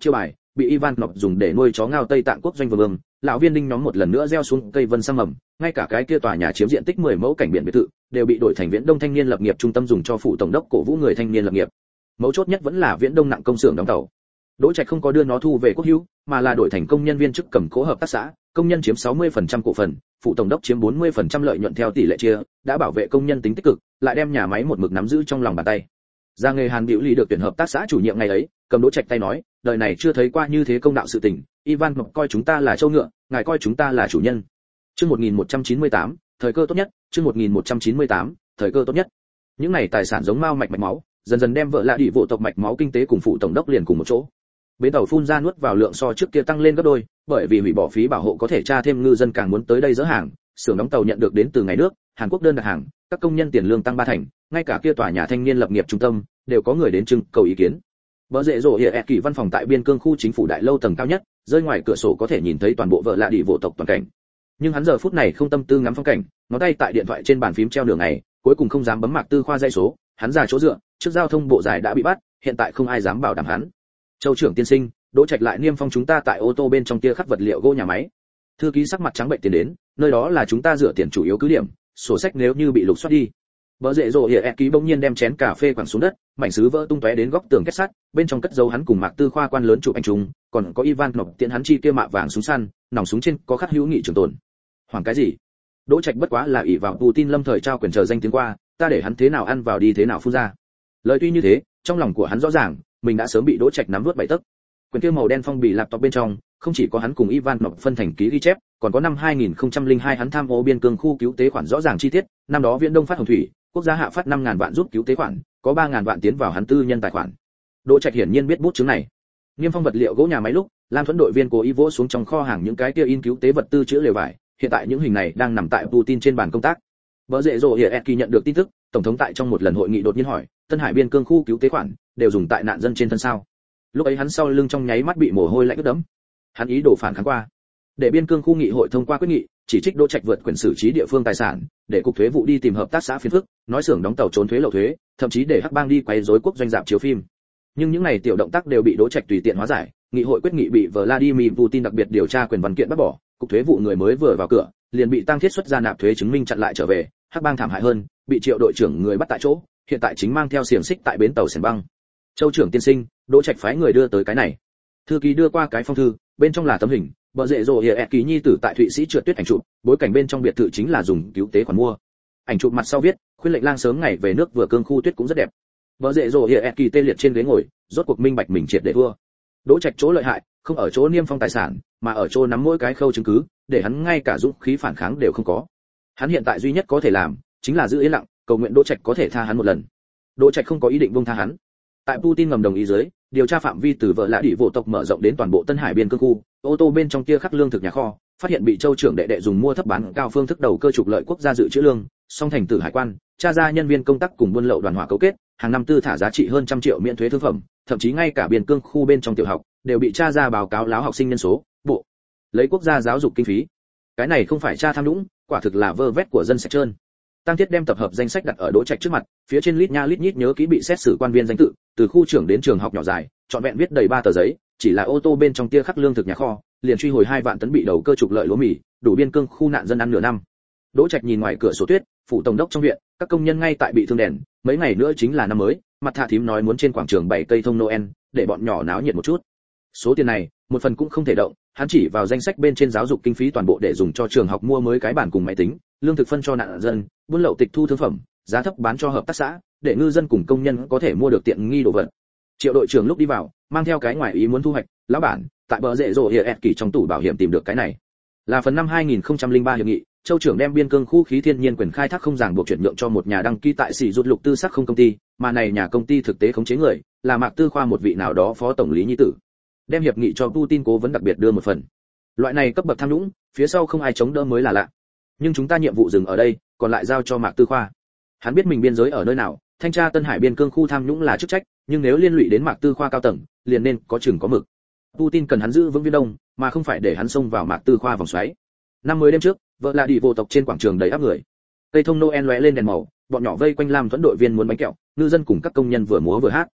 bị Ivanov dùng để nuôi chó ngao Tây Tạng quốc doanh vương. Lão viên đinh nhóm một lần nữa gieo xuống cây vân sam mầm, ngay cả cái kia tòa nhà chiếm diện tích 10 mẫu cảnh biển biệt thự đều bị đổi thành Viễn Đông thanh niên lập nghiệp trung tâm dùng cho phụ tổng đốc cổ vũ người thanh niên lập nghiệp. Mấu chốt nhất vẫn là Viễn Đông nặng công xưởng đóng tàu. Đỗ Trạch không có đưa nó thu về quốc hữu, mà là đổi thành công nhân viên chức cầm cố hợp tác xã, công nhân chiếm 60% cổ phần, phụ tổng đốc chiếm 40% lợi nhuận theo tỷ lệ chia, đã bảo vệ công nhân tính tích cực, lại đem nhà máy một mực nắm giữ trong lòng bàn tay. Gia nghề Hàn Biểu Lý được tuyển hợp tác xã chủ nhiệm ngày ấy, cầm Đỗ Trạch tay nói, đời này chưa thấy qua như thế công đạo sự tình, Ivan coi chúng ta là trâu ngựa, ngài coi chúng ta là chủ nhân. Chương 1198, thời cơ tốt nhất, chương 1198, thời cơ tốt nhất. Những này tài sản giống mao mạch máu, dần dần đem vợ lạ đi vụ tộc mạch máu kinh tế cùng phụ tổng đốc liền cùng một chỗ. Bến tàu phun ra nuốt vào lượng so trước kia tăng lên gấp đôi, bởi vì hủy bỏ phí bảo hộ có thể tra thêm ngư dân càng muốn tới đây dỡ hàng, xưởng đóng tàu nhận được đến từ ngày nước, Hàn Quốc đơn đặt hàng, các công nhân tiền lương tăng 3 thành, ngay cả kia tòa nhà thanh niên lập nghiệp trung tâm đều có người đến trưng cầu ý kiến. Bờ rễ rộ hiện kỳ văn phòng tại biên cương khu chính phủ đại lâu tầng cao nhất, rơi ngoài cửa sổ có thể nhìn thấy toàn bộ vợ lạ đi vụ tộc toàn cảnh. Nhưng hắn giờ phút này không tâm tư ngắm phong cảnh, ngón tay tại điện thoại trên bàn phím treo đường ngày, cuối cùng không dám bấm Mạc Tư Khoa dây số, hắn ra chỗ dựa, trước giao thông bộ giải đã bị bắt, hiện tại không ai dám bảo đảm hắn. Châu trưởng tiên sinh, Đỗ Trạch lại niêm phong chúng ta tại ô tô bên trong kia khắc vật liệu gỗ nhà máy. Thư ký sắc mặt trắng bệnh tiến đến, nơi đó là chúng ta dựa tiền chủ yếu cứ điểm, sổ sách nếu như bị lục soát đi. Bờ rễ rộ hiện ký bỗng nhiên đem chén cà phê quẳng xuống đất, mảnh sứ vỡ tung tóe đến góc tường kết sắt, bên trong cất dấu hắn cùng Mạc Tư Khoa quan lớn chụp ảnh chung, còn có Ivan nộp tiện hắn chi kia mạ vàng súng săn, nòng súng trên có khắc hữu nghị trường tồn. Hoàng cái gì? Đỗ Trạch bất quá là ỷ vào Putin lâm thời trao quyền chờ danh tiếng qua, ta để hắn thế nào ăn vào đi thế nào phun ra. Lời tuy như thế, trong lòng của hắn rõ ràng, mình đã sớm bị Đỗ Trạch nắm vớt bảy tấc. Quyển kia màu đen phong bì laptop bên trong, không chỉ có hắn cùng Ivan nộp phân thành ký ghi chép, còn có năm 2002 hắn tham ô biên cương khu cứu tế khoản rõ ràng chi tiết, năm đó Viễn Đông phát hồng thủy, quốc gia hạ phát 5.000 vạn giúp cứu tế khoản, có 3.000 vạn tiến vào hắn tư nhân tài khoản. Đỗ Trạch hiển nhiên biết bút chứng này. Niêm phong vật liệu gỗ nhà máy lúc, Lam Thuẫn đội viên cố ý vỗ xuống trong kho hàng những cái kia in cứu tế vật tư chứa lều vải, hiện tại những hình này đang nằm tại Putin trên bàn công tác. Bờ rễ rộ hiện kỳ nhận được tin tức, tổng thống tại trong một lần hội nghị đột nhiên hỏi, Tân Hải biên cương khu cứu tế khoản đều dùng tại nạn dân trên thân sao? Lúc ấy hắn sau lưng trong nháy mắt bị mồ hôi lạnh ướt đẫm. Hắn ý đồ phản kháng qua, để biên cương khu nghị hội thông qua quyết nghị, chỉ trích Đỗ Trạch vượt quyền xử trí địa phương tài sản, để cục thuế vụ đi tìm hợp tác xã phiền phức, nói xưởng đóng tàu trốn thuế lậu thuế, thậm chí để hắc bang đi quấy rối quốc doanh dạp chiếu phim. Nhưng những này tiểu động tác đều bị Đỗ Trạch tùy tiện hóa giải, nghị hội quyết nghị bị Vladimir Putin đặc biệt điều tra quyền văn kiện bác bỏ, cục thuế vụ người mới vừa vào cửa, liền bị tăng thiết xuất ra nạp thuế chứng minh chặn lại trở về, hắc bang thảm hại hơn, bị Triệu đội trưởng người bắt tại chỗ, hiện tại chính mang theo xiềng xích tại bến tàu Sẻn Băng. Châu trưởng tiên sinh, Đỗ Trạch phái người đưa tới cái này. Thư ký đưa qua cái phong thư, bên trong là tấm hình, bờ rễ rộ hiện ký nhi tử tại Thụy Sĩ trượt tuyết ảnh chụp, bối cảnh bên trong biệt thự chính là dùng cứu tế khoản mua. Ảnh chụp mặt sau viết, khuyên lệnh lang sớm ngày về nước vừa cương khu tuyết cũng rất đẹp. Bờ rễ rộ hiện kỳ tê liệt trên ghế ngồi, rốt cuộc minh bạch mình triệt để thua. Đỗ Trạch chỗ lợi hại, không ở chỗ niêm phong tài sản, mà ở chỗ nắm mỗi cái khâu chứng cứ, để hắn ngay cả dũng khí phản kháng đều không có. Hắn hiện tại duy nhất có thể làm, chính là giữ yên lặng, cầu nguyện Đỗ Trạch có thể tha hắn một lần. Đỗ Trạch không có ý định buông tha hắn. Tại Putin ngầm đồng ý dưới, điều tra phạm vi từ vợ lã đỉ vụ tộc mở rộng đến toàn bộ Tân Hải biên cương khu, ô tô bên trong kia khắc lương thực nhà kho, phát hiện bị Châu trưởng đệ dùng mua thấp bán cao phương thức đầu cơ trục lợi quốc gia dự trữ lương, song thành tử hải quan, tra ra nhân viên công tác cùng buôn lậu đoàn hỏa cấu kết, hàng năm tư thả giá trị hơn 100 triệu miễn thuế thương phẩm, thậm chí ngay cả biên cương khu bên trong tiểu học đều bị tra ra báo cáo láo học sinh nhân số, bộ lấy quốc gia giáo dục kinh phí. Cái này không phải tra tham nhũng, quả thực là vơ vét của dân sạch trơn. Tăng Thiết đem tập hợp danh sách đặt ở Đỗ Trạch trước mặt, phía trên lít nha lít nhít nhớ kỹ bị xét xử quan viên danh tự, từ khu trưởng đến trường học nhỏ dài, trọn vẹn viết đầy 3 tờ giấy, chỉ là ô tô bên trong tia khắc lương thực nhà kho, liền truy hồi 2 vạn tấn bị đầu cơ trục lợi lúa mì, đủ biên cương khu nạn dân ăn nửa năm. Đỗ Trạch nhìn ngoài cửa sổ tuyết, phủ tổng đốc trong viện, các công nhân ngay tại bị thương đèn, mấy ngày nữa chính là năm mới, mặt Thạ thím nói muốn trên quảng trường bày cây thông Noel, để bọn nhỏ náo nhiệt một chút. Số tiền này, một phần cũng không thể động, hắn chỉ vào danh sách bên trên giáo dục kinh phí toàn bộ để dùng cho trường học mua mới cái bản cùng máy tính, lương thực phân cho nạn dân, buôn lậu tịch thu thương phẩm, giá thấp bán cho hợp tác xã, để ngư dân cùng công nhân có thể mua được tiện nghi đồ vật. Triệu đội trưởng lúc đi vào, mang theo cái ngoài ý muốn thu hoạch, lão bản, tại bờ rễ rộ hiện kỳ trong tủ bảo hiểm tìm được cái này. Là phần năm 2003 hiệp nghị, Châu trưởng đem biên cương khu khí thiên nhiên quyền khai thác không ràng buộc chuyển nhượng cho một nhà đăng ký tại Sỉ Rụt Lục Tư Sắc không công ty, mà này nhà công ty thực tế khống chế người, là Mạc Tư Khoa một vị nào đó phó tổng lý nhi tử. Đem hiệp nghị cho Putin cố vấn đặc biệt đưa một phần. Loại này cấp bậc tham nhũng, phía sau không ai chống đỡ mới là lạ. Nhưng chúng ta nhiệm vụ dừng ở đây, còn lại giao cho Mạc Tư Khoa. Hắn biết mình biên giới ở nơi nào, thanh tra Tân Hải biên cương khu tham nhũng là chức trách, nhưng nếu liên lụy đến Mạc Tư Khoa cao tầng, liền nên có chừng có mực. Putin cần hắn giữ vững Viễn Đông, mà không phải để hắn xông vào Mạc Tư Khoa vòng xoáy. Năm mới đêm trước, vợ là đi vô tộc trên quảng trường đầy áp người. Cây thông Noel lóe lên đèn màu, bọn nhỏ vây quanh Lam Thuẫn đội viên muốn bánh kẹo, ngư dân cùng các công nhân vừa múa vừa hát.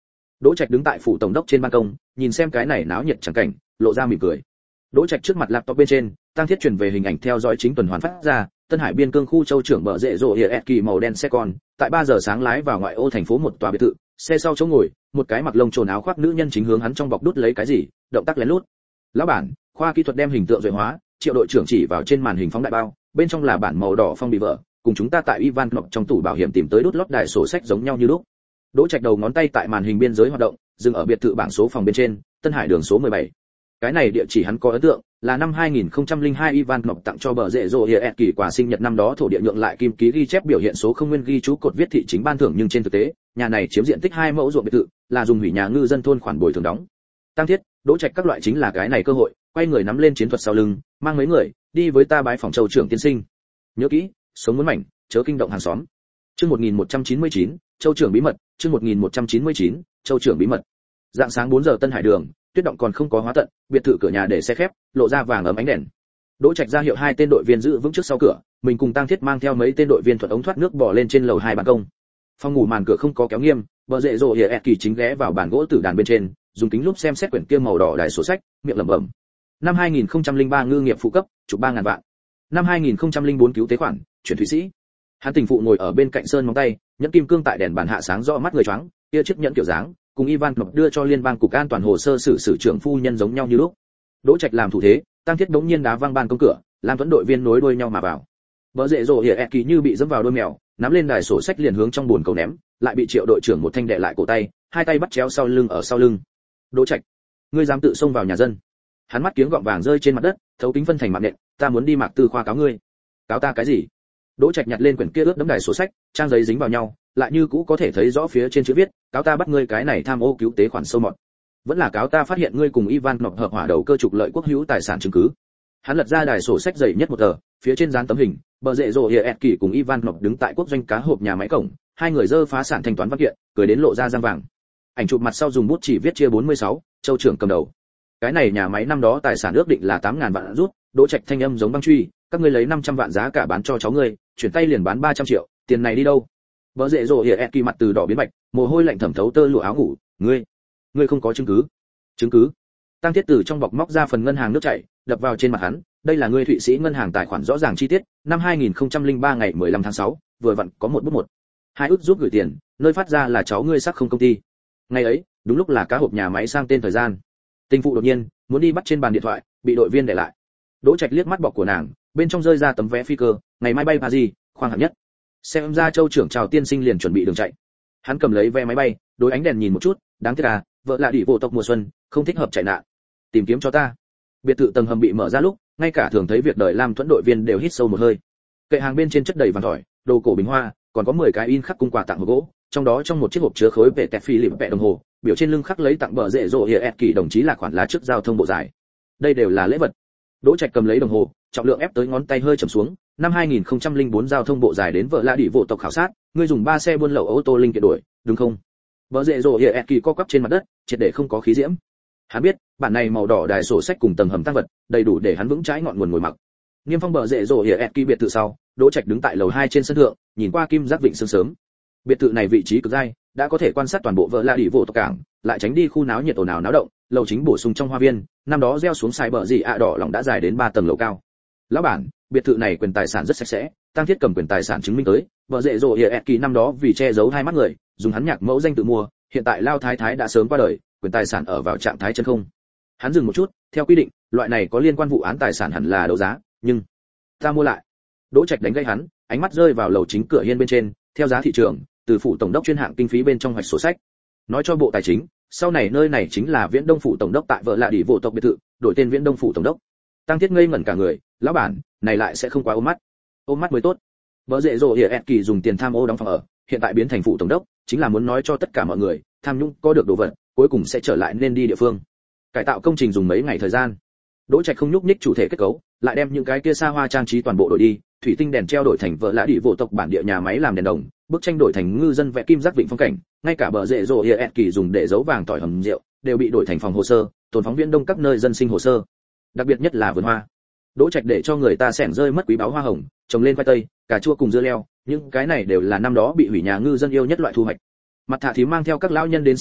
Đỗ Trạch đứng tại phủ tổng đốc trên ban công, nhìn xem cái này náo nhiệt chẳng cảnh, lộ ra mỉm cười. Đỗ Trạch trước mặt laptop bên trên, Tăng Thiết truyền về hình ảnh theo dõi chính tuần hoàn phát ra, Tân Hải biên cương khu châu trưởng bờ rễ rộ hiệp kỳ màu đen xe con, tại 3 giờ sáng lái vào ngoại ô thành phố một tòa biệt thự, xe sau chỗ ngồi, một cái mặc lông trồn áo khoác nữ nhân chính hướng hắn trong bọc đút lấy cái gì, động tác lén lút. Lão bản, khoa kỹ thuật đem hình tượng duệ hóa, Triệu đội trưởng chỉ vào trên màn hình phóng đại bao, bên trong là bản màu đỏ phong bì vợ, cùng chúng ta tại Ivan Knop trong tủ bảo hiểm tìm tới đút lót đài sổ sách giống nhau như lúc. Đỗ Trạch đầu ngón tay tại màn hình biên giới hoạt động, dừng ở biệt thự bảng số phòng bên trên, Tân Hải đường số 17. Cái này địa chỉ hắn có ấn tượng, là năm 2002 Ivan Knop tặng cho bờ rễ rộ hiệp kỳ quả sinh nhật năm đó thổ địa nhượng lại kim ký ghi chép biểu hiện số không nguyên ghi chú cột viết thị chính ban thưởng, nhưng trên thực tế, nhà này chiếm diện tích 2 mẫu ruộng biệt thự, là dùng hủy nhà ngư dân thôn khoản bồi thường đóng. Tăng Thiết, Đỗ Trạch các loại chính là cái này cơ hội, quay người nắm lên chiến thuật sau lưng, mang mấy người đi với ta bái phòng châu trưởng tiên sinh. Nhớ kỹ, sống muốn mảnh, chớ kinh động hàng xóm. Chương 1199, châu trưởng bí mật, chương 1199, châu trưởng bí mật. Dạng sáng 4 giờ Tân Hải đường, tuyết động còn không có hóa tận, biệt thự cửa nhà để xe khép, lộ ra vàng ấm ánh đèn. Đỗ Trạch ra hiệu 2 tên đội viên giữ vững trước sau cửa, mình cùng Tăng Thiết mang theo mấy tên đội viên thuận ống thoát nước bò lên trên lầu 2 ban công. Phòng ngủ màn cửa không có kéo nghiêm, bờ rễ rộ hiệp kỳ chính ghé vào bàn gỗ tử đàn bên trên, dùng kính lúp xem xét quyển kia màu đỏ đài sổ sách, miệng lẩm bẩm. Năm 2003 ngư nghiệp phụ cấp, chụp 3000 vạn. Năm 2004 cứu tế khoản, chuyển Thụy Sĩ. Hắn tình phụ ngồi ở bên cạnh sơn móng tay, nhẫn kim cương tại đèn bàn hạ sáng rõ mắt người choáng, kia chiếc nhẫn kiểu dáng, cùng Ivan Knop đưa cho liên bang cục an toàn hồ sơ xử trưởng phu nhân giống nhau như lúc. Đỗ Trạch làm thủ thế, Tăng Thiết đống nhiên đá văng ban công cửa, làm tuấn đội viên nối đuôi nhau mà vào. Bờ rễ rộ hiệp kỳ như bị dẫm vào đôi mèo, nắm lên đài sổ sách liền hướng trong bồn cầu ném, lại bị Triệu đội trưởng một thanh đè lại cổ tay, 2 tay bắt chéo sau lưng ở sau lưng. Đỗ Trạch, ngươi dám tự xông vào nhà dân? Hắn mắt kiếng gọng vàng rơi trên mặt đất, thấu kính phân thành mạng nện, ta muốn đi Mạc Tư khoa cáo ngươi. Cáo ta cái gì? Đỗ Trạch nhặt lên quyển kia ướt đẫm đài sổ sách, trang giấy dính vào nhau, lại như cũ có thể thấy rõ phía trên chữ viết, cáo ta bắt ngươi cái này tham ô cứu tế khoản sâu mọt. Vẫn là cáo ta phát hiện ngươi cùng Ivan Knop hợp hỏa đầu cơ trục lợi quốc hữu tài sản chứng cứ. Hắn lật ra đài sổ sách dày nhất một tờ, phía trên dán tấm hình, bờ rễ rộ hiệp kỳ cùng Ivan Knop đứng tại quốc doanh cá hộp nhà máy cổng, 2 người dơ phá sản thanh toán văn kiện, cười đến lộ ra răng vàng. Ảnh chụp mặt sau dùng bút chỉ viết chia 46, châu trưởng cầm đầu. Cái này nhà máy năm đó tài sản ước định là 8000 vạn rút, Đỗ Trạch thanh âm giống băng truy, các ngươi lấy 500 vạn giá cả bán cho cháu ngươi, chuyển tay liền bán 300 triệu, tiền này đi đâu? Bờ rễ rộ hiệp kỳ mặt từ đỏ biến bạch, mồ hôi lạnh thẩm thấu tơ lụa áo ngủ, ngươi không có chứng cứ? Chứng cứ? Tăng Thiết từ trong bọc móc ra phần ngân hàng nước chảy, đập vào trên mặt hắn, đây là ngươi Thụy Sĩ ngân hàng tài khoản rõ ràng chi tiết, năm 2003 ngày 15 tháng 6, vừa vặn có một bút một. 2 ức giúp gửi tiền, nơi phát ra là cháu ngươi sắc không công ty. Ngày ấy, đúng lúc là cá hộp nhà máy sang tên thời gian. Tình phụ đột nhiên muốn đi bắt trên bàn điện thoại, bị đội viên để lại. Đỗ Trạch liếc mắt bọc của nàng, bên trong rơi ra tấm vé phi cơ, ngày mai bay Paris, khoang hạng nhất. Xem ra châu trưởng chào tiên sinh liền chuẩn bị đường chạy. Hắn cầm lấy vé máy bay, đối ánh đèn nhìn một chút, đáng tiếc à, vợ là đỉ vô tộc mùa xuân, không thích hợp chạy nạn. Tìm kiếm cho ta. Biệt thự tầng hầm bị mở ra lúc, ngay cả thường thấy việc đời Lam Thuẫn đội viên đều hít sâu một hơi. Kệ hàng bên trên chất đầy vàng thỏi, đồ cổ bình hoa, còn có 10 cái in khắc cung quà tặng hộp gỗ, trong đó trong một chiếc hộp chứa khối vệ tẹt phi lịp vẽ đồng hồ, biểu trên lưng khắc lấy tặng bờ rễ rộ hiệp kỳ đồng chí là khoản lá trước giao thông bộ dài. Đây đều là lễ vật. Đỗ Trạch cầm lấy đồng hồ, trọng lượng ép tới ngón tay hơi chầm xuống. Năm 2004 giao thông bộ dài đến vợ lạ đỉ vô tộc khảo sát, ngươi dùng 3 xe buôn lậu ô tô linh kiện đổi, đúng không? Bờ rễ rộ hiệp kỳ co quắp trên mặt đất, triệt để không có khí diễm. Hắn biết, bản này màu đỏ đài sổ sách cùng tầng hầm tăng vật, đầy đủ để hắn vững trái ngọn nguồn ngồi mặc. Niêm phong bờ rễ rộ hiệp kỳ biệt thự sau, Đỗ Trạch đứng tại lầu 2 trên sân thượng, nhìn qua kim giác vịnh sương sớm. Biệt thự này vị trí cực dai, đã có thể quan sát toàn bộ vợ lạ đỉ vô tộc cảng, lại tránh đi khu náo nhiệt ồn ào náo động, lầu chính bổ sung trong hoa viên, năm đó gieo xuống xài bờ gì ạ đỏ lòng đã dài đến 3 tầng lầu cao. Lão bản, biệt thự này quyền tài sản rất sạch sẽ, Tăng Thiết cầm quyền tài sản chứng minh tới, vợ rễ rộ hiệp kỳ năm đó vì che giấu hai mắt người, dùng hắn nhạc mẫu danh tự mua, hiện tại Lao Thái Thái đã sớm qua đời, quyền tài sản ở vào trạng thái chân không. Hắn dừng một chút, theo quy định, loại này có liên quan vụ án tài sản hẳn là đấu giá, nhưng ta mua lại. Đỗ Trạch đánh gây hắn, ánh mắt rơi vào lầu chính cửa hiên bên trên, theo giá thị trường, từ phủ tổng đốc chuyên hạng kinh phí bên trong hoạch sổ sách. Nói cho bộ tài chính, sau này nơi này chính là Viễn Đông phủ tổng đốc tại vợ lạ đỉ vô tộc biệt thự, đổi tên Viễn Đông phủ tổng đốc. Tăng Thiết ngây ngẩn cả người, lão bản, này lại sẽ không quá ôm mắt mới tốt. Vợ rễ rộ hiệp kỳ dùng tiền tham ô đóng phòng ở, hiện tại biến thành phủ tổng đốc, chính là muốn nói cho tất cả mọi người, tham nhũng có được đồ vật, cuối cùng sẽ trở lại nên đi địa phương. Cải tạo công trình dùng mấy ngày thời gian. Đỗ Trạch không nhúc nhích chủ thể kết cấu, lại đem những cái kia xa hoa trang trí toàn bộ đổi đi, thủy tinh đèn treo đổi thành vợ lạ đỉ vô tộc bản địa nhà máy làm đèn đồng, bức tranh đổi thành ngư dân vẽ kim giác vịnh phong cảnh, ngay cả bờ rễ rộ hiệp kỳ dùng để giấu vàng tỏi hầm rượu, đều bị đổi thành phòng hồ sơ, tồn phóng Viễn Đông các nơi dân sinh hồ sơ. Đặc biệt nhất là vườn hoa. Đỗ Trạch để cho người ta xẻng rơi mất quý báu hoa hồng, trồng lên khoai tây, cà chua cùng dưa leo, những cái này đều là năm đó bị hủy nhà ngư dân yêu nhất loại thu hoạch. Mặt Thả Thím mang theo các lão nhân đến xem lúc,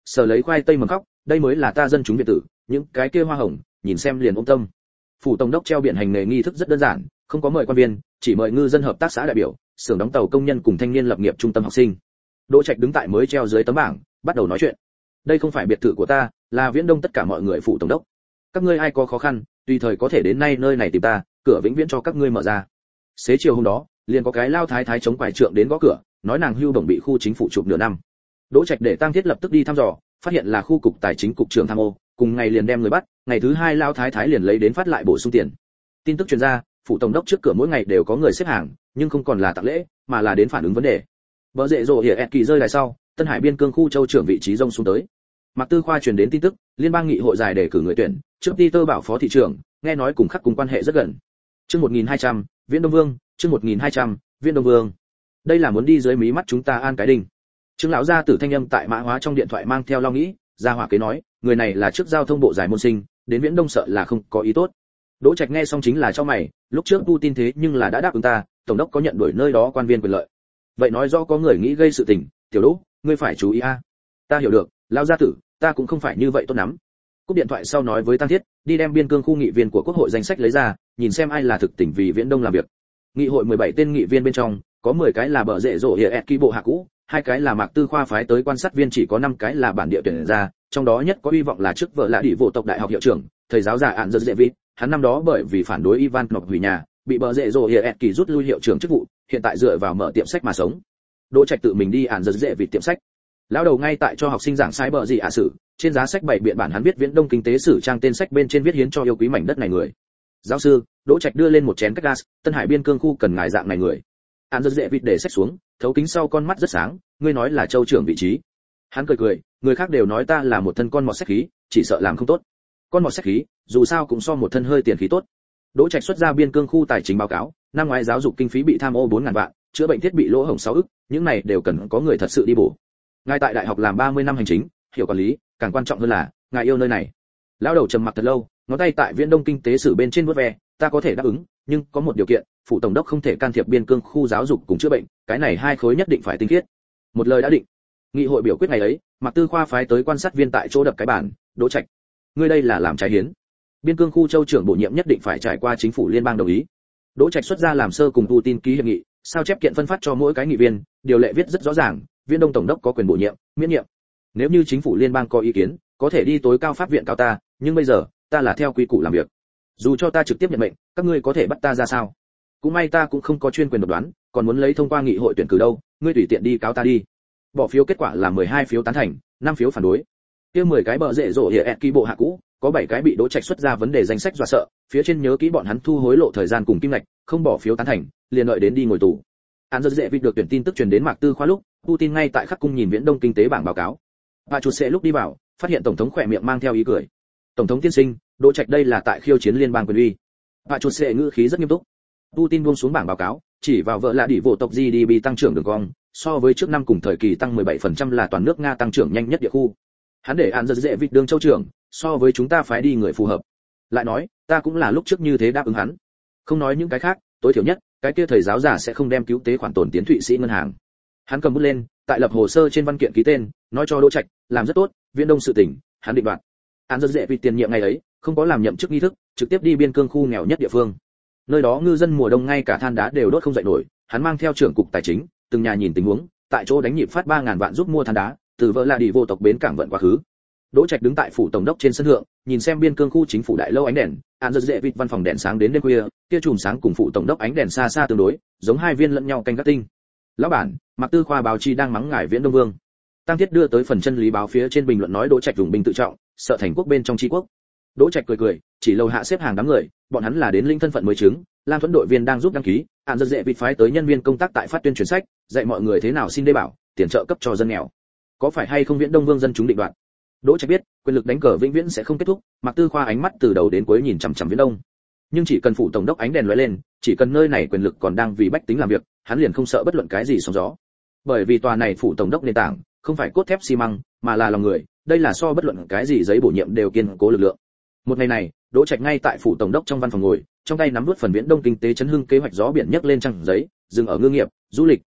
sờ lấy khoai tây mầm khóc, đây mới là ta dân chúng Việt tử, những cái kia hoa hồng, nhìn xem liền ôm tâm. Phủ tổng đốc treo biển hành nghề nghi thức rất đơn giản, không có mời quan viên, chỉ mời ngư dân hợp tác xã đại biểu, xưởng đóng tàu công nhân cùng thanh niên lập nghiệp trung tâm học sinh. Đỗ Trạch đứng tại mới treo dưới tấm bảng, bắt đầu nói chuyện. Đây không phải biệt thự của ta, là Viễn Đông tất cả mọi người phủ tổng đốc. Các ngươi ai có khó khăn, tùy thời có thể đến nay nơi này tìm ta, cửa vĩnh viễn cho các ngươi mở ra. Xế chiều hôm đó, liền có cái lao thái thái chống quải trượng đến gõ cửa, nói nàng hưu bổng bị khu chính phủ chụp nửa năm. Đỗ Trạch để Tăng Thiết lập tức đi thăm dò, phát hiện là khu cục tài chính cục trưởng tham ô, cùng ngày liền đem người bắt, ngày thứ hai lao thái thái liền lấy đến phát lại bổ sung tiền. Tin tức truyền ra, phủ tổng đốc trước cửa mỗi ngày đều có người xếp hàng, nhưng không còn là tặng lễ, mà là đến phản ứng vấn đề. Bờ rệ rồ hiển kỳ rơi lại sau, Tân Hải biên cương khu châu trưởng vị trí rông xuống tới. Mạc Tư Khoa truyền đến tin tức, liên bang nghị hội giải đề cử người tuyển, trước Peter bảo phó thị trưởng, nghe nói cùng Khắc cùng quan hệ rất gần. Chương 1200, Viễn Đông Vương, chương 1200, Viễn Đông Vương. Đây là muốn đi dưới mí mắt chúng ta an cái đình. Trương lão gia tử thanh âm tại mã hóa trong điện thoại mang theo lo nghĩ, gia hỏa kế nói, người này là trước giao thông bộ giải môn sinh, đến Viễn Đông sợ là không có ý tốt. Đỗ Trạch nghe xong chính là cho mày, lúc trước Putin thế nhưng là đã đáp ứng ta, tổng đốc có nhận đổi nơi đó quan viên quyền lợi. Vậy nói rõ có người nghĩ gây sự tình, tiểu Đỗ, ngươi phải chú ý a. Ta hiểu được, lão gia tử, ta cũng không phải như vậy tốt lắm. Cúp điện thoại sau nói với Tăng Thiết, đi đem biên cương khu nghị viên của quốc hội danh sách lấy ra, nhìn xem ai là thực tình vì Viễn Đông làm việc. Nghị hội 17 tên nghị viên bên trong, có 10 cái là bờ rễ rộ hiệp kỳ bộ hạ cũ, 2 cái là Mạc Tư Khoa phái tới quan sát viên, chỉ có 5 cái là bản địa tuyển ra, trong đó nhất có hy vọng là trước vợ lạ đỉ vô tộc đại học hiệu trưởng, thầy giáo giả Án Giật Dệ Vít, hắn năm đó bởi vì phản đối Ivan Knop hủy nhà, bị bờ rễ rộ hiệp kỳ rút lui hiệu trưởng chức vụ, hiện tại dựa vào mở tiệm sách mà sống. Đỗ Trạch tự mình đi Án Giật Dệ Vít tiệm sách. Lão đầu ngay tại cho học sinh giảng sai bờ gì sử, trên giá sách bày biện bản hắn viết Viễn Đông kinh tế sử trang, tên sách bên trên viết hiến cho yêu quý mảnh đất này người. Giáo sư, Đỗ Trạch đưa lên một chén cách gas, Tân Hải biên cương khu cần ngài dạng này người. Án Giật Dệ Vít để sách xuống, thấu kính sau con mắt rất sáng, ngươi nói là châu trưởng vị trí. Hắn cười cười, người khác đều nói ta là một thân con mọt sách khí, chỉ sợ làm không tốt. Con mọt sách khí, dù sao cũng so một thân hơi tiền khí tốt. Đỗ Trạch xuất ra biên cương khu tài chính báo cáo, năm ngoái giáo dục kinh phí bị tham ô 4.000 vạn, chữa bệnh thiết bị lỗ hổng 6 ức, những này đều cần có người thật sự đi bổ. Ngài tại đại học làm 30 năm hành chính, hiểu quản lý, càng quan trọng hơn là ngài yêu nơi này. Lão đầu trầm mặc thật lâu, ngón tay tại Viễn Đông kinh tế sử bên trên vuốt ve, ta có thể đáp ứng, nhưng có một điều kiện, phủ tổng đốc không thể can thiệp biên cương khu giáo dục cùng chữa bệnh, cái này hai khối nhất định phải tinh khiết. Một lời đã định. Nghị hội biểu quyết ngày ấy, Mạc Tư Khoa phái tới quan sát viên tại chỗ đập cái bàn, Đỗ Trạch, ngươi đây là làm trái hiến. Biên cương khu châu trưởng bổ nhiệm nhất định phải trải qua chính phủ liên bang đồng ý. Đỗ Trạch xuất ra làm sơ cùng Putin ký hiệp nghị, sao chép kiện phân phát cho mỗi cái nghị viên, điều lệ viết rất rõ ràng, Viễn Đông tổng đốc có quyền bổ nhiệm, miễn nhiệm. Nếu như chính phủ liên bang có ý kiến, có thể đi tối cao pháp viện cáo ta, nhưng bây giờ, ta là theo quy củ làm việc. Dù cho ta trực tiếp nhận mệnh, các ngươi có thể bắt ta ra sao? Cũng may ta cũng không có chuyên quyền độc đoán, còn muốn lấy thông qua nghị hội tuyển cử đâu, ngươi tùy tiện đi cáo ta đi. Bỏ phiếu kết quả là 12 phiếu tán thành, 5 phiếu phản đối. Kia 10 cái bờ rễ rộ hiệp kỳ bộ hạ cũ, có 7 cái bị Đỗ Trạch xuất ra vấn đề danh sách dọa sợ, phía trên nhớ kỹ bọn hắn thu hối lộ thời gian cùng kim ngạch, không bỏ phiếu tán thành, liền đợi đến đi ngồi tù. Án Giật Dệ Vít được tuyển tin tức truyền đến Mạc Tư Khoa lúc, Putin ngay tại Khắc cung nhìn Viễn Đông kinh tế bảng báo cáo. Bà chuột sẽ lúc đi vào, phát hiện tổng thống khỏe miệng mang theo ý cười. Tổng thống tiên sinh, Đỗ Trạch đây là tại khiêu chiến liên bang quyền uy. Bà chuột sẽ ngữ khí rất nghiêm túc. Putin buông xuống bảng báo cáo, chỉ vào vợ lạ đỉ vô tộc GDP tăng trưởng đường cong, so với trước năm cùng thời kỳ tăng 17% là toàn nước Nga tăng trưởng nhanh nhất địa khu. Hắn để Án Giật Dệ Vít đương châu trưởng, so với chúng ta phái đi người phù hợp. Lại nói, ta cũng là lúc trước như thế đáp ứng hắn. Không nói những cái khác, tối thiểu nhất, cái kia thầy giáo giả sẽ không đem cứu tế khoản tồn tiến Thụy Sĩ ngân hàng. Hắn cầm bút lên, tại lập hồ sơ trên văn kiện ký tên, nói cho Đỗ Trạch, làm rất tốt, Viễn Đông sự tỉnh, hắn định đoạt. Án Giật Dệ Vít tiền nhiệm ngày ấy, không có làm nhậm chức nghi thức, trực tiếp đi biên cương khu nghèo nhất địa phương. Nơi đó ngư dân mùa đông ngay cả than đá đều đốt không dậy nổi, hắn mang theo trưởng cục tài chính, từng nhà nhìn tình huống, tại chỗ đánh nhịp phát 3.000 vạn giúp mua than đá, từ vợ là đi vô tộc bến cảng vận quá khứ. Đỗ Trạch đứng tại phủ tổng đốc trên sân thượng, nhìn xem biên cương khu chính phủ đại lâu ánh đèn, Án Giật Dệ Vít văn phòng đèn sáng đến đêm khuya, kia chùm sáng cùng phủ tổng đốc ánh đèn xa xa tương đối, giống hai viên lẫn nhau canh gác tinh. Lão bản, Mạc Tư Khoa báo chi đang mắng ngài Viễn Đông Vương. Tăng Thiết đưa tới phần chân lý báo phía trên bình luận nói Đỗ Trạch dùng binh tự trọng, sợ thành quốc bên trong chi quốc. Đỗ Trạch cười cười, chỉ lầu hạ xếp hàng đám người, bọn hắn là đến linh thân phận mới chứng, Lam Thuẫn đội viên đang giúp đăng ký, Án Giật Dệ Vít phái tới nhân viên công tác tại phát tuyên truyền sách, dạy mọi người thế nào xin đê bảo, tiền trợ cấp cho dân nghèo. Có phải hay không Viễn Đông Vương dân chúng định đoạt? Đỗ Trạch biết, quyền lực đánh cờ vĩnh viễn sẽ không kết thúc, Mạc Tư Khoa ánh mắt từ đầu đến cuối nhìn chằm chằm Viễn Đông. Nhưng chỉ cần phủ tổng đốc ánh đèn lóe lên, chỉ cần nơi này quyền lực còn đang vì bách tính làm việc, hắn liền không sợ bất luận cái gì sóng gió. Bởi vì tòa này phủ tổng đốc nền tảng, không phải cốt thép xi măng, mà là lòng người, đây là so bất luận cái gì giấy bổ nhiệm đều kiên cố lực lượng. Một ngày này, Đỗ Trạch ngay tại phủ tổng đốc trong văn phòng ngồi, trong tay nắm đuốt phần Viễn Đông kinh tế chấn hưng kế hoạch gió biển nhấc lên trang giấy, dừng ở ngư nghiệp, du lịch,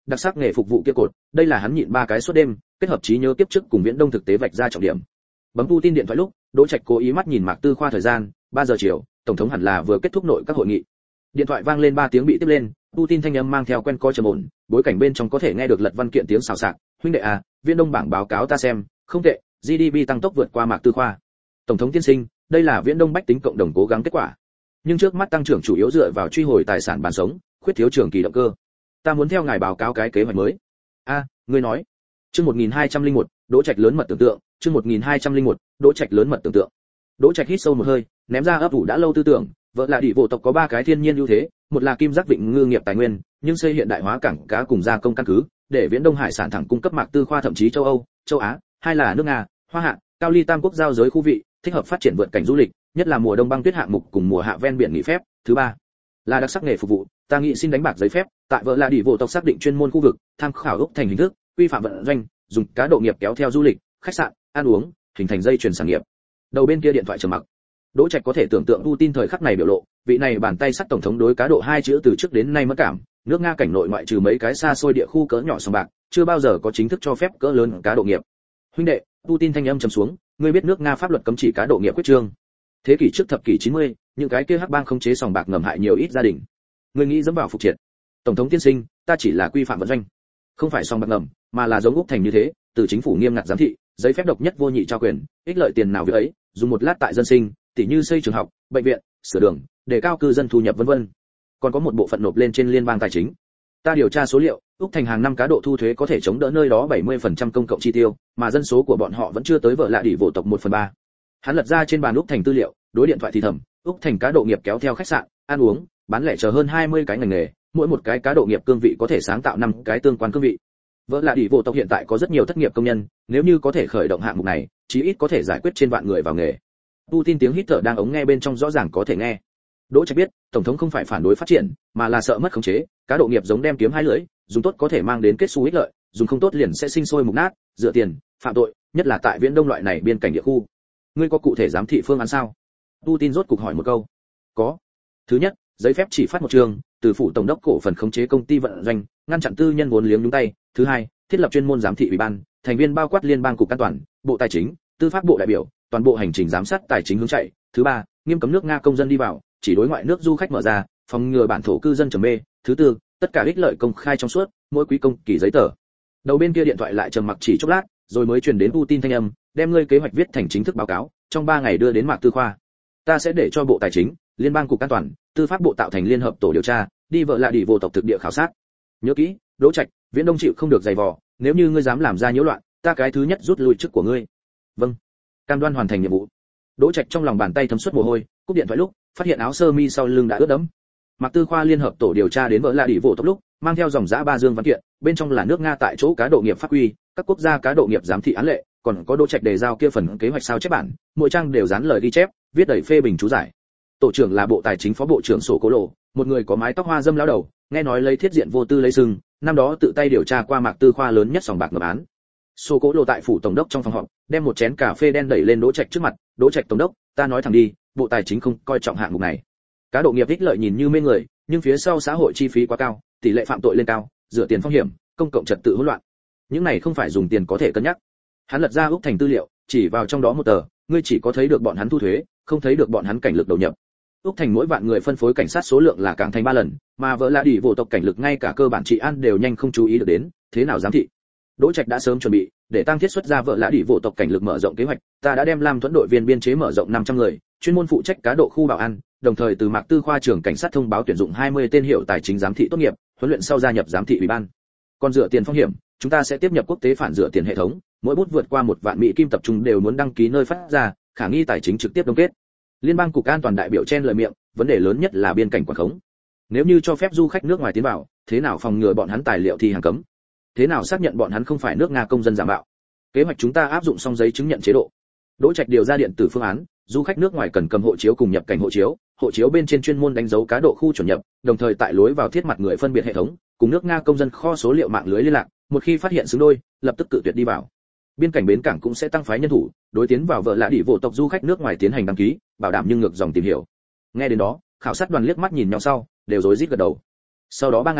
đặc sắc nghề phục vụ kia cột, đây là hắn nhịn 3 cái suốt đêm, kết hợp trí nhớ kiếp trước cùng Viễn Đông thực tế vạch ra trọng điểm. Bấm Putin điện thoại lúc, Đỗ Trạch cố ý mắt nhìn Mạc Tư Khoa thời gian, 3 giờ chiều, tổng thống hẳn là vừa kết thúc nội các hội nghị. Điện thoại vang lên 3 tiếng bị tiếp lên, Putin thanh âm mang theo quen coi trầm ổn, bối cảnh bên trong có thể nghe được lật văn kiện tiếng xào xạc, huynh đệ à, Viễn Đông bảng báo cáo ta xem, không tệ, GDP tăng tốc vượt qua Mạc Tư Khoa. Tổng thống tiên sinh, đây là Viễn Đông bách tính cộng đồng cố gắng kết quả. Nhưng trước mắt tăng trưởng chủ yếu dựa vào truy hồi tài sản bàn sống, khuyết thiếu trường kỳ động cơ. Ta muốn theo ngài báo cáo cái kế hoạch mới. Ngươi nói. Chương 1201, Đỗ Trạch lớn mật tưởng tượng, chương 1201, Đỗ Trạch lớn mật tưởng tượng. Đỗ Trạch hít sâu một hơi, ném ra ấp ủ đã lâu tư tưởng, vợ là đỉ vô tộc có 3 cái thiên nhiên ưu thế, một là kim giác vịnh ngư nghiệp tài nguyên, nhưng xây hiện đại hóa cảng cá cùng gia công căn cứ, để Viễn Đông hải sản thẳng cung cấp Mạc Tư Khoa thậm chí châu Âu, châu Á, hai là nước Nga, Hoa Hạ, Cao Ly tam quốc giao giới khu vị, thích hợp phát triển vượt cảnh du lịch, nhất là mùa đông băng tuyết hạng mục cùng mùa hạ ven biển nghỉ phép. Thứ ba là đặc sắc nghề phục vụ, ta nghĩ xin đánh bạc giấy phép, tại vợ là đỉ vô tộc xác định chuyên môn khu vực, tham khảo ước thành hình thức, quy phạm vận doanh, dùng cá độ nghiệp kéo theo du lịch, khách sạn, ăn uống, hình thành dây chuyền sản nghiệp. Đầu bên kia điện thoại trầm mặc. Đỗ Trạch có thể tưởng tượng Putin thời khắc này biểu lộ, vị này bàn tay sắt tổng thống đối cá độ 2 chữ từ trước đến nay mất cảm, nước Nga cảnh nội ngoại trừ mấy cái xa xôi địa khu cỡ nhỏ sòng bạc, chưa bao giờ có chính thức cho phép cỡ lớn cá độ nghiệp. Huynh đệ, Putin thanh âm trầm xuống, ngươi biết nước Nga pháp luật cấm chỉ cá độ nghiệp quyết trương. Thế kỷ trước thập kỷ 90, những cái kia hắc bang khống chế sòng bạc ngầm hại nhiều ít gia đình. Ngươi nghĩ dẫm vào phục triệt. Tổng thống tiên sinh, ta chỉ là quy phạm vận doanh, không phải sòng bạc ngầm, mà là giống Úc Thành như thế, từ chính phủ nghiêm ngặt giám thị, giấy phép độc nhất vô nhị trao quyền, ích lợi tiền nào việc ấy, dùng một lát tại dân sinh, tỉ như xây trường học, bệnh viện, sửa đường, để cao cư dân thu nhập vân vân. Còn có một bộ phận nộp lên trên liên bang tài chính. Ta điều tra số liệu, Úc Thành hàng năm cá độ thu thuế có thể chống đỡ nơi đó 70% công cộng chi tiêu, mà dân số của bọn họ vẫn chưa tới vợ lạ đỉ vô tộc 1/3. Hắn lật ra trên bàn Úc Thành tư liệu, đối điện thoại thì thầm, Úc Thành cá độ nghiệp kéo theo khách sạn, ăn uống, bán lẻ chờ hơn 20 cái ngành nghề, mỗi một cái cá độ nghiệp cương vị có thể sáng tạo 5 cái tương quan cương vị. Vợ lạ đỉ vô tộc hiện tại có rất nhiều thất nghiệp công nhân, nếu như có thể khởi động hạng mục này, chí ít có thể giải quyết trên vạn người vào nghề. Putin tiếng hít thở đang ống nghe bên trong rõ ràng có thể nghe. Đỗ Trạch biết, tổng thống không phải phản đối phát triển, mà là sợ mất khống chế, cá độ nghiệp giống đem kiếm hai lưỡi, dùng tốt có thể mang đến kết xu ích lợi, dùng không tốt liền sẽ sinh sôi mục nát, dựa tiền, phạm tội, nhất là tại Viễn Đông loại này biên cảnh địa khu. Ngươi có cụ thể giám thị phương án sao? Putin rốt cục hỏi một câu. Có. Thứ nhất, giấy phép chỉ phát một trường, từ phủ tổng đốc cổ phần khống chế công ty vận doanh, ngăn chặn tư nhân vốn liếng nhúng tay. Thứ hai, thiết lập chuyên môn giám thị ủy ban, thành viên bao quát liên bang cục an toàn, bộ tài chính, tư pháp bộ đại biểu, toàn bộ hành trình giám sát tài chính hướng chạy. Thứ ba, nghiêm cấm nước Nga công dân đi vào, chỉ đối ngoại nước du khách mở ra, phòng ngừa bản thổ cư dân trầm mê. Thứ tư, tất cả ích lợi công khai trong suốt, mỗi quý công kỳ giấy tờ. Đầu bên kia điện thoại lại trầm mặc chỉ chốc lát, rồi mới truyền đến Putin thanh âm, đem ngươi kế hoạch viết thành chính thức báo cáo, trong 3 ngày đưa đến Mạc Tư Khoa. Ta sẽ để cho bộ tài chính, liên bang cục an toàn, tư pháp bộ tạo thành liên hợp tổ điều tra, đi vợ lạ đỉ vô tộc thực địa khảo sát. Nhớ kỹ, Đỗ Trạch, Viễn Đông chịu không được dày vò, nếu như ngươi dám làm ra nhiễu loạn, ta cái thứ nhất rút lui chức của ngươi. Vâng. Cam đoan hoàn thành nhiệm vụ. Đỗ Trạch trong lòng bàn tay thấm suốt mồ hôi, cúp điện thoại lúc, phát hiện áo sơ mi sau lưng đã ướt đẫm. Mạc Tư Khoa liên hợp tổ điều tra đến vợ lạ đỉ vô tộc lúc, mang theo dòng dã 3 dương văn kiện, bên trong là nước Nga tại chỗ cá độ nghiệp pháp quy, các quốc gia cá độ nghiệp giám thị án lệ, còn có Đỗ Trạch đề giao kia phần kế hoạch sao chép bản, mỗi trang đều dán lời ghi chép, viết đầy phê bình chú giải. Tổ trưởng là bộ tài chính phó bộ trưởng Sổ Cố Lộ, một người có mái tóc hoa dâm lão đầu, nghe nói lấy thiết diện vô tư lấy sừng, năm đó tự tay điều tra qua Mạc Tư Khoa lớn nhất sòng bạc ngầm án. Sổ Cố Lộ tại phủ tổng đốc trong phòng họp, đem một chén cà phê đen đẩy lên Đỗ Trạch trước mặt, "Đỗ Trạch tổng đốc, ta nói thẳng đi, bộ tài chính không coi trọng hạng mục này. Cá độ nghiệp ích lợi nhìn như mê người, nhưng phía sau xã hội chi phí quá cao, tỷ lệ phạm tội lên cao, rửa tiền phong hiểm, công cộng trật tự hỗn loạn. Những này không phải dùng tiền có thể cân nhắc." Hắn lật ra Úc Thành tư liệu, chỉ vào trong đó một tờ, ngươi chỉ có thấy được bọn hắn thu thuế, không thấy được bọn hắn cảnh lực đầu nhập. Úc Thành mỗi vạn người phân phối cảnh sát số lượng là càng thành 3 lần, mà vợ lạ đỉ vô tộc cảnh lực ngay cả cơ bản trị an đều nhanh không chú ý được đến, thế nào giám thị? Đỗ Trạch đã sớm chuẩn bị, để tăng thiết xuất ra vợ lạ đỉ vô tộc cảnh lực mở rộng kế hoạch, ta đã đem Lam Thuẫn đội viên biên chế mở rộng 500 người, chuyên môn phụ trách cá độ khu bảo an, đồng thời từ Mạc Tư Khoa trưởng cảnh sát thông báo tuyển dụng 20 tên hiệu tài chính giám thị tốt nghiệp, huấn luyện sau gia nhập giám thị ủy ban. Còn rửa tiền phong hiểm, chúng ta sẽ tiếp nhập quốc tế phản rửa tiền hệ thống, mỗi bút vượt qua 1 vạn Mỹ kim tập trung đều muốn đăng ký nơi phát ra, khả nghi tài chính trực tiếp đông kết. Liên bang cục an toàn đại biểu chen lời miệng, vấn đề lớn nhất là biên cảnh quản khống. Nếu như cho phép du khách nước ngoài tiến vào, thế nào phòng ngừa bọn hắn tài liệu thi hàng cấm? Thế nào xác nhận bọn hắn không phải nước Nga công dân giả mạo? Kế hoạch chúng ta áp dụng xong giấy chứng nhận chế độ. Đỗ Trạch điều ra điện tử phương án, du khách nước ngoài cần cầm hộ chiếu cùng nhập cảnh hộ chiếu bên trên chuyên môn đánh dấu cá độ khu chuẩn nhập, đồng thời tại lối vào thiết mặt người phân biệt hệ thống, cùng nước Nga công dân kho số liệu mạng lưới liên lạc, một khi phát hiện xứng đôi, lập tức cự tuyệt đi vào. Biên cảnh bến cảng cũng sẽ tăng phái nhân thủ, đối tiến vào vợ lạ đỉ vô tộc du khách nước ngoài tiến hành đăng ký, bảo đảm nhưng ngược dòng tìm hiểu. Nghe đến đó, khảo sát đoàn liếc mắt nhìn nhau sau, đều rối rít gật đầu. Sau đó 3 ngày,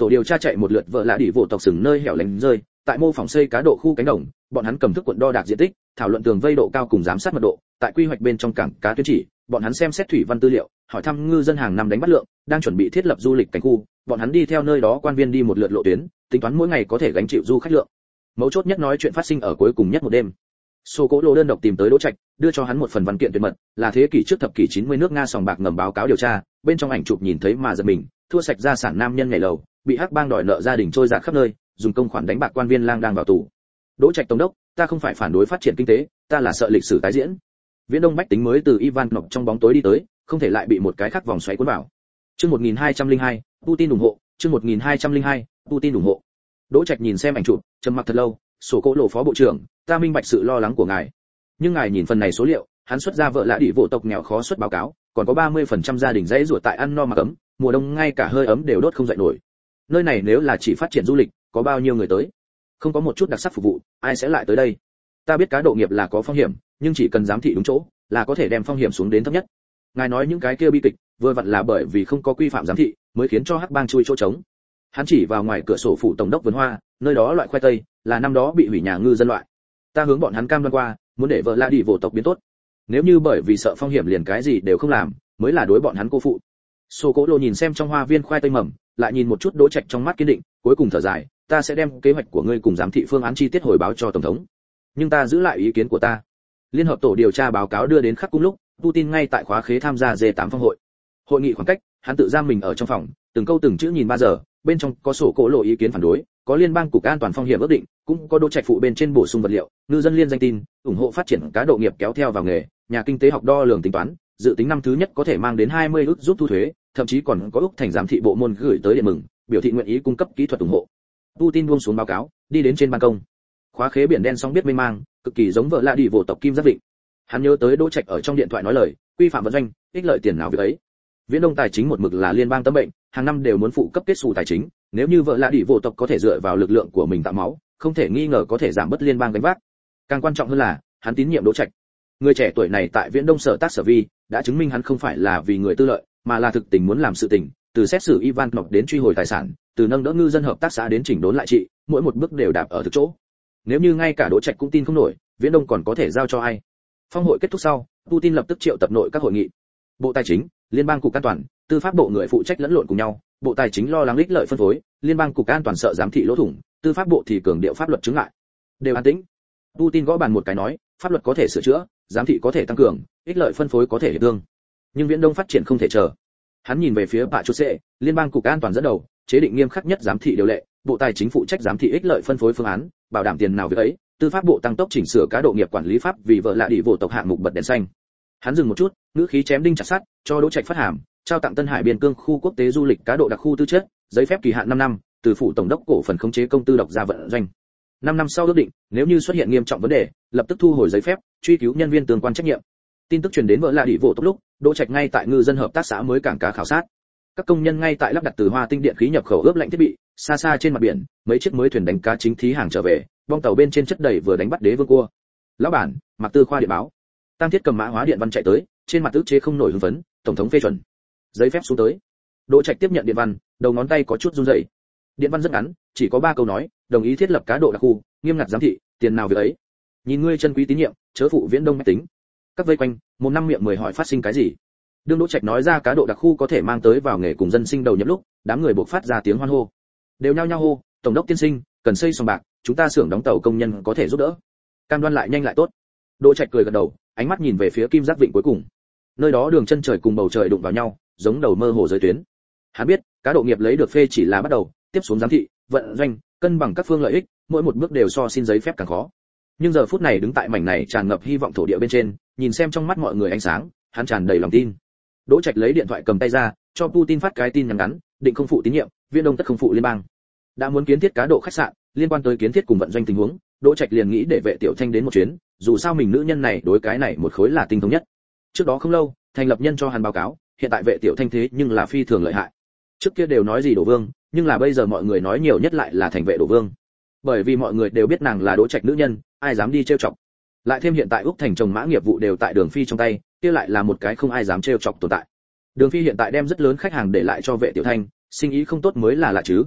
Tổ điều tra chạy một lượt vợ lạ đỉ vụ tộc sừng nơi hẻo lánh rơi, tại mô phỏng xây cá độ khu cánh đồng, bọn hắn cầm thức cuộn đo đạc diện tích, thảo luận tường vây độ cao cùng giám sát mật độ, tại quy hoạch bên trong cảng cá tuyến chỉ, bọn hắn xem xét thủy văn tư liệu, hỏi thăm ngư dân hàng năm đánh bắt lượng, đang chuẩn bị thiết lập du lịch cảnh khu, bọn hắn đi theo nơi đó quan viên đi một lượt lộ tuyến, tính toán mỗi ngày có thể gánh chịu du khách lượng. Mấu chốt nhất nói chuyện phát sinh ở cuối cùng nhất một đêm. Sô Cố Lô đơn độc tìm tới Đỗ Trạch, đưa cho hắn một phần văn kiện tuyệt mật, là thế kỷ trước thập kỷ 90 nước Nga sòng bạc ngầm báo cáo điều tra, bên trong ảnh chụp nhìn thấy mà giật mình, thua sạch gia sản nam nhân nhảy lầu, bị hắc bang đòi nợ gia đình trôi dạt khắp nơi, dùng công khoản đánh bạc quan viên lang đang vào tù. Đỗ Trạch tổng đốc, ta không phải phản đối phát triển kinh tế, ta là sợ lịch sử tái diễn. Viễn Đông bách tính mới từ Ivan Nọc trong bóng tối đi tới, không thể lại bị một cái khác vòng xoáy cuốn vào. Chương 1202, Putin ủng hộ, chương 1202, Putin ủng hộ. Đỗ Trạch nhìn xem ảnh chụp, trầm mặc thật lâu, Sổ Cố Lộ phó bộ trưởng, ta minh bạch sự lo lắng của ngài. Nhưng ngài nhìn phần này số liệu, hắn xuất ra vợ lã đỉ vụ tộc nghèo khó xuất báo cáo, còn có 30% gia đình dãy ruột tại ăn no mà cấm, mùa đông ngay cả hơi ấm đều đốt không dậy nổi. Nơi này nếu là chỉ phát triển du lịch, có bao nhiêu người tới? Không có một chút đặc sắc phục vụ, ai sẽ lại tới đây? Ta biết cá độ nghiệp là có phong hiểm, nhưng chỉ cần giám thị đúng chỗ, là có thể đem phong hiểm xuống đến thấp nhất. Ngài nói những cái kia bi kịch, vừa vặn là bởi vì không có quy phạm giám thị, mới khiến cho hắc bang chui chỗ trống. Hắn chỉ vào ngoài cửa sổ phủ tổng đốc vườn hoa, nơi đó loại khoai tây, là năm đó bị hủy nhà ngư dân loại. Ta hướng bọn hắn cam đoan qua, muốn để vợ la đi vô tộc biến tốt. Nếu như bởi vì sợ phong hiểm liền cái gì đều không làm, mới là đối bọn hắn cô phụ. Sô Cố Lô nhìn xem trong hoa viên khoai tây mầm, lại nhìn một chút Đỗ Trạch trong mắt kiên định, cuối cùng thở dài, ta sẽ đem kế hoạch của ngươi cùng giám thị phương án chi tiết hồi báo cho tổng thống. Nhưng ta giữ lại ý kiến của ta. Liên hợp tổ điều tra báo cáo đưa đến khắc cung lúc, Putin ngay tại khóa khế tham gia G8 phong hội. Hội nghị khoảng cách, hắn tự giam mình ở trong phòng, từng câu từng chữ nhìn 3 giờ, bên trong có Sổ Cố Lộ ý kiến phản đối, có liên bang cục an toàn phong hiểm ước định, cũng có Đỗ Trạch phụ bên trên bổ sung vật liệu, ngư dân liên danh tin, ủng hộ phát triển cá độ nghiệp kéo theo vào nghề, nhà kinh tế học đo lường tính toán, dự tính năm thứ nhất có thể mang đến 20 ức giúp thu thuế, thậm chí còn có ước thành giám thị bộ môn gửi tới điện mừng, biểu thị nguyện ý cung cấp kỹ thuật ủng hộ. Putin buông xuống báo cáo, đi đến trên ban công. Khóa khế biển đen sóng biết mênh mang, cực kỳ giống vợ lạ đi vô tộc kim giáp định. Hắn nhớ tới Đỗ Trạch ở trong điện thoại nói lời, quy phạm vận doanh, ích lợi tiền nào việc ấy. Viễn Đông tài chính một mực là liên bang tâm bệnh, hàng năm đều muốn phụ cấp kết xù tài chính, nếu như vợ lạ đi vô tộc có thể dựa vào lực lượng của mình tạo máu, không thể nghi ngờ có thể giảm bớt liên bang gánh vác. Càng quan trọng hơn là, hắn tín nhiệm Đỗ Trạch. Người trẻ tuổi này tại Viễn Đông sở tác sở vi, đã chứng minh hắn không phải là vì người tư lợi, mà là thực tình muốn làm sự tình, từ xét xử Ivan Nọc đến truy hồi tài sản, từ nâng đỡ ngư dân hợp tác xã đến chỉnh đốn lại trị, mỗi một bước đều đạp ở thực chỗ. Nếu như ngay cả Đỗ Trạch cũng tin không nổi, Viễn Đông còn có thể giao cho ai? Phong hội kết thúc sau, Putin lập tức triệu tập nội các hội nghị. Bộ Tài chính, Liên bang cục an toàn, Tư pháp bộ người phụ trách lẫn lộn cùng nhau, Bộ Tài chính lo lắng ích lợi phân phối, Liên bang cục an toàn sợ giám thị lỗ thủng, Tư pháp bộ thì cường điệu pháp luật chứng lại. Đều an tĩnh. Putin gõ bàn một cái nói, pháp luật có thể sửa chữa, giám thị có thể tăng cường, ích lợi phân phối có thể hiệp thương. Nhưng Viễn Đông phát triển không thể chờ. Hắn nhìn về phía Pạ Chốt Sệ, Liên bang cục an toàn dẫn đầu, chế định nghiêm khắc nhất giám thị điều lệ, Bộ Tài chính phụ trách giám thị ích lợi phân phối phương án, bảo đảm tiền nào việc ấy, Tư pháp bộ tăng tốc chỉnh sửa cá độ nghiệp quản lý pháp vì vợ lạ đi vô tộc hạng mục bật đèn xanh. Hắn dừng một chút, ngữ khí chém đinh chặt sắt, cho Đỗ Trạch phát hàm, trao tặng Tân Hải Biên Cương khu quốc tế du lịch cá độ đặc khu tư chất, giấy phép kỳ hạn 5 năm, từ phủ tổng đốc cổ phần khống chế công tư độc ra vận doanh. 5 năm sau ước định, nếu như xuất hiện nghiêm trọng vấn đề, lập tức thu hồi giấy phép, truy cứu nhân viên tương quan trách nhiệm. Tin tức truyền đến vợ lạ đi vô tộc lúc, Đỗ Trạch ngay tại ngư dân hợp tác xã mới cảng cá khảo sát. Các công nhân ngay tại lắp đặt từ Hoa Tinh điện khí nhập khẩu ướp lạnh thiết bị, xa xa trên mặt biển, mấy chiếc mới thuyền đánh cá chính thí hàng trở về, bong tàu bên trên chất đầy vừa đánh bắt đế vương cua. Lão bản, Mạc Tư Khoa điện báo. Tam Thiết cầm mã hóa điện văn chạy tới, trên mặt ức chế không nổi hưng phấn, tổng thống phê chuẩn. Giấy phép xuống tới. Đỗ Trạch tiếp nhận điện văn, đầu ngón tay có chút run rẩy. Điện văn rất ngắn, chỉ có 3 câu nói, đồng ý thiết lập cá độ đặc khu, nghiêm ngặt giám thị, tiền nào việc ấy. Nhìn ngươi chân quý tín nhiệm, chớ phụ Viễn Đông mách tính. Các vây quanh, một năm miệng 10 hỏi phát sinh cái gì. Đương Đỗ Trạch nói ra cá độ đặc khu có thể mang tới vào nghề cùng dân sinh đầu nhập lúc, đám người buộc phát ra tiếng hoan hô. Đều nhao nhao hô, tổng đốc tiên sinh, cần xây sòng bạc, chúng ta xưởng đóng tàu công nhân có thể giúp đỡ. Cam đoan lại nhanh lại tốt. Đỗ Trạch cười gật đầu, ánh mắt nhìn về phía Kim Giác Vịnh cuối cùng. Nơi đó đường chân trời cùng bầu trời đụng vào nhau, giống đầu mơ hồ giới tuyến. Hắn biết, cá độ nghiệp lấy được phê chỉ là bắt đầu, tiếp xuống giám thị, vận doanh, cân bằng các phương lợi ích, mỗi một bước đều so xin giấy phép càng khó. Nhưng giờ phút này đứng tại mảnh này tràn ngập hy vọng thổ địa bên trên, nhìn xem trong mắt mọi người ánh sáng, hắn tràn đầy lòng tin. Đỗ Trạch lấy điện thoại cầm tay ra, cho Putin phát cái tin nhắn ngắn, định không phụ tín nhiệm, Viễn Đông tất không phụ liên bang. Đã muốn kiến thiết cá độ khách sạn, liên quan tới kiến thiết cùng vận doanh tình huống, Đỗ Trạch liền nghĩ để Vệ Tiểu Thanh đến một chuyến, dù sao mình nữ nhân này đối cái này một khối là tinh thông nhất. Trước đó không lâu, thành lập nhân cho hắn báo cáo, hiện tại Vệ Tiểu Thanh thế nhưng là phi thường lợi hại. Trước kia đều nói gì đổ vương, nhưng là bây giờ mọi người nói nhiều nhất lại là thành vệ đổ vương. Bởi vì mọi người đều biết nàng là Đỗ Trạch nữ nhân, ai dám đi trêu chọc. Lại thêm hiện tại Úc Thành trồng mã nghiệp vụ đều tại Đường Phi trong tay, kia lại là một cái không ai dám trêu chọc tồn tại. Đường Phi hiện tại đem rất lớn khách hàng để lại cho Vệ Tiểu Thanh, sinh ý không tốt mới là lạ chứ.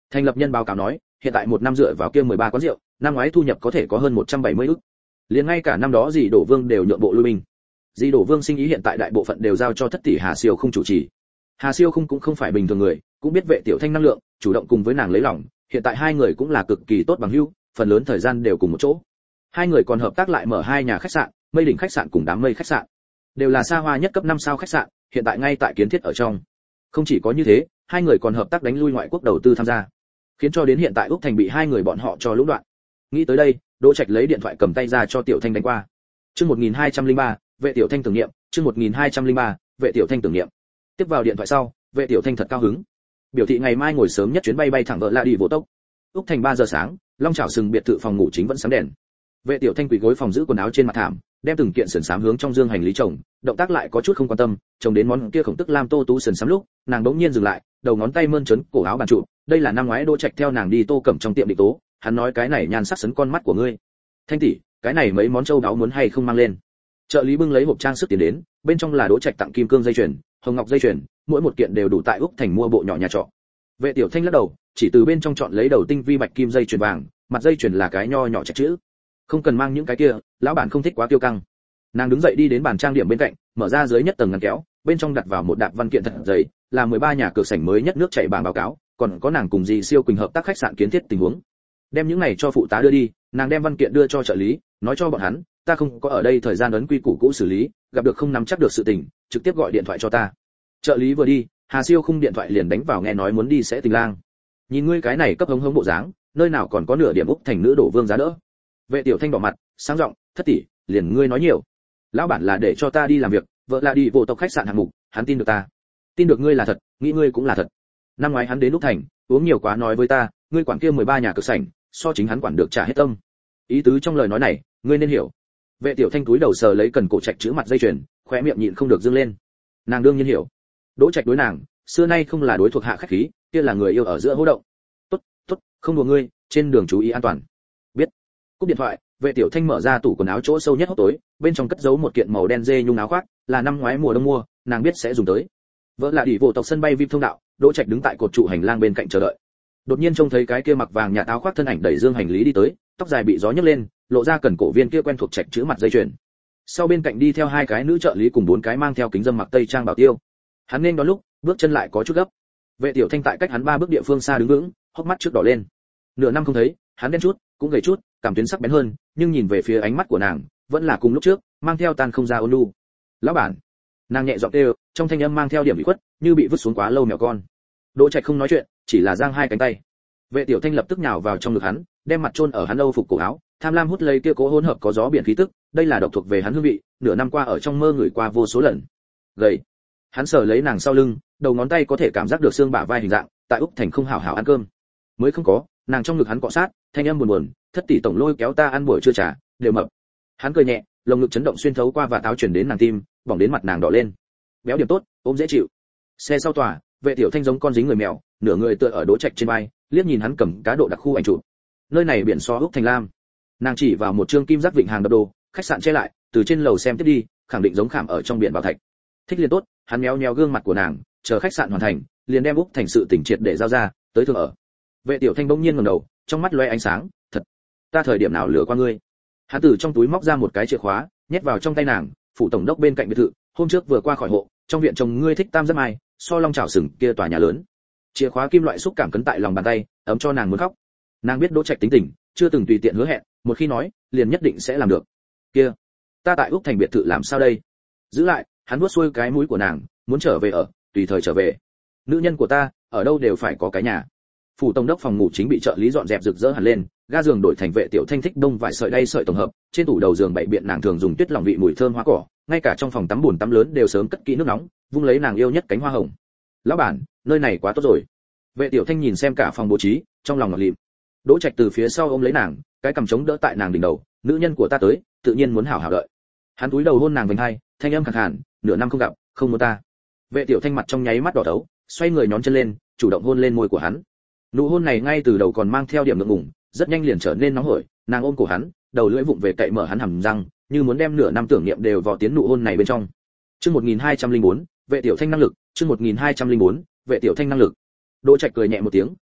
Thành lập nhân báo cáo nói, hiện tại một năm dựa vào kia 13 quán rượu, năm ngoái thu nhập có thể có hơn 170 ức. Liền ngay cả năm đó Dì Đổ Vương đều nhượng bộ lui binh. Dì Đổ Vương sinh ý hiện tại đại bộ phận đều giao cho thất tỷ Hà Siêu không chủ trì. Hà Siêu không cũng không phải bình thường người, cũng biết Vệ Tiểu Thanh năng lượng, chủ động cùng với nàng lấy lòng, hiện tại hai người cũng là cực kỳ tốt bằng hữu, phần lớn thời gian đều cùng một chỗ. Hai người còn hợp tác lại mở hai nhà khách sạn, Mây Đỉnh khách sạn cùng Đám Mây khách sạn. Đều là xa hoa nhất cấp 5 sao khách sạn, hiện tại ngay tại kiến thiết ở trong. Không chỉ có như thế, hai người còn hợp tác đánh lui ngoại quốc đầu tư tham gia, khiến cho đến hiện tại Úc Thành bị hai người bọn họ cho lũng đoạn. Nghĩ tới đây, Đỗ Trạch lấy điện thoại cầm tay ra cho Tiểu Thanh đánh qua. Chương 1203, Vệ Tiểu Thanh tưởng niệm, chương 1203, Vệ Tiểu Thanh tưởng niệm. Tiếp vào điện thoại sau, Vệ Tiểu Thanh thật cao hứng. Biểu thị ngày mai ngồi sớm nhất chuyến bay bay thẳng vợ La đi vô tốc. Úc Thành 3 giờ sáng, Long Chảo sừng biệt thự phòng ngủ chính vẫn sáng đèn. Vệ Tiểu Thanh quỳ gối phòng giữ quần áo trên mặt thảm, đem từng kiện sườn xám hướng trong dương hành lý chồng, động tác lại có chút không quan tâm, chồng đến món kia khổng tức lam tô tú sườn xám lúc, nàng đống nhiên dừng lại, đầu ngón tay mơn trớn cổ áo bàn trụ, đây là năm ngoái Đỗ Trạch theo nàng đi Tô Cẩm trong tiệm định tố, hắn nói cái này nhan sắc sấn con mắt của ngươi. Thanh tỷ, cái này mấy món châu đáo muốn hay không mang lên. Trợ lý bưng lấy hộp trang sức tiền đến, bên trong là Đỗ Trạch tặng kim cương dây chuyền, hồng ngọc dây chuyền, mỗi một kiện đều đủ tại Úc Thành mua bộ nhỏ nhà trọ. Vệ Tiểu Thanh lắc đầu, chỉ từ bên trong chọn lấy đầu tinh vi bạch kim dây chuyền vàng, mặt dây chuyền là cái nho nhỏ Trạch chữ. Không cần mang những cái kia, lão bản không thích quá kiêu căng. Nàng đứng dậy đi đến bàn trang điểm bên cạnh, mở ra dưới nhất tầng ngăn kéo, bên trong đặt vào một đạp văn kiện thật dày, là 13 nhà cược sảnh mới nhất nước chảy bảng báo cáo, còn có nàng cùng Dì Siêu Quỳnh hợp tác khách sạn kiến thiết tình huống. Đem những này cho phụ tá đưa đi, nàng đem văn kiện đưa cho trợ lý, nói cho bọn hắn, ta không có ở đây thời gian ấn quy củ cũ xử lý, gặp được không nắm chắc được sự tình, trực tiếp gọi điện thoại cho ta. Trợ lý vừa đi, Hà Siêu khung điện thoại liền đánh vào nghe nói muốn đi sẽ tình lang. Nhìn ngươi cái này cấp hống hống bộ dáng, nơi nào còn có nửa điểm Úc Thành nữ đổ vương giá đỡ. Vệ Tiểu Thanh đỏ mặt, sáng giọng, thất tỷ, liền ngươi nói nhiều. Lão bản là để cho ta đi làm việc, vợ là đi vô tộc khách sạn hạng mục, hắn tin được ta. Tin được ngươi là thật, nghĩ ngươi cũng là thật. Năm ngoái hắn đến Úc Thành, uống nhiều quá nói với ta, ngươi quản kia 13 nhà cược sảnh, so chính hắn quản được trả hết tâm. Ý tứ trong lời nói này, ngươi nên hiểu. Vệ Tiểu Thanh túi đầu sờ lấy cần cổ Trạch chữ mặt dây chuyền, khóe miệng nhịn không được dương lên. Nàng đương nhiên hiểu. Đỗ Trạch đối nàng, xưa nay không là đối thuộc hạ khách khí, kia là người yêu ở giữa hô động. Tốt, tốt, không đùa ngươi, trên đường chú ý an toàn. Biết. Cúp điện thoại, Vệ Tiểu Thanh mở ra tủ quần áo chỗ sâu nhất hốc tối, bên trong cất giấu một kiện màu đen dê nhung áo khoác, là năm ngoái mùa đông mua, nàng biết sẽ dùng tới. Vợ là đi vô tộc sân bay VIP thông đạo, Đỗ Trạch đứng tại cột trụ hành lang bên cạnh chờ đợi. Đột nhiên trông thấy cái kia mặc vàng nhạt áo khoác thân ảnh đẩy dương hành lý đi tới, tóc dài bị gió nhấc lên, lộ ra cần cổ viên kia quen thuộc Trạch chữ mặt dây chuyền. Sau bên cạnh đi theo hai cái nữ trợ lý cùng bốn cái mang theo kính dâm mặc tây trang bảo tiêu. Hắn nên đón lúc, bước chân lại có chút gấp. Vệ Tiểu Thanh tại cách hắn 3 bước địa phương xa đứng vững, hốc mắt trước đỏ lên. Nửa năm không thấy, hắn đen chút, cũng gầy chút, cảm tuyến sắc bén hơn, nhưng nhìn về phía ánh mắt của nàng, vẫn là cùng lúc trước, mang theo tan không ra ôn nhu. "Lão bản." Nàng nhẹ giọng kêu, trong thanh âm mang theo điểm ủy khuất, như bị vứt xuống quá lâu mèo con. Đỗ Trạch không nói chuyện, chỉ là giang hai cánh tay. Vệ Tiểu Thanh lập tức nhào vào trong ngực hắn, đem mặt chôn ở hắn âu phục cổ áo, tham lam hút lấy kia cố hỗn hợp có gió biển khí tức, đây là độc thuộc về hắn hương vị, nửa năm qua ở trong mơ ngửi qua vô số lần. Gầy. Hắn sờ lấy nàng sau lưng, đầu ngón tay có thể cảm giác được xương bả vai hình dạng, tại Úc Thành không hảo hảo ăn cơm. Mới không có, nàng trong ngực hắn cọ sát, thanh âm buồn buồn, thất tỷ tổng lôi kéo ta ăn buổi trưa trà, đều mập. Hắn cười nhẹ, lồng ngực chấn động xuyên thấu qua và táo truyền đến nàng tim, bỏng đến mặt nàng đỏ lên. Béo điểm tốt, ôm dễ chịu. Xe sau tòa, Vệ Tiểu Thanh giống con dính người mèo, nửa người tựa ở Đỗ Trạch trên vai, liếc nhìn hắn cầm cá độ đặc khu ảnh chụp. Nơi này biển so Úc Thành Lam. Nàng chỉ vào một trương kim giác vịnh hàng đập đồ, khách sạn che lại, từ trên lầu xem tiếp đi, khẳng định giống khảm ở trong biển bảo thạch. Thích liền tốt, hắn méo méo gương mặt của nàng, chờ khách sạn hoàn thành, liền đem Úc Thành sự tỉnh triệt để giao ra, tới thường ở. Vệ Tiểu Thanh bỗng nhiên ngẩng đầu, trong mắt lóe ánh sáng, thật, ta thời điểm nào lừa qua ngươi? Hắn từ trong túi móc ra một cái chìa khóa, nhét vào trong tay nàng, phủ tổng đốc bên cạnh biệt thự, hôm trước vừa qua khỏi hộ, trong viện chồng ngươi thích tam giác mai, so long chảo sừng kia tòa nhà lớn. Chìa khóa kim loại xúc cảm cấn tại lòng bàn tay, ấm cho nàng muốn khóc. Nàng biết Đỗ Trạch tính tình, chưa từng tùy tiện hứa hẹn, một khi nói, liền nhất định sẽ làm được. Kia, ta tại Úc Thành biệt thự làm sao đây? Giữ lại, hắn vuốt xuôi cái mũi của nàng, muốn trở về ở, tùy thời trở về. Nữ nhân của ta, ở đâu đều phải có cái nhà. Phủ tổng đốc phòng ngủ chính bị trợ lý dọn dẹp rực rỡ hẳn lên, ga giường đổi thành Vệ Tiểu Thanh thích đông vải sợi đay sợi tổng hợp, trên tủ đầu giường bày biện nàng thường dùng tuyết lỏng vị mùi thơm hoa cỏ, ngay cả trong phòng tắm bùn tắm lớn đều sớm cất kỹ nước nóng, vung lấy nàng yêu nhất cánh hoa hồng. Lão bản, nơi này quá tốt rồi. Vệ Tiểu Thanh nhìn xem cả phòng bố trí, trong lòng ngọt lịm. Đỗ Trạch từ phía sau ôm lấy nàng, cái cằm chống đỡ tại nàng đỉnh đầu, nữ nhân của ta tới, tự nhiên muốn hảo hảo đợi. Hắn cúi đầu hôn nàng vành hai, thanh âm khàn khàn, nửa năm không gặp, không muốn ta. Vệ Tiểu Thanh mặt trong nháy mắt đỏ thấu, xoay người nhón chân lên, chủ động hôn lên môi của hắn. Nụ hôn này ngay từ đầu còn mang theo điểm ngượng ngùng, rất nhanh liền trở nên nóng hổi, nàng ôm cổ hắn, đầu lưỡi vụng về cậy mở hắn hàm răng, như muốn đem nửa năm tưởng niệm đều vào tiến nụ hôn này bên trong. Chương 1204, Vệ Tiểu Thanh năng lực, chương 1204, Vệ Tiểu Thanh năng lực. Đỗ Trạch cười nhẹ một tiếng,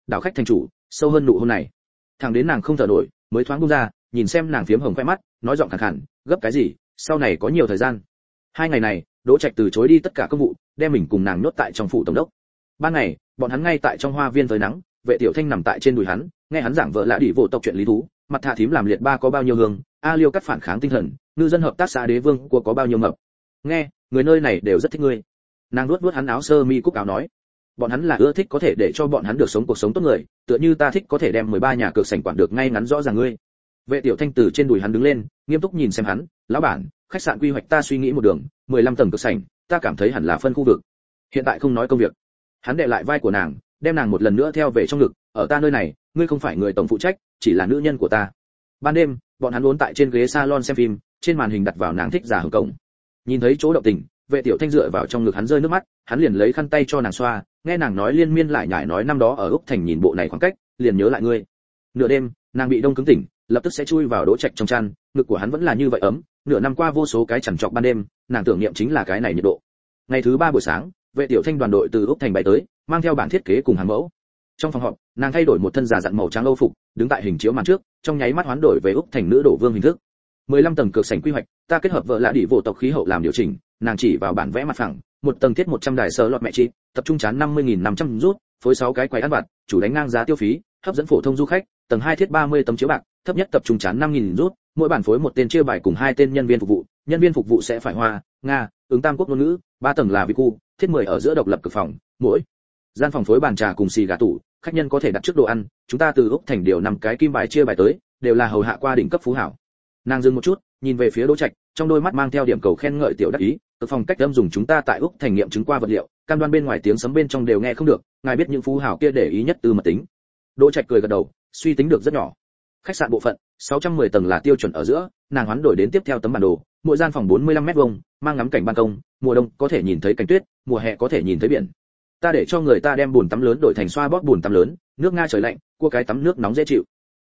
đảo khách thành chủ, sâu hơn nụ hôn này. Thằng đến nàng không thở nổi, mới thoáng buông ra, nhìn xem nàng phiếm hồng khoe mắt, nói giọng khàn khàn, gấp cái gì, sau này có nhiều thời gian. 2 ngày này, Đỗ Trạch từ chối đi tất cả công vụ, đem mình cùng nàng nhốt tại trong phủ tổng đốc. Ban ngày, bọn hắn ngay tại trong hoa viên với nắng, Vệ Tiểu Thanh nằm tại trên đùi hắn, nghe hắn giảng vợ lạ đỉ vô tộc chuyện lý thú, mặt thả thím làm liệt ba có bao nhiêu hương, A Liêu cắt phản kháng tinh thần, ngư dân hợp tác xã đế vương của có bao nhiêu mập. Nghe, người nơi này đều rất thích ngươi. Nàng nuốt nuốt hắn áo sơ mi cúc áo nói, bọn hắn là ưa thích có thể để cho bọn hắn được sống cuộc sống tốt người, tựa như ta thích có thể đem 13 nhà cược sảnh quản được ngay ngắn rõ ràng ngươi. Vệ Tiểu Thanh từ trên đùi hắn đứng lên, nghiêm túc nhìn xem hắn, lão bản, khách sạn quy hoạch ta suy nghĩ một đường, 15 tầng cược sảnh, ta cảm thấy hẳn là phân khu vực. Hiện tại không nói công việc. Hắn đè lại vai của nàng, đem nàng một lần nữa theo về trong ngực, ở ta nơi này, ngươi không phải người tổng phụ trách, chỉ là nữ nhân của ta. Ban đêm, bọn hắn uốn tại trên ghế salon xem phim, trên màn hình đặt vào nàng thích giả hưởng cộng. Nhìn thấy chỗ động tình, Vệ Tiểu Thanh dựa vào trong ngực hắn rơi nước mắt, hắn liền lấy khăn tay cho nàng xoa, nghe nàng nói liên miên lại nhải nói năm đó ở Úc Thành nhìn bộ này khoảng cách, liền nhớ lại ngươi. Nửa đêm, nàng bị đông cứng tỉnh, lập tức sẽ chui vào Đỗ Trạch trong chăn, ngực của hắn vẫn là như vậy ấm, nửa năm qua vô số cái chằn trọc ban đêm, nàng tưởng niệm chính là cái này nhiệt độ. Ngày thứ 3 buổi sáng, Vệ Tiểu Thanh đoàn đội từ Úc Thành bay tới, mang theo bản thiết kế cùng hàng mẫu. Trong phòng họp, nàng thay đổi một thân giả dặn màu trắng âu phục, đứng tại hình chiếu màn trước, trong nháy mắt hoán đổi về Úc Thành nữ đổ vương hình thức. 15 tầng cược sảnh quy hoạch, ta kết hợp vợ lạ đỉ vô tộc khí hậu làm điều chỉnh, nàng chỉ vào bản vẽ mặt phẳng, một tầng thiết 100 đài sờ lọt mẹ chị, tập trung chán 50.500 rút, phối 6 cái quầy ăn vặt, chủ đánh ngang giá tiêu phí, hấp dẫn phổ thông du khách, tầng 2 thiết 30 tấm chiếu bạc, thấp nhất tập trung chán 5.000 rút, mỗi bản phối một tên chia bài cùng 2 tên nhân viên phục vụ sẽ phải Hoa, Nga, ứng tam quốc ngôn ngữ, 3 tầng là vi cu, thiết 10 ở giữa độc lập cực phòng, mỗi gian phòng phối bàn trà cùng xì gà tủ, khách nhân có thể đặt trước đồ ăn, chúng ta từ Úc Thành điều 5 cái kim bài chia bài tới, đều là hầu hạ qua đỉnh cấp phú hảo. Nàng dừng một chút, nhìn về phía Đỗ Trạch, trong đôi mắt mang theo điểm cầu khen ngợi tiểu đắc ý, cực phòng cách âm dùng chúng ta tại Úc Thành nghiệm chứng qua vật liệu, cam đoan bên ngoài tiếng sấm bên trong đều nghe không được, ngài biết những phú hảo kia để ý nhất từ mật tính. Đỗ Trạch cười gật đầu, suy tính được rất nhỏ. Khách sạn bộ phận, 610 tầng là tiêu chuẩn ở giữa, nàng hoán đổi đến tiếp theo tấm bản đồ, mỗi gian phòng 45 mét vuông, mang ngắm cảnh ban công, mùa đông có thể nhìn thấy cảnh tuyết, mùa hè có thể nhìn thấy biển. Ta để cho người ta đem bồn tắm lớn đổi thành xoa bóp bồn tắm lớn, nước Nga trời lạnh, cua cái tắm nước nóng dễ chịu.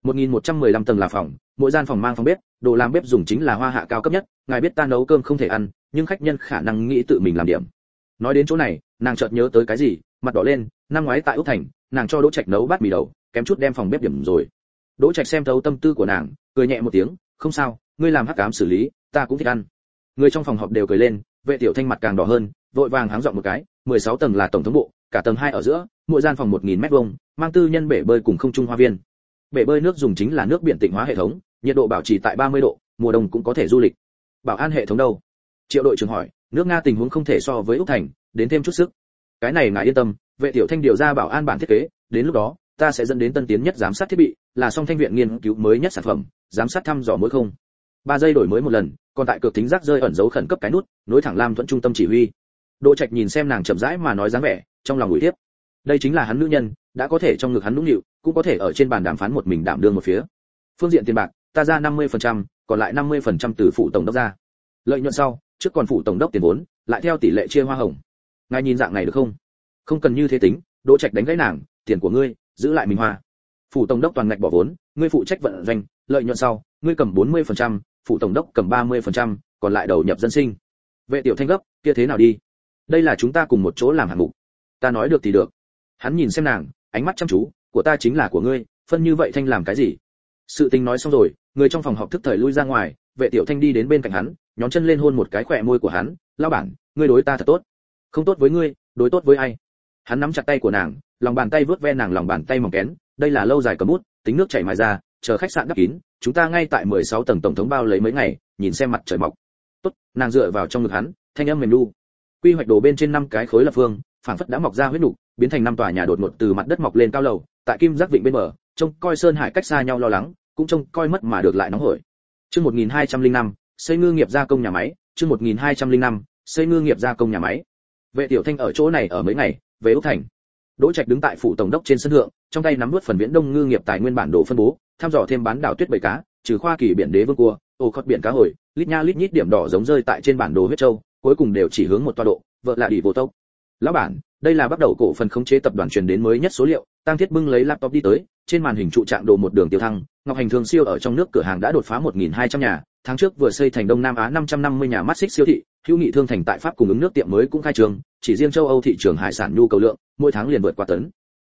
1115 tầng là phòng, mỗi gian phòng mang phòng bếp, đồ làm bếp dùng chính là hoa hạ cao cấp nhất, ngài biết ta nấu cơm không thể ăn, nhưng khách nhân khả năng nghĩ tự mình làm điểm. Nói đến chỗ này, nàng chợt nhớ tới cái gì, mặt đỏ lên, năm ngoái tại Úc Thành, nàng cho Đỗ Trạch nấu bát mì đầu, kém chút đem phòng bếp điểm rồi. Đỗ Trạch xem thấu tâm tư của nàng, cười nhẹ một tiếng, không sao, ngươi làm hắc ám xử lý, ta cũng thích ăn. Người trong phòng họp đều cười lên, Vệ Tiểu Thanh mặt càng đỏ hơn, vội vàng háng giọng một cái, 16 tầng là tổng thống bộ, cả tầng 2 ở giữa, mỗi gian phòng 1000 mét vuông, mang tư nhân bể bơi cùng không trung hoa viên. Bể bơi nước dùng chính là nước biển tịnh hóa hệ thống, nhiệt độ bảo trì tại 30 độ, mùa đông cũng có thể du lịch. Bảo an hệ thống đâu? Triệu đội trưởng hỏi, nước Nga tình huống không thể so với Úc Thành, đến thêm chút sức. Cái này ngài yên tâm, Vệ Tiểu Thanh điều ra bảo an bản thiết kế, đến lúc đó, ta sẽ dẫn đến tân tiến nhất giám sát thiết bị, là song thanh viện nghiên cứu mới nhất sản phẩm, giám sát thăm dò mỗi không 3 giây đổi mới một lần, còn tại cược thính giác rơi ẩn dấu khẩn cấp cái nút, nối thẳng Lam Thuận trung tâm chỉ huy. Đỗ Trạch nhìn xem nàng chậm rãi mà nói dáng vẻ, trong lòng ủi tiếp. Đây chính là hắn nữ nhân, đã có thể trong ngực hắn nũng nịu, cũng có thể ở trên bàn đàm phán một mình đảm đương một phía. Phương diện tiền bạc, ta ra 50%, còn lại 50% từ phụ tổng đốc ra. Lợi nhuận sau, trước còn phụ tổng đốc tiền vốn, lại theo tỷ lệ chia hoa hồng. Ngài nhìn dạng này được không? Không cần như thế tính, Đỗ Trạch đánh gãy nàng, tiền của ngươi, giữ lại mình hoa. Phụ tổng đốc toàn ngạch bỏ vốn, ngươi phụ trách vận doanh, lợi nhuận sau, ngươi cầm 40%, phụ tổng đốc cầm 30%, còn lại đầu nhập dân sinh. Vệ Tiểu Thanh gấp, kia thế nào đi? Đây là chúng ta cùng một chỗ làm hạng mục. Ta nói được thì được. Hắn nhìn xem nàng, ánh mắt chăm chú, của ta chính là của ngươi, phân như vậy Thanh làm cái gì? Sự tình nói xong rồi, người trong phòng họp thức thời lui ra ngoài, Vệ Tiểu Thanh đi đến bên cạnh hắn, nhón chân lên hôn một cái khỏe môi của hắn, lão bản, ngươi đối ta thật tốt. Không tốt với ngươi, đối tốt với ai? Hắn nắm chặt tay của nàng, lòng bàn tay vuốt ve nàng lòng bàn tay mỏng kén, đây là lâu dài cầm bút, tính nước chảy mài ra, chờ khách sạn đắp kín, chúng ta ngay tại 16 tầng tổng thống bao lấy mấy ngày, nhìn xem mặt trời mọc. Tốt, nàng dựa vào trong ngực hắn, thanh âm mềm nu. Quy hoạch đồ bên trên 5 cái khối lập phương, phảng phất đã mọc ra huyết nục, biến thành 5 tòa nhà đột ngột từ mặt đất mọc lên cao lầu, tại Kim Giác Vịnh bên bờ, trông coi sơn hải cách xa nhau lo lắng, cũng trông coi mất mà được lại nóng hổi. Chương 1205, xây ngư nghiệp gia công nhà máy, chương 1205, xây ngư nghiệp gia công nhà máy. Vệ Tiểu Thanh ở chỗ này ở mấy ngày, về Úc Thành. Đỗ Trạch đứng tại phủ tổng đốc trên sân thượng, trong tay nắm nuốt phần viễn đông ngư nghiệp tài nguyên bản đồ phân bố, thăm dò thêm bán đảo tuyết bầy cá, trừ khoa kỳ biển đế vương cua, ô khót biển cá hồi, lít nha lít nhít điểm đỏ giống rơi tại trên bản đồ huyết châu, cuối cùng đều chỉ hướng một tọa độ, vợ là đỉ vô tốc. Lão bản, đây là bắt đầu cổ phần khống chế tập đoàn truyền đến mới nhất số liệu, Tăng Thiết bưng lấy laptop đi tới, trên màn hình trụ trạng đồ một đường tiêu thăng, Ngọc Hành Thương siêu ở trong nước cửa hàng đã đột phá 1200 nhà, tháng trước vừa xây thành Đông Nam Á 550 nhà mắt xích siêu thị, hữu nghị thương thành tại Pháp cung ứng nước tiệm mới cũng khai trương, chỉ riêng châu Âu thị trường hải sản nhu cầu lượng, mỗi tháng liền vượt qua tấn.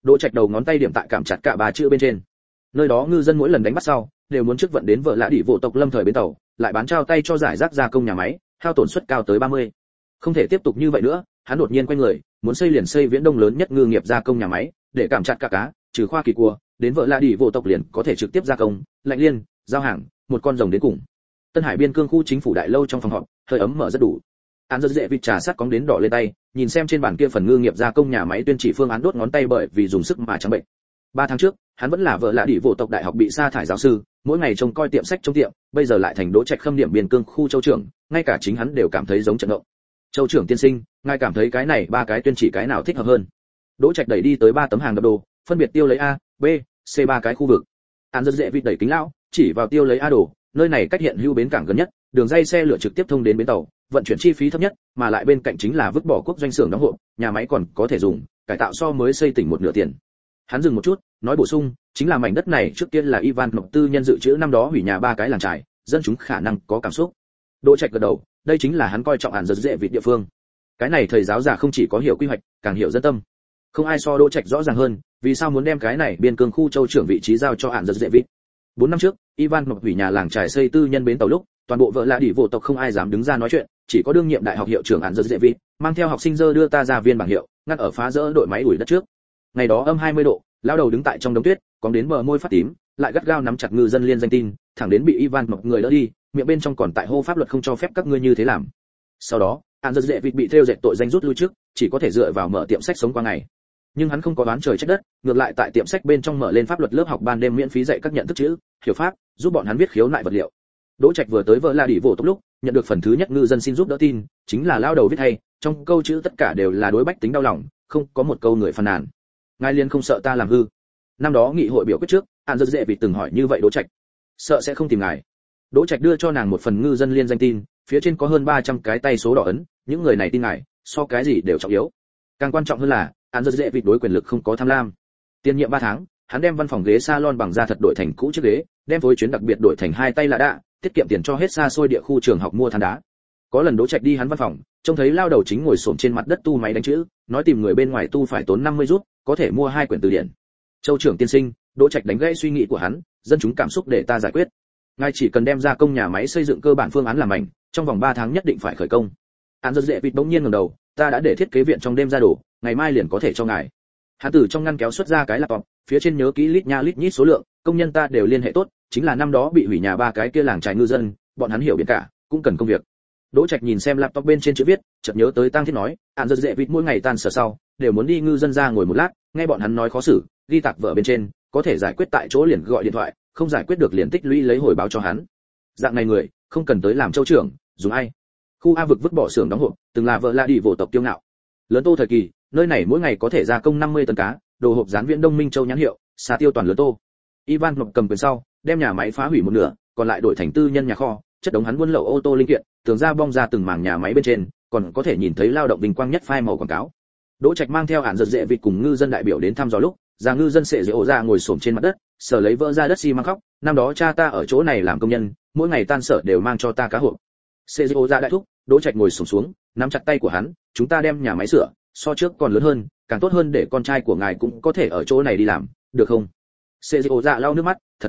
Đỗ Trạch đầu ngón tay điểm tại cảm chặt cả ba chữ bên trên. Nơi đó ngư dân mỗi lần đánh bắt sau, đều muốn trước vận đến vợ lạ đỉ vô tộc lâm thời bến tàu, lại bán trao tay cho giải rác gia công nhà máy, hao tổn suất cao tới 30. Không thể tiếp tục như vậy nữa, hắn đột nhiên quay người, muốn xây liền xây Viễn Đông lớn nhất ngư nghiệp gia công nhà máy, để cảm chặt cả cá, trừ khoa kỳ cua, đến vợ lạ đỉ vô tộc liền có thể trực tiếp gia công, lạnh liên, giao hàng, một con rồng đến cùng. Tân Hải biên cương khu chính phủ đại lâu trong phòng họp, hơi ấm mở rất đủ. Án rất dễ vịt trà sát cóng đến đỏ lên tay, nhìn xem trên bản kia phần ngư nghiệp gia công nhà máy tuyên chỉ phương án đốt ngón tay bởi vì dùng sức mà trắng bệnh. 3 tháng trước, hắn vẫn là vợ lạ đỉ vô tộc đại học bị sa thải giáo sư, mỗi ngày trông coi tiệm sách trong tiệm, bây giờ lại thành Đỗ Trạch khâm điểm biên cương khu châu trưởng, ngay cả chính hắn đều cảm thấy giống trận động. Châu trưởng tiên sinh, ngài cảm thấy cái này 3 cái tuyên chỉ cái nào thích hợp hơn? Đỗ Trạch đẩy đi tới 3 tấm hàng đập đồ, phân biệt tiêu lấy A, B, C 3 cái khu vực. Án rất dễ vịt đẩy kính lão, chỉ vào tiêu lấy A đồ, nơi này cách hiện hữu bến cảng gần nhất, đường dây xe lửa trực tiếp thông đến bến tàu, vận chuyển chi phí thấp nhất, mà lại bên cạnh chính là vứt bỏ quốc doanh xưởng đóng hộp, nhà máy còn có thể dùng, cải tạo so mới xây tỉnh một nửa tiền. Hắn dừng một chút, nói bổ sung, chính là mảnh đất này trước tiên là Ivan Mộc tư nhân dự trữ năm đó hủy nhà 3 cái làng trại, dân chúng khả năng có cảm xúc. Đỗ Trạch gật đầu, đây chính là hắn coi trọng án rất dễ vịt địa phương. Cái này thầy giáo già không chỉ có hiểu quy hoạch, càng hiểu dân tâm. Không ai so Đỗ Trạch rõ ràng hơn, vì sao muốn đem cái này biên cương khu châu trưởng vị trí giao cho án rất dễ vịt. 4 năm trước, Ivan Mộc hủy nhà làng trại xây tư nhân bến tàu lúc, toàn bộ vợ lạ đỉ vô tộc không ai dám đứng ra nói chuyện, chỉ có đương nhiệm đại học hiệu trưởng án rất dễ vịt, mang theo học sinh dơ đưa ta ra viên bảng hiệu, ngăn ở phá rỡ đội máy ủi đất trước. Ngày đó âm 20 độ, lao đầu đứng tại trong đống tuyết, cóng đến bờ môi phát tím, lại gắt gao nắm chặt ngư dân liên danh tin, thẳng đến bị Ivan Mộc người đỡ đi, miệng bên trong còn tại hô pháp luật không cho phép các ngươi như thế làm. Sau đó, án rất dễ vịt bị theo dệt tội danh rút lui trước, chỉ có thể dựa vào mở tiệm sách sống qua ngày. Nhưng hắn không có đoán trời trách đất, ngược lại tại tiệm sách bên trong mở lên pháp luật lớp học ban đêm miễn phí dạy các nhận thức chữ, hiểu pháp, giúp bọn hắn viết khiếu nại vật liệu. Đỗ Trạch vừa tới vợ là đỉ vô tốc lúc, nhận được phần thứ nhất ngư dân xin giúp đỡ tin, chính là lao đầu viết hay, trong câu chữ tất cả đều là đối bách tính đau lòng, không có một câu người phàn nàn. Ngài liên không sợ ta làm hư? Năm đó nghị hội biểu quyết trước, án rất dễ vì từng hỏi như vậy Đỗ Trạch. Sợ sẽ không tìm ngài. Đỗ Trạch đưa cho nàng một phần ngư dân liên danh tin, phía trên có hơn 300 cái tay số đỏ ấn, những người này tin ngài, so cái gì đều trọng yếu. Càng quan trọng hơn là, án rất dễ vì đối quyền lực không có tham lam. Tiền nhiệm 3 tháng, hắn đem văn phòng ghế salon bằng da thật đổi thành cũ chiếc ghế, đem phối chuyến đặc biệt đổi thành 2 tay lạ đạ, tiết kiệm tiền cho hết xa xôi địa khu trường học mua than đá. Có lần Đỗ Trạch đi hắn văn phòng, trông thấy lao đầu chính ngồi xổm trên mặt đất tu máy đánh chữ, nói tìm người bên ngoài tu phải tốn 50 rút, có thể mua 2 quyển từ điển. Châu trưởng tiên sinh, Đỗ Trạch đánh gãy suy nghĩ của hắn, dân chúng cảm xúc để ta giải quyết. Ngài chỉ cần đem ra công nhà máy xây dựng cơ bản phương án làm mảnh, trong vòng 3 tháng nhất định phải khởi công. Án rất dễ vịt bỗng nhiên ngẩng đầu, ta đã để thiết kế viện trong đêm ra đồ, ngày mai liền có thể cho ngài. Hắn từ trong ngăn kéo xuất ra cái laptop, phía trên nhớ kỹ lít nha lít nhít số lượng, công nhân ta đều liên hệ tốt, chính là năm đó bị hủy nhà 3 cái kia làng trại ngư dân, bọn hắn hiểu biển cả, cũng cần công việc. Đỗ Trạch nhìn xem laptop bên trên chữ viết, chợt nhớ tới Tang Thiết nói, án rất dễ vịt mỗi ngày tan sở sau, đều muốn đi ngư dân ra ngồi một lát, nghe bọn hắn nói khó xử, ghi tạc vợ bên trên, có thể giải quyết tại chỗ liền gọi điện thoại, không giải quyết được liền tích lũy lấy hồi báo cho hắn. Dạng này người, không cần tới làm châu trưởng, dùng ai? Khu A vực vứt bỏ xưởng đóng hộp, từng là vợ La đi vô tộc kiêu ngạo. Lớn Tô thời kỳ, nơi này mỗi ngày có thể gia công 50 tấn cá, đồ hộp dán Viễn Đông Minh Châu nhãn hiệu, xà tiêu toàn Lớn Tô. Ivan Mộc cầm quyền sau, đem nhà máy phá hủy một nửa, còn lại đổi thành tư nhân nhà kho, chất đống hắn buôn lậu ô tô linh kiện, tường ra bong ra từng mảng nhà máy bên trên, còn có thể nhìn thấy lao động vinh quang nhất phai màu quảng cáo. Đỗ Trạch mang theo án giật dễ vịt cùng ngư dân đại biểu đến thăm dò lúc, già ngư dân sệ ổ ra ngồi xổm trên mặt đất, sờ lấy vỡ ra đất xi măng khóc, năm đó cha ta ở chỗ này làm công nhân, mỗi ngày tan sở đều mang cho ta cá hộp. Sệ ổ ra đại thúc, Đỗ Trạch ngồi xổm xuống, nắm chặt tay của hắn, chúng ta đem nhà máy sửa, so trước còn lớn hơn, càng tốt hơn để con trai của ngài cũng có thể ở chỗ này đi làm, được không? Sệ ổ ra lau nước mắt, thật.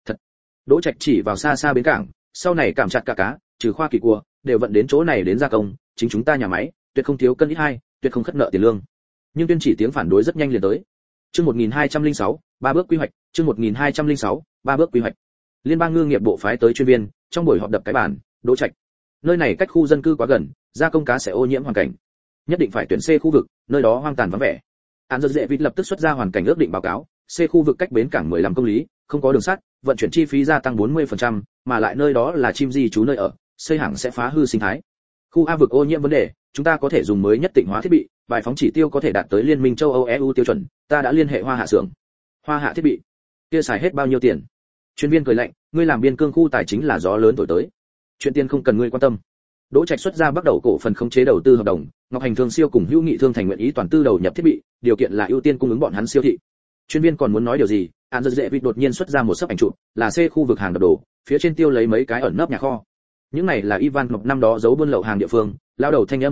Đỗ Trạch chỉ vào xa xa bến cảng, sau này cảm chặt cả cá, trừ khoa kỳ cua, đều vận đến chỗ này đến gia công, chính chúng ta nhà máy, tuyệt không thiếu cân ít hai, tuyệt không khất nợ tiền lương. Nhưng tuyên chỉ tiếng phản đối rất nhanh liền tới. Chương 1206, 3 bước quy hoạch, chương 1206, 3 bước quy hoạch. Liên bang ngư nghiệp bộ phái tới chuyên viên, trong buổi họp đập cái bàn, Đỗ Trạch. Nơi này cách khu dân cư quá gần, gia công cá sẽ ô nhiễm hoàn cảnh. Nhất định phải tuyển C khu vực, nơi đó hoang tàn vắng vẻ. Án rất dễ vịt lập tức xuất ra hoàn cảnh ước định báo cáo, C khu vực cách bến cảng 15 công lý, không có đường sắt, vận chuyển chi phí gia tăng 40%, mà lại nơi đó là chim di trú nơi ở, xây hàng sẽ phá hư sinh thái. Khu A vực ô nhiễm vấn đề, chúng ta có thể dùng mới nhất tịnh hóa thiết bị, bài phóng chỉ tiêu có thể đạt tới Liên minh châu Âu EU tiêu chuẩn, ta đã liên hệ Hoa Hạ xưởng. Hoa Hạ thiết bị, kia xài hết bao nhiêu tiền? Chuyên viên cười lạnh, ngươi làm biên cương khu tài chính là gió lớn thổi tới. Chuyện tiền không cần ngươi quan tâm. Đỗ Trạch xuất ra bắt đầu cổ phần khống chế đầu tư hợp đồng, Ngọc Hành Thương Siêu cùng Hữu Nghị Thương Thành nguyện ý toàn tư đầu nhập thiết bị, điều kiện là ưu tiên cung ứng bọn hắn siêu thị. Chuyên viên còn muốn nói điều gì, án rất dễ vịt đột nhiên xuất ra một sấp ảnh chụp, là C khu vực hàng đập đồ, phía trên tiêu lấy mấy cái ẩn nấp nhà kho. Những này là Ivan Mộc năm đó giấu buôn lậu hàng địa phương, lao đầu thanh âm rất nặng,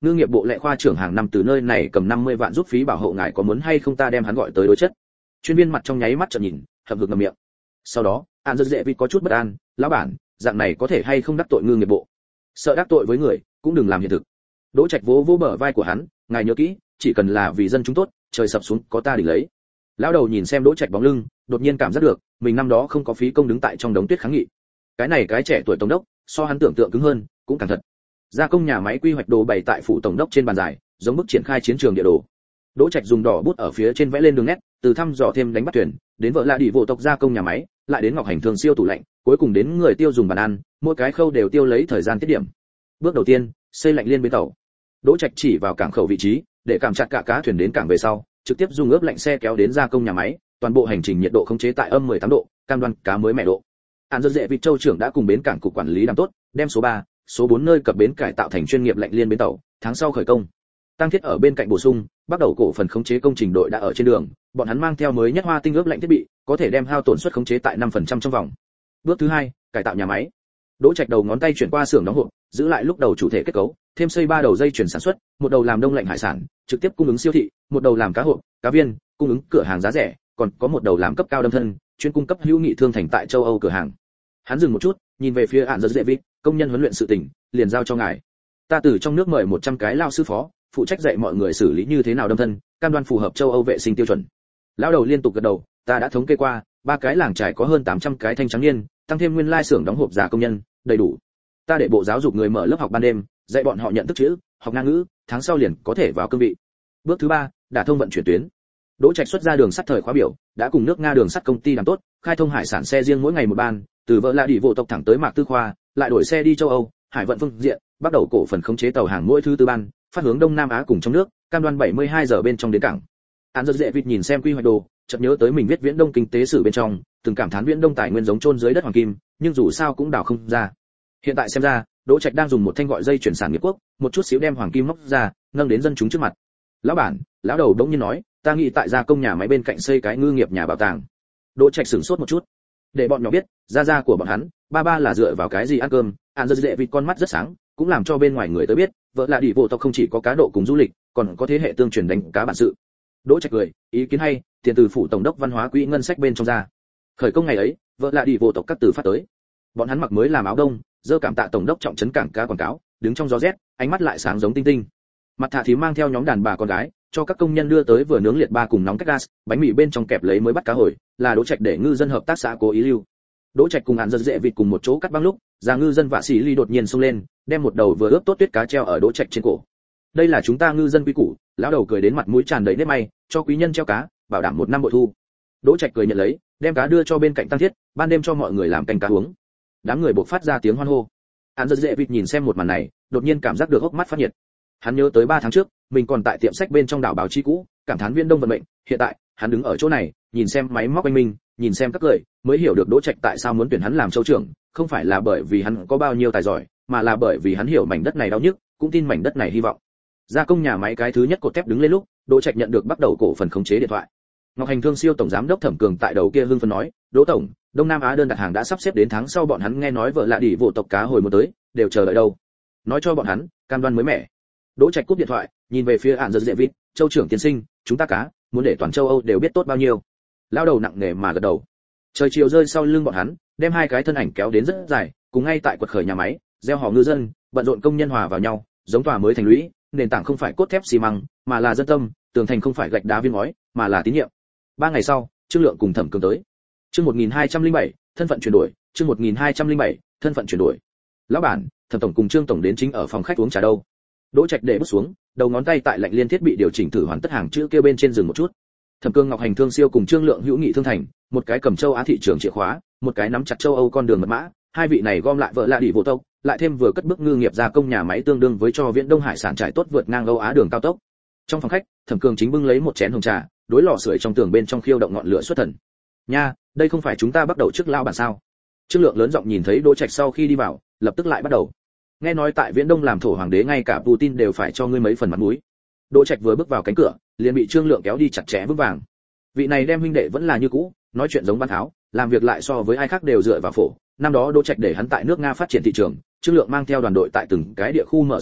ngư nghiệp bộ lệ khoa trưởng hàng năm từ nơi này cầm 50 vạn giúp phí bảo hộ ngài, có muốn hay không ta đem hắn gọi tới đối chất. Chuyên viên mặt trong nháy mắt trợn nhìn, hậm hực ngậm miệng. Sau đó Án Dơ Dệ Vịt có chút bất an, lão bản, dạng này có thể hay không đắc tội ngư nghiệp bộ? Sợ đắc tội với người cũng đừng làm hiện thực. Đỗ Trạch vỗ vỗ bờ vai của hắn, ngài nhớ kỹ, chỉ cần là vì dân chúng tốt, trời sập xuống có ta đỉnh lấy. Lão đầu nhìn xem Đỗ Trạch bóng lưng, đột nhiên cảm giác được mình năm đó không có phí công đứng tại trong đống tuyết kháng nghị. Cái này cái trẻ tuổi tổng đốc, so hắn tưởng tượng cứng hơn, cũng càng thật. Gia công nhà máy quy hoạch đồ bày tại phủ tổng đốc trên bàn dài, giống bức triển khai chiến trường địa đồ. Đỗ Trạch dùng đỏ bút ở phía trên vẽ lên đường nét, từ thăm dò thêm đánh bắt thuyền, đến vợ lạ đi vô tộc gia công nhà máy, lại đến ngọc hành thường siêu tủ lạnh, cuối cùng đến người tiêu dùng bàn ăn, mỗi cái khâu đều tiêu lấy thời gian tiết điểm. Bước đầu tiên, xây lạnh liên bến tàu. Đỗ Trạch chỉ vào cảng khẩu vị trí, để cảm chặt cả cá thuyền đến cảng về sau, trực tiếp dùng ướp lạnh xe kéo đến gia công nhà máy, toàn bộ hành trình nhiệt độ khống chế tại âm 18 độ, cam đoan cá mới mẻ độ. Án Dơ Dệ Vịt châu trưởng đã cùng bến cảng cục quản lý làm tốt, đem số 3, số 4 nơi cập bến cải tạo thành chuyên nghiệp lạnh liên bến tàu, tháng sau khởi công. Tăng thiết ở bên cạnh bổ sung, bắt đầu cổ phần khống chế công trình đội đã ở trên đường, bọn hắn mang theo mới nhất hoa tinh ướp lạnh thiết bị, có thể đem hao tổn suất khống chế tại 5% trong vòng. Bước thứ 2, cải tạo nhà máy. Đỗ Trạch đầu ngón tay chuyển qua xưởng đóng hộp, giữ lại lúc đầu chủ thể kết cấu, thêm xây 3 đầu dây chuyển sản xuất, một đầu làm đông lạnh hải sản, trực tiếp cung ứng siêu thị, một đầu làm cá hộp, cá viên, cung ứng cửa hàng giá rẻ, còn có một đầu làm cấp cao đâm thân, chuyên cung cấp hữu nghị thương thành tại châu Âu cửa hàng. Hắn dừng một chút, nhìn về phía Án Dơ Dệ Vịt, công nhân huấn luyện sự tình, liền giao cho ngài. Ta từ trong nước mời 100 cái lao sư phó, phụ trách dạy mọi người xử lý như thế nào đâm thân, cam đoan phù hợp châu Âu vệ sinh tiêu chuẩn. Lão đầu liên tục gật đầu, ta đã thống kê qua, 3 cái làng trải có hơn 800 cái thanh trắng niên, tăng thêm nguyên lai xưởng đóng hộp giả công nhân, đầy đủ. Ta để bộ giáo dục người mở lớp học ban đêm, dạy bọn họ nhận thức chữ, học Nga ngữ, tháng sau liền có thể vào cương vị. Bước thứ 3, đả thông vận chuyển tuyến. Đỗ Trạch xuất ra đường sắt thời khóa biểu, đã cùng nước Nga đường sắt công ty làm tốt, khai thông hải sản xe riêng mỗi ngày một ban, từ vợ lạ đi vô tộc thẳng tới Mạc Tư Khoa, lại đổi xe đi châu Âu, hải vận phương diện, bắt đầu cổ phần khống chế tàu hàng mỗi thứ tư ban, phát hướng Đông Nam Á cùng trong nước, cam đoan 72 giờ bên trong đến cảng. Án Dơ Dệ Vịt nhìn xem quy hoạch đồ, chợt nhớ tới mình viết Viễn Đông kinh tế sử bên trong, từng cảm thán Viễn Đông tài nguyên giống chôn dưới đất hoàng kim, nhưng dù sao cũng đào không ra. Hiện tại xem ra, Đỗ Trạch đang dùng một thanh gọi dây chuyển sản nghiệp quốc, một chút xíu đem hoàng kim móc ra, nâng đến dân chúng trước mặt. Lão bản, lão đầu đống nhiên nói, ta nghĩ tại gia công nhà máy bên cạnh xây cái ngư nghiệp nhà bảo tàng. Đỗ Trạch sửng sốt một chút, để bọn nhỏ biết, gia của bọn hắn, ba là dựa vào cái gì ăn cơm. Án Dơ Dệ Vịt con mắt rất sáng, cũng làm cho bên ngoài người tới biết, vợ lạ đi vô tộc không chỉ có cá độ cùng du lịch, còn có thế hệ tương truyền đánh cá bản sự. Đỗ Trạch cười, ý kiến hay, tiền từ phủ tổng đốc văn hóa quỹ ngân sách bên trong ra. Khởi công ngày ấy, vợ lạ đi vô tộc các từ phát tới. Bọn hắn mặc mới làm áo đông, dơ cảm tạ tổng đốc trọng trấn cảng cá quảng cáo, đứng trong gió rét, ánh mắt lại sáng giống tinh tinh. Mặt thả thím mang theo nhóm đàn bà con gái, cho các công nhân đưa tới vừa nướng liệt ba cùng nóng cách gas, bánh mì bên trong kẹp lấy mới bắt cá hồi, là Đỗ Trạch để ngư dân hợp tác xã cố ý lưu. Đỗ Trạch cùng Án Dơ Dệ Vịt cùng một chỗ cắt băng lúc, già ngư dân Vạ Sĩ Ly đột nhiên xông lên, đem một đầu vừa ướp tốt tuyết cá treo ở Đỗ Trạch trên cổ. Đây là chúng ta ngư dân quý củ, lão đầu cười đến mặt mũi tràn đầy nếp may, cho quý nhân treo cá, bảo đảm 1 năm bội thu. Đỗ Trạch cười nhận lấy, đem cá đưa cho bên cạnh Tăng Thiết, ban đêm cho mọi người làm canh cá uống. Đám người buộc phát ra tiếng hoan hô. Án Dơ Dệ Vịt nhìn xem một màn này, đột nhiên cảm giác được hốc mắt phát nhiệt. Hắn nhớ tới 3 tháng trước, mình còn tại tiệm sách bên trong đảo báo chí cũ, cảm thán Viễn Đông vận mệnh, hiện tại, hắn đứng ở chỗ này, nhìn xem máy móc anh minh, nhìn xem các cười, mới hiểu được Đỗ Trạch tại sao muốn tuyển hắn làm châu trưởng, không phải là bởi vì hắn có bao nhiêu tài giỏi, mà là bởi vì hắn hiểu mảnh đất này đau nhức, cũng tin mảnh đất này hy vọng. Gia công nhà máy cái thứ nhất cột thép đứng lên lúc, Đỗ Trạch nhận được bắt đầu cổ phần khống chế điện thoại. Ngọc Hành Thương siêu tổng giám đốc Thẩm Cường tại đầu kia hưng phấn nói, "Đỗ tổng, Đông Nam Á đơn đặt hàng đã sắp xếp đến tháng sau, bọn hắn nghe nói vợ lạ đi vô tộc cá hồi một tới, đều chờ đợi đâu. Nói cho bọn hắn, cam đoan mới mẻ." Đỗ Trạch cúp điện thoại, nhìn về phía Án Dơ Dệ Vịt, "Châu trưởng tiên sinh, chúng ta cá, muốn để toàn châu Âu đều biết tốt bao nhiêu." Lao đầu nặng nề mà gật đầu. Trời chiều rơi sau lưng bọn hắn, đem 2 cái thân ảnh kéo đến rất dài, cùng ngay tại quật khởi nhà máy, gieo họ ngư dân, bận rộn công nhân hòa vào nhau, giống tòa mới thành lũy, nền tảng không phải cốt thép xi măng, mà là dân tâm, tường thành không phải gạch đá viên ngói, mà là tín nhiệm. 3 ngày sau, Trương Lượng cùng Thẩm Cường tới. Chương 1207, thân phận chuyển đổi, chương 1207, thân phận chuyển đổi. Lão bản, Thẩm tổng cùng Trương tổng đến chính ở phòng khách uống trà đâu. Đỗ Trạch để bút xuống, đầu ngón tay tại lạnh liên thiết bị điều chỉnh thử hoàn tất hàng chữ kia bên trên dừng một chút. Thẩm Cương Ngọc Hành Thương siêu cùng Trương Lượng hữu nghị thương thành, một cái cầm châu Á thị trường chìa khóa, một cái nắm chặt châu Âu con đường mật mã, hai vị này gom lại vợ lạ đi vô tộc, lại thêm vừa cất bước ngư nghiệp gia công nhà máy tương đương với cho Viễn Đông hải sản trải tốt vượt ngang Âu Á đường cao tốc. Trong phòng khách, Thẩm Cương chính bưng lấy một chén hồng trà, đối lò sưởi trong tường bên trong khiêu động ngọn lửa xuất thần. Nha, đây không phải chúng ta bắt đầu trước lao bản sao? Trương Lượng lớn giọng nhìn thấy Đỗ Trạch sau khi đi vào, lập tức lại bắt đầu. Nghe nói tại Viễn Đông làm thổ hoàng đế ngay cả Putin đều phải cho ngươi mấy phần mặt mũi. Đỗ Trạch vừa bước vào cánh cửa, liền bị Trương Lượng kéo đi chặt chẽ vững vàng. Vị này đem huynh đệ vẫn là như cũ, nói chuyện giống Văn Tháo, làm việc lại so với ai khác đều dựa vào phổ. Năm đó Đỗ Trạch để hắn tại nước Nga phát triển thị trường, Trương Lượng mang theo đoàn đội tại từng cái địa khu mở siêu thị,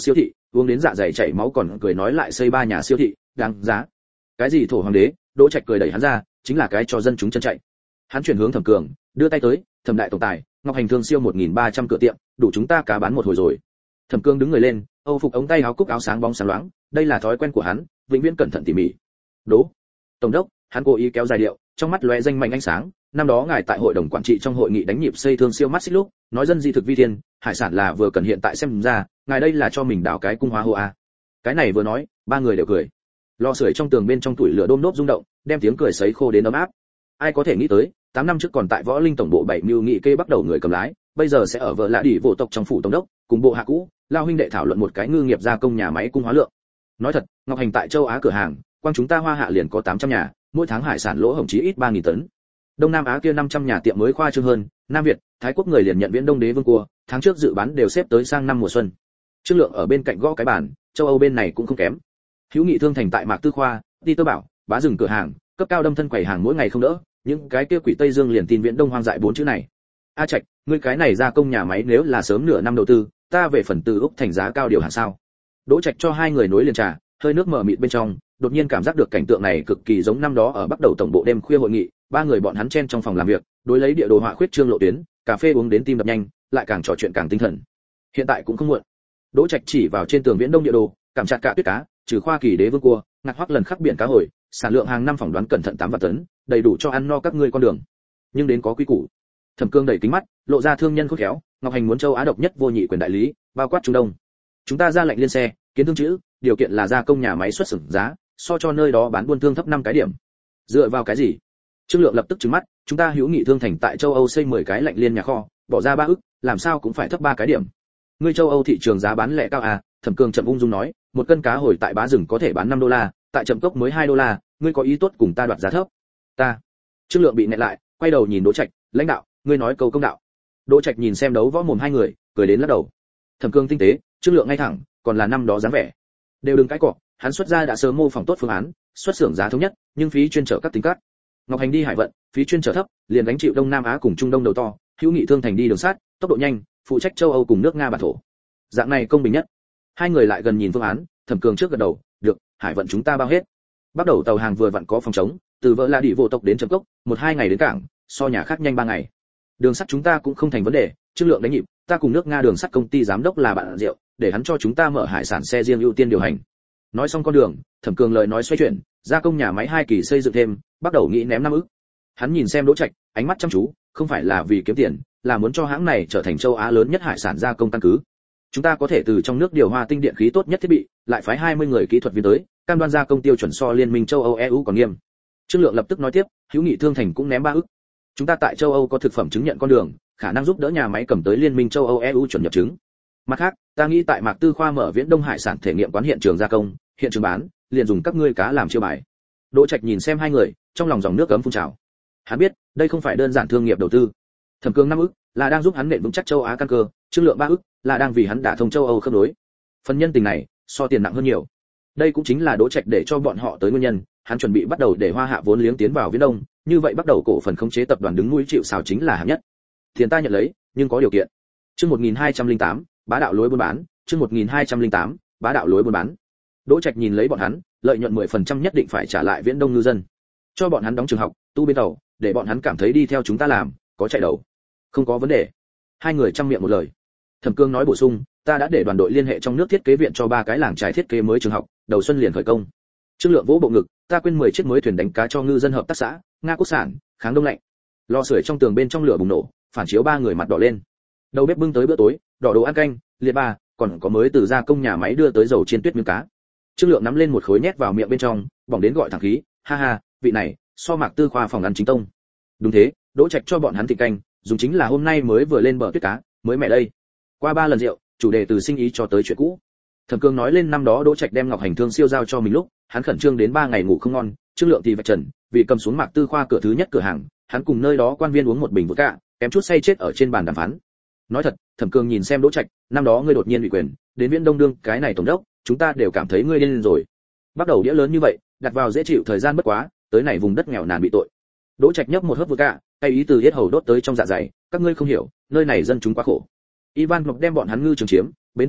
uống đến dạ dày chảy máu còn cười nói lại xây 3 nhà siêu thị, đáng giá. Cái gì thổ hoàng đế? Đỗ Trạch cười đẩy hắn ra, chính là cái cho dân chúng chân chạy. Hắn chuyển hướng Thẩm Cường, đưa tay tới, Thẩm đại tổng tài, Ngọc Hành thương siêu 1.300 cửa tiệm, đủ chúng ta cá bán một hồi rồi. Thẩm Cường đứng người lên, Âu phục ống tay áo cúc áo sáng bóng sáng loáng, đây là thói quen của hắn, vĩnh viễn cẩn thận tỉ mỉ. Đỗ tổng đốc, hắn cố ý kéo dài điệu, trong mắt lóe danh mạnh ánh sáng, năm đó ngài tại hội đồng quản trị trong hội nghị đánh nhịp xây thương siêu mắt xích lúc, nói dân di thực vi thiên, hải sản là vừa cần hiện tại xem ra, ngài đây là cho mình đào cái cung hóa hô a. Cái này vừa nói, ba người đều cười. Lò sưởi trong tường bên trong tuổi lửa đôm nốt rung động, đem tiếng cười sấy khô đến ấm áp. Ai có thể nghĩ tới, 8 năm trước còn tại Võ Linh tổng bộ 7 mưu nghị kê bắt đầu người cầm lái, bây giờ sẽ ở vợ lạ đỉ vô tộc trong phủ tổng đốc, cùng bộ hạ cũ, lao huynh đệ thảo luận một cái ngư nghiệp gia công nhà máy cung hóa lượng. Nói thật, Ngọc Hành tại châu Á cửa hàng, quang chúng ta Hoa Hạ liền có 800 nhà, mỗi tháng hải sản lỗ hổng chí ít 3000 tấn. Đông Nam Á kia 500 nhà tiệm mới khoa trương hơn, Nam Việt, Thái Quốc người liền nhận Viễn Đông đế vương cua, tháng trước dự bán đều xếp tới sang năm mùa xuân. Trương Lượng ở bên cạnh gõ cái bàn, châu Âu bên này cũng không kém. Hữu nghị thương thành tại Mạc Tư Khoa, đi Tơ Bảo, Bá Rừng cửa hàng, cấp cao đâm thân quầy hàng mỗi ngày không đỡ, những cái kia quỷ Tây Dương liền tin Viễn Đông hoang dại 4 chữ này. A Trạch, ngươi cái này gia công nhà máy nếu là sớm nửa năm đầu tư, ta về phần từ Úc thành giá cao điều hàng sao? Đỗ Trạch cho hai người nối liền trà, hơi nước mở mịt bên trong, đột nhiên cảm giác được cảnh tượng này cực kỳ giống năm đó ở bắt đầu tổng bộ đêm khuya hội nghị, ba người bọn hắn chen trong phòng làm việc, đối lấy địa đồ họa khuyết trương lộ tuyến, cà phê uống đến tim đập nhanh, lại càng trò chuyện càng tinh thần. Hiện tại cũng không muộn. Đỗ Trạch chỉ vào trên tường Viễn Đông địa đồ, cảm chặt cả tuyết cá, trừ Khoa Kỳ đế vương cua, ngạc hoắc lần khắc biển cá hồi, sản lượng hàng năm phỏng đoán cẩn thận 8 vạn tấn, đầy đủ cho ăn no các ngươi con đường. Nhưng đến có quy củ. Thẩm Cương đẩy kính mắt, lộ ra thương nhân khôn khéo, Ngọc Hành muốn châu Á độc nhất vô nhị quyền đại lý, bao quát Trung Đông. Chúng ta ra lệnh liên xe, kiến thương chữ, điều kiện là gia công nhà máy xuất xưởng giá, so cho nơi đó bán buôn thương thấp 5 cái điểm. Dựa vào cái gì? Trương Lượng lập tức trừng mắt, chúng ta hữu nghị thương thành tại châu Âu xây 10 cái lạnh liên nhà kho, bỏ ra 3 ức, làm sao cũng phải thấp 3 cái điểm. Ngươi châu Âu thị trường giá bán lẻ cao à? Thẩm Cương chậm ung dung nói, một cân cá hồi tại Bá Rừng có thể bán 5 đô la, tại Trầm Cốc mới 2 đô la, ngươi có ý tốt cùng ta đoạt giá thấp? Ta. Trương Lượng bị nẹt lại, quay đầu nhìn Đỗ Trạch, lãnh đạo, ngươi nói câu công đạo. Đỗ Trạch nhìn xem đấu võ mồm hai người, cười đến lắc đầu. Thẩm Cương tinh tế, Trương Lượng ngay thẳng, còn là năm đó dáng vẻ. Đều đừng cãi cọ, hắn xuất ra đã sớm mô phỏng tốt phương án, xuất xưởng giá thống nhất, nhưng phí chuyên trở các tính cắt. Ngọc Hành đi hải vận, phí chuyên trở thấp, liền gánh chịu Đông Nam Á cùng Trung Đông đầu to, hữu nghị thương thành đi đường sắt, tốc độ nhanh, phụ trách châu Âu cùng nước Nga bản thổ. Dạng này công bình nhất. Hai người lại gần nhìn phương án, Thẩm Cường trước gật đầu, được, hải vận chúng ta bao hết. Bắt đầu tàu hàng vừa vặn có phòng chống, từ vợ La Đỉ vô tộc đến Trầm Cốc, 1-2 ngày đến cảng, so nhà khác nhanh 3 ngày. Đường sắt chúng ta cũng không thành vấn đề, Trương Lượng đánh nhịp, ta cùng nước Nga đường sắt công ty giám đốc là bạn rượu, để hắn cho chúng ta mở hải sản xe riêng ưu tiên điều hành. Nói xong con đường, Thẩm Cường lời nói xoay chuyển, gia công nhà máy 2 kỳ xây dựng thêm, bắt đầu nghĩ ném 5 ức. Hắn nhìn xem Đỗ Trạch, ánh mắt chăm chú, không phải là vì kiếm tiền, là muốn cho hãng này trở thành châu Á lớn nhất hải sản gia công căn cứ. Chúng ta có thể từ trong nước điều hòa tinh điện khí tốt nhất thiết bị, lại phái 20 người kỹ thuật viên tới, cam đoan gia công tiêu chuẩn so liên minh châu Âu EU còn nghiêm. Trương Lượng lập tức nói tiếp, hữu nghị thương thành cũng ném 3 ức. Chúng ta tại châu Âu có thực phẩm chứng nhận con đường, khả năng giúp đỡ nhà máy cầm tới liên minh châu Âu EU chuẩn nhập chứng. Mặt khác, ta nghĩ tại Mạc Tư Khoa mở Viễn Đông hải sản thể nghiệm quán hiện trường gia công, hiện trường bán, liền dùng các ngươi cá làm chiêu bài. Đỗ Trạch nhìn xem hai người, trong lòng dòng nước ấm phun trào. Hắn biết, đây không phải đơn giản thương nghiệp đầu tư. Thẩm Cường 5 ức là đang giúp hắn nện vững chắc châu Á căn cơ, Trương Lượng 3 ức là đang vì hắn đả thông châu Âu khớp nối. Phần nhân tình này, so tiền nặng hơn nhiều. Đây cũng chính là Đỗ Trạch để cho bọn họ tới nguyên nhân, hắn chuẩn bị bắt đầu để Hoa Hạ vốn liếng tiến vào Viễn Đông, như vậy bắt đầu cổ phần khống chế tập đoàn đứng núi chịu sào chính là hạng nhất. Tiền ta nhận lấy, nhưng có điều kiện. Chương 1208, bá đạo lối buôn bán, chương 1208, bá đạo lối buôn bán. Đỗ Trạch nhìn lấy bọn hắn, lợi nhuận 10% nhất định phải trả lại Viễn Đông ngư dân. Cho bọn hắn đóng trường học, tu bến tàu, để bọn hắn cảm thấy đi theo chúng ta làm, có chạy đầu. Không có vấn đề. Hai người trăm miệng một lời. Thẩm Cương nói bổ sung, ta đã để đoàn đội liên hệ trong nước thiết kế viện cho 3 cái làng trài thiết kế mới trường học, đầu xuân liền khởi công. Trương Lượng vỗ bộ ngực, ta quên 10 chiếc mới thuyền đánh cá cho ngư dân hợp tác xã, Nga quốc sản, kháng đông lạnh. Lò sưởi trong tường bên trong lửa bùng nổ, phản chiếu 3 người mặt đỏ lên. Đầu bếp bưng tới bữa tối, đỏ đồ ăn canh, liệt ba, còn có mới từ gia công nhà máy đưa tới dầu chiên tuyết miếng cá. Trương Lượng nắm lên một khối nhét vào miệng bên trong, bỏng đến gọi thẳng khí, ha ha, vị này, so Mạc Tư Khoa phòng ăn chính tông. Đúng thế, Đỗ Trạch cho bọn hắn thịt canh, dùng chính là hôm nay mới vừa lên bờ tuyết cá, mới mẹ đây. Qua 3 lần rượu, chủ đề từ sinh ý cho tới chuyện cũ. Thẩm Cương nói lên năm đó Đỗ Trạch đem Ngọc Hành thương siêu giao cho mình lúc, hắn khẩn trương đến 3 ngày ngủ không ngon, Trương Lượng thì vạch trần, vì cầm xuống Mạc Tư Khoa cửa thứ nhất cửa hàng, hắn cùng nơi đó quan viên uống một bình vodka, kém chút say chết ở trên bàn đàm phán. Nói thật, Thẩm Cương nhìn xem Đỗ Trạch, năm đó ngươi đột nhiên bị quyền, đến Viễn Đông đương cái này tổng đốc, chúng ta đều cảm thấy ngươi điên rồi. Bắt đầu đĩa lớn như vậy, đặt vào dễ chịu thời gian bất quá, tới này vùng đất nghèo nàn bị tội. Đỗ Trạch nhấp một hớp vodka, tay ý từ yết hầu đốt tới trong dạ dày, các ngươi không hiểu, nơi này dân chúng quá khổ. Ivan Ngọc đem bọn hắn ngư trường chiếm, bến tàu đoạn,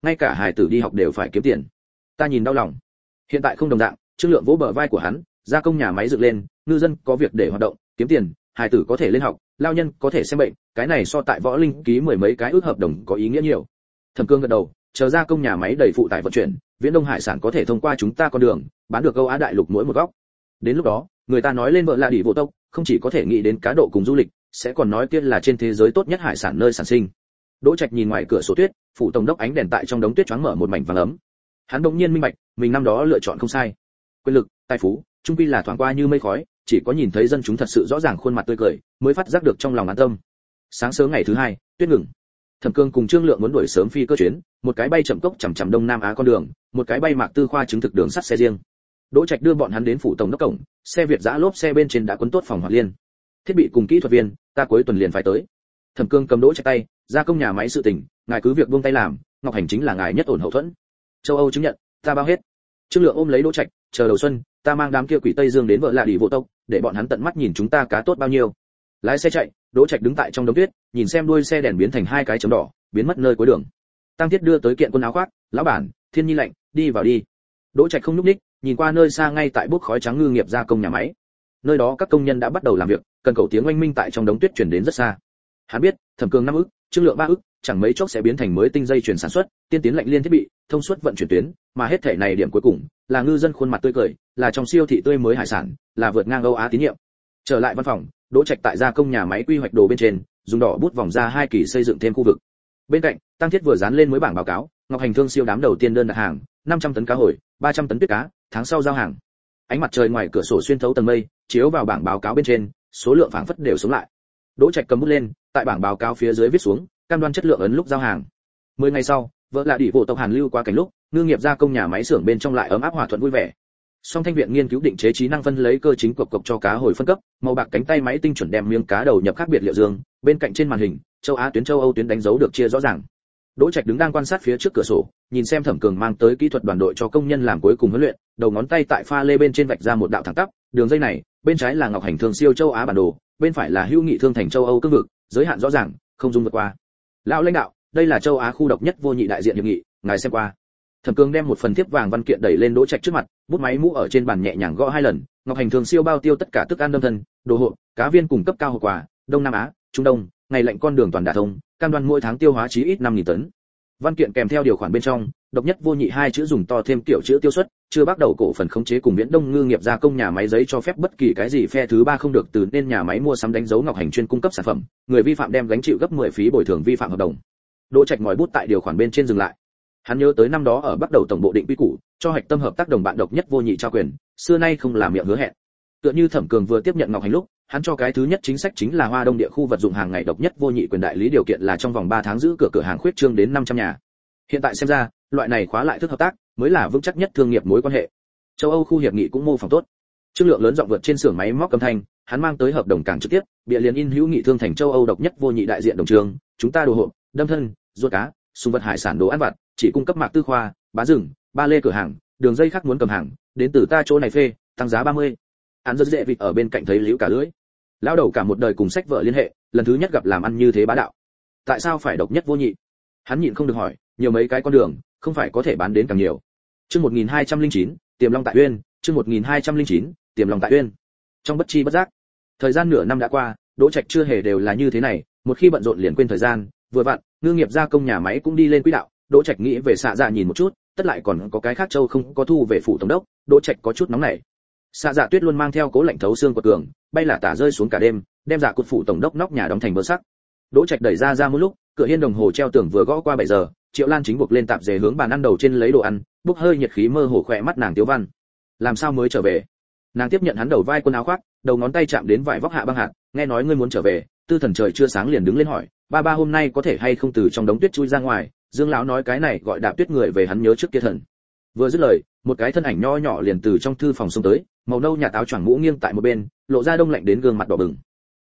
ngay cả hài tử đi học đều phải kiếm tiền. Ta nhìn đau lòng. Hiện tại không đồng dạng, Trương Lượng vỗ bờ vai của hắn, gia công nhà máy dựng lên, ngư dân có việc để hoạt động, kiếm tiền, hài tử có thể lên học, lao nhân có thể xem bệnh, cái này so tại Võ Linh ký mười mấy cái ước hợp đồng có ý nghĩa nhiều. Thẩm Cương gật đầu, chờ gia công nhà máy đầy phụ tải vận chuyển, Viễn Đông hải sản có thể thông qua chúng ta con đường, bán được Âu Á đại lục mỗi một góc. Đến lúc đó, người ta nói lên vợ là đỉ vô tốc, không chỉ có thể nghĩ đến cá độ cùng du lịch, sẽ còn nói kia là trên thế giới tốt nhất hải sản nơi sản sinh. Đỗ Trạch nhìn ngoài cửa sổ tuyết, phủ tổng đốc ánh đèn tại trong đống tuyết choáng mở một mảnh vàng ấm. Hắn đột nhiên minh bạch, mình năm đó lựa chọn không sai. Quyền lực, tài phú, trung quy là thoáng qua như mây khói, chỉ có nhìn thấy dân chúng thật sự rõ ràng khuôn mặt tươi cười, mới phát giác được trong lòng an tâm. Sáng sớm ngày thứ hai, tuyết ngừng. Thẩm Cương cùng Trương Lượng muốn đuổi sớm phi cơ chuyến, một cái bay chậm cốc chằm chằm Đông Nam Á con đường, một cái bay Mạc Tư Khoa chứng thực đường sắt xe riêng. Đỗ Trạch đưa bọn hắn đến phủ tổng đốc cổng, xe Việt giã lốp xe bên trên đã quấn tốt phòng hoạt liên. Thiết bị cùng kỹ thuật viên, ta cuối tuần liền phải tới. Thẩm Cương cầm Đỗ Trạch tay, gia công nhà máy sự tình, ngài cứ việc buông tay làm, Ngọc Hành chính là ngài nhất ổn hậu thuẫn. Châu Âu chứng nhận, ta bao hết. Trương Lượng ôm lấy Đỗ Trạch, chờ đầu xuân, ta mang đám kia quỷ Tây Dương đến vợ là đi vô tốc, để bọn hắn tận mắt nhìn chúng ta cá tốt bao nhiêu. Lái xe chạy, Đỗ Trạch đứng tại trong đống tuyết, nhìn xem đuôi xe đèn biến thành hai cái chấm đỏ, biến mất nơi cuối đường. Tăng Thiết đưa tới kiện quần áo khoác, lão bản, thiên nhi lạnh, đi vào đi. Đỗ Trạch không nhúc nhích, nhìn qua nơi xa ngay tại bốc khói trắng ngư nghiệp gia công nhà máy. Nơi đó các công nhân đã bắt đầu làm việc, cần cầu tiếng oanh minh tại trong đống tuyết truyền đến rất xa. Hắn biết, Thẩm Cương 5 ức, Trương Lượng 3 ức, chẳng mấy chốc sẽ biến thành mới tinh dây chuyển sản xuất, tiên tiến lạnh liên thiết bị, thông suốt vận chuyển tuyến, mà hết thể này điểm cuối cùng là ngư dân khuôn mặt tươi cười, là trong siêu thị tươi mới hải sản, là vượt ngang Âu Á tín nhiệm. Trở lại văn phòng, Đỗ Trạch tại gia công nhà máy quy hoạch đồ bên trên, dùng đỏ bút vòng ra 2 kỳ xây dựng thêm khu vực. Bên cạnh, Tăng Thiết vừa dán lên mới bảng báo cáo, Ngọc Hành thương siêu đám đầu tiên đơn đặt hàng, 500 tấn cá hồi, 300 tấn tuyết cá, tháng sau giao hàng. Ánh mặt trời ngoài cửa sổ xuyên thấu tầng mây, chiếu vào bảng báo cáo bên trên, số lượng phảng phất đều sống lại. Đỗ Trạch cầm bút lên, tại bảng báo cáo phía dưới viết xuống, cam đoan chất lượng ấn lúc giao hàng. 10 ngày sau, vợ là đỉ bộ tộc Hàn lưu qua cảnh lúc, ngư nghiệp gia công nhà máy xưởng bên trong lại ấm áp hòa thuận vui vẻ. Song Thanh viện nghiên cứu định chế trí năng phân lấy cơ chính cộc cho cá hồi phân cấp, màu bạc cánh tay máy tinh chuẩn đem miếng cá đầu nhập khác biệt liệu dương, bên cạnh trên màn hình, châu Á tuyến châu Âu tuyến đánh dấu được chia rõ ràng. Đỗ Trạch đứng đang quan sát phía trước cửa sổ, nhìn xem Thẩm Cường mang tới kỹ thuật đoàn đội cho công nhân làm cuối cùng huấn luyện, đầu ngón tay tại pha lê bên trên vạch ra một đạo thẳng tắp, đường dây này, bên trái là Ngọc Hành thương siêu châu Á bản đồ, bên phải là Hữu Nghị thương thành châu Âu cương vực, giới hạn rõ ràng, không dung vượt qua. Lão lãnh đạo, đây là châu Á khu độc nhất vô nhị đại diện hiệp nghị, ngài xem qua. Thẩm Cường đem một phần thiếp vàng văn kiện đẩy lên Đỗ Trạch trước mặt, bút máy mũ ở trên bàn nhẹ nhàng gõ 2 lần, Ngọc Hành thường siêu bao tiêu tất cả thức ăn đâm thân, đồ hộp, cá viên cùng cấp cao hộp quà, Đông Nam Á, Trung Đông, ngày lệnh con đường toàn đả thông, cam đoan mỗi tháng tiêu hóa chí ít 5000 tấn. Văn kiện kèm theo điều khoản bên trong, độc nhất vô nhị 2 chữ dùng to thêm kiểu chữ tiêu suất, chưa bắt đầu cổ phần khống chế cùng Viễn Đông ngư nghiệp gia công nhà máy giấy cho phép bất kỳ cái gì phe thứ 3 không được từ nên nhà máy mua sắm đánh dấu Ngọc Hành chuyên cung cấp sản phẩm, người vi phạm đem gánh chịu gấp 10 phí bồi thường vi phạm hợp đồng. Đỗ Trạch ngòi bút tại điều khoản bên trên dừng lại. Hắn nhớ tới năm đó ở bắt đầu tổng bộ định quy củ, cho hạch tâm hợp tác đồng bạn độc nhất vô nhị trao quyền, xưa nay không làm miệng hứa hẹn. Tựa như Thẩm Cường vừa tiếp nhận Ngọc Hành lúc, hắn cho cái thứ nhất chính sách chính là Hoa Đông địa khu vật dụng hàng ngày độc nhất vô nhị quyền đại lý điều kiện là trong vòng 3 tháng giữ cửa hàng khuyết trương đến 500 nhà. Hiện tại xem ra, loại này khóa lại thức hợp tác mới là vững chắc nhất thương nghiệp mối quan hệ. Châu Âu khu hiệp nghị cũng mô phỏng tốt. Trương Lượng lớn giọng vượt trên xưởng máy móc âm thanh, hắn mang tới hợp đồng càng trực tiếp, bìa liền in Hữu Nghị thương thành châu Âu độc nhất vô nhị đại diện đồng trường, chúng ta đồ hộp, đâm thân, ruột cá, sùng vật hải sản đồ ăn vặt, chỉ cung cấp Mạc Tư Khoa, Bá Rừng, Ba Lê cửa hàng, đường dây khác muốn cầm hàng, đến từ ta chỗ này phê, tăng giá 30. Hắn rất dễ vịt ở bên cạnh thấy liễu cả lưỡi. Lão đầu cả một đời cùng sách vợ liên hệ, lần thứ nhất gặp làm ăn như thế bá đạo. Tại sao phải độc nhất vô nhị? Hắn nhịn không được hỏi, nhiều mấy cái con đường, không phải có thể bán đến càng nhiều. Chương 1209, Tiềm Long tại Uyên, chương 1209, Tiềm Long tại Uyên. Trong bất chi bất giác, thời gian nửa năm đã qua, Đỗ Trạch chưa hề đều là như thế này, một khi bận rộn liền quên thời gian, vừa vặn, ngư nghiệp gia công nhà máy cũng đi lên quỹ đạo, Đỗ Trạch nghĩ về xạ dạ nhìn một chút, tất lại còn có cái khác châu không có thu về phủ tổng đốc, Đỗ Trạch có chút nóng nảy. Xạ dạ tuyết luôn mang theo cố lạnh thấu xương của cường, bay là tả rơi xuống cả đêm, đem dạ cột phủ tổng đốc nóc nhà đóng thành bơ sắc. Đỗ Trạch đẩy ra một lúc, cửa hiên đồng hồ treo tường vừa gõ qua 7 giờ, Triệu Lan chính buộc lên tạp dề hướng bàn ăn đầu trên lấy đồ ăn, bốc hơi nhiệt khí mơ hồ khỏe mắt nàng Tiếu Văn. Làm sao mới trở về? Nàng tiếp nhận hắn đầu vai quần áo khoác, đầu ngón tay chạm đến vải vóc hạ băng hạt, nghe nói ngươi muốn trở về, Tư Thần trời chưa sáng liền đứng lên hỏi, ba hôm nay có thể hay không từ trong đống tuyết chui ra ngoài? Dương lão nói cái này gọi đạp tuyết người về hắn nhớ trước kia thần. Vừa dứt lời, một cái thân ảnh nho nhỏ liền từ trong thư phòng xông tới, màu nâu nhà táo choàng mũ nghiêng tại một bên, lộ ra đông lạnh đến gương mặt đỏ bừng.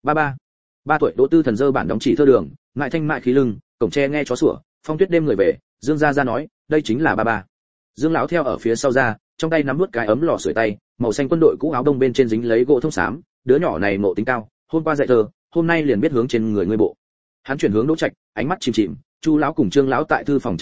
Ba tuổi Đỗ Tư Thần dơ bản đóng chỉ thơ đường, ngại thanh mại khí lưng, cổng tre nghe chó sủa, phong tuyết đêm người về, Dương gia nói, đây chính là ba. Dương lão theo ở phía sau ra, trong tay nắm nuốt cái ấm lò sưởi tay, màu xanh quân đội cũ áo đông bên trên dính lấy gỗ thông xám, đứa nhỏ này ngộ tính cao, hôm qua dạy thơ, hôm nay liền biết hướng trên người ngươi bộ. Hắn chuyển hướng Đỗ Trạch, ánh mắt chìm chìm, Chu lão cùng Trương lão tại thư phòng chờ lấy,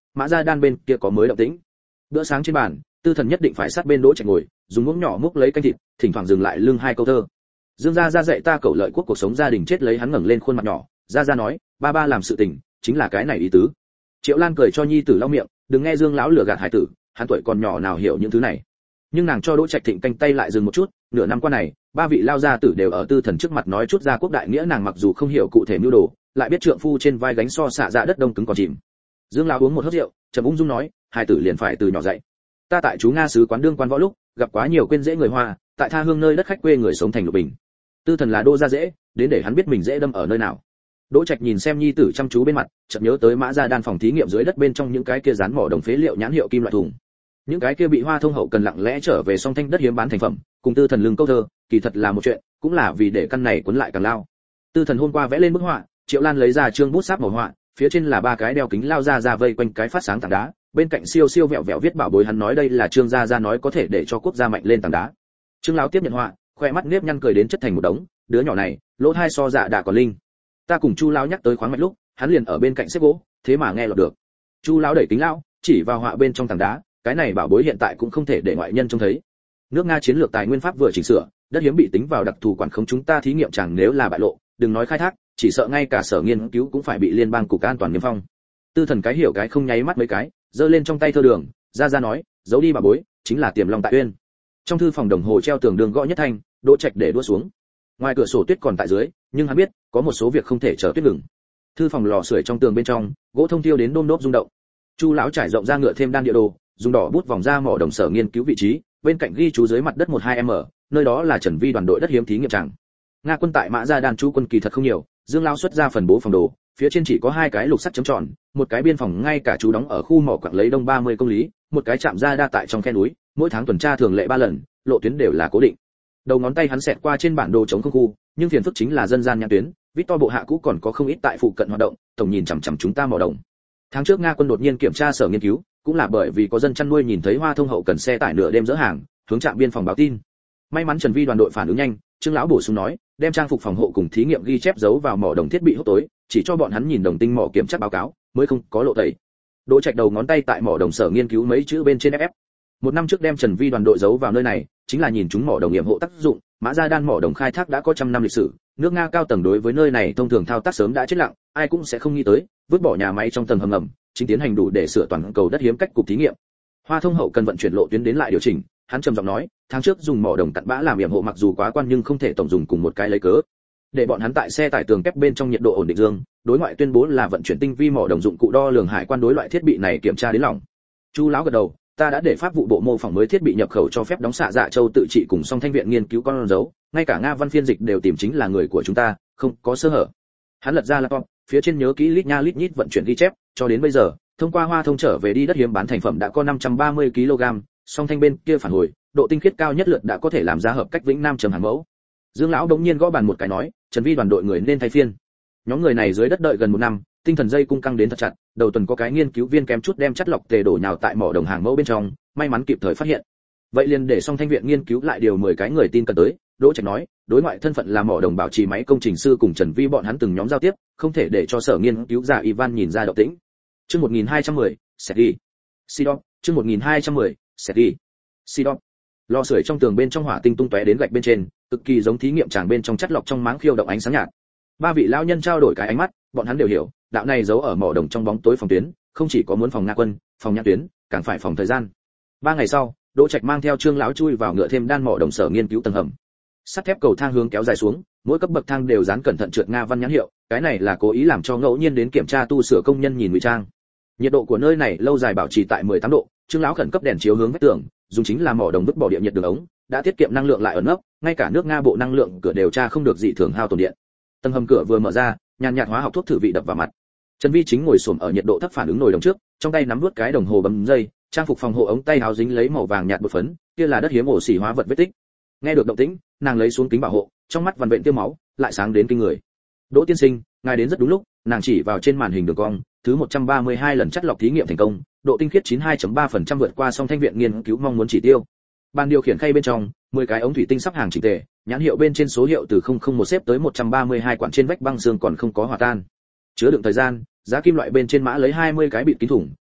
Mã Gia Đan bên kia có mới động tĩnh. Bữa sáng trên bàn, Tư Thần nhất định phải sát bên Đỗ Trạch ngồi, dùng muỗng nhỏ múc lấy canh thịt, thỉnh thoảng dừng lại lưng hai câu thơ. Dương gia gia dạy ta cẩu lợi quốc cuộc sống gia đình chết lấy hắn ngẩng lên khuôn mặt nhỏ, gia gia nói, ba ba làm sự tình, chính là cái này ý tứ. Triệu Lan cười cho nhi tử lau miệng, đừng nghe Dương lão lừa gạt hải tử, hắn tuổi còn nhỏ nào hiểu những thứ này. Nhưng nàng cho Đỗ Trạch Thịnh canh tay lại dừng một chút, nửa năm qua này, ba vị lao gia tử đều ở Tư Thần trước mặt nói chút gia quốc đại nghĩa, nàng mặc dù không hiểu cụ thể mưu đồ, lại biết trượng phu trên vai gánh so xạ dạ đất đông cứng còn chìm. Dương lão uống một hớp rượu, trầm ung dung nói, hải tử liền phải từ nhỏ dạy. Ta tại chú Nga sứ quán đương quan võ lúc, gặp quá nhiều quên dễ người Hoa, tại tha hương nơi đất khách quê người sống thành lục bình. Tư Thần là đô gia dễ, đến để hắn biết mình dễ đâm ở nơi nào. Đỗ Trạch nhìn xem nhi tử chăm chú bên mặt, chợt nhớ tới Mã Gia Đan phòng thí nghiệm dưới đất bên trong những cái kia dán mỏ đồng phế liệu nhãn hiệu kim loại thùng. Những cái kia bị Hoa Thông hậu cần lặng lẽ trở về song thanh đất hiếm bán thành phẩm, cùng Tư Thần lưng câu thơ, kỳ thật là một chuyện, cũng là vì để căn này cuốn lại càng lao. Tư Thần hôm qua vẽ lên bức họa, Triệu Lan lấy ra trương bút sáp màu họa, phía trên là ba cái đeo kính lao ra vây quanh cái phát sáng tảng đá, bên cạnh siêu siêu vẹo vẹo viết bảo bối, hắn nói đây là Trương gia nói có thể để cho quốc gia mạnh lên tảng đá. Trương lão tiếp nhận họa, khoe mắt nếp nhăn cười đến chất thành một đống, đứa nhỏ này, lỗ tai so dạ đã còn linh. Ta cùng Chu lão nhắc tới khoáng mạch lúc, hắn liền ở bên cạnh xếp gỗ, thế mà nghe lọt được. Chu lão đẩy kính lão, chỉ vào họa bên trong tảng đá, cái này bảo bối hiện tại cũng không thể để ngoại nhân trông thấy. Nước Nga chiến lược tài nguyên pháp vừa chỉnh sửa, đất hiếm bị tính vào đặc thù quản khống, chúng ta thí nghiệm chẳng nếu là bại lộ, đừng nói khai thác, chỉ sợ ngay cả sở nghiên cứu cũng phải bị liên bang cục an toàn niêm phong. Tư Thần cái hiểu cái không nháy mắt mấy cái, giơ lên trong tay thơ đường, ra nói, giấu đi bà bối, chính là Tiềm Long tại uyên. Trong thư phòng đồng hồ treo tường đường gõ nhất thanh, Đỗ Trạch để đua xuống. Ngoài cửa sổ tuyết còn tại dưới, nhưng hắn biết, có một số việc không thể chờ tuyết ngừng. Thư phòng lò sưởi trong tường bên trong, gỗ thông tiêu đến đôm đốp rung động. Chu lão trải rộng ra ngựa thêm đan địa đồ, dùng đỏ bút vòng ra mỏ đồng sở nghiên cứu vị trí, bên cạnh ghi chú dưới mặt đất 12m, nơi đó là Trần Vi đoàn đội đất hiếm thí nghiệm tràng. Nga quân tại Mã Gia Đan chú quân kỳ thật không nhiều, Dương lão xuất ra phần bố phòng đồ, phía trên chỉ có hai cái lục sắt chấm tròn, một cái biên phòng ngay cả chú đóng ở khu mỏ quặng lấy đông 30 công lý, một cái chạm ra đa tại trong khe núi, mỗi tháng tuần tra thường lệ 3 lần, lộ tuyến đều là cố định. Đầu ngón tay hắn xẹt qua trên bản đồ chống không khu, nhưng phiền phức chính là dân gian nhãn tuyến, Victor bộ hạ cũ còn có không ít tại phụ cận hoạt động, tổng nhìn chằm chằm chúng ta mỏ đồng. Tháng trước Nga quân đột nhiên kiểm tra sở nghiên cứu, cũng là bởi vì có dân chăn nuôi nhìn thấy Hoa Thông hậu cần xe tải nửa đêm dỡ hàng, hướng trạm biên phòng báo tin. May mắn Trần Vi đoàn đội phản ứng nhanh, Trương lão bổ sung nói, đem trang phục phòng hộ cùng thí nghiệm ghi chép giấu vào mỏ đồng thiết bị hốc tối, chỉ cho bọn hắn nhìn đồng tinh mỏ kiểm tra báo cáo, mới không có lộ tẩy. Đỗ Trạch đầu ngón tay tại mỏ đồng sở nghiên cứu mấy chữ bên trên FF. Một năm trước đem Trần Vi đoàn đội giấu vào nơi này, chính là nhìn chúng mỏ đồng nghiệm hộ tác dụng, Mã Gia Đan mỏ đồng khai thác đã có trăm năm lịch sử, nước Nga cao tầng đối với nơi này thông thường thao tác sớm đã chết lặng, ai cũng sẽ không nghĩ tới, vứt bỏ nhà máy trong tầng hầm ngầm, chính tiến hành đủ để sửa toàn cầu đất hiếm cách cục thí nghiệm. Hoa Thông hậu cần vận chuyển lộ tuyến đến lại điều chỉnh, hắn trầm giọng nói, tháng trước dùng mỏ đồng cặn bã làm nghiệm hộ mặc dù quá quan nhưng không thể tổng dùng cùng một cái lấy cớ. Để bọn hắn tại xe tải tường kép bên trong nhiệt độ ổn định dương, đối ngoại tuyên bố là vận chuyển tinh vi mỏ đồng dụng cụ đo lường hải quan đối loại thiết bị này kiểm tra đến lòng. Chu lão gật đầu, ta đã để pháp vụ bộ mô phỏng mới thiết bị nhập khẩu cho phép đóng xạ dạ châu tự trị cùng song thanh viện nghiên cứu con dấu, ngay cả Nga văn phiên dịch đều tìm chính là người của chúng ta, không có sơ hở. Hắn lật ra laptop, phía trên nhớ kỹ lít nha lít nhít vận chuyển ghi chép, cho đến bây giờ, thông qua Hoa Thông trở về đi đất hiếm bán thành phẩm đã có 530 kg, song thanh bên kia phản hồi, độ tinh khiết cao nhất lượt đã có thể làm ra hợp cách Vĩnh Nam trầm hàng mẫu. Dương lão đống nhiên gõ bàn một cái nói, Trần Vi đoàn đội người nên thay phiên. Nhóm người này dưới đất đợi gần một năm, tinh thần dây cung căng đến thật chặt, đầu tuần có cái nghiên cứu viên kém chút đem chất lọc tề đổ nhào tại mỏ đồng hàng mẫu bên trong, may mắn kịp thời phát hiện. Vậy liền để song thanh viện nghiên cứu lại điều 10 cái người tin cần tới, Đỗ Trạch nói, đối ngoại thân phận là mỏ đồng bảo trì máy công trình sư cùng Trần Vi bọn hắn từng nhóm giao tiếp, không thể để cho sở nghiên cứu giả Ivan nhìn ra động tĩnh. Chương 1210, Sergei. Sidon, chương 1210, Sergei. Sidon. Lò sưởi trong tường bên trong hỏa tinh tung tóe đến gạch bên trên, cực kỳ giống thí nghiệm tràng bên trong chất lọc trong máng khiêu động ánh sáng nhạt. Ba vị lão nhân trao đổi cái ánh mắt, bọn hắn đều hiểu, đạo này giấu ở mỏ đồng trong bóng tối phòng tuyến, không chỉ có muốn phòng Nga quân, phòng nhãn tuyến, càng phải phòng thời gian. 3 ngày sau, Đỗ Trạch mang theo Trương lão chui vào ngựa thêm đan mỏ đồng sở nghiên cứu tầng hầm. Sắt thép cầu thang hướng kéo dài xuống, mỗi cấp bậc thang đều dán cẩn thận trượt Nga văn nhãn hiệu, cái này là cố ý làm cho ngẫu nhiên đến kiểm tra tu sửa công nhân nhìn ngụy trang. Nhiệt độ của nơi này lâu dài bảo trì tại 18 độ, Trương lão khẩn cấp đèn chiếu hướng vách tường, dùng chính là mỏ đồng vứt bỏ địa nhiệt đường ống, đã tiết kiệm năng lượng lại ẩn nấp, ngay cả nước Nga bộ năng lượng cửa đều tra không được dị thường hao tổn điện. Tầng hầm cửa vừa mở ra, nhàn nhạt hóa học thuốc thử vị đập vào mặt. Trần Vi chính ngồi xổm ở nhiệt độ thấp phản ứng nồi đồng trước, trong tay nắm nuốt cái đồng hồ bấm dây, trang phục phòng hộ ống tay áo dính lấy màu vàng nhạt bột phấn, kia là đất hiếm ổ xỉ hóa vật vết tích. Nghe được động tĩnh, nàng lấy xuống kính bảo hộ, trong mắt vằn vện tiêu máu, lại sáng đến kinh người. Đỗ tiên sinh, ngài đến rất đúng lúc, nàng chỉ vào trên màn hình đường cong, thứ 132 lần chất lọc thí nghiệm thành công, độ tinh khiết 92.3% vượt qua song thanh viện nghiên cứu mong muốn chỉ tiêu. Ban điều khiển khay bên trong, 10 cái ống thủy tinh sắp hàng chỉnh tề, nhãn hiệu bên trên số hiệu từ 001 xếp tới 132 quản trên vách băng xương còn không có hòa tan. Chứa đựng thời gian, giá kim loại bên trên mã lấy 20 cái bịt kín thủng,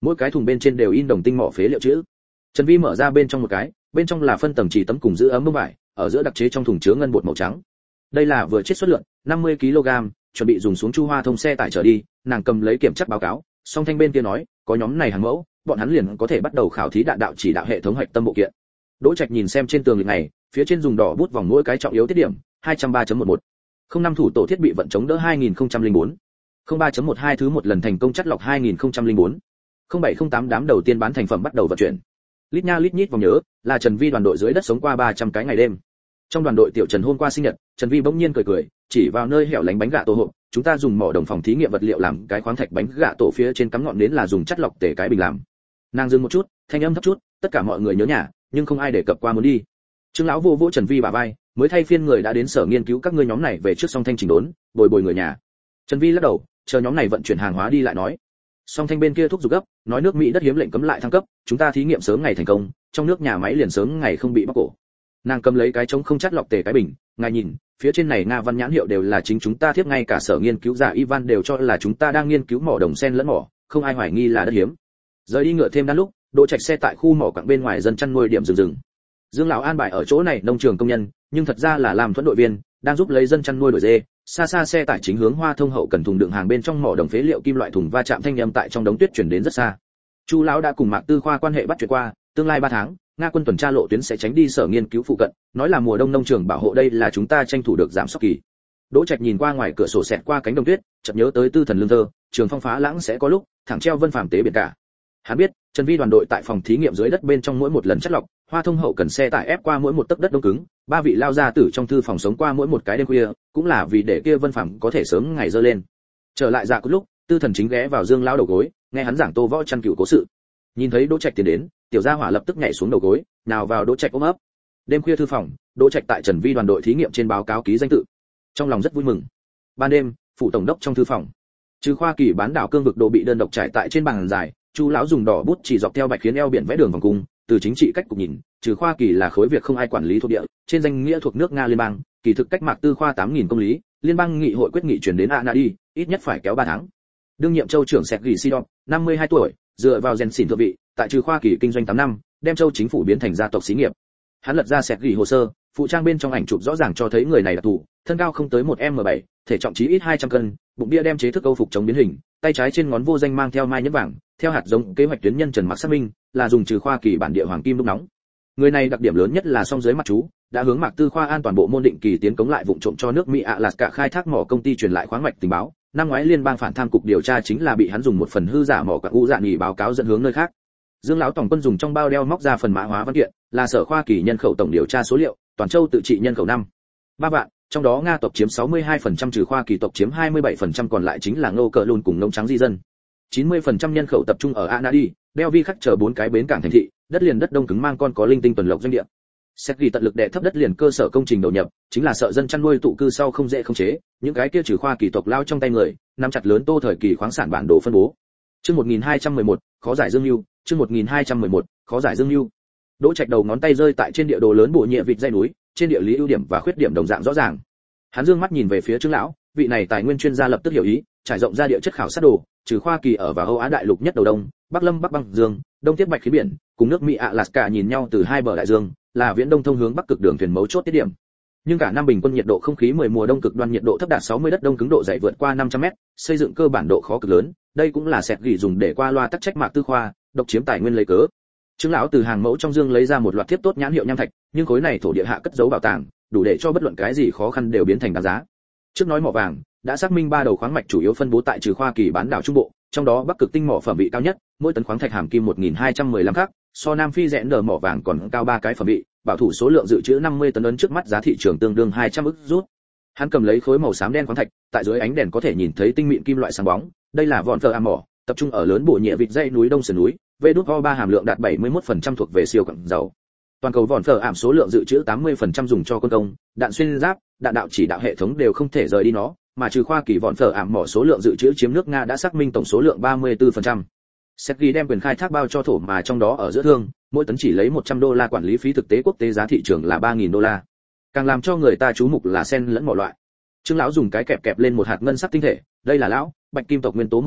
mỗi cái thùng bên trên đều in đồng tinh mỏ phế liệu chữ. Trần Vi mở ra bên trong một cái, bên trong là phân tầng chỉ tấm cùng giữ ấm bông vải, ở giữa đặc chế trong thùng chứa ngân bột màu trắng. Đây là vừa chiết xuất lượng 50 kg, chuẩn bị dùng xuống Chu Hoa Thông xe tải trở đi. Nàng cầm lấy kiểm tra báo cáo, Song Thanh bên kia nói, có nhóm này hàng mẫu, bọn hắn liền có thể bắt đầu khảo thí đạn đạo chỉ đạo hệ thống hạch tâm bộ kiện. Đỗ Trạch nhìn xem trên tường lịch này, phía trên dùng đỏ bút vòng mỗi cái trọng yếu tiết điểm, 203.11. 05 thủ tổ thiết bị vận chống đỡ 2004. 03.12 thứ một lần thành công chắt lọc 2004. 0708 đám đầu tiên bán thành phẩm bắt đầu vận chuyển. Lít nha lít nhít vòng nhớ, là Trần Vi đoàn đội dưới đất sống qua 300 cái ngày đêm. Trong đoàn đội tiểu Trần hôm qua sinh nhật, Trần Vi bỗng nhiên cười, chỉ vào nơi hẻo lánh bánh gạ tổ hộp, chúng ta dùng mỏ đồng phòng thí nghiệm vật liệu làm cái khoáng thạch bánh gạ tổ, phía trên cắm ngọn nến là dùng chất lọc tể cái bình làm. Nàng dừng một chút, thanh âm thấp chút, tất cả mọi người nhớ nhà, nhưng không ai đề cập qua muốn đi. Trương lão vô vỗ Trần Vi bả vai, mới thay phiên người đã đến sở nghiên cứu các ngươi nhóm này về trước Song Thanh chỉnh đốn, bồi người nhà. Trần Vi lắc đầu, chờ nhóm này vận chuyển hàng hóa đi lại nói. Song Thanh bên kia thúc giục gấp, nói nước Mỹ đất hiếm lệnh cấm lại thăng cấp, chúng ta thí nghiệm sớm ngày thành công, trong nước nhà máy liền sớm ngày không bị bóc cổ. Nàng cầm lấy cái trống không chắt lọc tề cái bình, ngài nhìn, phía trên này Nga văn nhãn hiệu đều là chính chúng ta thiết, ngay cả sở nghiên cứu giả Ivan đều cho là chúng ta đang nghiên cứu mỏ đồng sen lẫn mỏ, không ai hoài nghi là đất hiếm. Rời đi ngựa thêm đan lúc, Đỗ Trạch xe tại khu mỏ quặng bên ngoài dân chăn nuôi điểm dừng. Dương lão an bài ở chỗ này nông trường công nhân, nhưng thật ra là làm thuẫn đội viên, đang giúp lấy dân chăn nuôi đổi dê. Xa xa xe tải chính hướng Hoa Thông hậu cần thùng đựng hàng bên trong mỏ đồng phế liệu kim loại thùng va chạm thanh âm tại trong đống tuyết truyền đến rất xa. Chu lão đã cùng Mạc Tư Khoa quan hệ bắt chuyện qua, tương lai 3 tháng, Nga quân tuần tra lộ tuyến sẽ tránh đi sở nghiên cứu phụ cận, nói là mùa đông nông trường bảo hộ, đây là chúng ta tranh thủ được giảm sốc kỳ. Đỗ Trạch nhìn qua ngoài cửa sổ xẹt qua cánh đồng tuyết, chợt nhớ tới Tư Thần Lương Thơ, Trường Phong phá lãng sẽ có lúc thẳng treo Vân Phàm tế biển cả. Hắn biết, Trần Vi đoàn đội tại phòng thí nghiệm dưới đất bên trong mỗi một lần chất lọc, Hoa Thông hậu cần xe tải ép qua mỗi một tấc đất đông cứng, 3 vị lao gia tử trong thư phòng sống qua mỗi một cái đêm khuya, cũng là vì để kia Vân Phàm có thể sớm ngày dơ lên. Trở lại dạ cốt lúc, Tư Thần chính ghé vào Dương lão đầu gối, nghe hắn giảng Tô Võ Chăn cửu cố sự. Nhìn thấy Đỗ Trạch tiến đến, tiểu gia hỏa lập tức nhảy xuống đầu gối, nào vào Đỗ Trạch ôm ấp. Đêm khuya thư phòng, Đỗ Trạch tại Trần Vi đoàn đội thí nghiệm trên báo cáo ký danh tự, trong lòng rất vui mừng. Ban đêm, phủ tổng đốc trong thư phòng, Trừ Khoa Kỳ bán đảo cương vực đồ bị đơn độc trải tại trên bàn dài, Chu lão dùng đỏ bút chỉ dọc theo bạch khiến eo biển vẽ đường vòng cung, từ chính trị cách cục nhìn, Trừ Khoa Kỳ là khối việc không ai quản lý thuộc địa, trên danh nghĩa thuộc nước Nga liên bang, kỳ thực cách Mạc Tư Khoa 8000 công lý, liên bang nghị hội quyết nghị chuyển đến Anadi, ít nhất phải kéo 3 tháng. Đương nhiệm châu trưởng Sergei Sidon, 52 tuổi, dựa vào rèn xỉn thượng vị, tại Trừ Khoa Kỳ kinh doanh 8 năm, đem châu chính phủ biến thành gia tộc xí nghiệp. Hắn lật ra Sergei hồ sơ, phụ trang bên trong ảnh chụp rõ ràng cho thấy người này là tù, thân cao không tới 1m7, thể trọng chí ít 200 cân, bụng bia đem chế thức Âu phục chống biến hình, tay trái trên ngón vô danh mang theo mai nhẫn vàng, theo hạt giống kế hoạch tuyến nhân Trần Mặc xác minh, là dùng Trừ Khoa Kỳ bản địa hoàng kim đúc nóng. Người này đặc điểm lớn nhất là song dưới mặt chú, đã hướng Mạc Tư Khoa an toàn bộ môn định kỳ tiến cống lại vụng trộm cho nước Mỹ Alaska khai thác mỏ công ty truyền lại khoáng mạch tình báo. Năm ngoái liên bang phản tham cục điều tra chính là bị hắn dùng một phần hư giả mỏ quặng u dạ nghỉ báo cáo dẫn hướng nơi khác. Dương lão tổng quân dùng trong bao đeo móc ra phần mã hóa văn kiện, là sở Khoa Kỳ nhân khẩu tổng điều tra số liệu, toàn châu tự trị nhân khẩu 3 vạn, trong đó Nga tộc chiếm 62%, Trừ Khoa Kỳ tộc chiếm 27%, còn lại chính là Ngô Cờ Lùn cùng Nông Trắng di dân. 90% nhân khẩu tập trung ở Anadi, đeo vi khắc chờ 4 cái bến cảng thành thị, đất liền đất đông cứng mang con có linh tinh tuần lộc doanh địa. Sergei tận lực đè thấp đất liền cơ sở công trình đầu nhập, chính là sợ dân chăn nuôi tụ cư sau không dễ khống chế, những cái kia Trừ Khoa Kỳ tộc lao trong tay người, nắm chặt lớn Tô thời kỳ khoáng sản bản đồ phân bố. Chương 1211, khó giải dương lưu, chương 1211, khó giải dương lưu. Đỗ Trạch đầu ngón tay rơi tại trên địa đồ lớn bộ nhẹ vịt dãy núi, trên địa lý ưu điểm và khuyết điểm đồng dạng rõ ràng. Hắn dương mắt nhìn về phía Trương lão, vị này tài nguyên chuyên gia lập tức hiểu ý, trải rộng ra địa chất khảo sát đồ, Trừ Khoa Kỳ ở vào Âu Á đại lục nhất đầu đông, Bắc Lâm Bắc băng dương, đông tiếp bạch khí biển, cùng nước Mỹ Alaska nhìn nhau từ hai bờ đại dương, là viễn đông thông hướng bắc cực đường thuyền mấu chốt tiết điểm. Nhưng cả năm bình quân nhiệt độ không khí 10 mùa đông cực đoan nhiệt độ thấp đạt 60, đất đông cứng độ dày vượt qua 500m, xây dựng cơ bản độ khó cực lớn, đây cũng là Sergei dùng để qua loa tắc trách Mạc Tư Khoa, độc chiếm tài nguyên lấy cớ. Trương lão từ hàng mẫu trong dương lấy ra một loạt thiếp tốt nhãn hiệu nham thạch, nhưng khối này thổ địa hạ cất giấu bảo tàng, đủ để cho bất luận cái gì khó khăn đều biến thành đáng giá. Trước nói mỏ vàng, đã xác minh 3 đầu khoáng mạch chủ yếu phân bố tại Trừ Khoa Kỳ bán đảo trung bộ, trong đó Bắc cực tinh mỏ phẩm vị cao nhất, mỗi tấn khoáng thạch hàm kim 1215 khắc, so Nam Phi rẽn đờ mỏ vàng còn cao 3 cái phẩm vị, bảo thủ số lượng dự trữ 50 tấn ấn trước mắt giá thị trường tương đương 200 ức rút. Hắn cầm lấy khối màu xám đen khoáng thạch, tại dưới ánh đèn có thể nhìn thấy tinh mịn kim loại sáng bóng, đây là vòn phở am mỏ, tập trung ở lớn bộ nhẹ vịt dãy núi đông sườn núi, V3O3 hàm lượng đạt 71% thuộc về siêu quặng dầu. Toàn cầu vòn phở ảm số lượng dự trữ 80% dùng cho quân công, đạn xuyên giáp, đạn đạo chỉ đạo hệ thống đều không thể rời đi nó, mà Trừ Khoa Kỳ vòn phở ảm mỏ số lượng dự trữ chiếm nước Nga đã xác minh tổng số lượng 34%. Sergei đem quyền khai thác bao cho thổ mà trong đó ở giữa thương, mỗi tấn chỉ lấy $100 quản lý phí, thực tế quốc tế giá thị trường là $3000. Càng làm cho người ta chú mục là sen lẫn mỏ loại. Trương lão dùng cái kẹp kẹp lên một hạt ngân sắc tinh thể, đây là lão bạch kim tộc nguyên tố một loại,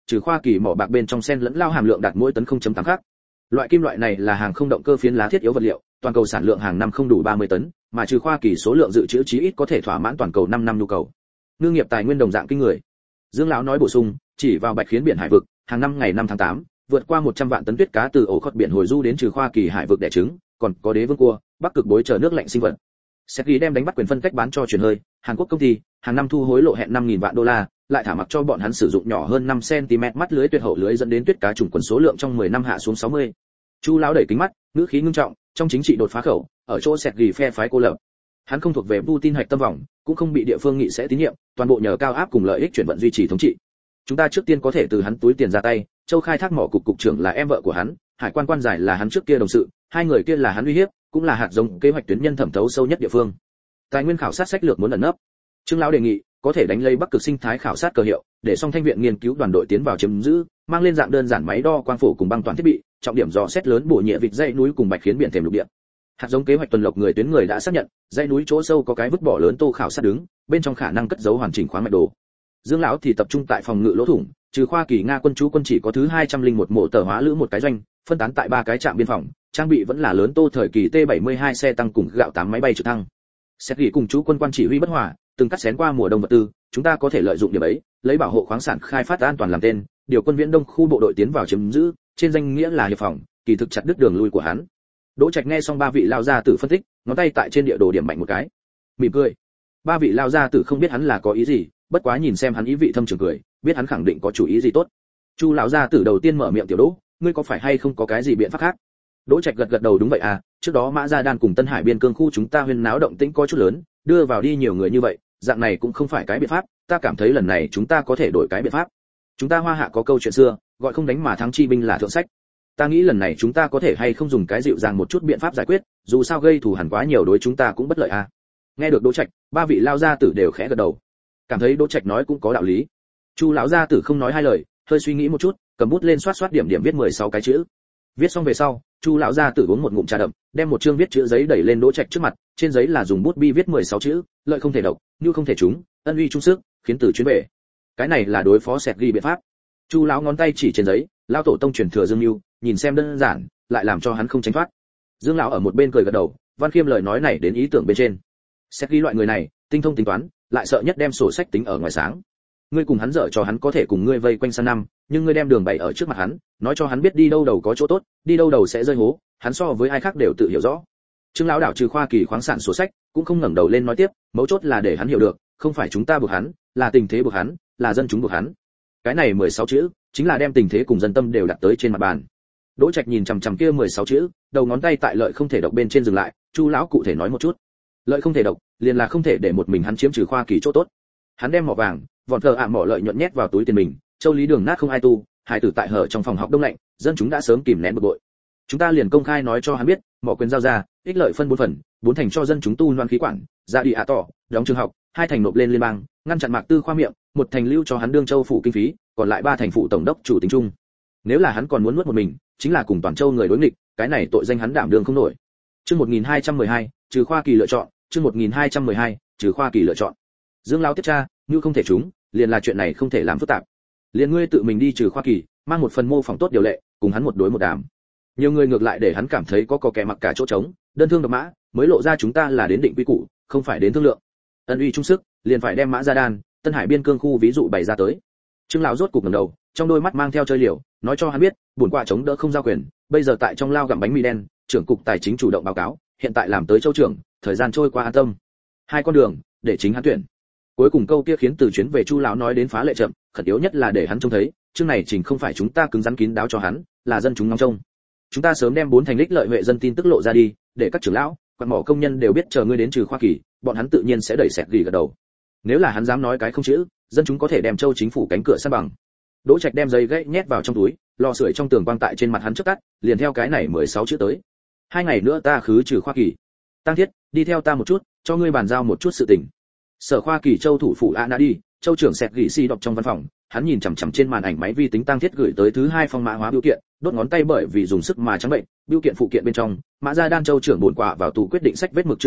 trừ khoa kỳ mỏ bạc bên trong sen lẫn lao hàm lượng đạt mỗi tấn 0.8 khác. Loại kim loại này là hàng không động cơ phiến lá thiết yếu vật liệu, toàn cầu sản lượng hàng năm không đủ 30 tấn, mà trừ khoa kỳ số lượng dự trữ chí ít có thể thỏa mãn toàn cầu 5 năm nhu cầu. Ngư nghiệp tài nguyên đồng dạng kinh người. Dương lão nói bổ sung, chỉ vào Bạch Khiến biển hải vực, hàng năm ngày 5 tháng 8, vượt qua 100 vạn tấn tuyết cá từ ổ khót biển hồi du đến trừ khoa kỳ hải vực đẻ trứng, còn có đế vương cua, bắc cực bối chờ nước lạnh sinh vật. Sergei đem đánh bắt quyền phân cách bán cho chuyển hơi, Hàn Quốc công ty, hàng năm thu hối lộ hẹn 5.000 vạn đô la, lại thả mặc cho bọn hắn sử dụng nhỏ hơn 5 cm mắt lưới tuyệt hậu lưới dẫn đến tuyết cá trùng quần số lượng trong 10 năm hạ xuống 60. Chu lão đẩy kính mắt, ngữ khí ngưng trọng, trong chính trị đột phá khẩu, ở chỗ Sergei phe phái cô lập. Hắn không thuộc về Putin hạch tâm vòng, cũng không bị địa phương nghị sẽ tín nhiệm, toàn bộ nhờ cao áp cùng lợi ích chuyển vận duy trì thống trị. Chúng ta trước tiên có thể từ hắn túi tiền ra tay, Châu khai thác mỏ cục trưởng là em vợ của hắn, hải quan quan giải là hắn trước kia đồng sự, hai người kia là hắn uy hiếp, cũng là hạt giống kế hoạch tuyến nhân thẩm thấu sâu nhất địa phương. Tài nguyên khảo sát sách lược muốn ẩn nấp. Trương lão đề nghị, có thể đánh lấy Bắc Cực sinh thái khảo sát cờ hiệu, để song thanh viện nghiên cứu đoàn đội tiến vào chiếm giữ, mang lên dạng đơn giản máy đo quang phổ cùng băng toàn thiết bị, trọng điểm dò xét lớn bổ nhẹ vịt dãy núi cùng Bạch Khiến biển thềm lục địa. Hạt giống kế hoạch tuần lộc người tuyến người đã xác nhận, dãy núi chỗ sâu có cái vứt bỏ lớn tô khảo sát đứng, bên trong khả năng cất giấu hoàn chỉnh khoáng mạch đồ. Dương lão thì tập trung tại phòng ngự lỗ thủng, trừ khoa kỳ Nga quân trú quân chỉ có thứ 201 mộ tờ hóa lữ một cái doanh, phân tán tại 3 cái trạm biên phòng, trang bị vẫn là lớn tô thời kỳ T72 xe tăng cùng gạo 8 máy bay trực thăng. Xét ghi cùng chú quân quan chỉ huy bất hòa, từng cắt xén qua mùa đông vật tư, chúng ta có thể lợi dụng điểm ấy, lấy bảo hộ khoáng sản khai phát an toàn làm tên, điều quân viễn đông khu bộ đội tiến vào chiếm giữ, trên danh nghĩa là hiệp phòng, kỳ thực chặt đứt đường lui của hắn. Đỗ Trạch nghe xong ba vị lao gia tử phân tích, ngón tay tại trên địa đồ điểm mạnh một cái, mỉm cười. Ba vị lao gia tử không biết hắn là có ý gì, bất quá nhìn xem hắn ý vị thâm trường cười, biết hắn khẳng định có chủ ý gì tốt. Chu lão gia tử đầu tiên mở miệng, tiểu Đỗ, ngươi có phải hay không có cái gì biện pháp khác? Đỗ Trạch gật gật đầu, đúng vậy à, trước đó Mã Gia Đan cùng Tân Hải biên cương khu chúng ta huyên náo động tĩnh có chút lớn, đưa vào đi nhiều người như vậy, dạng này cũng không phải cái biện pháp, ta cảm thấy lần này chúng ta có thể đổi cái biện pháp. Chúng ta Hoa Hạ có câu chuyện xưa, gọi không đánh mà thắng chi binh là thượng sách. Ta nghĩ lần này chúng ta có thể hay không dùng cái dịu dàng một chút biện pháp giải quyết, dù sao gây thù hằn quá nhiều đối chúng ta cũng bất lợi à. Nghe được Đỗ Trạch, ba vị lao gia tử đều khẽ gật đầu, cảm thấy Đỗ Trạch nói cũng có đạo lý. Chu lão gia tử không nói hai lời, hơi suy nghĩ một chút, cầm bút lên xoát điểm viết 16 cái chữ. Viết xong về sau, Chu lão gia tử uống một ngụm trà đậm, đem một chương viết chữ giấy đẩy lên Đỗ Trạch trước mặt, trên giấy là dùng bút bi viết 16 chữ, lợi không thể độc, nhu không thể trúng, ân uy trung sức, khiến từ chuyến về. Cái này là đối phó Sẹt ghi biện pháp. Chu lão ngón tay chỉ trên giấy, lão tổ tông truyền thừa Dương Nưu, nhìn xem đơn giản, lại làm cho hắn không tránh thoát. Dương lão ở một bên cười gật đầu, Văn Khiêm lời nói này đến ý tưởng bên trên. Sẹt ghi loại người này, tinh thông tính toán, lại sợ nhất đem sổ sách tính ở ngoài sáng. Ngươi cùng hắn dở cho hắn có thể cùng ngươi vây quanh sang năm, nhưng ngươi đem đường bày ở trước mặt hắn, nói cho hắn biết đi đâu đầu có chỗ tốt, đi đâu đầu sẽ rơi hố, hắn so với ai khác đều tự hiểu rõ. Trương lão đảo trừ khoa kỳ khoáng sản sổ sách, cũng không ngẩng đầu lên nói tiếp, mấu chốt là để hắn hiểu được, không phải chúng ta buộc hắn, là tình thế buộc hắn, là dân chúng buộc hắn. Cái này 16 chữ, chính là đem tình thế cùng dân tâm đều đặt tới trên mặt bàn. Đỗ Trạch nhìn chằm chằm kia 16 chữ, đầu ngón tay tại lợi không thể độc bên trên dừng lại, Chu lão cụ thể nói một chút. Lợi không thể độc, liền là không thể để một mình hắn chiếm trừ khoa kỳ chỗ tốt. Hắn đem mỏ vàng, vòn thờ mỏ lợi nhuận nhét vào túi tiền mình, châu lý đường nát không ai tu, hải tử tại hở trong phòng học đông lạnh, dân chúng đã sớm kìm nén bực bội. Chúng ta liền công khai nói cho hắn biết, mỏ quyền giao ra, ích lợi phân 4 phần, 4 thành cho dân chúng tu loan khí quản, ra đi tỏ, đóng trường học, 2 thành nộp lên liên bang, ngăn chặn mạc tư khoa miệng, 1 thành lưu cho hắn đương châu phủ kinh phí, còn lại 3 thành phụ tổng đốc chủ tính chung. Nếu là hắn còn muốn nuốt một mình, chính là cùng toàn châu người đối nghịch, cái này tội danh hắn đảm đương không nổi. Chương 1212, trừ khoa kỳ lựa chọn, chương 1212, trừ khoa kỳ lựa chọn. Dương lão tiết tra, như không thể trúng, liền là chuyện này không thể làm phức tạp. Liền ngươi tự mình đi trừ khoa kỳ, mang một phần mô phỏng tốt điều lệ, cùng hắn một đối một đàm. Nhiều người ngược lại để hắn cảm thấy có kẻ mặc cả chỗ trống, đơn thương độc mã, mới lộ ra chúng ta là đến định quy củ, không phải đến thương lượng. Ân uy trung sức, liền phải đem Mã Gia Đan, Tân Hải biên cương khu ví dụ bày ra tới. Trương lão rốt cục ngẩng đầu, trong đôi mắt mang theo chơi liều, nói cho hắn biết, buồn quạ chống đỡ không giao quyền, bây giờ tại trong lao gặm bánh mì đen, trưởng cục tài chính chủ động báo cáo, hiện tại làm tới châu trưởng, thời gian trôi qua an tâm. 2 con đường, để chính hắn tuyển. Cuối cùng câu kia khiến từ chuyến về Chu lão nói đến phá lệ chậm, khẩn yếu nhất là để hắn trông thấy, chương này chỉnh không phải chúng ta cứng rắn kín đáo cho hắn, là dân chúng ngóng trông. Chúng ta sớm đem 4 thành lích lợi huệ dân tin tức lộ ra đi, để các trưởng lão, quan mỏ công nhân đều biết chờ ngươi đến trừ khoa kỳ, bọn hắn tự nhiên sẽ đẩy sẹt gỉ gật đầu. Nếu là hắn dám nói cái không chữ, dân chúng có thể đem châu chính phủ cánh cửa san bằng. Đỗ Trạch đem dây gãy nhét vào trong túi, lò sưởi trong tường quang tại trên mặt hắn chớp tắt, liền theo cái này 16 chữ tới. 2 ngày nữa ta khứ trừ khoa kỳ. Tăng Thiết, đi theo ta một chút, cho ngươi bàn giao một chút sự tình. Sở khoa kỳ châu thủ phủ Anadi, châu trưởng sẹt gỉ si đọc trong văn phòng, hắn nhìn chằm chằm trên màn ảnh máy vi tính Tăng Thiết gửi tới thứ 2 phong mã hóa biểu kiện, đốt ngón tay bởi vì dùng sức mà trắng bệnh, biểu kiện phụ kiện bên trong, Mã Gia Đan châu trưởng buồn quả vào tù quyết định sách vết mực chưa khô,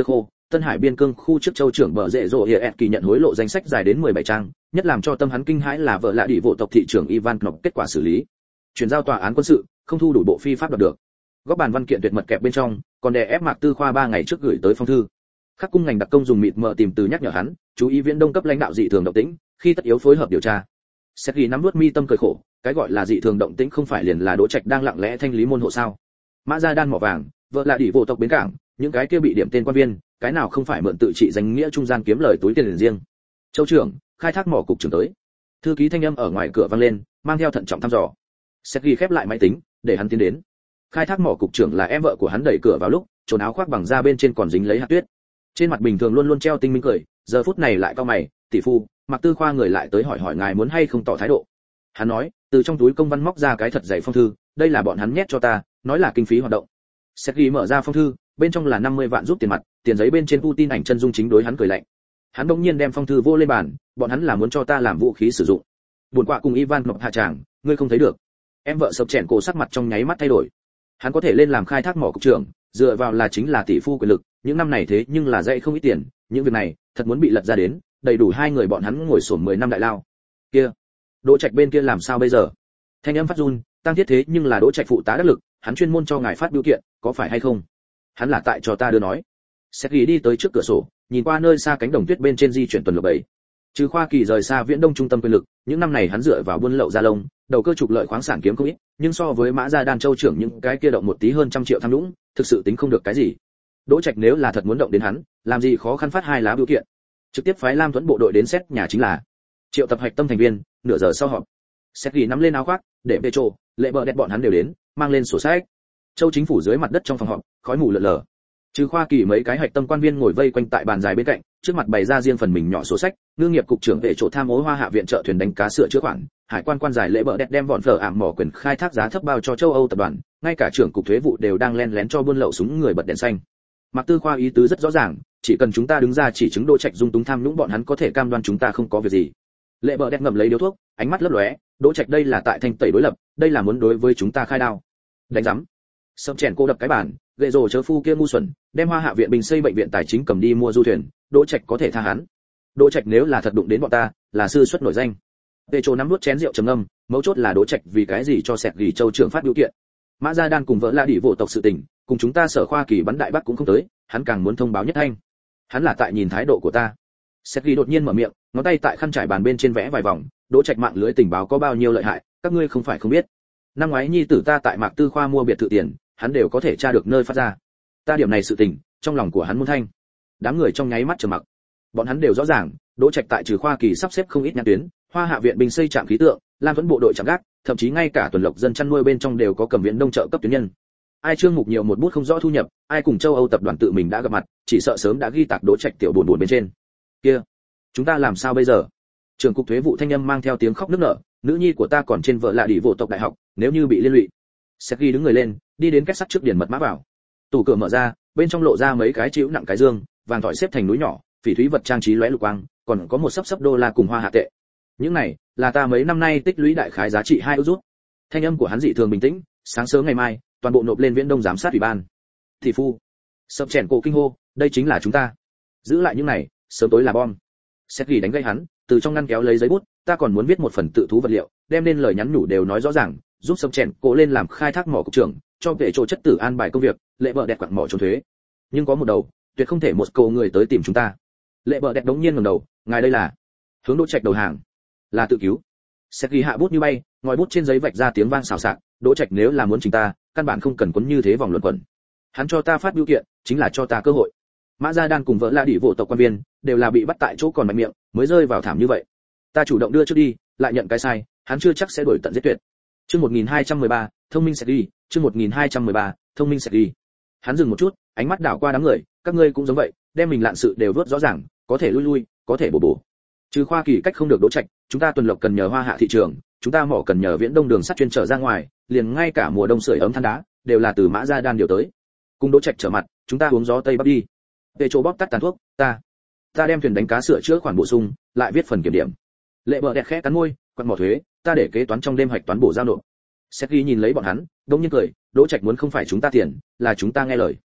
Tân Hải biên cương khu trước châu trưởng bờ rệ rộ hiệp kỳ nhận hối lộ danh sách dài đến 17 trang, nhất làm cho tâm hắn kinh hãi là vợ lạ đi vụ tộc thị trưởng Ivan Knop kết quả xử lý. Chuyển giao tòa án quân sự, không thu đủ bộ phi pháp đoạt được. Góc bàn văn kiện tuyệt mật kẹp bên trong, còn đè ép Mạc Tư Khoa 3 ngày trước gửi tới phong thư. Khắc cung ngành đặc công dùng mịt mờ tìm từ nhắc nhở hắn, chú ý Viễn Đông cấp lãnh đạo dị thường động tĩnh, khi tất yếu phối hợp điều tra. Sergei nắm nuốt mi tâm cười khổ, cái gọi là dị thường động tĩnh không phải liền là Đỗ Trạch đang lặng lẽ thanh lý môn hộ sao? Mã Gia Đan mỏ vàng, vợ là đỉ vụ tộc bến cảng, những cái kia bị điểm tên quan viên, cái nào không phải mượn tự trị danh nghĩa trung gian kiếm lời túi tiền riêng. Châu trưởng, khai thác mỏ cục trưởng tới. Thư ký thanh âm ở ngoài cửa vang lên, mang theo thận trọng thăm dò. Sergei khép lại máy tính, để hắn tiến đến. Khai thác mỏ cục trưởng là em vợ của hắn đẩy cửa vào lúc, trốn áo khoác bằng da bên trên còn dính lấy hạt tuyết. Trên mặt bình thường luôn luôn treo tinh minh cười, giờ phút này lại cau mày, tỷ phu, Mạc Tư Khoa người lại tới hỏi ngài muốn hay không tỏ thái độ. Hắn nói, từ trong túi công văn móc ra cái thật dày phong thư, đây là bọn hắn nhét cho ta, nói là kinh phí hoạt động. Sergei mở ra phong thư, bên trong là 50 vạn giúp tiền mặt, tiền giấy bên trên Putin ảnh chân dung chính đối hắn cười lạnh. Hắn đột nhiên đem phong thư vô lên bàn, bọn hắn là muốn cho ta làm vũ khí sử dụng. Buồn quạ cùng Ivan Knop hạ tràng, ngươi không thấy được. Em vợ sập chèn cổ sắc mặt trong nháy mắt thay đổi. Hắn có thể lên làm khai thác mỏ cục trưởng, dựa vào là chính là tỷ phu quyền lực, những năm này thế nhưng là dạy không ít tiền, những việc này thật muốn bị lật ra đến, đầy đủ hai người bọn hắn ngồi xổm 10 năm đại lao. Kia, Đỗ Trạch bên kia làm sao bây giờ? Thanh âm phát run, tăng thiết thế nhưng là Đỗ Trạch phụ tá đắc lực, hắn chuyên môn cho ngài phát biểu kiện, có phải hay không? Hắn là tại cho ta đưa nói. Sergei đi tới trước cửa sổ, nhìn qua nơi xa cánh đồng tuyết bên trên di chuyển tuần lộc bảy. Trừ Khoa Kỳ rời xa Viễn Đông trung tâm quyền lực, những năm này hắn dựa vào buôn lậu gia lông, đầu cơ trục lợi khoáng sản kiếm không ít, nhưng so với Mã Gia Đan châu trưởng những cái kia động một tí hơn trăm triệu tham nhũng, thực sự tính không được cái gì. Đỗ Trạch nếu là thật muốn động đến hắn, làm gì khó khăn phát hai lá biểu kiện, trực tiếp phái Lam Tuấn bộ đội đến xét nhà chính là. Triệu tập hạch tâm thành viên, nửa giờ sau họp. Sergei nắm lên áo khoác, để Petro, lệ bờ đẹp bọn hắn đều đến, mang lên sổ sách. Châu chính phủ dưới mặt đất trong phòng họp, khói mù lờ lờ. Trừ Khoa Kỳ mấy cái hạch tâm quan viên ngồi vây quanh tại bàn dài bên cạnh, trước mặt bày ra riêng phần mình nhỏ sổ sách, ngư nghiệp cục trưởng vệ chỗ tham ô Hoa Hạ viện trợ thuyền đánh cá sửa chữa khoản, hải quan quan giải lễ bợ đẹp đem vọn phở ảm mỏ quyền khai thác giá thấp bao cho châu Âu tập đoàn, ngay cả trưởng cục thuế vụ đều đang len lén cho buôn lậu súng người bật đèn xanh. Mạc Tư Khoa ý tứ rất rõ ràng, chỉ cần chúng ta đứng ra chỉ chứng Đỗ Trạch dung túng tham nhũng bọn hắn có thể cam đoan chúng ta không có việc gì. Lệ bợ đẹp ngậm lấy điếu thuốc, ánh mắt lấp lóe, Đỗ Trạch đây là tại thanh tẩy đối lập, đây là muốn đối với chúng ta khai đao. Đánh rắm. Sâm chèn cô đập cái bàn, gậy rồ chớ phu kia ngu xuẩn, đem Hoa Hạ viện bình xây bệnh viện tài chính cầm đi mua du thuyền, Đỗ Trạch có thể tha hắn. Đỗ Trạch nếu là thật đụng đến bọn ta, là sư xuất nổi danh. Petro nắm nuốt chén rượu trầm ngâm, mấu chốt là Đỗ Trạch vì cái gì cho sẹt gỉ châu trưởng phát biểu kiện. Mã Gia Đan cùng vợ La Đỉ vụ tộc sự tình, cùng chúng ta Sở Khoa Kỳ bắn đại bắc cũng không tới, hắn càng muốn thông báo nhất thanh. Hắn là tại nhìn thái độ của ta. Sẹt gỉ đột nhiên mở miệng, ngón tay tại khăn trải bàn bên trên vẽ vài vòng, Đỗ Trạch mạng lưới tình báo có bao nhiêu lợi hại, các ngươi không phải không biết. Năm ngoái nhi tử ta tại Mạc Tư Khoa mua biệt thự tiền, hắn đều có thể tra được nơi phát ra. Ta điểm này sự tình, trong lòng của hắn muốn thanh. Đám người trong nháy mắt trầm mặc. Bọn hắn đều rõ ràng, Đỗ Trạch tại Trừ Khoa Kỳ sắp xếp không ít nhãn tuyến, Hoa Hạ viện bình xây trạm khí tượng, Lam Tuấn bộ đội trạm gác, thậm chí ngay cả tuần lộc dân chăn nuôi bên trong đều có cầm viện đông trợ cấp tuyến nhân. Ai trương mục nhiều một bút không rõ thu nhập, ai cùng châu Âu tập đoàn tự mình đã gặp mặt, chỉ sợ sớm đã ghi tạc Đỗ Trạch tiểu buồn bên trên. Kia, chúng ta làm sao bây giờ? Trưởng cục thuế vụ thanh âm mang theo tiếng khóc nức nở, nữ nhi của ta còn trên vợ lạ đỉ vụ tộc đại học, nếu như bị liên lụy. Sergei đứng người lên, đi đến két sắt trước điển mật mã vào. Tủ cửa mở ra, bên trong lộ ra mấy cái chịu nặng cái dương, vàng thỏi xếp thành núi nhỏ, phỉ thúy vật trang trí lóe lục quang, còn có một sấp đô la cùng Hoa Hạ tệ. Những này là ta mấy năm nay tích lũy đại khái giá trị 2 ức rút. Thanh âm của hắn dị thường bình tĩnh, sáng sớm ngày mai, toàn bộ nộp lên Viễn Đông giám sát ủy ban. Thị phu, sập chèn cổ kinh hô, đây chính là chúng ta. Giữ lại những này, sớm tối là bom. Sergei đánh gây hắn, từ trong ngăn kéo lấy giấy bút, ta còn muốn viết một phần tự thú vật liệu, đem nên lời nhắn nhủ đều nói rõ ràng, giúp sập chèn cổ lên làm khai thác mỏ cục trưởng, cho vệ chỗ chất tử an bài công việc, lệ vợ đẹp quặng mỏ trốn thuế. Nhưng có một đầu, tuyệt không thể một cầu người tới tìm chúng ta. Lệ vợ đẹp đống nhiên ngẩng đầu, ngài đây là hướng Đỗ Trạch đầu hàng, là tự cứu. Sergei hạ bút như bay, ngòi bút trên giấy vạch ra tiếng vang xào xạc, Đỗ Trạch nếu là muốn chính ta, căn bản không cần quấn như thế vòng luẩn quẩn. Hắn cho ta phát biểu kiện, chính là cho ta cơ hội. Mã Gia Đan cùng vợ La Đỉ vụ tộc quan viên, đều là bị bắt tại chỗ còn mạnh miệng, mới rơi vào thảm như vậy. Ta chủ động đưa trước đi, lại nhận cái sai, hắn chưa chắc sẽ đổi tận giết tuyệt. Chương 1213, thông minh sẽ đi, chương 1213, thông minh sẽ đi. Hắn dừng một chút, ánh mắt đảo qua đám người, các ngươi cũng giống vậy, đem mình lạn sự đều vớt rõ ràng, có thể lui, có thể bổ. Trừ Khoa Kỳ cách không được Đỗ Trạch, chúng ta tuần lộc cần nhờ Hoa Hạ thị trường, chúng ta mỏ cần nhờ Viễn Đông đường sắt chuyên trở ra ngoài, liền ngay cả mùa đông sưởi ấm than đá, đều là từ Mã Gia Đan điều tới. Cùng Đỗ Trạch trở mặt, chúng ta uống gió tây bắc đi. Về chỗ bóp tắt tàn thuốc, ta đem thuyền đánh cá sửa chữa khoản bổ sung, lại viết phần kiểm điểm. Lệ bờ đẹp khẽ cắn môi, quặn mỏ thuế, ta để kế toán trong đêm hạch toán bổ giao nộp. Sergei nhìn lấy bọn hắn, đông nhiên cười, Đỗ Trạch muốn không phải chúng ta tiền, là chúng ta nghe lời.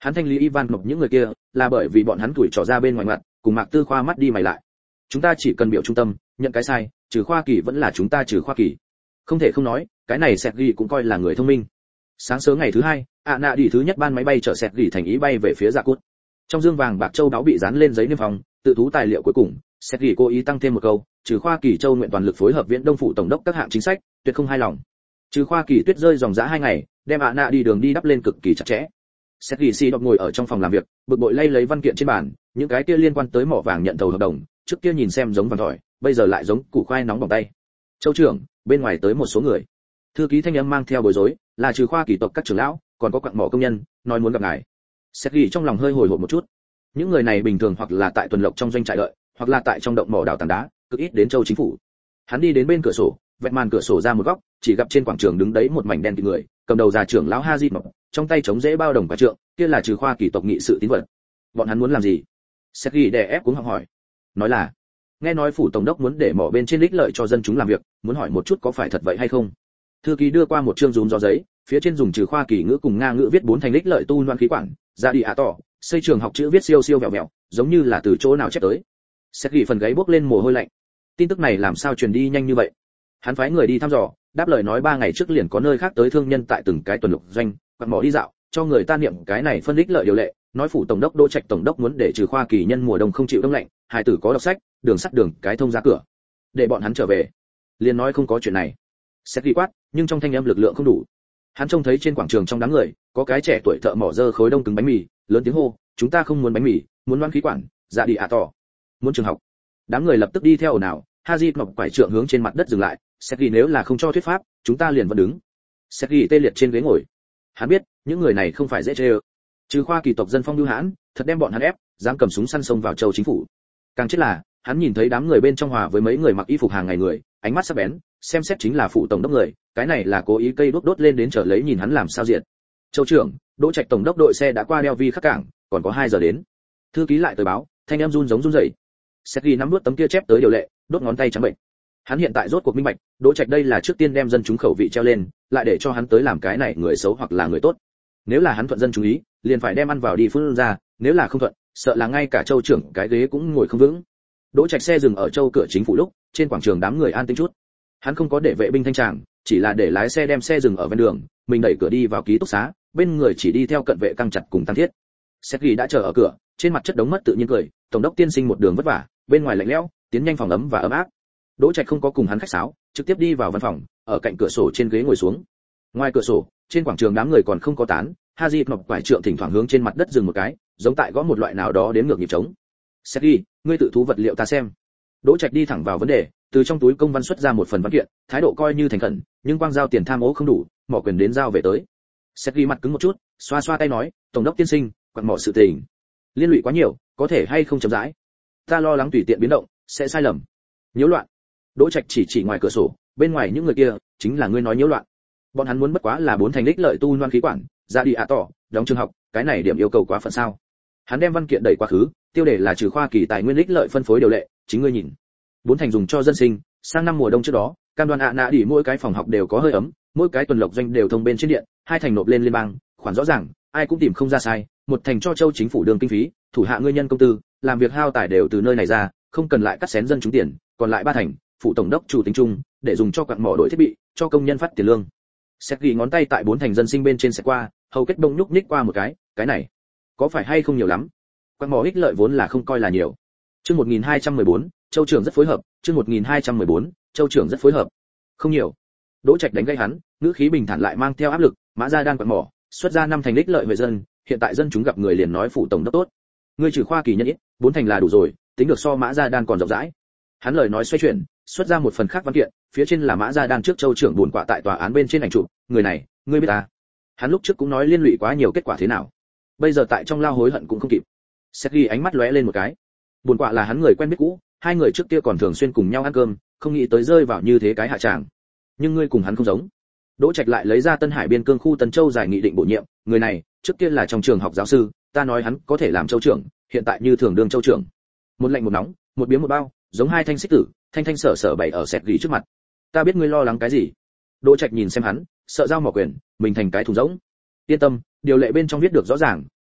Hắn thanh lý Ivan Ngọc những người kia, là bởi vì bọn hắn tuổi trỏ ra bên ngoài mặt, cùng Mạc Tư Khoa mắt đi mày lại. Chúng ta chỉ cần biểu trung tâm, nhận cái sai, trừ Khoa Kỳ vẫn là chúng ta trừ Khoa Kỳ. Không thể không nói, cái này Sergei cũng coi là người thông minh. Sáng sớm ngày thứ hai, nạ đi thứ nhất ban máy bay chở Sergei thành ý bay về phía Dạ Cốt. Trong dương vàng bạc châu đáo bị dán lên giấy niêm phong, tự thú tài liệu cuối cùng, Sergei cố ý tăng thêm một câu, trừ Khoa Kỳ châu nguyện toàn lực phối hợp Viễn Đông phủ tổng đốc các hạng chính sách, tuyệt không hai lòng. Trừ Khoa Kỳ tuyết rơi dòng dã 2 ngày, đem nạ đi đường đi đắp lên cực kỳ chặt chẽ. Sergei si đọc ngồi ở trong phòng làm việc, bực bội lay lấy văn kiện trên bàn, những cái kia liên quan tới mỏ vàng nhận thầu hợp đồng, trước kia nhìn xem giống vàng thỏi, bây giờ lại giống củ khoai nóng bỏng tay. Châu trưởng, bên ngoài tới một số người. Thư ký thanh âm mang theo bối rối, là trừ Khoa Kỳ tộc các trưởng lão, còn có quặng mỏ công nhân, nói muốn gặp ngài. Sergei trong lòng hơi hồi hộp một chút. Những người này bình thường hoặc là tại tuần lộc trong doanh trại đợi, hoặc là tại trong động mỏ đào tảng đá, cực ít đến châu chính phủ. Hắn đi đến bên cửa sổ, vẹn màn cửa sổ ra một góc, chỉ gặp trên quảng trường đứng đấy một mảnh đen kịt người, cầm đầu già trưởng lão Hazit Mộc, trong tay chống dễ bao đồng quả trượng, kia là trừ Khoa Kỳ tộc nghị sự tín vật. Bọn hắn muốn làm gì? Sergei đè ép cuống họng hỏi. Nói là, nghe nói phủ tổng đốc muốn để mỏ bên trên ích lợi cho dân chúng làm việc, muốn hỏi một chút có phải thật vậy hay không. Thư ký đưa qua một chương rúm gió giấy, phía trên dùng trừ Khoa Kỳ ngữ cùng Nga ngữ viết 4 thành ích lợi tu loan khí quản, ra đi tỏ, xây trường học chữ viết siêu siêu vẹo vẹo, giống như là từ chỗ nào chép tới. Sergei phần gáy bốc lên mồ hôi lạnh. Tin tức này làm sao truyền đi nhanh như vậy? Hắn phái người đi thăm dò, đáp lời nói 3 ngày trước liền có nơi khác tới thương nhân tại từng cái tuần lục doanh, quạt mỏ đi dạo, cho người ta niệm cái này phân ích lợi điều lệ, nói phủ tổng đốc Đỗ Trạch tổng đốc muốn để trừ Khoa Kỳ nhân mùa đông không chịu đông lạnh, hải tử có đọc sách, đường sắt đường cái thông ra cửa, để bọn hắn trở về. Liền nói không có chuyện này. Sergei quát, nhưng trong thanh âm lực lượng không đủ. Hắn trông thấy trên quảng trường trong đám người, có cái trẻ tuổi thợ mỏ dơ khối đông cứng bánh mì, lớn tiếng hô, chúng ta không muốn bánh mì, muốn loan khí quản, dạ đi tỏ, muốn trường học. Đám người lập tức đi theo ồn ào, Hazit Ngọc quải trượng hướng trên mặt đất dừng lại, Sergei nếu là không cho thuyết pháp, chúng ta liền vẫn đứng. Sergei tê liệt trên ghế ngồi. Hắn biết, những người này không phải dễ chơi. Trừ Khoa Kỳ tộc dân phong lưu hãn, thật đem bọn hắn ép, dám cầm súng săn xông vào châu chính phủ. Càng chết là, hắn nhìn thấy đám người bên trong hòa với mấy người mặc y phục hàng ngày người, ánh mắt sắc bén, xem xét chính là phụ tổng đốc người, cái này là cố ý cây đốt lên đến trở lấy nhìn hắn làm sao diện. Châu trưởng, Đỗ Trạch tổng đốc đội xe đã qua đeo vi khắc cảng, còn có 2 giờ đến. Thư ký lại tới báo, thanh em run giống run rẩy. Sergei nắm nuốt tấm kia chép tới điều lệ, đốt ngón tay trắng bệnh. Hắn hiện tại rốt cuộc minh bạch, Đỗ Trạch đây là trước tiên đem dân chúng khẩu vị treo lên, lại để cho hắn tới làm cái này người xấu hoặc là người tốt. Nếu là hắn thuận dân chú ý, liền phải đem ăn vào đi phun ra, nếu là không thuận, sợ là ngay cả châu trưởng cái ghế cũng ngồi không vững. Đỗ Trạch xe dừng ở châu cửa chính phủ lúc, trên quảng trường đám người an tĩnh chút. Hắn không có để vệ binh thanh tràng, chỉ là để lái xe đem xe dừng ở ven đường, mình đẩy cửa đi vào ký túc xá, bên người chỉ đi theo cận vệ căng chặt cùng Tăng Thiết. Sergei đã chờ ở cửa, trên mặt chất đống mất tự nhiên cười, tổng đốc tiên sinh một đường vất vả, bên ngoài lạnh lẽo, tiến nhanh phòng ấm và ấm áp. Đỗ Trạch không có cùng hắn khách sáo, trực tiếp đi vào văn phòng, ở cạnh cửa sổ trên ghế ngồi xuống. Ngoài cửa sổ, trên quảng trường đám người còn không có tán, Hazit Ngọc quải trượng thỉnh thoảng hướng trên mặt đất dừng một cái, giống tại gõ một loại nào đó đếm ngược nhịp trống. Sergei, ngươi tự thú vật liệu ta xem. Đỗ Trạch đi thẳng vào vấn đề, từ trong túi công văn xuất ra một phần văn kiện, thái độ coi như thành khẩn, nhưng quang giao tiền tham ô không đủ, mỏ quyền đến giao về tới. Sergei mặt cứng một chút, xoa xoa tay nói, tổng đốc tiên sinh, quặng mỏ sự tình liên lụy quá nhiều, có thể hay không chậm rãi. Ta lo lắng tùy tiện biến động sẽ sai lầm, nhiễu loạn. Đỗ Trạch chỉ ngoài cửa sổ, bên ngoài những người kia, chính là ngươi nói nhiễu loạn. Bọn hắn muốn bất quá là 4 thành đích lợi tu loan khí quản, ra đi tỏ, đóng trường học, cái này điểm yêu cầu quá phận sao? Hắn đem văn kiện đẩy quá khứ, tiêu đề là trừ Khoa Kỳ tài nguyên đích lợi phân phối điều lệ, chính ngươi nhìn. 4 thành dùng cho dân sinh, sang năm mùa đông trước đó, cam đoan nạ đi mỗi cái phòng học đều có hơi ấm, mỗi cái tuần lộc doanh đều thông bên trên điện, 2 thành nộp lên liên bang, khoản rõ ràng, ai cũng tìm không ra sai, 1 thành cho châu chính phủ đường kinh phí, thủ hạ ngươi nhân công tư, làm việc hao tài đều từ nơi này ra, không cần lại cắt xén dân chúng tiền, còn lại 3 thành, phụ tổng đốc chủ tính chung, để dùng cho quặng mỏ đổi thiết bị, cho công nhân phát tiền lương. Sergei ngón tay tại 4 thành dân sinh bên trên sẽ qua, hầu kết bông nhúc nhích qua một cái này, có phải hay không nhiều lắm? Quặng mỏ ích lợi vốn là không coi là nhiều. Chương 1214, châu trưởng rất phối hợp, chương 1214, châu trưởng rất phối hợp. Không nhiều. Đỗ Trạch đánh gây hắn, ngữ khí bình thản lại mang theo áp lực, Mã Gia đang quặng mỏ, xuất ra 5 thành ích lợi về dân, hiện tại dân chúng gặp người liền nói phụ tổng đốc tốt. Ngươi trừ Khoa Kỳ nhân ít, 4 thành là đủ rồi, tính được so Mã Gia đang còn rộng rãi. Hắn lời nói xoay chuyển, xuất ra một phần khác văn kiện, phía trên là Mã Gia đang trước châu trưởng buồn quạ tại tòa án bên trên ảnh chụp, người này, ngươi biết ta. Hắn lúc trước cũng nói liên lụy quá nhiều kết quả thế nào. Bây giờ tại trong lao hối hận cũng không kịp. Sergei ánh mắt lóe lên một cái. Buồn quạ là hắn người quen biết cũ, 2 người trước kia còn thường xuyên cùng nhau ăn cơm, không nghĩ tới rơi vào như thế cái hạ tràng. Nhưng ngươi cùng hắn không giống. Đỗ Trạch lại lấy ra Tân Hải biên cương khu Tân Châu giải nghị định bổ nhiệm, người này, trước kia là trong trường học giáo sư, ta nói hắn có thể làm châu trưởng, hiện tại như thường đương châu trưởng. Một lạnh một nóng, một biếng một bao, giống 2 thanh xích tử, thanh sở bày ở Sergei trước mặt. Ta biết ngươi lo lắng cái gì. Đỗ Trạch nhìn xem hắn, sợ giao mỏ quyền, mình thành cái thùng rỗng. Yên tâm, điều lệ bên trong viết được rõ ràng,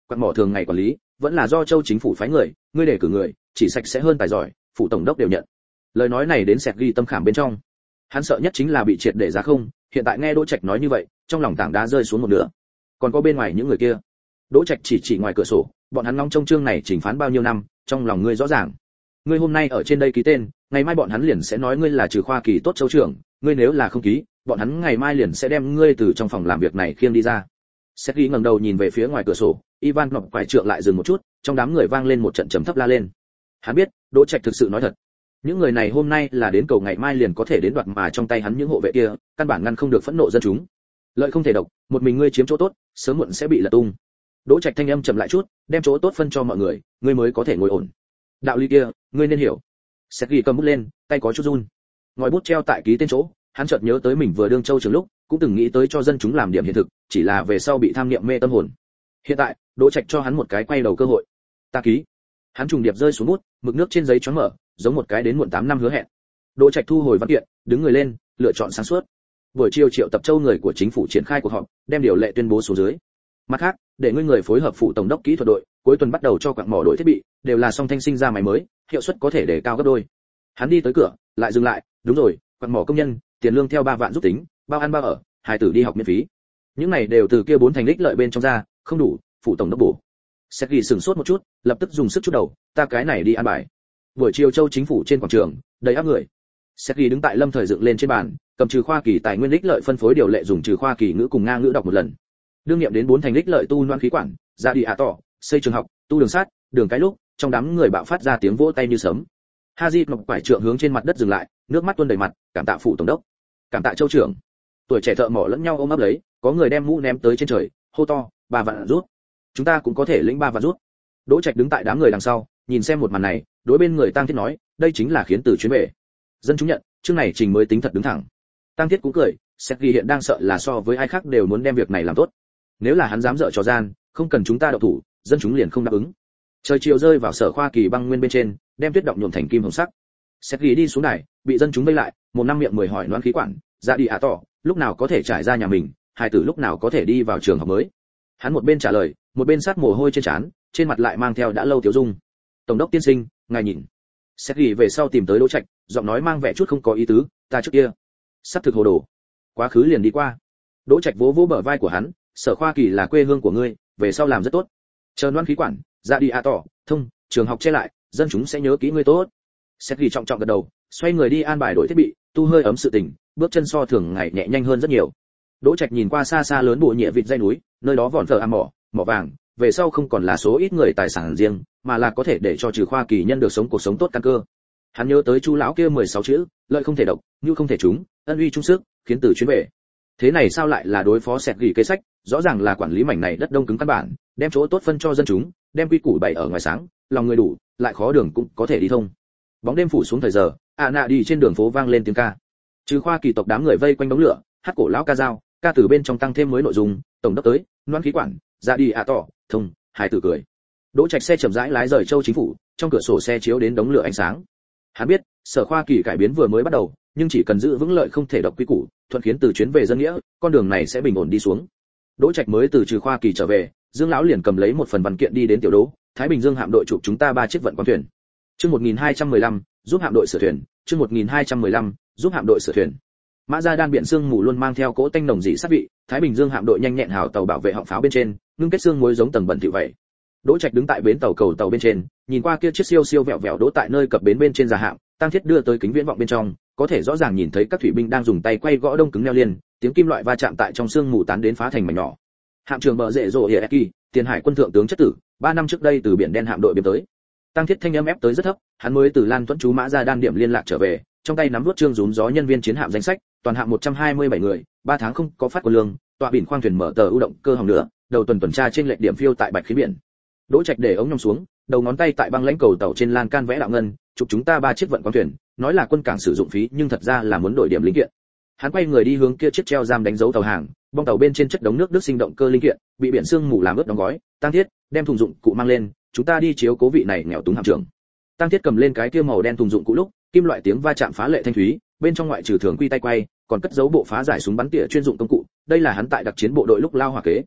quặng mỏ thường ngày quản lý vẫn là do châu chính phủ phái người, ngươi để cử người chỉ sạch sẽ hơn tài giỏi, phụ tổng đốc đều nhận. Lời nói này đến sẹt ghi tâm khảm bên trong. Hắn sợ nhất chính là bị triệt để giá không, hiện tại nghe Đỗ Trạch nói như vậy, trong lòng tảng đá rơi xuống một nửa. Còn có bên ngoài những người kia. Đỗ Trạch chỉ ngoài cửa sổ, bọn hắn ngóng trông chương này chỉnh phán bao nhiêu năm, trong lòng ngươi rõ ràng. Ngươi hôm nay ở trên đây ký tên, ngày mai bọn hắn liền sẽ nói ngươi là Trừ Khoa Kỳ tốt châu trưởng, ngươi nếu là không ký, bọn hắn ngày mai liền sẽ đem ngươi từ trong phòng làm việc này khiêng đi ra. Sergei ngẩng đầu nhìn về phía ngoài cửa sổ, Ivan Ngọc quải trượng lại dừng một chút, trong đám người vang lên một trận trầm thấp la lên. Hắn biết, Đỗ Trạch thực sự nói thật. Những người này hôm nay là đến cầu ngày mai liền có thể đến đoạt mà trong tay hắn những hộ vệ kia, căn bản ngăn không được phẫn nộ dân chúng. Lợi không thể độc, một mình ngươi chiếm chỗ tốt, sớm muộn sẽ bị lật tung. Đỗ Trạch thanh âm chậm lại chút, đem chỗ tốt phân cho mọi người, ngươi mới có thể ngồi ổn. Đạo lý kia, ngươi nên hiểu. Sergei cầm bút lên, tay có chút run. Ngòi bút treo tại ký tên chỗ, hắn chợt nhớ tới mình vừa đương châu trưởng lúc, cũng từng nghĩ tới cho dân chúng làm điểm hiện thực, chỉ là về sau bị tham niệm mê tâm hồn. Hiện tại, Đỗ Trạch cho hắn một cái quay đầu cơ hội. Ta ký. Hắn trùng điệp rơi xuống bút, mực nước trên giấy choáng mở, giống một cái đến muộn 8 năm hứa hẹn. Đỗ Trạch thu hồi văn kiện, đứng người lên, lựa chọn sáng suốt. Buổi chiều triệu tập châu người của chính phủ triển khai cuộc họp, đem điều lệ tuyên bố xuống dưới. Mặt khác, để ngươi người phối hợp phụ tổng đốc kỹ thuật đội, cuối tuần bắt đầu cho quặng mỏ đội thiết bị, đều là song thanh sinh ra máy mới, hiệu suất có thể để cao gấp đôi. Hắn đi tới cửa, lại dừng lại, đúng rồi, quặng mỏ công nhân, tiền lương theo 3 vạn giúp tính, bao ăn bao ở, hài tử đi học miễn phí. Những này đều từ kia 4 thành đích lợi bên trong ra, không đủ, phụ tổng đốc bổ. Sergei sửng sốt một chút, lập tức dùng sức chút đầu, ta cái này đi ăn bài. Buổi chiều châu chính phủ trên quảng trường, đầy áp người. Sergei đứng tại lâm thời dựng lên trên bàn, cầm Trừ Khoa Kỳ tài nguyên đích lợi phân phối điều lệ dùng Trừ Khoa Kỳ ngữ cùng nga ngữ đọc một lần. Đương nhiệm đến 4 thành đích lợi tu loan khí quản, ra đi tỏ, xây trường học, tu đường sắt, đường cái lúc, trong đám người bạo phát ra tiếng vỗ tay như sấm. Haji Ngọc quải trượng hướng trên mặt đất dừng lại, nước mắt tuôn đầy mặt, cảm tạ phụ tổng đốc, cảm tạ châu trưởng. Tuổi trẻ thợ mỏ lẫn nhau ôm ấp lấy, có người đem mũ ném tới trên trời, hô to, 3 vạn rút. Chúng ta cũng có thể lĩnh 3 vạn rút. Đỗ Trạch đứng tại đám người đằng sau, nhìn xem một màn này, đối bên người Tăng Thiết nói, đây chính là khiến từ chuyến về. Dân chúng nhận, chương này trình mới tính thật đứng thẳng. Tăng Thiết cũng cười, Sergei hiện đang sợ là so với ai khác đều muốn đem việc này làm tốt. Nếu là hắn dám dở trò gian, không cần chúng ta động thủ, dân chúng liền không đáp ứng. Trời chiều rơi vào Sở Khoa Kỳ băng nguyên bên trên, đem tuyết động nhuộm thành kim hồng sắc. Sergei đi xuống đài, bị dân chúng vây lại, một năm miệng mười hỏi loan khí quản, ra đi tỏ, lúc nào có thể trải ra nhà mình, hai tử lúc nào có thể đi vào trường học mới. Hắn một bên trả lời, một bên sát mồ hôi trên trán, trên mặt lại mang theo đã lâu tiêu dung. Tổng đốc tiên sinh, ngài nhìn. Sergei về sau tìm tới Đỗ Trạch, giọng nói mang vẻ chút không có ý tứ, ta trước kia sắp thực hồ đồ, quá khứ liền đi qua. Đỗ Trạch vỗ vỗ bờ vai của hắn, Sở Khoa Kỳ là quê hương của ngươi, về sau làm rất tốt. Chờ loan khí quản, ra đi tỏ, thông, trường học che lại, dân chúng sẽ nhớ kỹ ngươi tốt. Sergei trọng trọng gật đầu, xoay người đi an bài đổi thiết bị, tu hơi ấm sự tình, bước chân so thường ngày nhẹ nhanh hơn rất nhiều. Đỗ Trạch nhìn qua xa xa lớn bộ nhẹ vịt dây núi, nơi đó vòn vờ mỏ vàng, về sau không còn là số ít người tài sản riêng, mà là có thể để cho Trừ Khoa Kỳ nhân được sống cuộc sống tốt căn cơ. Hắn nhớ tới Chu lão kia 16 chữ, lợi không thể độc, nhu không thể trúng, ân uy trung sức, khiến từ chuyến về. Thế này sao lại là đối phó Sergei kế sách, rõ ràng là quản lý mảnh này đất đông cứng căn bản, đem chỗ tốt phân cho dân chúng, đem quy củ bày ở ngoài sáng, lòng người đủ, lại khó đường cũng có thể đi thông. Bóng đêm phủ xuống thời giờ, nạ đi trên đường phố vang lên tiếng ca. Trừ Khoa Kỳ tộc đám người vây quanh đống lửa, hát cổ lão ca dao, ca từ bên trong tăng thêm mới nội dung, tổng đốc tới, loan khí quản, ra đi tỏ, thông, hai tử cười. Đỗ Trạch xe chậm rãi lái rời châu chính phủ, trong cửa sổ xe chiếu đến đống lửa ánh sáng. Hắn biết, Sở Khoa Kỳ cải biến vừa mới bắt đầu, nhưng chỉ cần giữ vững lợi không thể độc quy củ, thuận khiến từ chuyến về dân nghĩa, con đường này sẽ bình ổn đi xuống. Đỗ Trạch mới từ Trừ Khoa Kỳ trở về, Dương lão liền cầm lấy một phần văn kiện đi đến tiểu đỗ, Thái Bình Dương hạm đội chụp chúng ta 3 chiếc vận quang thuyền. Chương 1215, giúp hạm đội sửa thuyền, chương 1215, giúp hạm đội sửa thuyền. Mã Gia Đan biển sương mù luôn mang theo cỗ tanh nồng dị sát vị, Thái Bình Dương hạm đội nhanh nhẹn hào tàu bảo vệ họng pháo bên trên, ngưng kết xương muối giống tầng bẩn thỉu vậy. Đỗ Trạch đứng tại bến tàu cầu tàu bên trên, nhìn qua kia chiếc siêu siêu vẹo vẹo đỗ tại nơi cập bến bên trên già hạm, Tăng Thiết đưa tới kính viễn vọng bên trong, có thể rõ ràng nhìn thấy các thủy binh đang dùng tay quay gõ đông cứng neo liền, tiếng kim loại va chạm tại trong sương mù tán đến phá thành mảnh nhỏ. Hạm trưởng bờ rễ rồ Hieki, tiền hải quân thượng tướng chất tử, 3 năm trước đây từ biển đen hạm đội biếm tới. Tăng Thiết thanh âm ép tới rất thấp, hắn mới từ Lan Tuấn chú Mã Gia Đan điểm liên lạc trở về, trong tay nắm vuốt trương rúm gió nhân viên chiến hạm danh sách, toàn hạm 127 người, 3 tháng không có phát quân lương, tọa biển khoang thuyền mở tờ ưu động cơ hỏng nữa, đầu tuần tuần tra trên lệch điểm phiêu tại bạch khí biển. Đỗ Trạch để ống nhòm xuống, đầu ngón tay tại băng lãnh cầu tàu trên lan can vẽ đạo ngân, chụp chúng ta 3 chiếc vận quang thuyền, nói là quân cảng sử dụng phí, nhưng thật ra là muốn đổi điểm linh kiện. Hắn quay người đi hướng kia chiếc treo giam đánh dấu tàu hàng, bong tàu bên trên chất đống nước đức sinh động cơ linh kiện, bị biển sương mù làm ướt đóng gói. Tăng Thiết, đem thùng dụng cụ mang lên, chúng ta đi chiếu cố vị này nghèo túng hạm trưởng. Tăng Thiết cầm lên cái kia màu đen thùng dụng cụ lúc, kim loại tiếng va chạm phá lệ thanh thúy, bên trong ngoại trừ thường quy tay quay, còn cất giấu bộ phá giải súng bắn tỉa chuyên dụng công cụ, đây là hắn tại đặc chiến bộ đội lúc lao hỏa kế.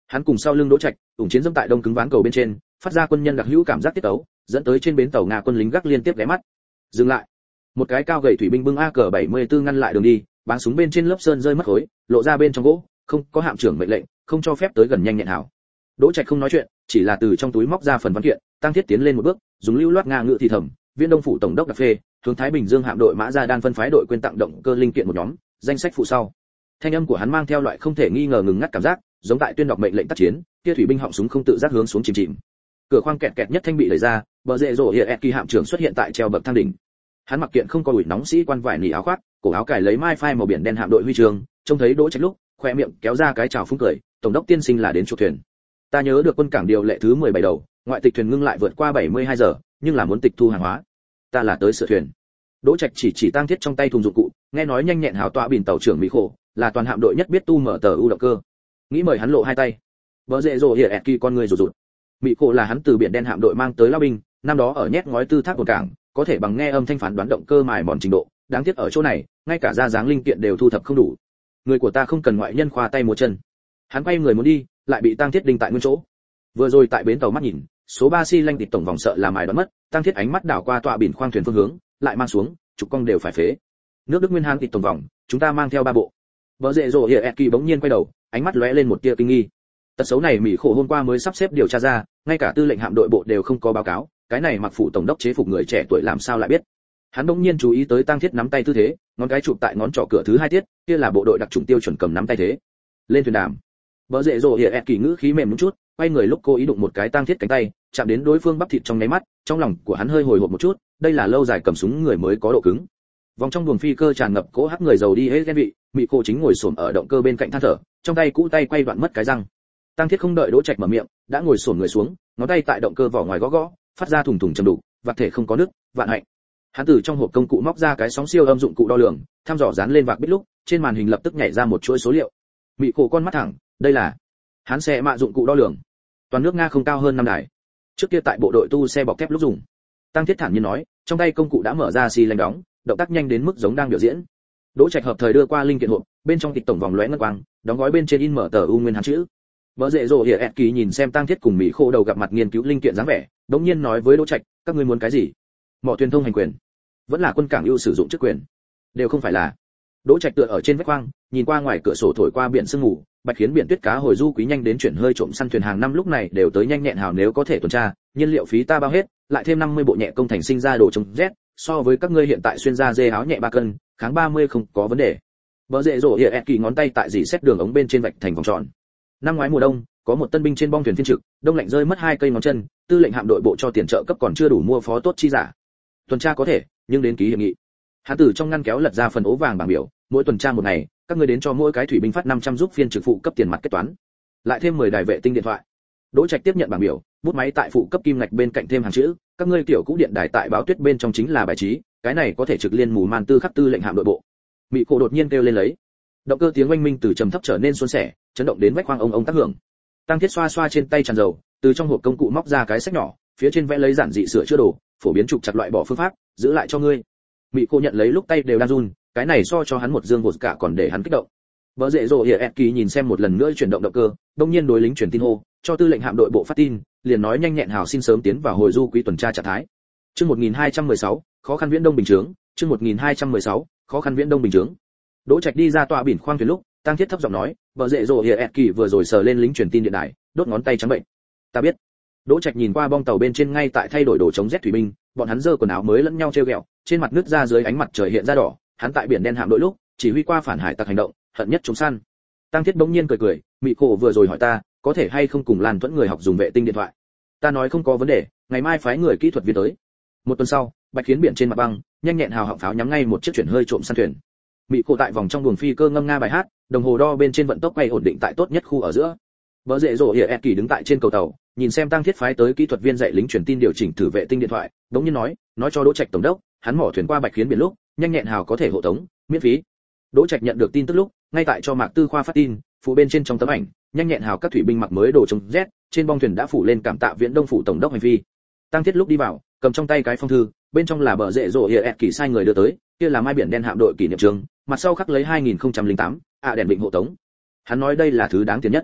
Hắn cùng sau lưng Đỗ Trạch, ủng chiến dẫm tại đông cứng ván cầu bên trên, phát ra quân nhân đặc hữu cảm giác tiết tấu, dẫn tới trên bến tàu Nga quân lính gác liên tiếp ghé mắt. Dừng lại. Một cái cao gầy thủy binh bưng AK-74 ngăn lại đường đi, bắn súng bên trên lớp sơn rơi mất khối, lộ ra bên trong gỗ, không có hạm trưởng mệnh lệnh, không cho phép tới gần nhanh nhẹn hảo. Đỗ Trạch không nói chuyện, chỉ là từ trong túi móc ra phần văn kiện, Tăng Thiết tiến lên một bước, dùng lưu loát Nga ngữ thì thầm, Viễn Đông phủ tổng đốc đặc phê, hướng Thái Bình Dương hạm đội Mã Gia Đan phân phái đội quên tặng động cơ linh kiện một nhóm, danh sách phụ sau. Thanh âm của hắn mang theo loại không thể nghi ngờ ngừng ngắt cảm giác, giống tại tuyên đọc mệnh lệnh tác chiến, kia thủy binh họng súng không tự giác hướng xuống chìm chìm. Cửa khoang kẹt kẹt nhất thanh bị đẩy ra, bờ rễ rổ hiện kỳ hạm trưởng xuất hiện tại treo bậc thang đỉnh. Hắn mặc kiện không có ủi nóng sĩ quan vải nỉ áo khoác, cổ áo cài lấy mai phai màu biển đen hạm đội huy chương, trông thấy Đỗ Trạch lúc, khoe miệng kéo ra cái chào phúng cười, tổng đốc tiên sinh là đến chuộc thuyền. Ta nhớ được quân cảng điều lệ thứ 17 đầu, ngoại tịch thuyền ngưng lại vượt qua 72 giờ, nhưng là muốn tịch thu hàng hóa. Ta là tới sửa thuyền. Đỗ Trạch chỉ Tăng Thiết trong tay thùng dụng cụ, nghe nói nhanh nhẹn hào tọa biển tàu trưởng Mỹ Khổ, là toàn hạm đội nhất biết tu mở tờ u động cơ. Nghĩ mời hắn lộ hai tay. Bờ rễ rồ hiện kỳ con người rụt rụt. Mỹ Khổ là hắn từ biển đen hạm đội mang tới lao binh, năm đó ở nhét ngói tư thác cồn cảng, có thể bằng nghe âm thanh phán đoán động cơ mài mòn trình độ, đáng tiếc ở chỗ này, ngay cả ra dáng linh kiện đều thu thập không đủ. Người của ta không cần ngoại nhân khoa tay múa chân. Hắn quay người muốn đi, lại bị Tăng Thiết đinh tại nguyên chỗ. Vừa rồi tại bến tàu mắt nhìn, số 3 xi lanh tịt tổng vòng sợ là mài đoán mất, Tăng Thiết ánh mắt đảo qua tọa biển khoang thuyền phương hướng, lại mang xuống, trục cong đều phải phế. Nước Đức Nguyên Hán tịt tổng vòng, chúng ta mang theo 3 bộ. Bờ rễ rồ hiện kỳ bỗng nhiên quay đầu, ánh mắt lóe lên một tia kinh nghi. Tật xấu này Mỹ Khổ hôm qua mới sắp xếp điều tra ra, ngay cả tư lệnh hạm đội bộ đều không có báo cáo, cái này mặc phủ tổng đốc chế phục người trẻ tuổi làm sao lại biết. Hắn bỗng nhiên chú ý tới Tăng Thiết nắm tay tư thế, ngón cái chụp tại ngón trỏ cửa thứ 2 tiết, kia là bộ đội đặc chủng tiêu chuẩn cầm nắm tay thế. Lên thuyền đàm. Bờ rễ rồ hiện kỳ ngữ khí mềm một chút, quay người lúc cô ý đụng một cái Tăng Thiết cánh tay, chạm đến đối phương bắp thịt trong nháy mắt, trong lòng của hắn hơi hồi hộp một chút, đây là lâu dài cầm súng người mới có độ cứng. Vòng trong buồng phi cơ tràn ngập cỗ hắc người giàu đi hết ghen vị, Mỹ Khổ chính ngồi xổm ở động cơ bên cạnh than thở, trong tay cũ tay quay đoạn mất cái răng. Tăng Thiết không đợi Đỗ Trạch mở miệng, đã ngồi xổm người xuống, ngón tay tại động cơ vỏ ngoài gõ gõ, phát ra thùng thùng trầm đục, vạc thể không có nước, vạn hạnh. Hắn từ trong hộp công cụ móc ra cái sóng siêu âm dụng cụ đo lường, thăm dò dán lên vạc bít lúc, trên màn hình lập tức nhảy ra một chuỗi số liệu. Mỹ Khổ con mắt thẳng, đây là hắn xe mạ dụng cụ đo lường. Toàn nước Nga không cao hơn 5 đài. Trước kia tại bộ đội tu xe bọc thép lúc dùng. Tăng Thiết thản nhiên nói, trong tay công cụ đã mở ra xi lanh đóng, động tác nhanh đến mức giống đang biểu diễn. Đỗ Trạch hợp thời đưa qua linh kiện hộp, bên trong tịch tổng vòng lóe ngân quang, đóng gói bên trên in mở tờ u nguyên hán chữ. Bờ rễ rồ hiện kỳ nhìn xem Tăng Thiết cùng Mỹ Khổ đầu gặp mặt nghiên cứu linh kiện dáng vẻ, đống nhiên nói với Đỗ Trạch, các ngươi muốn cái gì? Mỏ thuyền thông hành quyền, vẫn là quân cảng ưu sử dụng chức quyền, đều không phải là. Đỗ Trạch tựa ở trên vách khoang, nhìn qua ngoài cửa sổ thổi qua biển sương mù, bạch khiến biển tuyết cá hồi du quý nhanh đến chuyển hơi trộm săn thuyền hàng năm lúc này đều tới nhanh nhẹn hào nếu có thể tuần tra, nhiên liệu phí ta bao hết, lại thêm 50 bộ nhẹ công thành sinh ra đồ chống rét, so với các ngươi hiện tại xuyên ra dê áo nhẹ 3 cân, kháng 30 không có vấn đề. Bờ rễ rồ hiện kỳ ngón tay tại dì xét đường ống bên trên vạch thành vòng tròn. Năm ngoái mùa đông, có một tân binh trên bong thuyền phiên trực, đông lạnh rơi mất 2 cây ngón chân, tư lệnh hạm đội bộ cho tiền trợ cấp còn chưa đủ mua phó tốt chi giả. Tuần tra có thể, nhưng đến ký hiệp nghị. Hắn từ trong ngăn kéo lật ra phần ố vàng bảng biểu, mỗi tuần tra một ngày, các ngươi đến cho mỗi cái thủy binh phát 500 giúp phiên trực phụ cấp tiền mặt kết toán. Lại thêm 10 đài vệ tinh điện thoại. Đỗ Trạch tiếp nhận bảng biểu, bút máy tại phụ cấp kim ngạch bên cạnh thêm hàng chữ, các ngươi tiểu cũ điện đài tại báo tuyết bên trong chính là bài trí, cái này có thể trực liên mù man tư khắc tư lệnh hạm đội bộ. Mỹ Khổ đột nhiên kêu lên lấy. Động cơ tiếng oanh minh từ trầm thấp trở nên suôn sẻ, chấn động đến vách khoang ông tác hưởng. Tăng Thiết xoa xoa trên tay tràn dầu, từ trong hộp công cụ móc ra cái sách nhỏ, phía trên vẽ lấy giản dị sửa chữa đồ, phổ biến trục chặt loại bỏ phương pháp, giữ lại cho ngươi. Mỹ Khổ nhận lấy lúc tay đều đang run, cái này so cho hắn một dương vột cả còn để hắn kích động. Bờ rễ rồ hiện kỳ nhìn xem một lần nữa chuyển động động cơ, đông nhiên đối lính truyền tin hô, cho tư lệnh hạm đội bộ phát tin, liền nói nhanh nhẹn hào xin sớm tiến vào hồi du quý tuần tra trạng thái. Chương 1216, khó khăn viễn đông bình chướng, chương 1216, khó khăn viễn đông bình chướng. Đỗ Trạch đi ra tọa biển khoang thuyền lúc, Tăng Thiết thấp giọng nói, bờ rễ rồ hiện kỳ vừa rồi sờ lên lính truyền tin điện đài, đốt ngón tay trắng bệnh. Ta biết. Đỗ Trạch nhìn qua bong tàu bên trên ngay tại thay đổi đồ chống rét thủy binh, bọn hắn giơ quần áo mới lẫn nhau treo gẹo, trên mặt nước ra dưới ánh mặt trời hiện ra đỏ, hắn tại biển đen hạm đội lúc, chỉ huy qua phản hải tặc hành động, hận nhất chúng săn. Tăng Thiết bỗng nhiên cười cười, Mỹ Khổ vừa rồi hỏi ta, có thể hay không cùng Lan Thuẫn người học dùng vệ tinh điện thoại. Ta nói không có vấn đề, ngày mai phái người kỹ thuật viên tới. Một tuần sau, bạch khiến biển trên mặt băng, nhanh nhẹn hào họng pháo nhắm ngay một chiếc chuyển hơi trộm săn thuyền. Mỹ Khổ tại vòng trong buồng phi cơ ngâm nga bài hát, đồng hồ đo bên trên vận tốc quay ổn định tại tốt nhất khu ở giữa. Bờ rễ rồ hiện kỳ đứng tại trên cầu tàu, nhìn xem Tăng Thiết phái tới kỹ thuật viên dạy lính truyền tin điều chỉnh thử vệ tinh điện thoại, đống nhiên nói cho Đỗ Trạch tổng đốc, hắn mỏ thuyền qua bạch khiến biển lúc, nhanh nhẹn hào có thể hộ tống, miễn phí. Đỗ Trạch nhận được tin tức lúc, ngay tại cho Mạc Tư Khoa phát tin, phụ bên trên trong tấm ảnh, nhanh nhẹn hào các thủy binh mặc mới đồ chống rét, trên bong thuyền đã phủ lên cảm tạ Viễn Đông phủ tổng đốc hành vi. Tăng Thiết lúc đi vào, cầm trong tay cái phong thư, bên trong là bờ rễ rồ hiện kỳ sai người đưa tới, kia là mai biển đen hạm đội kỷ niệm trường, mặt sau khắc lấy 2008, đèn định hộ tống. Hắn nói đây là thứ đáng tiền nhất.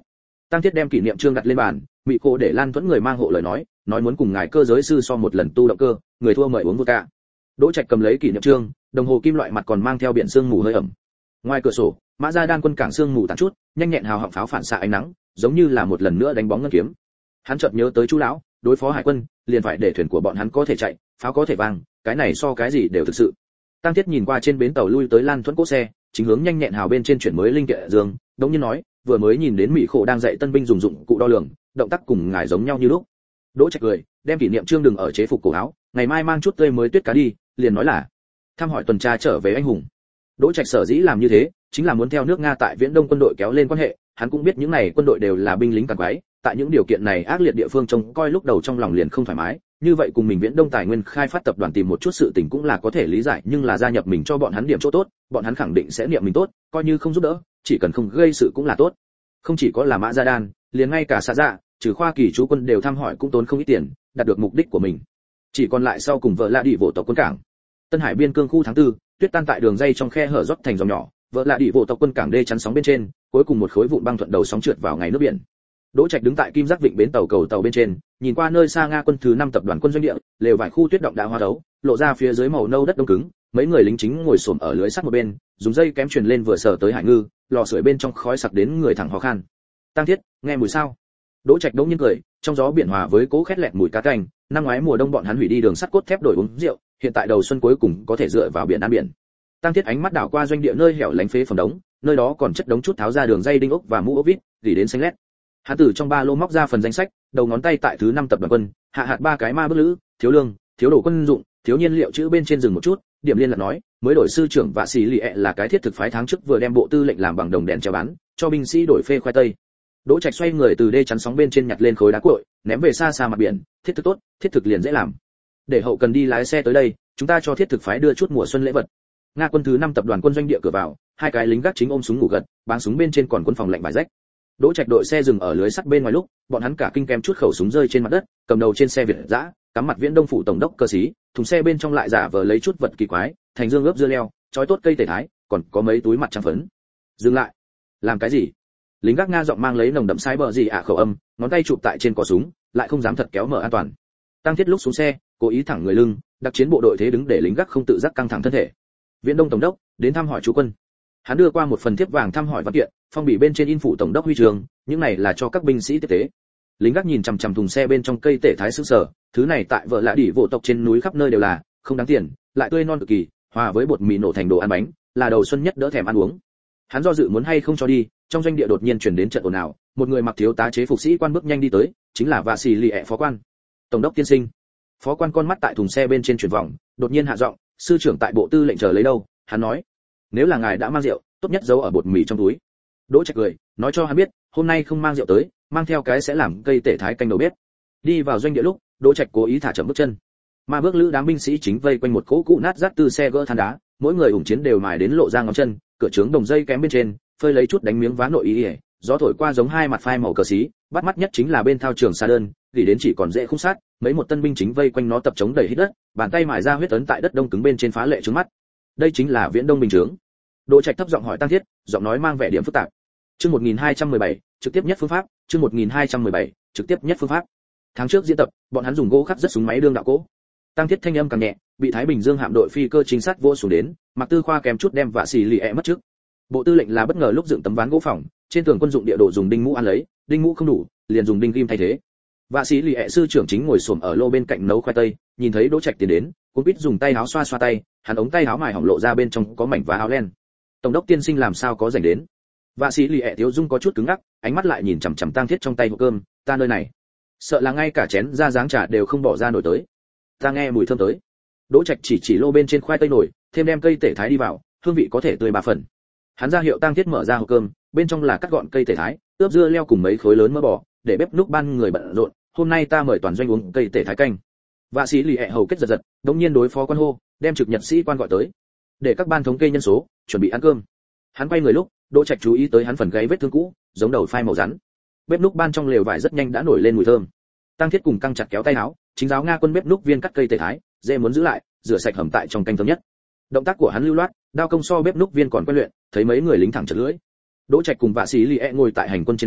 Tăng Thiết đem kỷ niệm chương đặt lên bàn, Mị Cổ để Lan Tuấn người mang hộ lời nói muốn cùng ngài cơ giới sư so một lần tu động cơ, người thua mời uống vodka. Đỗ Trạch cầm lấy kỷ niệm chương, đồng hồ kim loại mặt còn mang theo biển sương mù hơi ẩm. Ngoài cửa sổ, Mã Gia Đan quân cảng sương mù tán chút, nhanh nhẹn hào họng pháo phản xạ ánh nắng, giống như là một lần nữa đánh bóng ngân kiếm. Hắn chợt nhớ tới Chu lão, đối phó hải quân, liền phải để thuyền của bọn hắn có thể chạy, pháo có thể vang, cái này so cái gì đều thực sự. Tăng Thiết nhìn qua trên bến tàu lui tới Lan Tuấn cỗ xe, chính hướng nhanh nhẹn hào bên trên chuyển mới linh kệ dương, đống nhiên nói, vừa mới nhìn đến Mỹ Khổ đang dạy tân binh dùng dụng cụ đo lường, động tác cùng ngài giống nhau như lúc. Đỗ Trạch cười, đem kỷ niệm chương đừng ở chế phục cổ áo, ngày mai mang chút tươi mới tuyết cá đi, liền nói là thăm hỏi tuần tra trở về anh hùng. Đỗ Trạch sở dĩ làm như thế, chính là muốn theo nước Nga tại Viễn Đông quân đội kéo lên quan hệ, hắn cũng biết những này quân đội đều là binh lính càn quái, tại những điều kiện này ác liệt địa phương trông coi lúc đầu trong lòng liền không thoải mái, như vậy cùng mình Viễn Đông tài nguyên khai phát tập đoàn tìm một chút sự tình cũng là có thể lý giải, nhưng là gia nhập mình cho bọn hắn điểm chỗ tốt, bọn hắn khẳng định sẽ niệm mình tốt, coi như không giúp đỡ, chỉ cần không gây sự cũng là tốt. Không chỉ có là Mã Gia Đan, liền ngay cả xã dạ, trừ Khoa Kỳ chú quân đều thăm hỏi cũng tốn không ít tiền, đạt được mục đích của mình. Chỉ còn lại sau cùng vợ lạ đi vỗ tộc quân cảng. Tân Hải biên cương khu tháng 4, tuyết tan tại đường dây trong khe hở rót thành dòng nhỏ, vợ lạ đi vỗ tộc quân cảng đê chắn sóng bên trên, cuối cùng một khối vụn băng thuận đầu sóng trượt vào ngày nước biển. Đỗ Trạch đứng tại Kim Giác Vịnh bến tàu cầu tàu bên trên, nhìn qua nơi xa Nga quân thứ 5 tập đoàn quân doanh địa, lều vải khu tuyết động đã hóa đấu, lộ ra phía dưới màu nâu đất đông cứng, mấy người lính chính ngồi xổm ở lưới sắt một bên, dùng dây kém truyền lên vừa sở tới hải ngư, lò sưởi bên trong khói sặc đến người thẳng khó khăn. Tăng Thiết, nghe mùi sao? Đỗ Trạch đống nhiên cười, trong gió biển hòa với cố khét lẹt mùi cá canh, năm ngoái mùa đông bọn hắn hủy đi đường sắt cốt thép đổi uống rượu, hiện tại đầu xuân cuối cùng có thể dựa vào biển ăn biển. Tăng Thiết ánh mắt đảo qua doanh địa nơi hẻo lánh phế phẩm đống, nơi đó còn chất đống chút tháo ra đường dây đinh ốc và mũ ốc vít, gỉ đến xanh lét. Hắn từ trong ba lô móc ra phần danh sách, đầu ngón tay tại thứ 5 tập đoàn quân, hạ hạt 3 cái ma bức lữ, thiếu lương, thiếu đồ quân dụng, thiếu nhiên liệu chữ bên trên dừng một chút, điểm liên lạc nói, mới đổi sư trưởng và xì lì là cái thiết thực phái tháng trước vừa đem bộ tư lệnh làm bằng đồng đèn treo bán, cho binh sĩ đổi phê khoai tây. Đỗ Trạch xoay người từ đê chắn sóng bên trên nhặt lên khối đá cuội, ném về xa xa mặt biển, thiết thực tốt, thiết thực liền dễ làm. Để hậu cần đi lái xe tới đây, chúng ta cho thiết thực phái đưa chút mùa xuân lễ vật. Nga quân thứ 5 tập đoàn quân doanh địa cửa vào, hai cái lính gác chính ôm súng ngủ gật, báng súng bên trên còn quân phòng lạnh vải rách. Đỗ Trạch đội xe dừng ở lưới sắt bên ngoài lúc, bọn hắn cả kinh kém chút khẩu súng rơi trên mặt đất, cầm đầu trên xe Việt dã, cắm mặt Viễn Đông phủ tổng đốc cơ sĩ, thùng xe bên trong lại giả vờ lấy chút vật kỳ quái, thành dương ướp dưa leo, trói tốt cây tể thái, còn có mấy túi mặt trắng phấn. Dừng lại. Làm cái gì? Lính gác Nga giọng mang lấy nồng đậm sai bờ gì khẩu âm, ngón tay chụp tại trên cò súng, lại không dám thật kéo mở an toàn. Tăng Thiết lúc xuống xe, cố ý thẳng người lưng, đặc chiến bộ đội thế đứng để lính gác không tự giác căng thẳng thân thể. Viễn Đông tổng đốc đến thăm hỏi chú quân. Hắn đưa qua một phần thiếp vàng thăm hỏi văn kiện, phong bì bên trên in phủ tổng đốc huy trường, những này là cho các binh sĩ tiếp tế. Lính gác nhìn chằm chằm thùng xe bên trong cây tể thái sững sờ, thứ này tại vợ lạ đỉ vỗ tộc trên núi khắp nơi đều là, không đáng tiền, lại tươi non cực kỳ, hòa với bột mì nổ thành đồ ăn bánh, là đầu xuân nhất đỡ thèm ăn uống. Hắn do dự muốn hay không cho đi, trong doanh địa đột nhiên truyền đến trận ồn ào, một người mặc thiếu tá chế phục sĩ quan bước nhanh đi tới, chính là Vasily phó quan. Tổng đốc tiên sinh. Phó quan con mắt tại thùng xe bên trên chuyển vòng, đột nhiên hạ giọng, sư trưởng tại bộ tư lệnh chờ lấy đâu? Hắn nói, nếu là ngài đã mang rượu, tốt nhất giấu ở bột mì trong túi. Đỗ Trạch cười, nói cho hắn biết, hôm nay không mang rượu tới, mang theo cái sẽ làm cây tể thái canh đầu bếp. Đi vào doanh địa lúc, Đỗ Trạch cố ý thả chậm bước chân. Mà bước lữ đám binh sĩ chính vây quanh một cỗ cũ nát rát từ xe gỡ than đá, mỗi người ủng chiến đều mài đến lộ ra ngón chân, cửa trướng đồng dây kém bên trên, phơi lấy chút đánh miếng vá nội y, gió thổi qua giống hai mặt phai màu cờ xí, bắt mắt nhất chính là bên thao trường xa đơn, gỉ đến chỉ còn dễ khung sát, mấy một tân binh chính vây quanh nó tập chống đẩy hít đất, bàn tay mài ra huyết ấn tại đất đông cứng bên trên phá lệ trướng mắt. Đây chính là Viễn Đông bình trướng. Đỗ Trạch thấp giọng hỏi Tăng Thiết, giọng nói mang vẻ điểm phức tạp. Chương 1217, trực tiếp nhất phương pháp, chương 1217, trực tiếp nhất phương pháp. Tháng trước diễn tập, bọn hắn dùng gỗ khắc rất súng máy đương đạo cỗ. Tăng Thiết thanh âm càng nhẹ, bị Thái Bình Dương hạm đội phi cơ chính sát vô xuống đến, Mạc Tư Khoa kèm chút đem vạ xì lì mất trước. Bộ tư lệnh là bất ngờ lúc dựng tấm ván gỗ phòng, trên tường quân dụng địa đồ dùng đinh mũ ăn lấy, đinh mũ không đủ, liền dùng đinh ghim thay thế. Vạ sĩ lì sư trưởng chính ngồi xổm ở lô bên cạnh nấu khoai tây, nhìn thấy Đỗ Trạch tiến đến, cũng biết dùng tay áo xoa xoa tay, hắn ống tay áo mài hỏng lộ ra bên trong có mảnh vá áo len. Tổng đốc tiên sinh làm sao có rảnh đến? Vạ sĩ lì thiếu dung có chút cứng ngắc, ánh mắt lại nhìn chằm chằm Tăng Thiết trong tay hộp cơm, ta nơi này, sợ là ngay cả chén ra dáng trà đều không bỏ ra nổi tới. Ta nghe mùi thơm tới. Đỗ Trạch chỉ lô bên trên khoai tây nổi, thêm đem cây tể thái đi vào, hương vị có thể tươi 3 phần. Hắn ra hiệu Tăng Thiết mở ra hộp cơm, bên trong là cắt gọn cây tể thái, ướp dưa leo cùng mấy khối lớn mỡ bò, để bếp núc ban người bận rộn, hôm nay ta mời toàn doanh uống cây tể thái canh. Vạ sĩ lì hầu kết giật, đống nhiên đối phó quan hô, đem trực nhật sĩ quan gọi tới, để các ban thống kê nhân số, chuẩn bị ăn cơm. Hắn quay người lúc, Đỗ Trạch chú ý tới hắn phần gáy vết thương cũ, giống đầu phai màu rắn. Bếp núc ban trong lều vải rất nhanh đã nổi lên mùi thơm. Tăng Thiết cùng căng chặt kéo tay áo, chính giáo Nga quân bếp núc viên cắt cây tể thái, dê muốn giữ lại, rửa sạch hầm tại trong canh thơm nhất. Động tác của hắn lưu loát, đao công so bếp núc viên còn quen luyện, thấy mấy người lính thẳng chật lưỡi. Đỗ Trạch cùng Vạ sĩ lì ngồi tại hành quân trên ghế,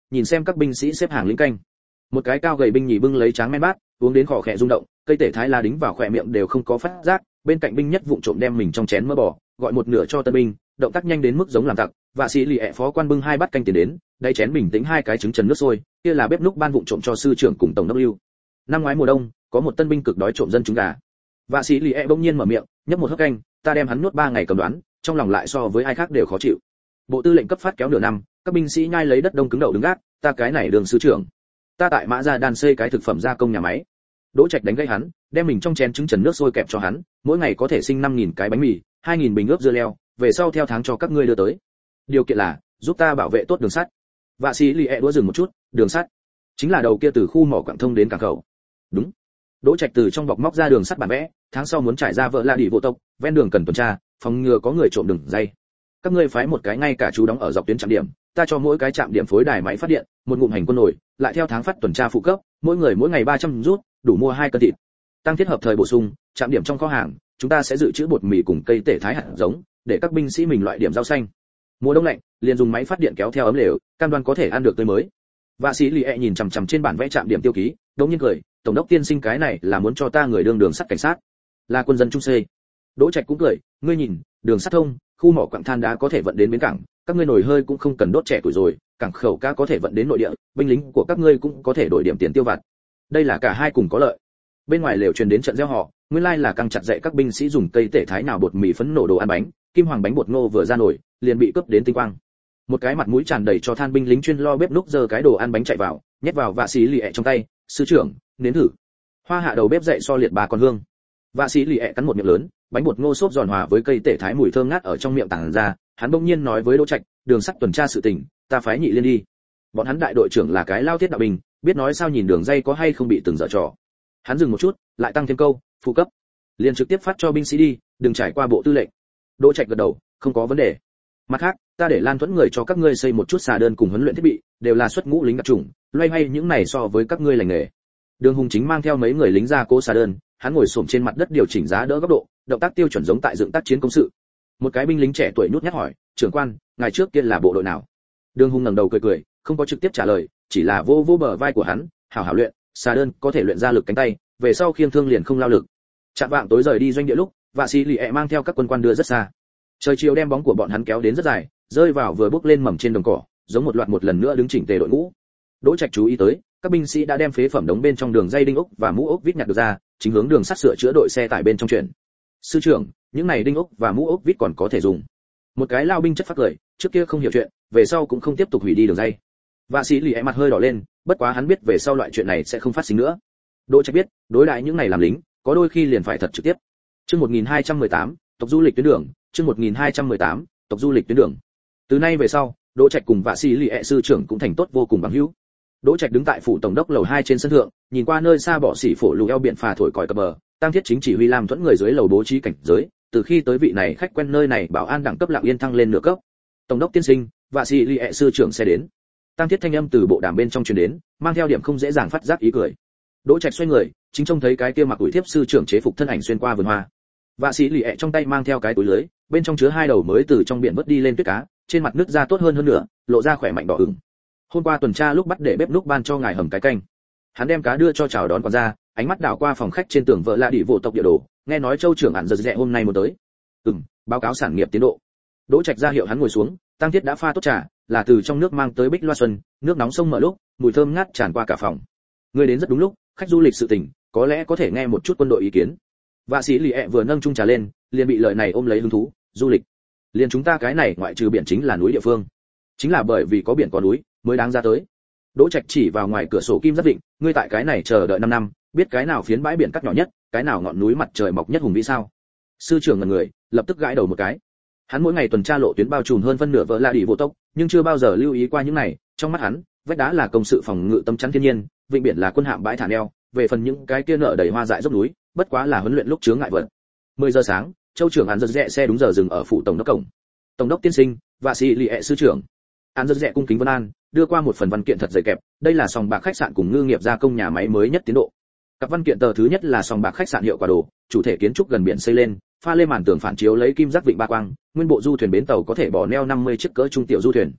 nhìn xem các binh sĩ xếp hàng lính canh. Một cái cao gầy binh nhì bưng lấy tráng men bát, uống đến khò khẽ rung động, cây tể thái la đính vào khỏe miệng đều không có phát giác, bên cạnh binh nhất vụng trộm đem mình trong chén mỡ bò, gọi một nửa cho tân binh, động tác nhanh đến mức giống làm tặc. Vạ sĩ lì ẹ phó quan bưng 2 bát canh tiền đến, đáy chén bình tĩnh 2 cái trứng trần nước sôi, kia là bếp núc ban vụng trộm cho sư trưởng cùng tổng đốc lưu. Năm ngoái mùa đông, có một tân binh cực đói trộm dân chúng gà. Vạ sĩ lì ẹ bỗng nhiên mở miệng, nhấp một hớp canh, ta đem hắn nuốt 3 ngày cầm đoán, trong lòng lại so với ai khác đều khó chịu. Bộ tư lệnh cấp phát kéo nửa năm, các binh sĩ nhai lấy đất đông cứng đầu đứng gác, ta cái này đường sư trưởng. Ta tại Mã Gia Đan xây cái thực phẩm gia công nhà máy. Đỗ Trạch đánh gây hắn, đem mình trong chén trứng trần nước sôi kẹp cho hắn, mỗi ngày có thể sinh 5000 cái bánh mì, 2000 bình ướp dưa leo, về sau theo tháng cho các ngươi đưa tới. Điều kiện là giúp ta bảo vệ tốt đường sắt. Vạ sĩ lì ẹ đũa dừng một chút, đường sắt chính là đầu kia từ khu mỏ Quảng Thông đến cảng khẩu. Đúng. Đỗ Trạch từ trong bọc móc ra đường sắt bản vẽ, tháng sau muốn trải ra vợ La Đi vô tộc, ven đường cần tuần tra, phòng ngừa có người trộm đường dây. Các ngươi phái một cái ngay cả chú đóng ở dọc tuyến trạm điểm, ta cho mỗi cái trạm điểm phối đài máy phát điện, một ngụm hành quân nổi, lại theo tháng phát tuần tra phụ cấp, mỗi người mỗi ngày 300 rút, đủ mua 2 cân thịt. Tăng thiết hợp thời bổ sung, trạm điểm trong kho hàng, chúng ta sẽ dự trữ bột mì cùng cây tể thái hạt giống, để các binh sĩ mình loại điểm rau xanh. Mùa đông lạnh, liền dùng máy phát điện kéo theo ấm lều, cam đoan có thể ăn được tươi mới. Vạ sĩ lì ẹ nhìn chằm chằm trên bản vẽ trạm điểm tiêu ký, đống nhiên cười, tổng đốc tiên sinh cái này là muốn cho ta người đường sắt cảnh sát, là quân dân trung xê. Đỗ Trạch cũng cười, ngươi nhìn, đường sắt thông, khu mỏ quặng than đá có thể vận đến bến cảng, các ngươi nồi hơi cũng không cần đốt trẻ tuổi rồi, cảng khẩu cá có thể vận đến nội địa, binh lính của các ngươi cũng có thể đổi điểm tiền tiêu vặt. Đây là cả hai cùng có lợi. Bên ngoài lều truyền đến trận gieo họ, nguyên lai là căng chặt dạy các binh sĩ dùng cây tể thái nào bột mì phấn nổ đồ ăn bánh, kim hoàng bánh bột ngô vừa ra nổi, liền bị cướp đến tinh quang. Một cái mặt mũi tràn đầy cho than binh lính chuyên lo bếp núc giơ cái đồ ăn bánh chạy vào, nhét vào Vạ sĩ lì ẹ trong tay, sư trưởng, nếm thử. Hoa hạ đầu bếp dậy so liệt 3 con hương. Vạ sĩ lì ẹ cắn một miệng lớn, bánh bột ngô xốp giòn hòa với cây tể thái mùi thơm ngát ở trong miệng tàng ra, hắn bỗng nhiên nói với Đỗ Trạch, đường sắt tuần tra sự tình, ta phái nhị liên đi. Bọn hắn đại đội trưởng là cái lao thiết đạo binh, biết nói sao nhìn đường dây có hay không bị từng dở trò. Hắn dừng một chút, lại tăng thêm câu, phụ cấp, liền trực tiếp phát cho binh sĩ đi, đừng trải qua bộ tư lệnh. Đỗ Trạch gật đầu, không có vấn đề. Mặt khác, ta để Lan Thuẫn người cho các ngươi xây một chút xà đơn cùng huấn luyện thiết bị, đều là xuất ngũ lính đặc chủng, loay hoay những này so với các ngươi lành nghề. Đường Hùng chính mang theo mấy người lính ra cố xà đơn, hắn ngồi xổm trên mặt đất điều chỉnh giá đỡ góc độ, động tác tiêu chuẩn giống tại dựng tác chiến công sự. Một cái binh lính trẻ tuổi nhút nhát hỏi, trưởng quan, ngài trước kia là bộ đội nào? Đường Hùng ngẩng đầu cười cười, không có trực tiếp trả lời, chỉ là vô vô bờ vai của hắn, hảo hảo luyện, xà đơn có thể luyện ra lực cánh tay, về sau khiêng thương liền không lao lực. Chạm vạng tối rời đi doanh địa lúc, Vạ sĩ lì ẹ mang theo các quân quan đưa rất xa. Trời chiều đem bóng của bọn hắn kéo đến rất dài, rơi vào vừa bước lên mầm trên đồng cỏ, giống một loạt một lần nữa đứng chỉnh tề đội ngũ. Đỗ Trạch chú ý tới, các binh sĩ đã đem phế phẩm đống bên trong đường dây đinh ốc và mũ ốc vít nhặt được ra, chính hướng đường sắt sửa chữa đội xe tải bên trong chuyển. Sư trưởng, những này đinh ốc và mũ ốc vít còn có thể dùng. Một cái lao binh chất phát cười, trước kia không hiểu chuyện, về sau cũng không tiếp tục hủy đi đường dây. Vạ sĩ lì ẹ mặt hơi đỏ lên, bất quá hắn biết về sau loại chuyện này sẽ không phát sinh nữa. Đỗ Trạch biết, đối đãi những này làm lính, có đôi khi liền phải thật trực tiếp. Chương 1218, tộc du lịch tuyến đường, chương 1218, tộc du lịch tuyến đường. Từ nay về sau, Đỗ Trạch cùng Vạ sĩ lì ẹ sư trưởng cũng thành tốt vô cùng bằng hữu. Đỗ Trạch đứng tại phủ tổng đốc lầu 2 trên sân thượng, nhìn qua nơi xa bỏ xỉ phổ lù eo biển phà thổi còi cập bờ, Tăng Thiết chính chỉ huy Lam Thuẫn người dưới lầu bố trí cảnh giới, từ khi tới vị này khách quen nơi này bảo an đẳng cấp lặng yên thăng lên nửa cấp. Tổng đốc tiên sinh, Vạ sĩ lì ẹ sư trưởng sẽ đến. Tăng Thiết thanh âm từ bộ đàm bên trong truyền đến, mang theo điểm không dễ dàng phát giác ý cười. Đỗ Trạch xoay người, chính trông thấy cái kia mặc ủi thiếp sư trưởng chế phục thân ảnh xuyên qua vườn hoa. Vạ sĩ lì ẹ trong tay mang theo cái túi lưới, bên trong chứa 2 đầu mới từ trong biển vớt đi lên tuyết cá, trên mặt nước da tốt hơn nữa, lộ ra khỏe mạnh đỏ ửng. Hôm qua tuần tra lúc bắt để bếp núc ban cho ngài hầm cái canh. Hắn đem cá đưa cho chào đón quản gia, ánh mắt đảo qua phòng khách trên tường vợ La Đi vô tộc địa đồ, nghe nói châu trưởng ản giật rẽ hôm nay muốn tới. Báo cáo sản nghiệp tiến độ. Đỗ Trạch ra hiệu hắn ngồi xuống, Tăng Thiết đã pha tốt trà, là từ trong nước mang tới bích loa xuân, nước nóng sông mở lúc, mùi thơm ngát tràn qua cả phòng. Người đến rất đúng lúc, khách du lịch sự tình, có lẽ có thể nghe một chút quân đội ý kiến. Vạ sĩ lì ẹ vừa nâng chung trà lên, liền bị lời này ôm lấy hứng thú. Du lịch, liền chúng ta cái này ngoại trừ biển chính là núi địa phương, chính là bởi vì có biển có núi mới đáng ra tới. Đỗ Trạch chỉ vào ngoài cửa sổ kim giáp định, ngươi tại cái này chờ đợi 5 năm, biết cái nào phiến bãi biển cắt nhỏ nhất, cái nào ngọn núi mặt trời mọc nhất hùng vĩ sao? Sư trưởng ngẩn người, lập tức gãi đầu một cái. Hắn mỗi ngày tuần tra lộ tuyến bao trùm hơn phân nửa vợ La Đi vô tộc, nhưng chưa bao giờ lưu ý qua những này. Trong mắt hắn, vách đá là công sự phòng ngự tâm chắn thiên nhiên, vịnh biển là quân hạm bãi thả neo, về phần những cái kia nở đầy hoa dại dốc núi, bất quá là huấn luyện lúc chướng ngại vật. 10 giờ sáng, châu trưởng hắn giật rẽ xe đúng giờ dừng ở phủ tổng đốc cổng. Tổng đốc tiên sinh, Vạ sĩ lì ẹ sư trưởng. Hắn giật rẽ cung kính vân an, đưa qua một phần văn kiện thật dày kẹp, đây là sòng bạc khách sạn cùng ngư nghiệp gia công nhà máy mới nhất tiến độ. Các văn kiện tờ thứ nhất là sòng bạc khách sạn hiệu quả đồ, chủ thể kiến trúc gần biển xây lên, pha lê màn tường phản chiếu lấy kim giác vịnh ba quang, nguyên bộ du thuyền bến tàu có thể bỏ neo 50 chiếc cỡ trung tiểu du thuyền.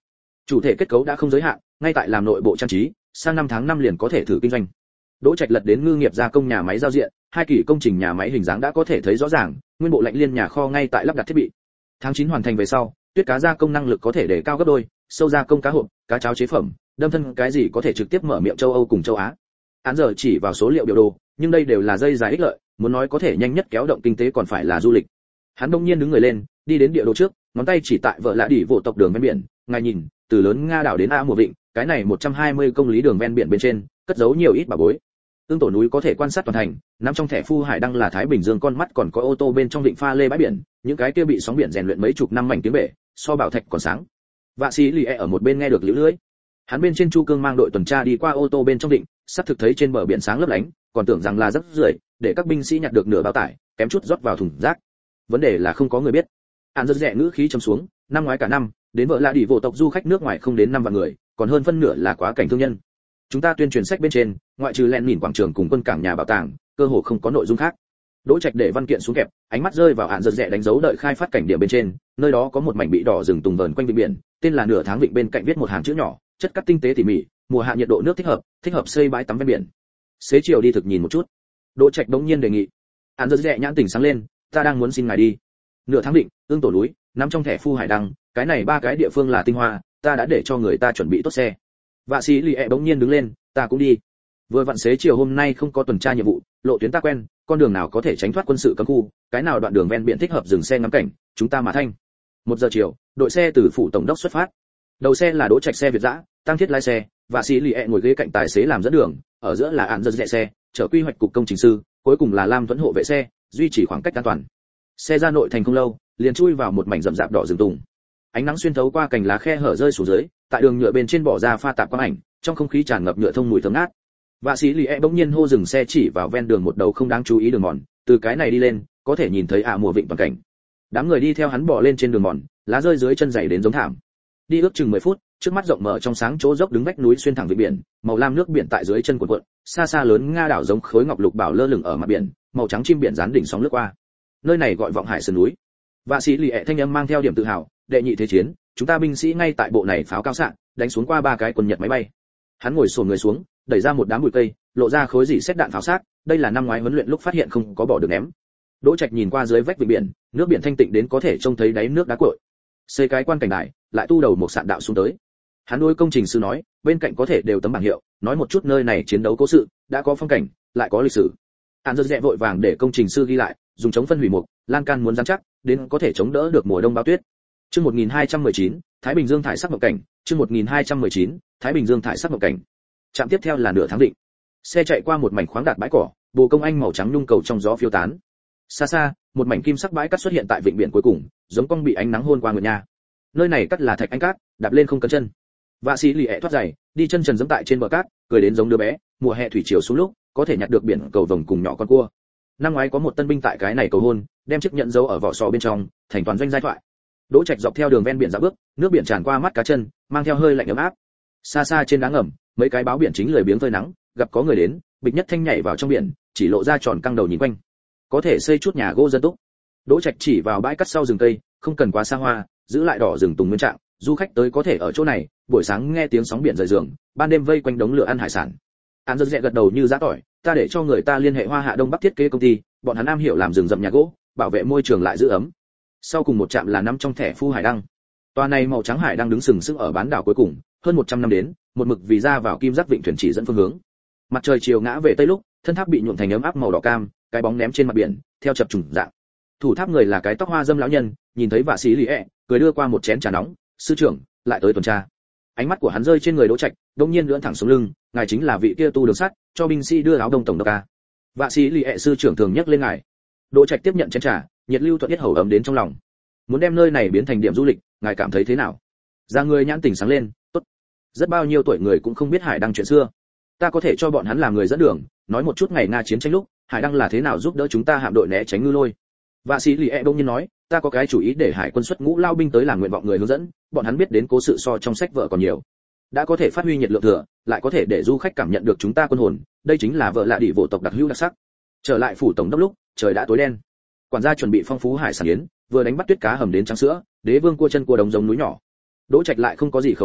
Chủ thể kết cấu đã không giới hạn, ngay tại làm nội bộ trang trí, sang năm tháng 5 liền có thể thử kinh doanh. Đỗ Trạch lật đến ngư nghiệp gia công nhà máy giao diện, 2 kỳ công trình nhà máy hình dáng đã có thể thấy rõ ràng, nguyên bộ lạnh liên nhà kho ngay tại lắp đặt thiết bị. Tháng 9 hoàn thành về sau, tuyết cá gia công năng lực có thể để cao gấp đôi, sâu gia công cá hộp, cá cháo chế phẩm, đâm thân cái gì có thể trực tiếp mở miệng châu Âu cùng châu Á. Án giờ chỉ vào số liệu biểu đồ, nhưng đây đều là dây dài ích lợi, muốn nói có thể nhanh nhất kéo động kinh tế còn phải là du lịch. Hắn đông nhiên đứng người lên, đi đến địa đồ trước, ngón tay chỉ tại vợ lạ đỉ vụ tộc đường ven biển, ngài nhìn, từ lớn Nga đảo đến A Mùa Vịnh, cái này 120 công lý đường ven biển bên trên, cất giấu nhiều ít bà bối. Ương tổ núi có thể quan sát toàn thành, nằm trong thẻ Phu Hải Đăng là Thái Bình Dương con mắt còn có ô tô bên trong vịnh pha lê bãi biển, những cái kia bị sóng biển rèn luyện mấy chục năm mảnh tiếng bể, so bảo thạch còn sáng. Vạ Sĩ Lì ở một bên nghe được liễu lưỡi. Hắn bên trên Chu Cương mang đội tuần tra đi qua ô tô bên trong vịnh, sắp thực thấy trên bờ biển sáng lấp lánh, còn tưởng rằng là rất rưởi, để các binh sĩ nhặt được nửa bao tải, kém chút rót vào thùng rác. Vấn đề là không có người biết. Án rất rẻ ngữ khí trầm xuống, năm ngoái cả năm, đến vợ lạ đỉ vụ tộc du khách nước ngoài không đến 5 vạn người, còn hơn phân nửa là quá cảnh thương nhân. Chúng ta tuyên truyền sách bên trên, ngoại trừ lẹn nhìn quảng trường cùng quân cảng nhà bảo tàng, cơ hồ không có nội dung khác. Đỗ Trạch để văn kiện xuống kẹp, ánh mắt rơi vào án giật rẻ đánh dấu đợi khai phát cảnh điểm bên trên, nơi đó có một mảnh bị đỏ rừng tùng vờn quanh vịnh biển, tên là nửa tháng vịnh, bên cạnh viết một hàng chữ nhỏ, chất cắt tinh tế tỉ mỉ, mùa hạ nhiệt độ nước thích hợp xây bãi tắm ven biển. Xế chiều đi thực nhìn một chút. Đỗ Trạch đống nhiên đề nghị. Án giật rẻ nhãn tỉnh sáng lên, ta đang muốn xin ngài đi. Nửa tháng vịnh, Ương tổ núi, nằm trong thẻ Phu Hải Đăng, cái này 3 cái địa phương là tinh hoa, ta đã để cho người ta chuẩn bị tốt xe. Vạ Sĩ Lì bỗng nhiên đứng lên, ta cũng đi. Vừa vặn xế chiều hôm nay không có tuần tra nhiệm vụ, lộ tuyến ta quen, con đường nào có thể tránh thoát quân sự cấm khu, cái nào đoạn đường ven biển thích hợp dừng xe ngắm cảnh, chúng ta mà thanh. 1 giờ chiều, đội xe từ phủ tổng đốc xuất phát. Đầu xe là Đỗ Trạch xe Việt dã, Tăng Thiết lái xe, Vạ Sĩ Lì ngồi ghế cạnh tài xế làm dẫn đường, ở giữa là án giật rẻ xe, chở quy hoạch cục công trình sư, cuối cùng là Lam Tuấn hộ vệ xe, duy trì khoảng cách an toàn. Xe ra nội thành không lâu, liền chui vào một mảnh rậm rạp đỏ rừng tùng. Ánh nắng xuyên thấu qua cành lá khe hở rơi xuống dưới, tại đường nhựa bên trên bỏ ra pha tạp quang ảnh, trong không khí tràn ngập nhựa thông mùi thơm ngát. Vạ Sĩ Lì bỗng nhiên hô dừng xe chỉ vào ven đường một đầu không đáng chú ý đường mòn, từ cái này đi lên, có thể nhìn thấy Mùa Vịnh toàn cảnh. Đám người đi theo hắn bò lên trên đường mòn, lá rơi dưới chân dày đến giống thảm. Đi ước chừng 10 phút, trước mắt rộng mở trong sáng chỗ dốc đứng vách núi xuyên thẳng vịnh biển, màu lam nước biển tại dưới chân cuộn cuộn, xa xa lớn Nga đảo giống khối ngọc lục bảo lơ lửng ở mặt biển, màu trắng chim biển dán đỉnh sóng lướt qua. Nơi này gọi Vọng Hải sườn núi. Vạ Sĩ Lì thanh âm mang theo điểm tự hào, đệ nhị thế chiến, chúng ta binh sĩ ngay tại bộ này pháo cao xạ, đánh xuống qua 3 cái quân Nhật máy bay. Hắn ngồi xổm người xuống, đẩy ra một đám bụi cây, lộ ra khối dỉ xét đạn pháo xác, đây là năm ngoái huấn luyện lúc phát hiện không có bỏ được ném. Đỗ Trạch nhìn qua dưới vách vịnh biển, nước biển thanh tịnh đến có thể trông thấy đáy nước đá cuội. Xây cái quan cảnh đài, lại tu đầu một sạn đạo xuống tới. Hắn đối công trình sư nói, bên cạnh có thể đều tấm bảng hiệu, nói một chút nơi này chiến đấu cố sự, đã có phong cảnh, lại có lịch sử. Án giật rẽ vội vàng để công trình sư ghi lại, dùng chống phân hủy mục, lan can muốn rắn chắc, đến có thể chống đỡ được mùa đông bao tuyết. Chương 1219, Thái Bình Dương thải sắc mộng cảnh, chương 1219, Thái Bình Dương thải sắc mộng cảnh. Trạm tiếp theo là nửa tháng định. Xe chạy qua một mảnh khoáng đạt bãi cỏ, bồ công anh màu trắng nhung cầu trong gió phiêu tán. Xa xa, một mảnh kim sắc bãi cát xuất hiện tại vịnh biển cuối cùng, giống con bị ánh nắng hôn qua người nhà. Nơi này cắt là thạch anh cát, đạp lên không cấn chân. Vạ Sĩ Lì thoát giày, đi chân trần giẫm tại trên bờ cát, cười đến giống đứa bé, mùa hè thủy triều xuống lúc, có thể nhặt được biển cầu vồng cùng nhỏ con cua. Năm ngoái có một tân binh tại cái này cầu hôn, đem chiếc nhẫn dấu ở vỏ sò bên trong, thành toàn doanh giai thoại. Đỗ Trạch dọc theo đường ven biển dạo bước, nước biển tràn qua mắt cá chân, mang theo hơi lạnh ấm áp. Xa xa trên đá ngầm, mấy cái báo biển chính lười biếng phơi nắng, gặp có người đến, bịch nhất thanh nhảy vào trong biển, chỉ lộ ra tròn căng đầu nhìn quanh. Có thể xây chút nhà gỗ dân túc. Đỗ Trạch chỉ vào bãi cát sau rừng cây, không cần quá xa hoa, giữ lại đỏ rừng tùng nguyên trạng, du khách tới có thể ở chỗ này, buổi sáng nghe tiếng sóng biển rời giường, ban đêm vây quanh đống lửa ăn hải sản. Án giật rẽ gật đầu như giã tỏi, ta để cho người ta liên hệ Hoa Hạ Đông Bắc thiết kế công ty, bọn hắn am hiểu làm rừng rậm nhà gỗ, bảo vệ môi trường lại giữ ấm. Sau cùng một trạm là nằm trong thẻ Phu Hải Đăng. Tòa này màu trắng hải đang đứng sừng sững ở bán đảo cuối cùng, hơn 100 năm đến, một mực vì ra vào kim giác vịnh thuyền chỉ dẫn phương hướng. Mặt trời chiều ngã về tây lúc, thân tháp bị nhuộm thành ấm áp màu đỏ cam, cái bóng ném trên mặt biển, theo chập trùng dạng. Thủ tháp người là cái tóc hoa dâm lão nhân, nhìn thấy Vạ Sĩ Lì cười đưa qua một chén trà nóng, sư trưởng, lại tới tuần tra. Ánh mắt của hắn rơi trên người Đỗ Trạch, đột nhiên lưỡn thẳng xuống lưng, ngài chính là vị kia tu đường sắt, cho binh sĩ đưa áo đông tổng đốc ca. Vạ Sĩ Lì sư trưởng thường nhắc lên ngài. Đỗ Trạch tiếp nhận chén trà, nhiệt lưu thuận nhất hầu ấm đến trong lòng. Muốn đem nơi này biến thành điểm du lịch, ngài cảm thấy thế nào? Ra người nhãn tỉnh sáng lên, tốt. Rất bao nhiêu tuổi người cũng không biết Hải Đăng chuyện xưa. Ta có thể cho bọn hắn làm người dẫn đường, nói một chút ngày Nga chiến tranh lúc, Hải Đăng là thế nào giúp đỡ chúng ta hạm đội né tránh ngư lôi. Vạ Sĩ Lì bỗng nhiên nói, ta có cái chủ ý để hải quân xuất ngũ lao binh tới làm nguyện vọng người hướng dẫn, bọn hắn biết đến cố sự so trong sách vợ còn nhiều. Đã có thể phát huy nhiệt lượng thừa, lại có thể để du khách cảm nhận được chúng ta quân hồn, đây chính là vợ lạ đỉ bộ tộc đặc hữu đặc sắc. Trở lại phủ tổng đốc lúc, trời đã tối đen. Quản gia chuẩn bị phong phú hải sản yến, vừa đánh bắt tuyết cá hầm đến trắng sữa, đế vương cua chân cua đồng giống núi nhỏ. Đỗ Trạch lại không có gì khẩu vị,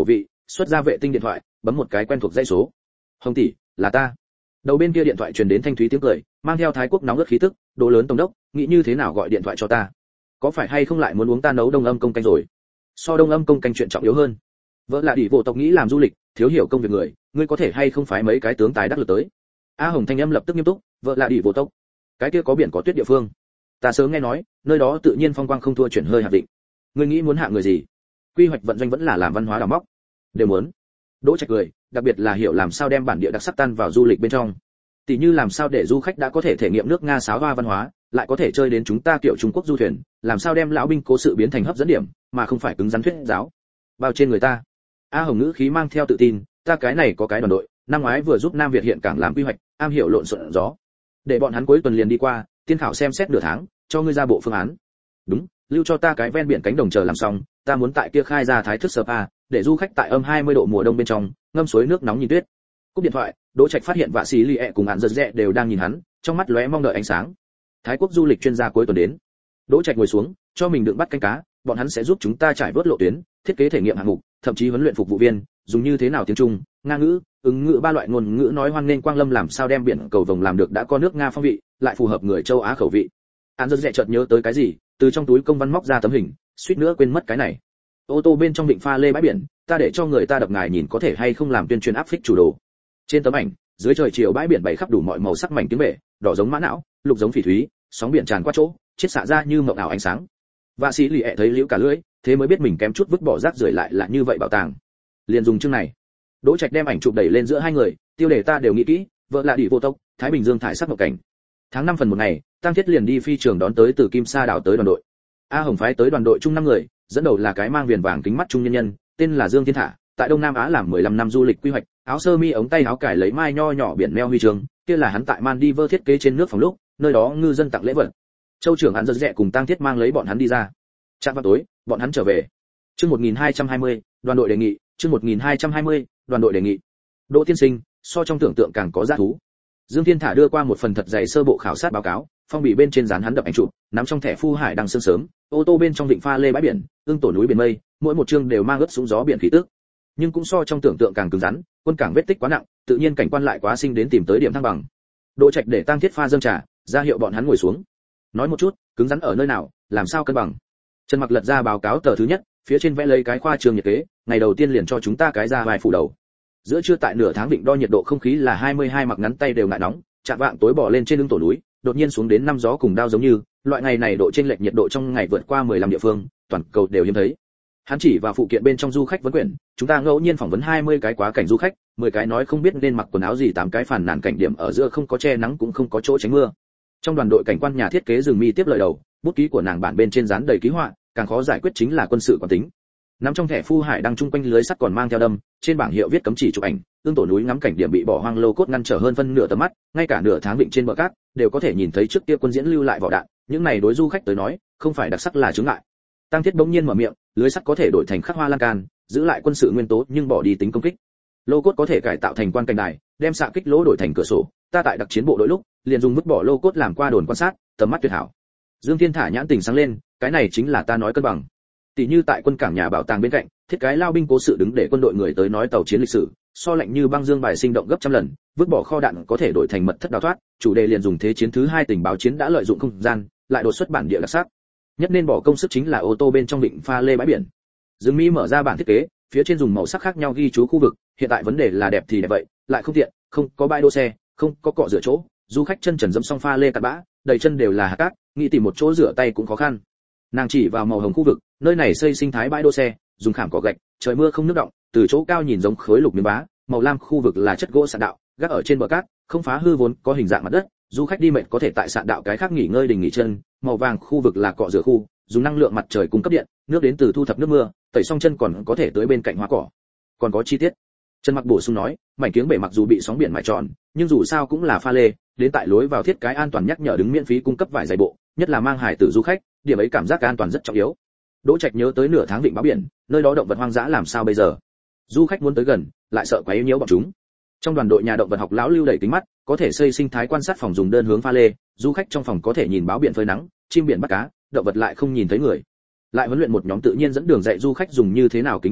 xuất ra vệ tinh điện thoại, bấm một cái quen thuộc dãy số. Hồng tỷ, là ta. Đầu bên kia điện thoại truyền đến thanh thúy tiếng cười, mang theo thái quốc nóng ớt khí tức. Đỗ lớn tổng đốc, nghĩ như thế nào gọi điện thoại cho ta? Có phải hay không lại muốn uống ta nấu đông âm công canh rồi? So đông âm công canh chuyện trọng yếu hơn. Vợ là đỉ vô tộc nghĩ làm du lịch, thiếu hiểu công việc người, ngươi có thể hay không phái mấy cái tướng tài đắc lực tới? A Hồng thanh âm lập tức nghiêm túc, vợ là đỉ vô tộc. Cái kia có biển có tuyết địa phương. Ta sớm nghe nói, nơi đó tự nhiên phong quang không thua chuyển hơi hạt định. Ngươi nghĩ muốn hạ người gì? Quy hoạch vận doanh vẫn là làm văn hóa đào móc. Đều muốn. Đỗ Trạch cười, đặc biệt là hiểu làm sao đem bản địa đặc sắc tan vào du lịch bên trong. Tỷ như làm sao để du khách đã có thể thể nghiệm nước Nga sáo hoa văn hóa, lại có thể chơi đến chúng ta kiểu Trung Quốc du thuyền, làm sao đem lão binh cố sự biến thành hấp dẫn điểm, mà không phải cứng rắn thuyết giáo. Bao trên người ta. A Hồng ngữ khí mang theo tự tin, ta cái này có cái đoàn đội, năm ngoái vừa giúp Nam Việt hiện cảng làm quy hoạch, am hiểu lộn xộn gió. Để bọn hắn cuối tuần liền đi qua, tiên khảo xem xét nửa tháng, cho ngươi ra bộ phương án. Đúng, lưu cho ta cái ven biển cánh đồng chờ làm xong, ta muốn tại kia khai ra thái thức spa, để du khách tại âm 20 độ mùa đông bên trong, ngâm suối nước nóng nhìn tuyết. Cúp điện thoại, Đỗ Trạch phát hiện Vạ Sĩ Lệ cùng Án Giật Rẽ đều đang nhìn hắn, trong mắt lóe mong đợi ánh sáng. Thái quốc du lịch chuyên gia cuối tuần đến. Đỗ Trạch ngồi xuống, cho mình đựng bắt canh cá, bọn hắn sẽ giúp chúng ta trải vớt lộ tuyến, thiết kế thể nghiệm hạng mục, thậm chí huấn luyện phục vụ viên, dùng như thế nào tiếng Trung, Nga ngữ, ứng ngữ ba loại ngôn ngữ nói hoan nên Quang Lâm làm sao đem biển cầu vồng làm được đã có nước Nga phong vị, lại phù hợp người châu Á khẩu vị. Án Giật Rẽ chợt nhớ tới cái gì, từ trong túi công văn móc ra tấm hình, suýt nữa quên mất cái này. Ô tô bên trong vịnh pha lê bãi biển, ta để cho người ta đập ngài nhìn có thể hay không làm tuyên truyền áp phích chủ đồ. Trên tấm ảnh, dưới trời chiều bãi biển bày khắp đủ mọi màu sắc mảnh tiếng bể, đỏ giống mã não, lục giống phỉ thúy, sóng biển tràn qua chỗ, chiết xạ ra như mộng ảo ánh sáng. Vạ Sĩ Lệ thấy liễu cả lưỡi, thế mới biết mình kém chút vứt bỏ rác rưởi lại là như vậy bảo tàng. Liền dùng chương này. Đỗ Trạch đem ảnh chụp đẩy lên giữa hai người, tiêu đề ta đều nghĩ kỹ, vợ là đỉ vô tộc, Thái Bình Dương thải sắc ngọc cảnh. Tháng 5 phần một ngày, Tăng Thiết liền đi phi trường đón tới từ Kim Sa đảo tới đoàn đội. A Hồng phái tới đoàn đội chung 5 người, dẫn đầu là cái mang viền vàng kính mắt trung nhân nhân, tên là Dương Thiên Thả, tại Đông Nam Á làm 15 năm du lịch quy hoạch, áo sơ mi ống tay áo cải lấy mai nho nhỏ biển neo huy chương, kia là hắn tại Maldives thiết kế trên nước phòng lúc, nơi đó ngư dân tặng lễ vật. Châu trưởng Án Giật Rẽ cùng Tăng Thiết mang lấy bọn hắn đi ra. Chạm vào tối, bọn hắn trở về. Chương 1220, đoàn đội đề nghị, chương 1220, đoàn đội đề nghị. Đỗ tiên sinh, so trong tưởng tượng càng có giá thú. Dương Thiên Thả đưa qua một phần thật dày sơ bộ khảo sát báo cáo, phong bì bên trên dán hắn đập ảnh chụp, nắm trong thẻ Phu Hải đang sương sớm, ô tô bên trong vịnh pha lê bãi biển, ương tổ núi biển mây, mỗi một chương đều mang ướt súng gió biển khí tức. Nhưng cũng so trong tưởng tượng càng cứng rắn, quân cảng vết tích quá nặng, tự nhiên cảnh quan lại quá sinh đến tìm tới điểm thăng bằng. Đỗ Trạch để Tăng Thiết pha dâng trà, ra hiệu bọn hắn ngồi xuống. Nói một chút, cứng rắn ở nơi nào, làm sao cân bằng. Trần Mặc lật ra báo cáo tờ thứ nhất, phía trên vẽ lấy cái khoa trường nhiệt kế, ngày đầu tiên liền cho chúng ta cái ra vài phủ đầu. Giữa trưa tại nửa tháng vịnh đo nhiệt độ không khí là 22, mặc ngắn tay đều ngại nóng, chạm vạng tối bỏ lên trên lưng tổ núi, đột nhiên xuống đến 5 gió cùng đao giống như, loại ngày này độ chênh lệch nhiệt độ trong ngày vượt qua 15 địa phương, toàn cầu đều hiếm thấy. Hắn chỉ vào phụ kiện bên trong du khách vấn quyển, chúng ta ngẫu nhiên phỏng vấn 20 cái quá cảnh du khách, 10 cái nói không biết nên mặc quần áo gì, 8 cái phản nàn cảnh điểm ở giữa không có che nắng cũng không có chỗ tránh mưa. Trong đoàn đội cảnh quan nhà thiết kế Dừng Mi tiếp lời đầu, bút ký của nàng bản bên trên dán đầy ký họa, càng khó giải quyết chính là quân sự quán tính. Nắm trong thẻ Phu Hải đang chung quanh lưới sắt còn mang theo đâm, trên bảng hiệu viết cấm chỉ chụp ảnh, ương tổ núi ngắm cảnh điểm bị bỏ hoang lô cốt ngăn trở hơn phân nửa tầm mắt, ngay cả nửa tháng vịnh trên bờ cát đều có thể nhìn thấy trước kia quân diễn lưu lại vỏ đạn, những này đối du khách tới nói, không phải đặc sắc là chướng ngại. Tăng Thiết bỗng nhiên mở miệng, lưới sắt có thể đổi thành khắc hoa lan can, giữ lại quân sự nguyên tố nhưng bỏ đi tính công kích. Lô cốt có thể cải tạo thành quan cảnh đài, đem xạ kích lỗ đổi thành cửa sổ, ta tại đặc chiến bộ đội lúc, liền dùng vứt bỏ lô cốt làm qua đồn quan sát, tầm mắt tuyệt hảo. Dương Thiên Thả nhãn tình sáng lên, cái này chính là ta nói cân bằng. Tỷ như tại quân cảng nhà bảo tàng bên cạnh, thiết cái lao binh cố sự đứng để quân đội người tới nói tàu chiến lịch sử, so lạnh như băng dương bài sinh động gấp trăm lần, vứt bỏ kho đạn có thể đổi thành mật thất đào thoát, chủ đề liền dùng thế chiến thứ 2 tình báo chiến đã lợi dụng không gian, lại đột xuất bản địa đặc sắc. Nhất nên bỏ công sức chính là ô tô bên trong vịnh pha lê bãi biển. Dương Mỹ mở ra bản thiết kế, phía trên dùng màu sắc khác nhau ghi chú khu vực, hiện tại vấn đề là đẹp thì đẹp vậy, lại không tiện, không có bãi đỗ xe, không có cọ rửa chỗ, du khách chân trần dẫm xong pha lê cát bã, đầy chân đều là hạt cát, nghĩ tìm một chỗ rửa tay cũng khó khăn. Nàng chỉ vào màu hồng khu vực, nơi này xây sinh thái bãi đỗ xe, dùng khảm cỏ gạch, trời mưa không nước động, từ chỗ cao nhìn giống khối lục miếng bá, màu lam khu vực là chất gỗ sạn đạo, gác ở trên bờ cát, không phá hư vốn có hình dạng mặt đất, du khách đi mệt có thể tại sạn đạo cái khác nghỉ ngơi đình nghỉ chân, màu vàng khu vực là cọ rửa khu, dùng năng lượng mặt trời cung cấp điện, nước đến từ thu thập nước mưa, tẩy xong chân còn có thể tới bên cạnh hoa cỏ. Còn có chi tiết. Trần Mặc bổ sung nói, mảnh kiếng bể mặc dù bị sóng biển mài tròn, nhưng dù sao cũng là pha lê, đến tại lối vào thiết cái an toàn nhắc nhở đứng miễn phí cung cấp vải dày bộ, nhất là mang hải tử du khách, điểm ấy cảm giác an toàn rất trọng yếu. Đỗ Trạch nhớ tới nửa tháng vịnh báo biển, nơi đó động vật hoang dã làm sao bây giờ? Du khách muốn tới gần, lại sợ quấy nhiễu bọn chúng. Trong đoàn đội nhà động vật học lão lưu đẩy kính mắt, có thể xây sinh thái quan sát phòng dùng đơn hướng pha lê, du khách trong phòng có thể nhìn báo biển phơi nắng, chim biển bắt cá, động vật lại không nhìn thấy người. Lại huấn luyện một nhóm tự nhiên dẫn đường dạy du khách dùng như thế nào kính viễn vọng,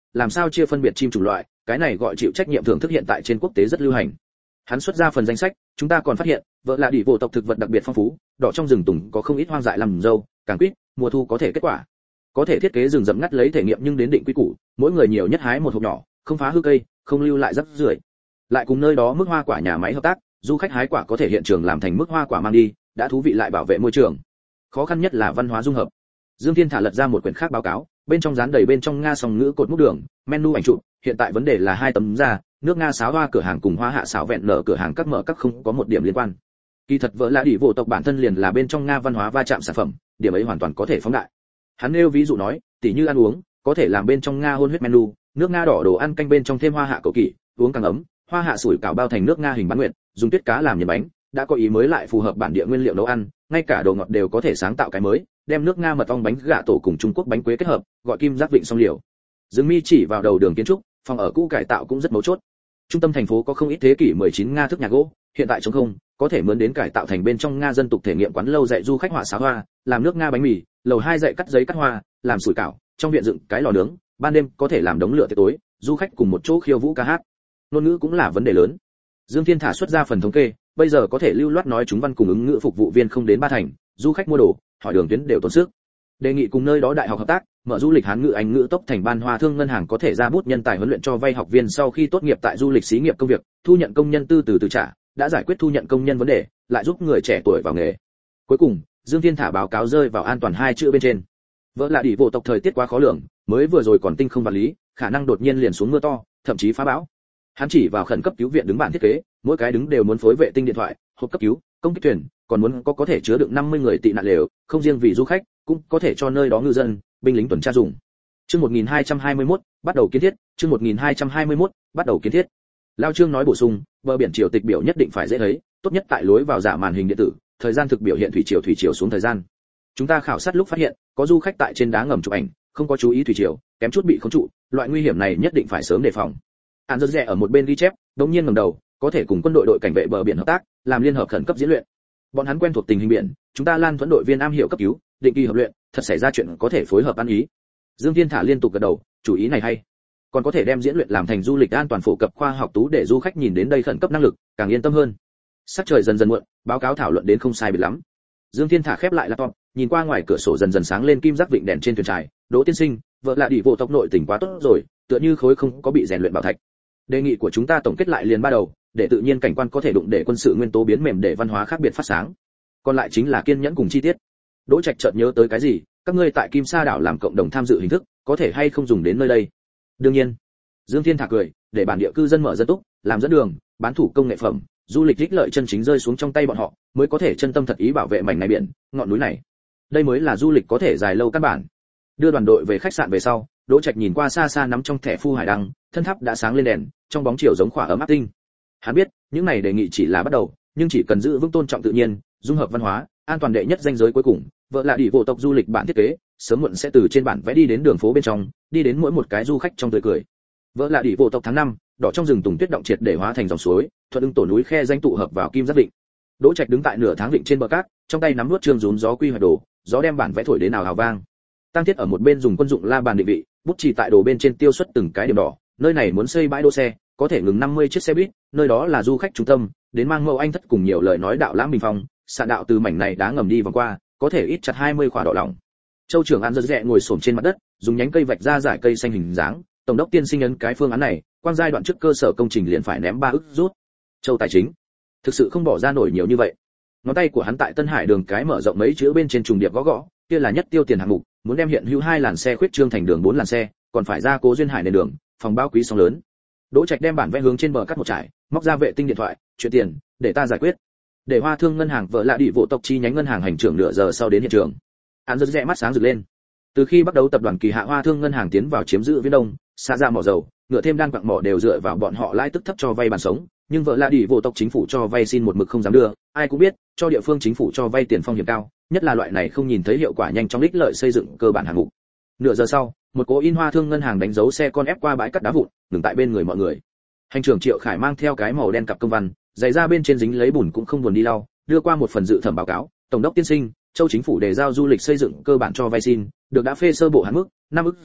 làm sao chia phân biệt chim chủng loại, cái này gọi chịu trách nhiệm thưởng thức hiện tại trên quốc tế rất lưu hành. Hắn xuất ra phần danh sách, chúng ta còn phát hiện, vợ là đỉ vô tộc thực vật đặc biệt phong phú, đỏ trong rừng tùng có không ít hoang dại làm dâu, càng quýt, mùa thu có thể kết quả. Có thể thiết kế rừng rậm ngắt lấy thể nghiệm nhưng đến định quy củ, mỗi người nhiều nhất hái một hộp nhỏ, không phá hư cây, không lưu lại rác rưởi. Lại cùng nơi đó mức hoa quả nhà máy hợp tác, du khách hái quả có thể hiện trường làm thành mức hoa quả mang đi, đã thú vị lại bảo vệ môi trường. Khó khăn nhất là văn hóa dung hợp. Dương Thiên Thả lật ra một quyển khác báo cáo, bên trong dán đầy bên trong Nga song ngữ cột mốc đường, menu ảnh chụp, hiện tại vấn đề là 2 tấm da, nước Nga sáo hoa cửa hàng cùng hoa hạ xảo vẹn nở cửa hàng các mở các không có một điểm liên quan. Kỳ thật vợ là đỉ vô tộc bản thân liền là bên trong Nga văn hóa va chạm sản phẩm, điểm ấy hoàn toàn có thể phóng đại. Hắn nêu ví dụ nói, tỉ như ăn uống, có thể làm bên trong Nga hôn huyết menu, nước Nga đỏ đồ ăn canh bên trong thêm hoa hạ cầu kỷ, uống càng ấm, hoa hạ sủi cảo bao thành nước Nga hình bán nguyệt, dùng tuyết cá làm nhân bánh, đã có ý mới lại phù hợp bản địa nguyên liệu nấu ăn, ngay cả đồ ngọt đều có thể sáng tạo cái mới, đem nước Nga mật ong bánh gà tổ cùng Trung Quốc bánh quế kết hợp, gọi kim giác vịnh song liều. Dương Mi chỉ vào đầu đường kiến trúc, phòng ở cũ cải tạo cũng rất mấu chốt. Trung tâm thành phố có không ít thế kỷ 19 Nga thức nhà gỗ, hiện tại trống không, có thể mướn đến cải tạo thành bên trong Nga dân tục thể nghiệm quán lâu dạy du khách họa xá hoa, làm nước Nga bánh mì, lầu 2 dạy cắt giấy cắt hoa, làm sủi cảo, trong viện dựng cái lò nướng, ban đêm có thể làm đống lửa tiệc tối, du khách cùng một chỗ khiêu vũ ca hát. Ngôn ngữ cũng là vấn đề lớn. Dương Thiên Thả xuất ra phần thống kê, bây giờ có thể lưu loát nói chúng văn cùng ứng ngữ phục vụ viên không đến 3 thành, du khách mua đồ, hỏi đường tuyến đều tốn sức. Đề nghị cùng nơi đó đại học hợp tác, mở du lịch Hán ngữ Anh ngữ tốc thành ban Hoa Thương ngân hàng có thể ra bút nhân tài huấn luyện cho vay học viên sau khi tốt nghiệp tại du lịch xí nghiệp công việc, thu nhận công nhân từ từ trả, đã giải quyết thu nhận công nhân vấn đề, lại giúp người trẻ tuổi vào nghề. Cuối cùng, Dương Thiên Thả báo cáo rơi vào an toàn 2 chữ bên trên. Vợ là đỉ vô tộc thời tiết quá khó lường, mới vừa rồi còn tinh không vật lý, khả năng đột nhiên liền xuống mưa to, thậm chí phá bão. Hắn chỉ vào khẩn cấp cứu viện đứng bản thiết kế, mỗi cái đứng đều muốn phối vệ tinh điện thoại, hộp cấp cứu, công kích thuyền, còn muốn có thể chứa đựng 50 người tị nạn lều, không riêng vì du khách, cũng có thể cho nơi đó ngư dân, binh lính tuần tra dùng. Chương 1221, bắt đầu kiến thiết, chương 1221, bắt đầu kiến thiết. Lao Trương nói bổ sung, bờ biển triều tịch biểu nhất định phải dễ thấy, tốt nhất tại lối vào giả màn hình điện tử, thời gian thực biểu hiện thủy triều xuống thời gian. Chúng ta khảo sát lúc phát hiện, có du khách tại trên đá ngầm chụp ảnh, không có chú ý thủy triều, kém chút bị khống trụ, loại nguy hiểm này nhất định phải sớm đề phòng. An rất rẻ ở một bên ghi chép, đống nhiên ngẩng đầu, có thể cùng quân đội cảnh vệ bờ biển hợp tác, làm liên hợp khẩn cấp diễn luyện. Bọn hắn quen thuộc tình hình biển, chúng ta Lan Thuẫn đội viên am hiểu cấp cứu, định kỳ hợp luyện, thật xảy ra chuyện có thể phối hợp ăn ý. Dương Thiên Thả liên tục gật đầu, chủ ý này hay. Còn có thể đem diễn luyện làm thành du lịch an toàn phổ cập khoa học tú để du khách nhìn đến đây khẩn cấp năng lực, càng yên tâm hơn. Sắc trời dần dần muộn, báo cáo thảo luận đến không sai biệt lắm. Dương Thiên Thả khép lại laptop, nhìn qua ngoài cửa sổ dần dần sáng lên kim giác vịnh đèn trên thuyền trài, Đỗ tiên sinh, vợ là đỉ vô tộc nội tình quá tốt rồi, tựa như khối không có bị rèn luyện bảo thạch. Đề nghị của chúng ta tổng kết lại liền ba đầu, để tự nhiên cảnh quan có thể đụng để quân sự nguyên tố biến mềm để văn hóa khác biệt phát sáng. Còn lại chính là kiên nhẫn cùng chi tiết. Đỗ Trạch chợt nhớ tới cái gì, các ngươi tại Kim Sa đảo làm cộng đồng tham dự hình thức, có thể hay không dùng đến nơi đây? Đương nhiên. Dương Thiên Thả cười, để bản địa cư dân mở dân túc, làm dẫn đường, bán thủ công nghệ phẩm, du lịch ích lợi chân chính rơi xuống trong tay bọn họ, mới có thể chân tâm thật ý bảo vệ mảnh này biển, ngọn núi này. Đây mới là du lịch có thể dài lâu căn bản. Đưa đoàn đội về khách sạn về sau, Đỗ Trạch nhìn qua xa xa nắm trong thẻ Phu Hải Đăng, thân tháp đã sáng lên đèn, trong bóng chiều giống khỏa ấm áp tinh. Hắn biết, những này đề nghị chỉ là bắt đầu, nhưng chỉ cần giữ vững tôn trọng tự nhiên, dung hợp văn hóa, an toàn đệ nhất danh giới cuối cùng, vợ là đỉ vô tộc du lịch bản thiết kế, sớm muộn sẽ từ trên bản vẽ đi đến đường phố bên trong, đi đến mỗi một cái du khách trong tươi cười. Vợ là đỉ vô tộc tháng 5, đỏ trong rừng tùng tuyết động triệt để hóa thành dòng suối, thuận ưng tổ núi khe danh tụ hợp vào kim giác vịnh. Đỗ Trạch đứng tại nửa tháng vịnh trên bờ cát, trong tay nắm nuốt trương rún gió quy hoạch đồ, gió đem bản vẽ thổi đến nào hào vang. Tăng Thiết ở một bên dùng quân dụng la bàn định vị, bút chỉ tại đồ bên trên tiêu xuất từng cái điểm đỏ, nơi này muốn xây bãi đỗ xe, có thể ngừng 50 chiếc xe buýt, nơi đó là du khách trung tâm, đến mang mẫu anh thất cùng nhiều lời nói đạo lãng bình phong, sạn đạo từ mảnh này đá ngầm đi vòng qua, có thể ít chặt 20 khỏa đỏ lỏng. Châu trưởng An giật rẽ ngồi xổm trên mặt đất, dùng nhánh cây vạch ra giải cây xanh hình dáng, tổng đốc tiên sinh ấn cái phương án này, quan giai đoạn trước cơ sở công trình liền phải ném 3 ức rút. Châu tài chính, thực sự không bỏ ra nổi nhiều như vậy. Ngón tay của hắn tại Tân Hải đường cái mở rộng mấy chữ bên trên trùng điệp gõ gõ, kia là nhất tiêu tiền hạng mục, muốn đem hiện hữu 2 làn xe khuyết trương thành đường 4 làn xe, còn phải ra cố duyên hải nền đường, phòng bao quý sóng lớn. Đỗ Trạch đem bản vẽ hướng trên bờ cắt một trải, móc ra vệ tinh điện thoại, chuyện tiền, để ta giải quyết. Để Hoa Thương ngân hàng vợ lạ đỉ vô tộc chi nhánh ngân hàng hành trưởng nửa giờ sau đến hiện trường. Hắn rất rẽ mắt sáng rực lên. Từ khi bắt đầu tập đoàn kỳ hạ Hoa Thương ngân hàng tiến vào chiếm giữ Viễn Đông, xa ra mỏ dầu, ngựa thêm đan quặng mỏ đều dựa vào bọn họ lãi tức thấp cho vay bàn sống, nhưng vợ lạ đỉ vô tộc chính phủ cho vay xin một mực không dám đưa, ai cũng biết, cho địa phương chính phủ cho vay tiền phong hiểm cao, nhất là loại này không nhìn thấy hiệu quả nhanh trong ích lợi xây dựng cơ bản hàng mục. Nửa giờ sau, một cố in Hoa Thương ngân hàng đánh dấu xe con ép qua bãi cắt đá vụn, ngừng tại bên người mọi người. Hành trưởng Triệu Khải mang theo cái màu đen cặp công văn, giày ra bên trên dính lấy bùn cũng không buồn đi lau, đưa qua một phần dự thẩm báo cáo. Tổng đốc tiên sinh, Châu chính phủ đề giao du lịch xây dựng cơ bản cho vay xin, được đã phê sơ bộ hạn mức 5 ức rút,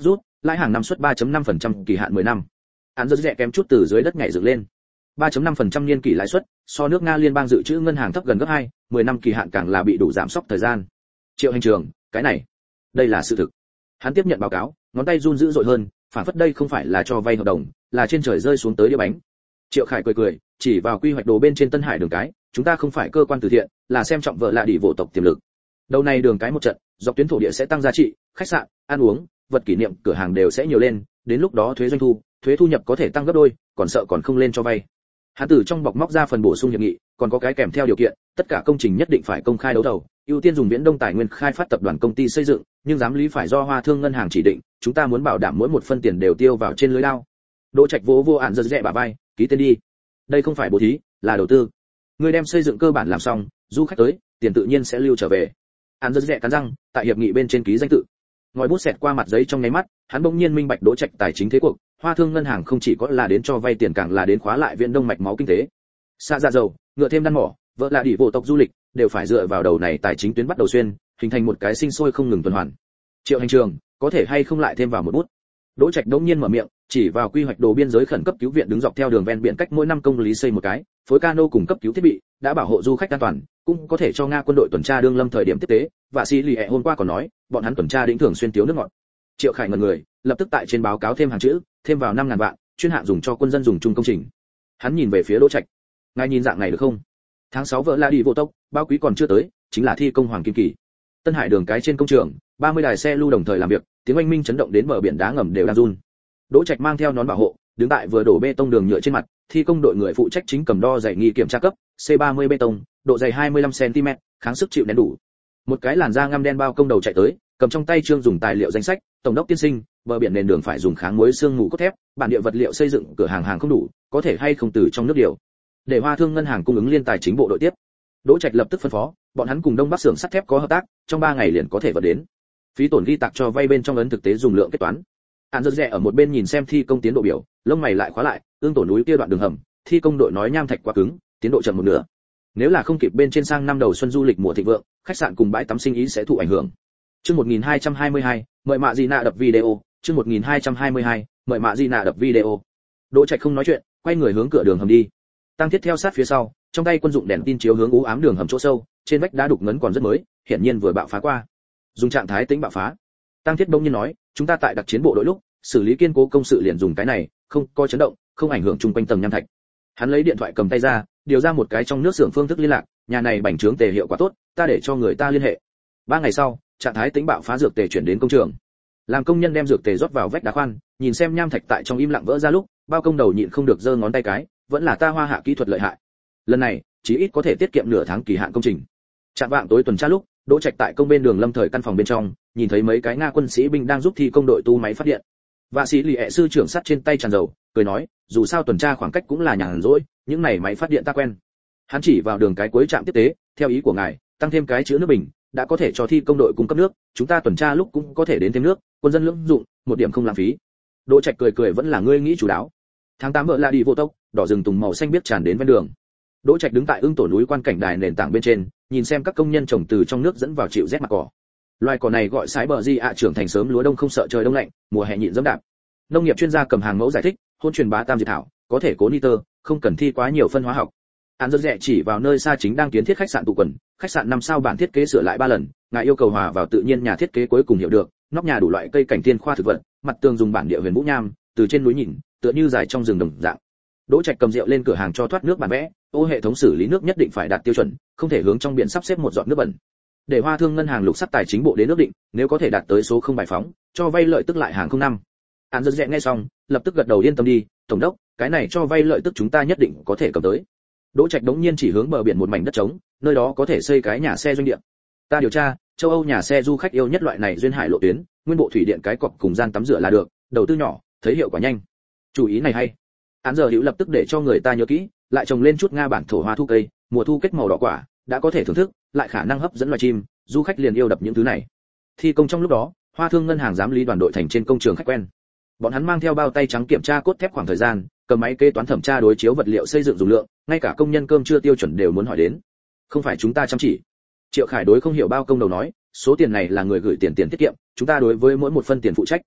lãi hàng năm suất 3.5%, kỳ hạn 10 năm. Án rất rẻ kém chút từ dưới đất nhảy dựng lên. 3.5% niên kỳ lãi suất, so nước Nga liên bang dự trữ ngân hàng thấp gần gấp 2, 10 năm kỳ hạn càng là bị đủ giảm sốc thời gian. Triệu Hành Trường, cái này, đây là sự thực. Hắn tiếp nhận báo cáo, ngón tay run dữ dội hơn, phản phất đây không phải là cho vay hợp đồng, là trên trời rơi xuống tới đĩa bánh. Triệu Khải cười, chỉ vào quy hoạch đồ bên trên Tân Hải đường cái, chúng ta không phải cơ quan từ thiện, là xem trọng vợ lạ đi vô tộc tiềm lực. Đầu này đường cái một trận, dọc tuyến thổ địa sẽ tăng giá trị, khách sạn, ăn uống, vật kỷ niệm, cửa hàng đều sẽ nhiều lên, đến lúc đó thuế doanh thu, thuế thu nhập có thể tăng gấp đôi, còn sợ còn không lên cho vay. Hắn từ trong bọc móc ra phần bổ sung hiệp nghị, còn có cái kèm theo điều kiện, tất cả công trình nhất định phải công khai đấu thầu, ưu tiên dùng Viễn Đông Tài nguyên khai phát tập đoàn công ty xây dựng, nhưng giám lý phải do Hoa Thương ngân hàng chỉ định, chúng ta muốn bảo đảm mỗi một phân tiền đều tiêu vào trên lưới lao. Đỗ Trạch vô án giật rẽ bả vai, ký tên đi. Đây không phải bố thí, là đầu tư. Người đem xây dựng cơ bản làm xong, du khách tới, tiền tự nhiên sẽ lưu trở về. Án giật rẽ cắn răng, tại hiệp nghị bên trên ký danh tự. Ngòi bút xẹt qua mặt giấy trong nháy mắt, hắn bỗng nhiên minh bạch Đỗ Trạch tài chính thế cuộc, Hoa Thương ngân hàng không chỉ có là đến cho vay tiền, càng là đến khóa lại Viễn Đông mạch máu kinh tế. Xa ra dầu, ngựa thêm đan mỏ, vợ là đỉ vô tộc du lịch, đều phải dựa vào đầu này tài chính tuyến bắt đầu xuyên, hình thành một cái sinh sôi không ngừng tuần hoàn. Triệu Hành Trường, có thể hay không lại thêm vào một bút? Đỗ Trạch đống nhiên mở miệng, chỉ vào quy hoạch đồ biên giới khẩn cấp cứu viện đứng dọc theo đường ven biển cách mỗi 5 công lý xây một cái, phối cano cùng cấp cứu thiết bị, đã bảo hộ du khách an toàn, cũng có thể cho Nga quân đội tuần tra đương lâm thời điểm tiếp tế, và sĩ lì hôm qua còn nói, bọn hắn tuần tra đỉnh thường xuyên tiếu nước ngọt. Triệu Khải ngẩn người, lập tức tại trên báo cáo thêm hàng chữ, thêm vào 5.000 vạn, chuyên hạng dùng cho quân dân dùng chung công trình. Hắn nhìn về phía Đỗ Trạch, ngài nhìn dạng này được không? Tháng 6 vợ là đi vô tốc, bao quý còn chưa tới, chính là thi công hoàng kim kỳ. Tân Hải đường cái trên công trường, 30 đài xe lưu đồng thời làm việc, tiếng oanh minh chấn động đến bờ biển đá ngầm đều đang run. Đỗ Trạch mang theo nón bảo hộ, đứng tại vừa đổ bê tông đường nhựa trên mặt, thi công đội người phụ trách chính cầm đo dày nghi kiểm tra cấp, C30 bê tông, độ dày 25 cm, kháng sức chịu nén đủ. Một cái làn da ngăm đen bao công đầu chạy tới, cầm trong tay trương dùng tài liệu danh sách, tổng đốc tiên sinh, bờ biển nền đường phải dùng kháng muối xương mù cốt thép, bản địa vật liệu xây dựng cửa hàng không đủ, có thể hay không từ trong nước điều. Để Hoa Thương ngân hàng cung ứng liên tài chính bộ đội tiếp. Đỗ Trạch lập tức phân phó, bọn hắn cùng Đông Bắc xưởng sắt thép có hợp tác, trong 3 ngày liền có thể vật đến. Phí tổn ghi tạc cho vay bên trong ấn thực tế dùng lượng kết toán. Án rất rẻ ở một bên nhìn xem thi công tiến độ biểu, lông mày lại khóa lại, ương tổ núi kia đoạn đường hầm, thi công đội nói nham thạch quá cứng, tiến độ chậm một nửa. Nếu là không kịp bên trên sang năm đầu xuân du lịch mùa thịnh vượng, khách sạn cùng bãi tắm sinh ý sẽ thụ ảnh hưởng. Chương 1222, mời Mạ Di Nạ đập video, chương 1222, mời Mạ Di Nạ đập video. Đỗ Trạch không nói chuyện, quay người hướng cửa đường hầm đi. Tăng Thiết theo sát phía sau, trong tay quân dụng đèn tin chiếu hướng u ám đường hầm chỗ sâu, trên vách đá đục ngấn còn rất mới, hiển nhiên vừa bạo phá qua. Dùng trạng thái tĩnh bạo phá. Tăng Thiết đông nhiên nói, chúng ta tại đặc chiến bộ đội lúc, xử lý kiên cố công sự liền dùng cái này, không có chấn động, không ảnh hưởng chung quanh tầng nham thạch. Hắn lấy điện thoại cầm tay ra, điều ra một cái trong nước xưởng phương thức liên lạc, nhà này bành trướng tề hiệu quả tốt, ta để cho người ta liên hệ. 3 ngày sau, trạng thái tĩnh bạo phá dược tề chuyển đến công trường. Làm công nhân đem dược tề rót vào vách đá khoan, nhìn xem nham thạch tại trong im lặng vỡ ra lúc, bao công đầu nhịn không được giơ ngón tay cái, vẫn là ta Hoa Hạ kỹ thuật lợi hại. Lần này, chí ít có thể tiết kiệm nửa tháng kỳ hạn công trình. Chạm vạng tối tuần tra lúc, Đỗ Trạch tại công bên đường lâm thời căn phòng bên trong, nhìn thấy mấy cái Nga quân sĩ binh đang giúp thi công đội tu máy phát điện. Vạ sĩ lì sư trưởng sắt trên tay tràn dầu, cười nói, dù sao tuần tra khoảng cách cũng là nhàn rỗi, những này máy phát điện ta quen. Hắn chỉ vào đường cái cuối trạm tiếp tế, theo ý của ngài, tăng thêm cái chứa nước bình, đã có thể cho thi công đội cung cấp nước, chúng ta tuần tra lúc cũng có thể đến thêm nước, quân dân lưỡng dụng, một điểm không lãng phí. Đỗ Trạch cười vẫn là ngươi nghĩ chủ đáo. Tháng 8 vợ là đi vô tốc, đỏ rừng tùng màu xanh biếc tràn đến ven đường. Đỗ Trạch đứng tại ương tổ núi quan cảnh đài nền tảng bên trên, nhìn xem các công nhân trồng từ trong nước dẫn vào chịu rét mặt cỏ. Loài cỏ này gọi sái bờ di ạ, trưởng thành sớm lúa đông không sợ trời đông lạnh, mùa hè nhịn dẫm đạp. Nông nghiệp chuyên gia cầm hàng mẫu giải thích, hôn truyền bá tam diệt thảo, có thể cố nitơ, không cần thi quá nhiều phân hóa học. Án rất rẻ chỉ vào nơi xa chính đang kiến thiết khách sạn tụ quần, khách sạn 5 sao bản thiết kế sửa lại 3 lần, ngài yêu cầu hòa vào tự nhiên nhà thiết kế cuối cùng hiểu được, nóc nhà đủ loại cây cảnh thiên khoa thực vật, mặt tường dùng bản địa huyền vũ nham, từ trên núi nhìn, tựa như dài trong rừng đồng dạng. Đỗ Trạch cầm rượu lên cửa hàng cho thoát nước bản vẽ, ô hệ thống xử lý nước nhất định phải đạt tiêu chuẩn, không thể hướng trong biển sắp xếp một giọt nước bẩn. Để Hoa Thương ngân hàng lục sắc tài chính bộ đến nước định, nếu có thể đạt tới số không bài phóng, cho vay lợi tức lại hàng không năm. Án rất rẻ nghe xong, lập tức gật đầu yên tâm đi, tổng đốc, cái này cho vay lợi tức chúng ta nhất định có thể cầm tới. Đỗ Trạch đống nhiên chỉ hướng bờ biển một mảnh đất trống, nơi đó có thể xây cái nhà xe doanh địa. Ta điều tra, châu Âu nhà xe du khách yêu nhất loại này duyên hải lộ tuyến, nguyên bộ thủy điện cái cọc cùng gian tắm rửa là được, đầu tư nhỏ, thấy hiệu quả nhanh. Chủ ý này hay. Án giờ hữu lập tức để cho người ta nhớ kỹ, lại trồng lên chút Nga bản thổ hoa thu cây, mùa thu kết màu đỏ quả, đã có thể thưởng thức, lại khả năng hấp dẫn loài chim, du khách liền yêu đập những thứ này. Thi công trong lúc đó, Hoa Thương ngân hàng giám lý đoàn đội thành trên công trường khách quen. Bọn hắn mang theo bao tay trắng kiểm tra cốt thép khoảng thời gian, cầm máy kế toán thẩm tra đối chiếu vật liệu xây dựng dùng lượng, ngay cả công nhân cơm trưa tiêu chuẩn đều muốn hỏi đến. Không phải chúng ta chăm chỉ. Triệu Khải đối không hiểu bao công đầu nói, số tiền này là người gửi tiền tiết kiệm, chúng ta đối với mỗi một phân tiền phụ trách.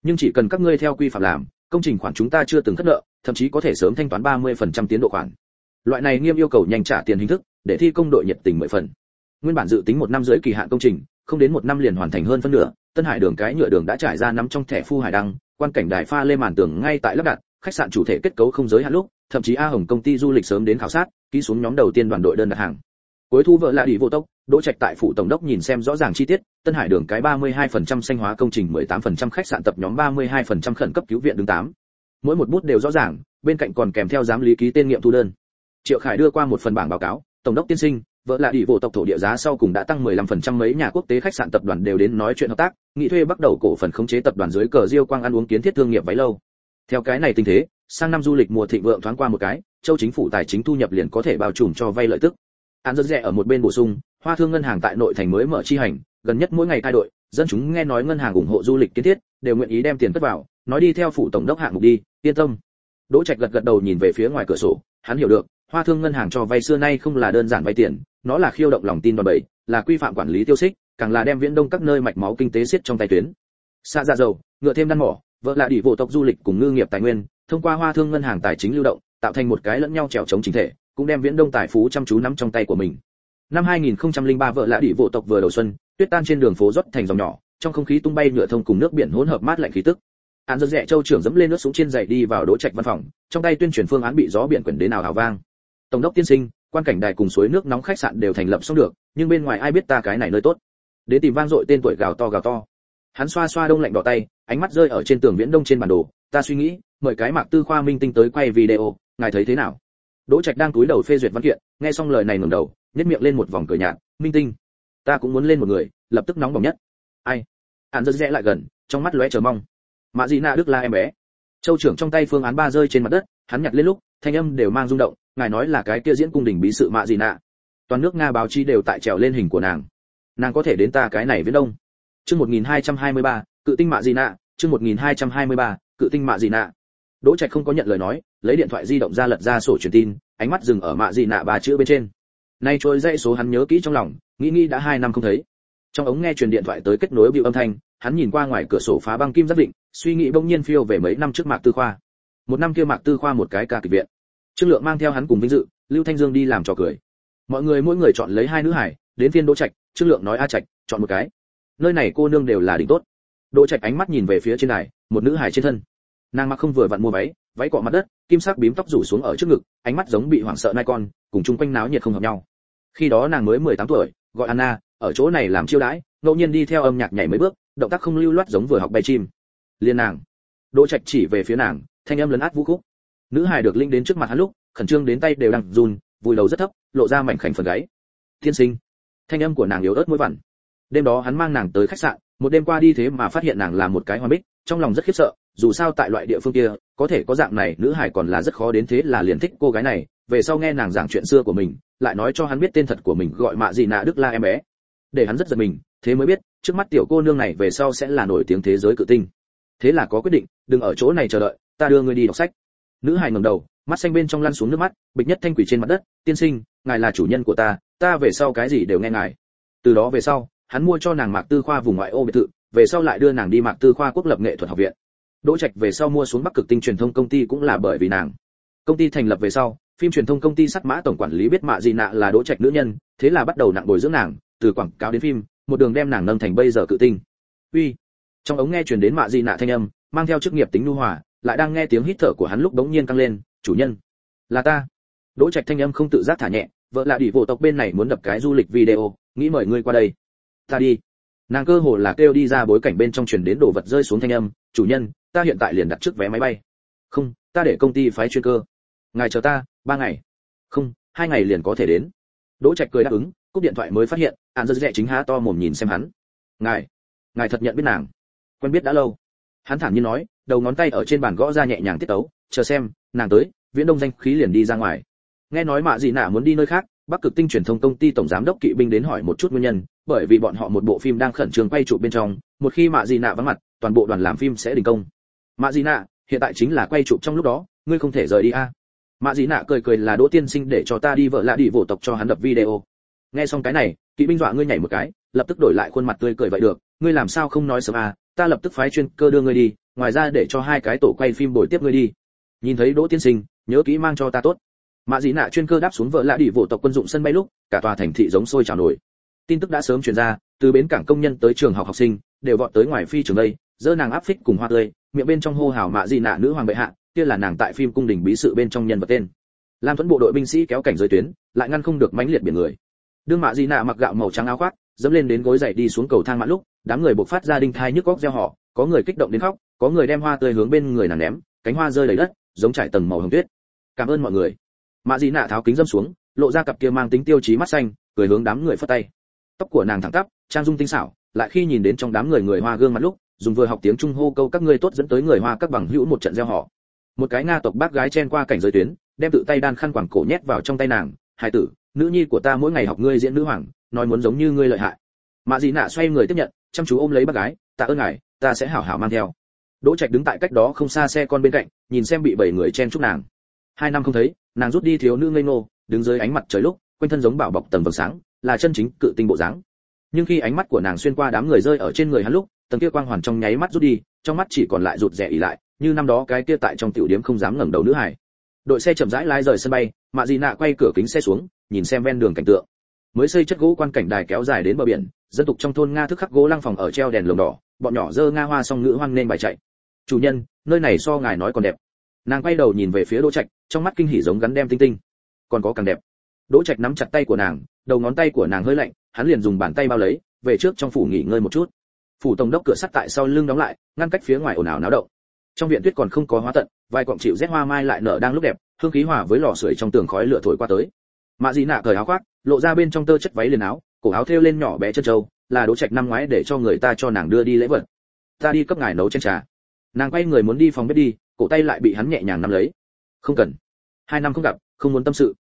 Nhưng chỉ cần các ngươi theo quy phạm làm, công trình khoản chúng ta chưa từng thất nợ, thậm chí có thể sớm thanh toán 30% tiến độ khoản. Loại này nghiêm yêu cầu nhanh trả tiền hình thức, để thi công đội nhiệt tình 10 phần. Nguyên bản dự tính 1 năm rưỡi kỳ hạn công trình, không đến 1 năm liền hoàn thành hơn phân nửa. Tân Hải đường cái nhựa đường đã trải ra nắm trong thẻ phu hải đăng, quan cảnh đài pha lê màn tường ngay tại lắp đặt, khách sạn chủ thể kết cấu không giới hạn lúc, thậm chí A Hồng công ty du lịch sớm đến khảo sát, ký xuống nhóm đầu tiên đoàn đội đơn đặt hàng. Cuối thu vợ lạ đi vô tốc, Đỗ Trạch tại phủ tổng đốc nhìn xem rõ ràng chi tiết, Tân Hải đường cái 32% xanh hóa công trình, 18% khách sạn tập nhóm, 32% khẩn cấp cứu viện đứng 8. Mỗi một bút đều rõ ràng, bên cạnh còn kèm theo giám lý ký tên nghiệm thu đơn. Triệu Khải đưa qua một phần bảng báo cáo, tổng đốc tiên sinh, vợ lạ đi vô tộc thổ địa giá sau cùng đã tăng 15%, mấy nhà quốc tế khách sạn tập đoàn đều đến nói chuyện hợp tác, nghị thuê bắt đầu cổ phần khống chế tập đoàn dưới cờ Diêu Quang ăn uống kiến thiết thương nghiệp váy lâu. Theo cái này tình thế, sang năm du lịch mùa thịnh vượng thoáng qua một cái, châu chính phủ tài chính thu nhập liền có thể bao trùm cho vay lợi tức. Án rất rẻ ở một bên bổ sung, Hoa Thương ngân hàng tại nội thành mới mở chi hành, gần nhất mỗi ngày thay đổi, dân chúng nghe nói ngân hàng ủng hộ du lịch kiến thiết, đều nguyện ý đem tiền cất vào, nói đi theo phủ tổng đốc hạng mục đi, yên tâm. Đỗ Trạch gật đầu nhìn về phía ngoài cửa sổ, hắn hiểu được, Hoa Thương ngân hàng cho vay xưa nay không là đơn giản vay tiền, nó là khiêu động lòng tin đòn bẩy, là quy phạm quản lý tiêu xích, càng là đem Viễn Đông các nơi mạch máu kinh tế siết trong tay tuyến. Xa dạ dầu, ngựa thêm đan mỏ, vợ lạ đi vô tộc du lịch cùng ngư nghiệp tài nguyên, thông qua Hoa Thương ngân hàng tài chính lưu động, tạo thành một cái lẫn nhau trèo chống chính thể, cũng đem Viễn Đông tài phú chăm chú nắm trong tay của mình. Năm 2003 vợ lạ đi vô tộc vừa đầu xuân, tuyết tan trên đường phố rót thành dòng nhỏ, trong không khí tung bay nhựa thông cùng nước biển hỗn hợp mát lạnh khí tức. Án Dật Rẽ Châu trưởng dẫm lên nước xuống trên giày đi vào Đỗ Trạch văn phòng, trong tay tuyên truyền phương án bị gió biển quyển đến nào hào vang. Tổng đốc tiên sinh, quan cảnh đài cùng suối nước nóng khách sạn đều thành lập xong được, nhưng bên ngoài ai biết ta cái này nơi tốt. Đến tìm vang dội tên tuổi gào to gào to. Hắn xoa xoa đông lạnh đỏ tay, ánh mắt rơi ở trên tường Viễn Đông trên bản đồ, ta suy nghĩ, mời cái Mạc Tư Khoa minh tinh tới quay video, ngài thấy thế nào? Đỗ Trạch đang cúi đầu phê duyệt văn kiện, nghe xong lời này ngẩng đầu, nhếch miệng lên một vòng cười nhạt, minh tinh, ta cũng muốn lên một người, lập tức nóng bỏng nhất. Ai? Án Dật Rẽ lại gần, trong mắt lóe chờ mong. Mã Dị Nạ Đức La em bé. Châu trưởng trong tay phương án 3 rơi trên mặt đất, hắn nhặt lên lúc, thanh âm đều mang rung động, ngài nói là cái kia diễn cung đình bí sự Mã Dị Nạ. Toàn nước Nga báo chí đều tại trèo lên hình của nàng. Nàng có thể đến ta cái này Viễn Đông. Chương 1223, cự tinh Mã Dị Nạ, chương 1223, cự tinh Mã Dị Nạ. Đỗ Trạch không có nhận lời nói, lấy điện thoại di động ra lật ra sổ truyền tin, ánh mắt dừng ở Mã Dị Nạ 3 chữ bên trên. Nay trôi dãy số hắn nhớ kỹ trong lòng, nghĩ đã 2 năm không thấy. Trong ống nghe truyền điện thoại tới kết nối bưu âm thanh, hắn nhìn qua ngoài cửa sổ phá băng kim giáp định, suy nghĩ bỗng nhiên phiêu về mấy năm trước Mạc Tư Khoa. Một năm kia Mạc Tư Khoa một cái ca kịch viện, Trương Lượng mang theo hắn cùng vinh dự, Lưu Thanh Dương đi làm trò cười. Mọi người mỗi người chọn lấy 2 nữ hải, đến phiên Đỗ Trạch, Trương Lượng nói A Trạch, chọn một cái. Nơi này cô nương đều là đỉnh tốt. Đỗ Trạch ánh mắt nhìn về phía trên đài, một nữ hải trên thân. Nàng mặc không vừa vặn mua váy, váy cọ mặt đất, kim sắc bím tóc rủ xuống ở trước ngực, ánh mắt giống bị hoảng sợ nai con, cùng chung quanh náo nhiệt không hợp nhau. Khi đó nàng mới 18 tuổi, gọi Anna, ở chỗ này làm chiêu đãi, ngẫu nhiên đi theo âm nhạc nhảy mấy bước, động tác không lưu loát giống vừa học bay chim. Liên nàng. Đỗ Trạch chỉ về phía nàng, thanh âm lấn át vũ khúc. Nữ hài được linh đến trước mặt hắn lúc, khẩn trương đến tay đều đang run, vùi đầu rất thấp, lộ ra mảnh khảnh phần gáy. Tiên sinh. Thanh âm của nàng yếu ớt mũi vằn. Đêm đó hắn mang nàng tới khách sạn, một đêm qua đi thế mà phát hiện nàng là một cái hoa bích, trong lòng rất khiếp sợ, dù sao tại loại địa phương kia, có thể có dạng này nữ hài còn là rất khó đến, thế là liền thích cô gái này. Về sau nghe nàng giảng chuyện xưa của mình, lại nói cho hắn biết tên thật của mình gọi Mã Dị Nạ Đức La em bé. Để hắn rất giật mình, thế mới biết, trước mắt tiểu cô nương này về sau sẽ là nổi tiếng thế giới cự tinh. Thế là có quyết định, đừng ở chỗ này chờ đợi, ta đưa ngươi đi đọc sách. Nữ hài ngẩng đầu, mắt xanh bên trong lăn xuống nước mắt, bịch nhất thanh quỷ trên mặt đất, tiên sinh, ngài là chủ nhân của ta về sau cái gì đều nghe ngài. Từ đó về sau, hắn mua cho nàng Mạc Tư Khoa vùng ngoại ô biệt thự, về sau lại đưa nàng đi Mạc Tư Khoa Quốc lập nghệ thuật học viện. Đỗ Trạch về sau mua xuống Bắc Cực Tinh truyền thông công ty cũng là bởi vì nàng. Công ty thành lập về sau, phim truyền thông công ty Sắt Mã tổng quản lý biết Mã Dị Nạ là Đỗ Trạch nữ nhân, thế là bắt đầu nặng bồi dưỡng nàng, từ quảng cáo đến phim, một đường đem nàng nâng thành bây giờ cự tinh. Uy. Trong ống nghe truyền đến Mã Dị Nạ thanh âm, mang theo chức nghiệp tính nhu hòa, lại đang nghe tiếng hít thở của hắn lúc đống nhiên tăng lên, chủ nhân, là ta. Đỗ Trạch thanh âm không tự giác thả nhẹ, vợ là đỉ vô tộc bên này muốn đập cái du lịch video, nghĩ mời ngươi qua đây. Ta đi. Nàng cơ hồ là kêu đi ra bối cảnh bên trong truyền đến đồ vật rơi xuống thanh âm, chủ nhân, ta hiện tại liền đặt trước vé máy bay. Không, ta để công ty phái chuyên cơ. Ngài chờ ta 3 ngày. Không, 2 ngày liền có thể đến. Đỗ Trạch cười đáp ứng, cúp điện thoại mới phát hiện, Án Dật Rẽ chính há to mồm nhìn xem hắn. Ngài thật nhận biết nàng? Quen biết đã lâu. Hắn thản nhiên nói, đầu ngón tay ở trên bàn gõ ra nhẹ nhàng tiết tấu, chờ xem, nàng tới, Viễn Đông danh khí liền đi ra ngoài. Nghe nói Mã Dị Nạ muốn đi nơi khác, Bắc Cực Tinh truyền thông công ty tổng giám đốc Kỵ binh đến hỏi một chút nguyên nhân, bởi vì bọn họ một bộ phim đang khẩn trương quay chụp bên trong, một khi Mã Dị Nạ vắng mặt, toàn bộ đoàn làm phim sẽ đình công. Mã Dị Nạ, hiện tại chính là quay chụp trong lúc đó, ngươi không thể rời đi a. Mã Dị Nạ cười là Đỗ tiên sinh để cho ta đi vợ lạ đi vô tộc cho hắn đập video. Nghe xong cái này, Kỵ binh dọa ngươi nhảy một cái, lập tức đổi lại khuôn mặt tươi cười vậy được, ngươi làm sao không nói sớm à, ta lập tức phái chuyên cơ đưa ngươi đi, ngoài ra để cho 2 cái tổ quay phim buổi tiếp ngươi đi. Nhìn thấy Đỗ tiên sinh, nhớ kỹ mang cho ta tốt. Mạ Dị Nạ chuyên cơ đáp xuống vợ lạ đi vụ tộc quân dụng sân bay lúc, cả tòa thành thị giống sôi trào nổi. Tin tức đã sớm truyền ra, từ bến cảng công nhân tới trường học học sinh, đều vọt tới ngoài phi trường đây, giơ nàng áp phích cùng hoa tươi, miệng bên trong hô hào Mạ Dị Nạ nữ hoàng bệ hạ, kia là nàng tại phim cung đình bí sự bên trong nhân vật tên. Lam Thuẫn bộ đội binh sĩ kéo cảnh giới tuyến, lại ngăn không được mãnh liệt biển người. Đương Mạ Dị Nạ mặc gạo màu trắng áo khoác, dẫm lên đến gối giày đi xuống cầu thang mãn lúc, đám người bộc phát ra đinh thai nhức óc reo hò, có người kích động đến khóc, có người đem hoa tươi hướng bên người nàng ném, cánh hoa rơi đầy đất, giống trải tầng màu hồng tuyết. Cảm ơn mọi người. Mạ Dị Nạ tháo kính dâm xuống, lộ ra cặp kia mang tính tiêu chí mắt xanh, cười hướng đám người phất tay. Tóc của nàng thẳng tắp, trang dung tinh xảo, lại khi nhìn đến trong đám người hoa gương mặt lúc, dùng vừa học tiếng Trung hô câu các ngươi tốt dẫn tới người hoa các bằng hữu một trận reo hò. Một cái Nga tộc bác gái chen qua cảnh giới tuyến, đem tự tay đan khăn quàng cổ nhét vào trong tay nàng, "Hài tử, nữ nhi của ta mỗi ngày học ngươi diễn nữ hoàng, nói muốn giống như ngươi lợi hại." Mạ Dị Nạ xoay người tiếp nhận, chăm chú ôm lấy bác gái, "Tạ ơn ngài, ta sẽ hảo hảo mang theo." Đỗ Trạch đứng tại cách đó không xa xe con bên cạnh, nhìn xem bị 7 người chen chúc nàng. 2 năm không thấy, nàng rút đi thiếu nữ ngây ngô, đứng dưới ánh mặt trời lúc, quanh thân giống bảo bọc tầng vầng sáng, là chân chính cự tinh bộ dáng. Nhưng khi ánh mắt của nàng xuyên qua đám người rơi ở trên người hắn lúc, tầng kia quang hoàn trong nháy mắt rút đi, trong mắt chỉ còn lại rụt rè ỉ lại, như năm đó cái kia tại trong tiểu điếm không dám ngẩng đầu nữ hải. Đội xe chậm rãi lái rời sân bay, Mạ Dị Nạ quay cửa kính xe xuống, nhìn xem ven đường cảnh tượng. Mới xây chất gỗ quan cảnh đài kéo dài đến bờ biển, dân tộc trong thôn Nga thức khắc gỗ lăng phòng ở treo đèn lồng đỏ, bọn nhỏ dơ Nga hoa song ngữ hoan nên bài chạy. "Chủ nhân, nơi này so ngài nói còn đẹp." Nàng quay đầu nhìn về phía Đỗ Trạch, trong mắt kinh hỉ giống gắn đem tinh tinh. "Còn có càng đẹp." Đỗ Trạch nắm chặt tay của nàng, đầu ngón tay của nàng hơi lạnh, hắn liền dùng bàn tay bao lấy, về trước trong phủ nghỉ ngơi một chút. Phủ tổng đốc cửa sắt tại sau lưng đóng lại, ngăn cách phía ngoài ồn ào náo động. Trong viện tuyết còn không có hóa tận, vài cọng chịu rét hoa mai lại nở đang lúc đẹp, hương khí hòa với lò sưởi trong tường khói lửa thổi qua tới. Mạ Dị Nạ cởi áo khoác, lộ ra bên trong tơ chất váy liền áo, cổ áo thêu lên nhỏ bé chân trâu, là Đỗ Trạch năm ngoái để cho người ta cho nàng đưa đi lễ vật. "Ta đi cấp ngài nấu chén trà." Nàng quay người muốn đi phòng bếp đi, cổ tay lại bị hắn nhẹ nhàng nắm lấy. "Không cần. 2 năm không gặp, không muốn tâm sự."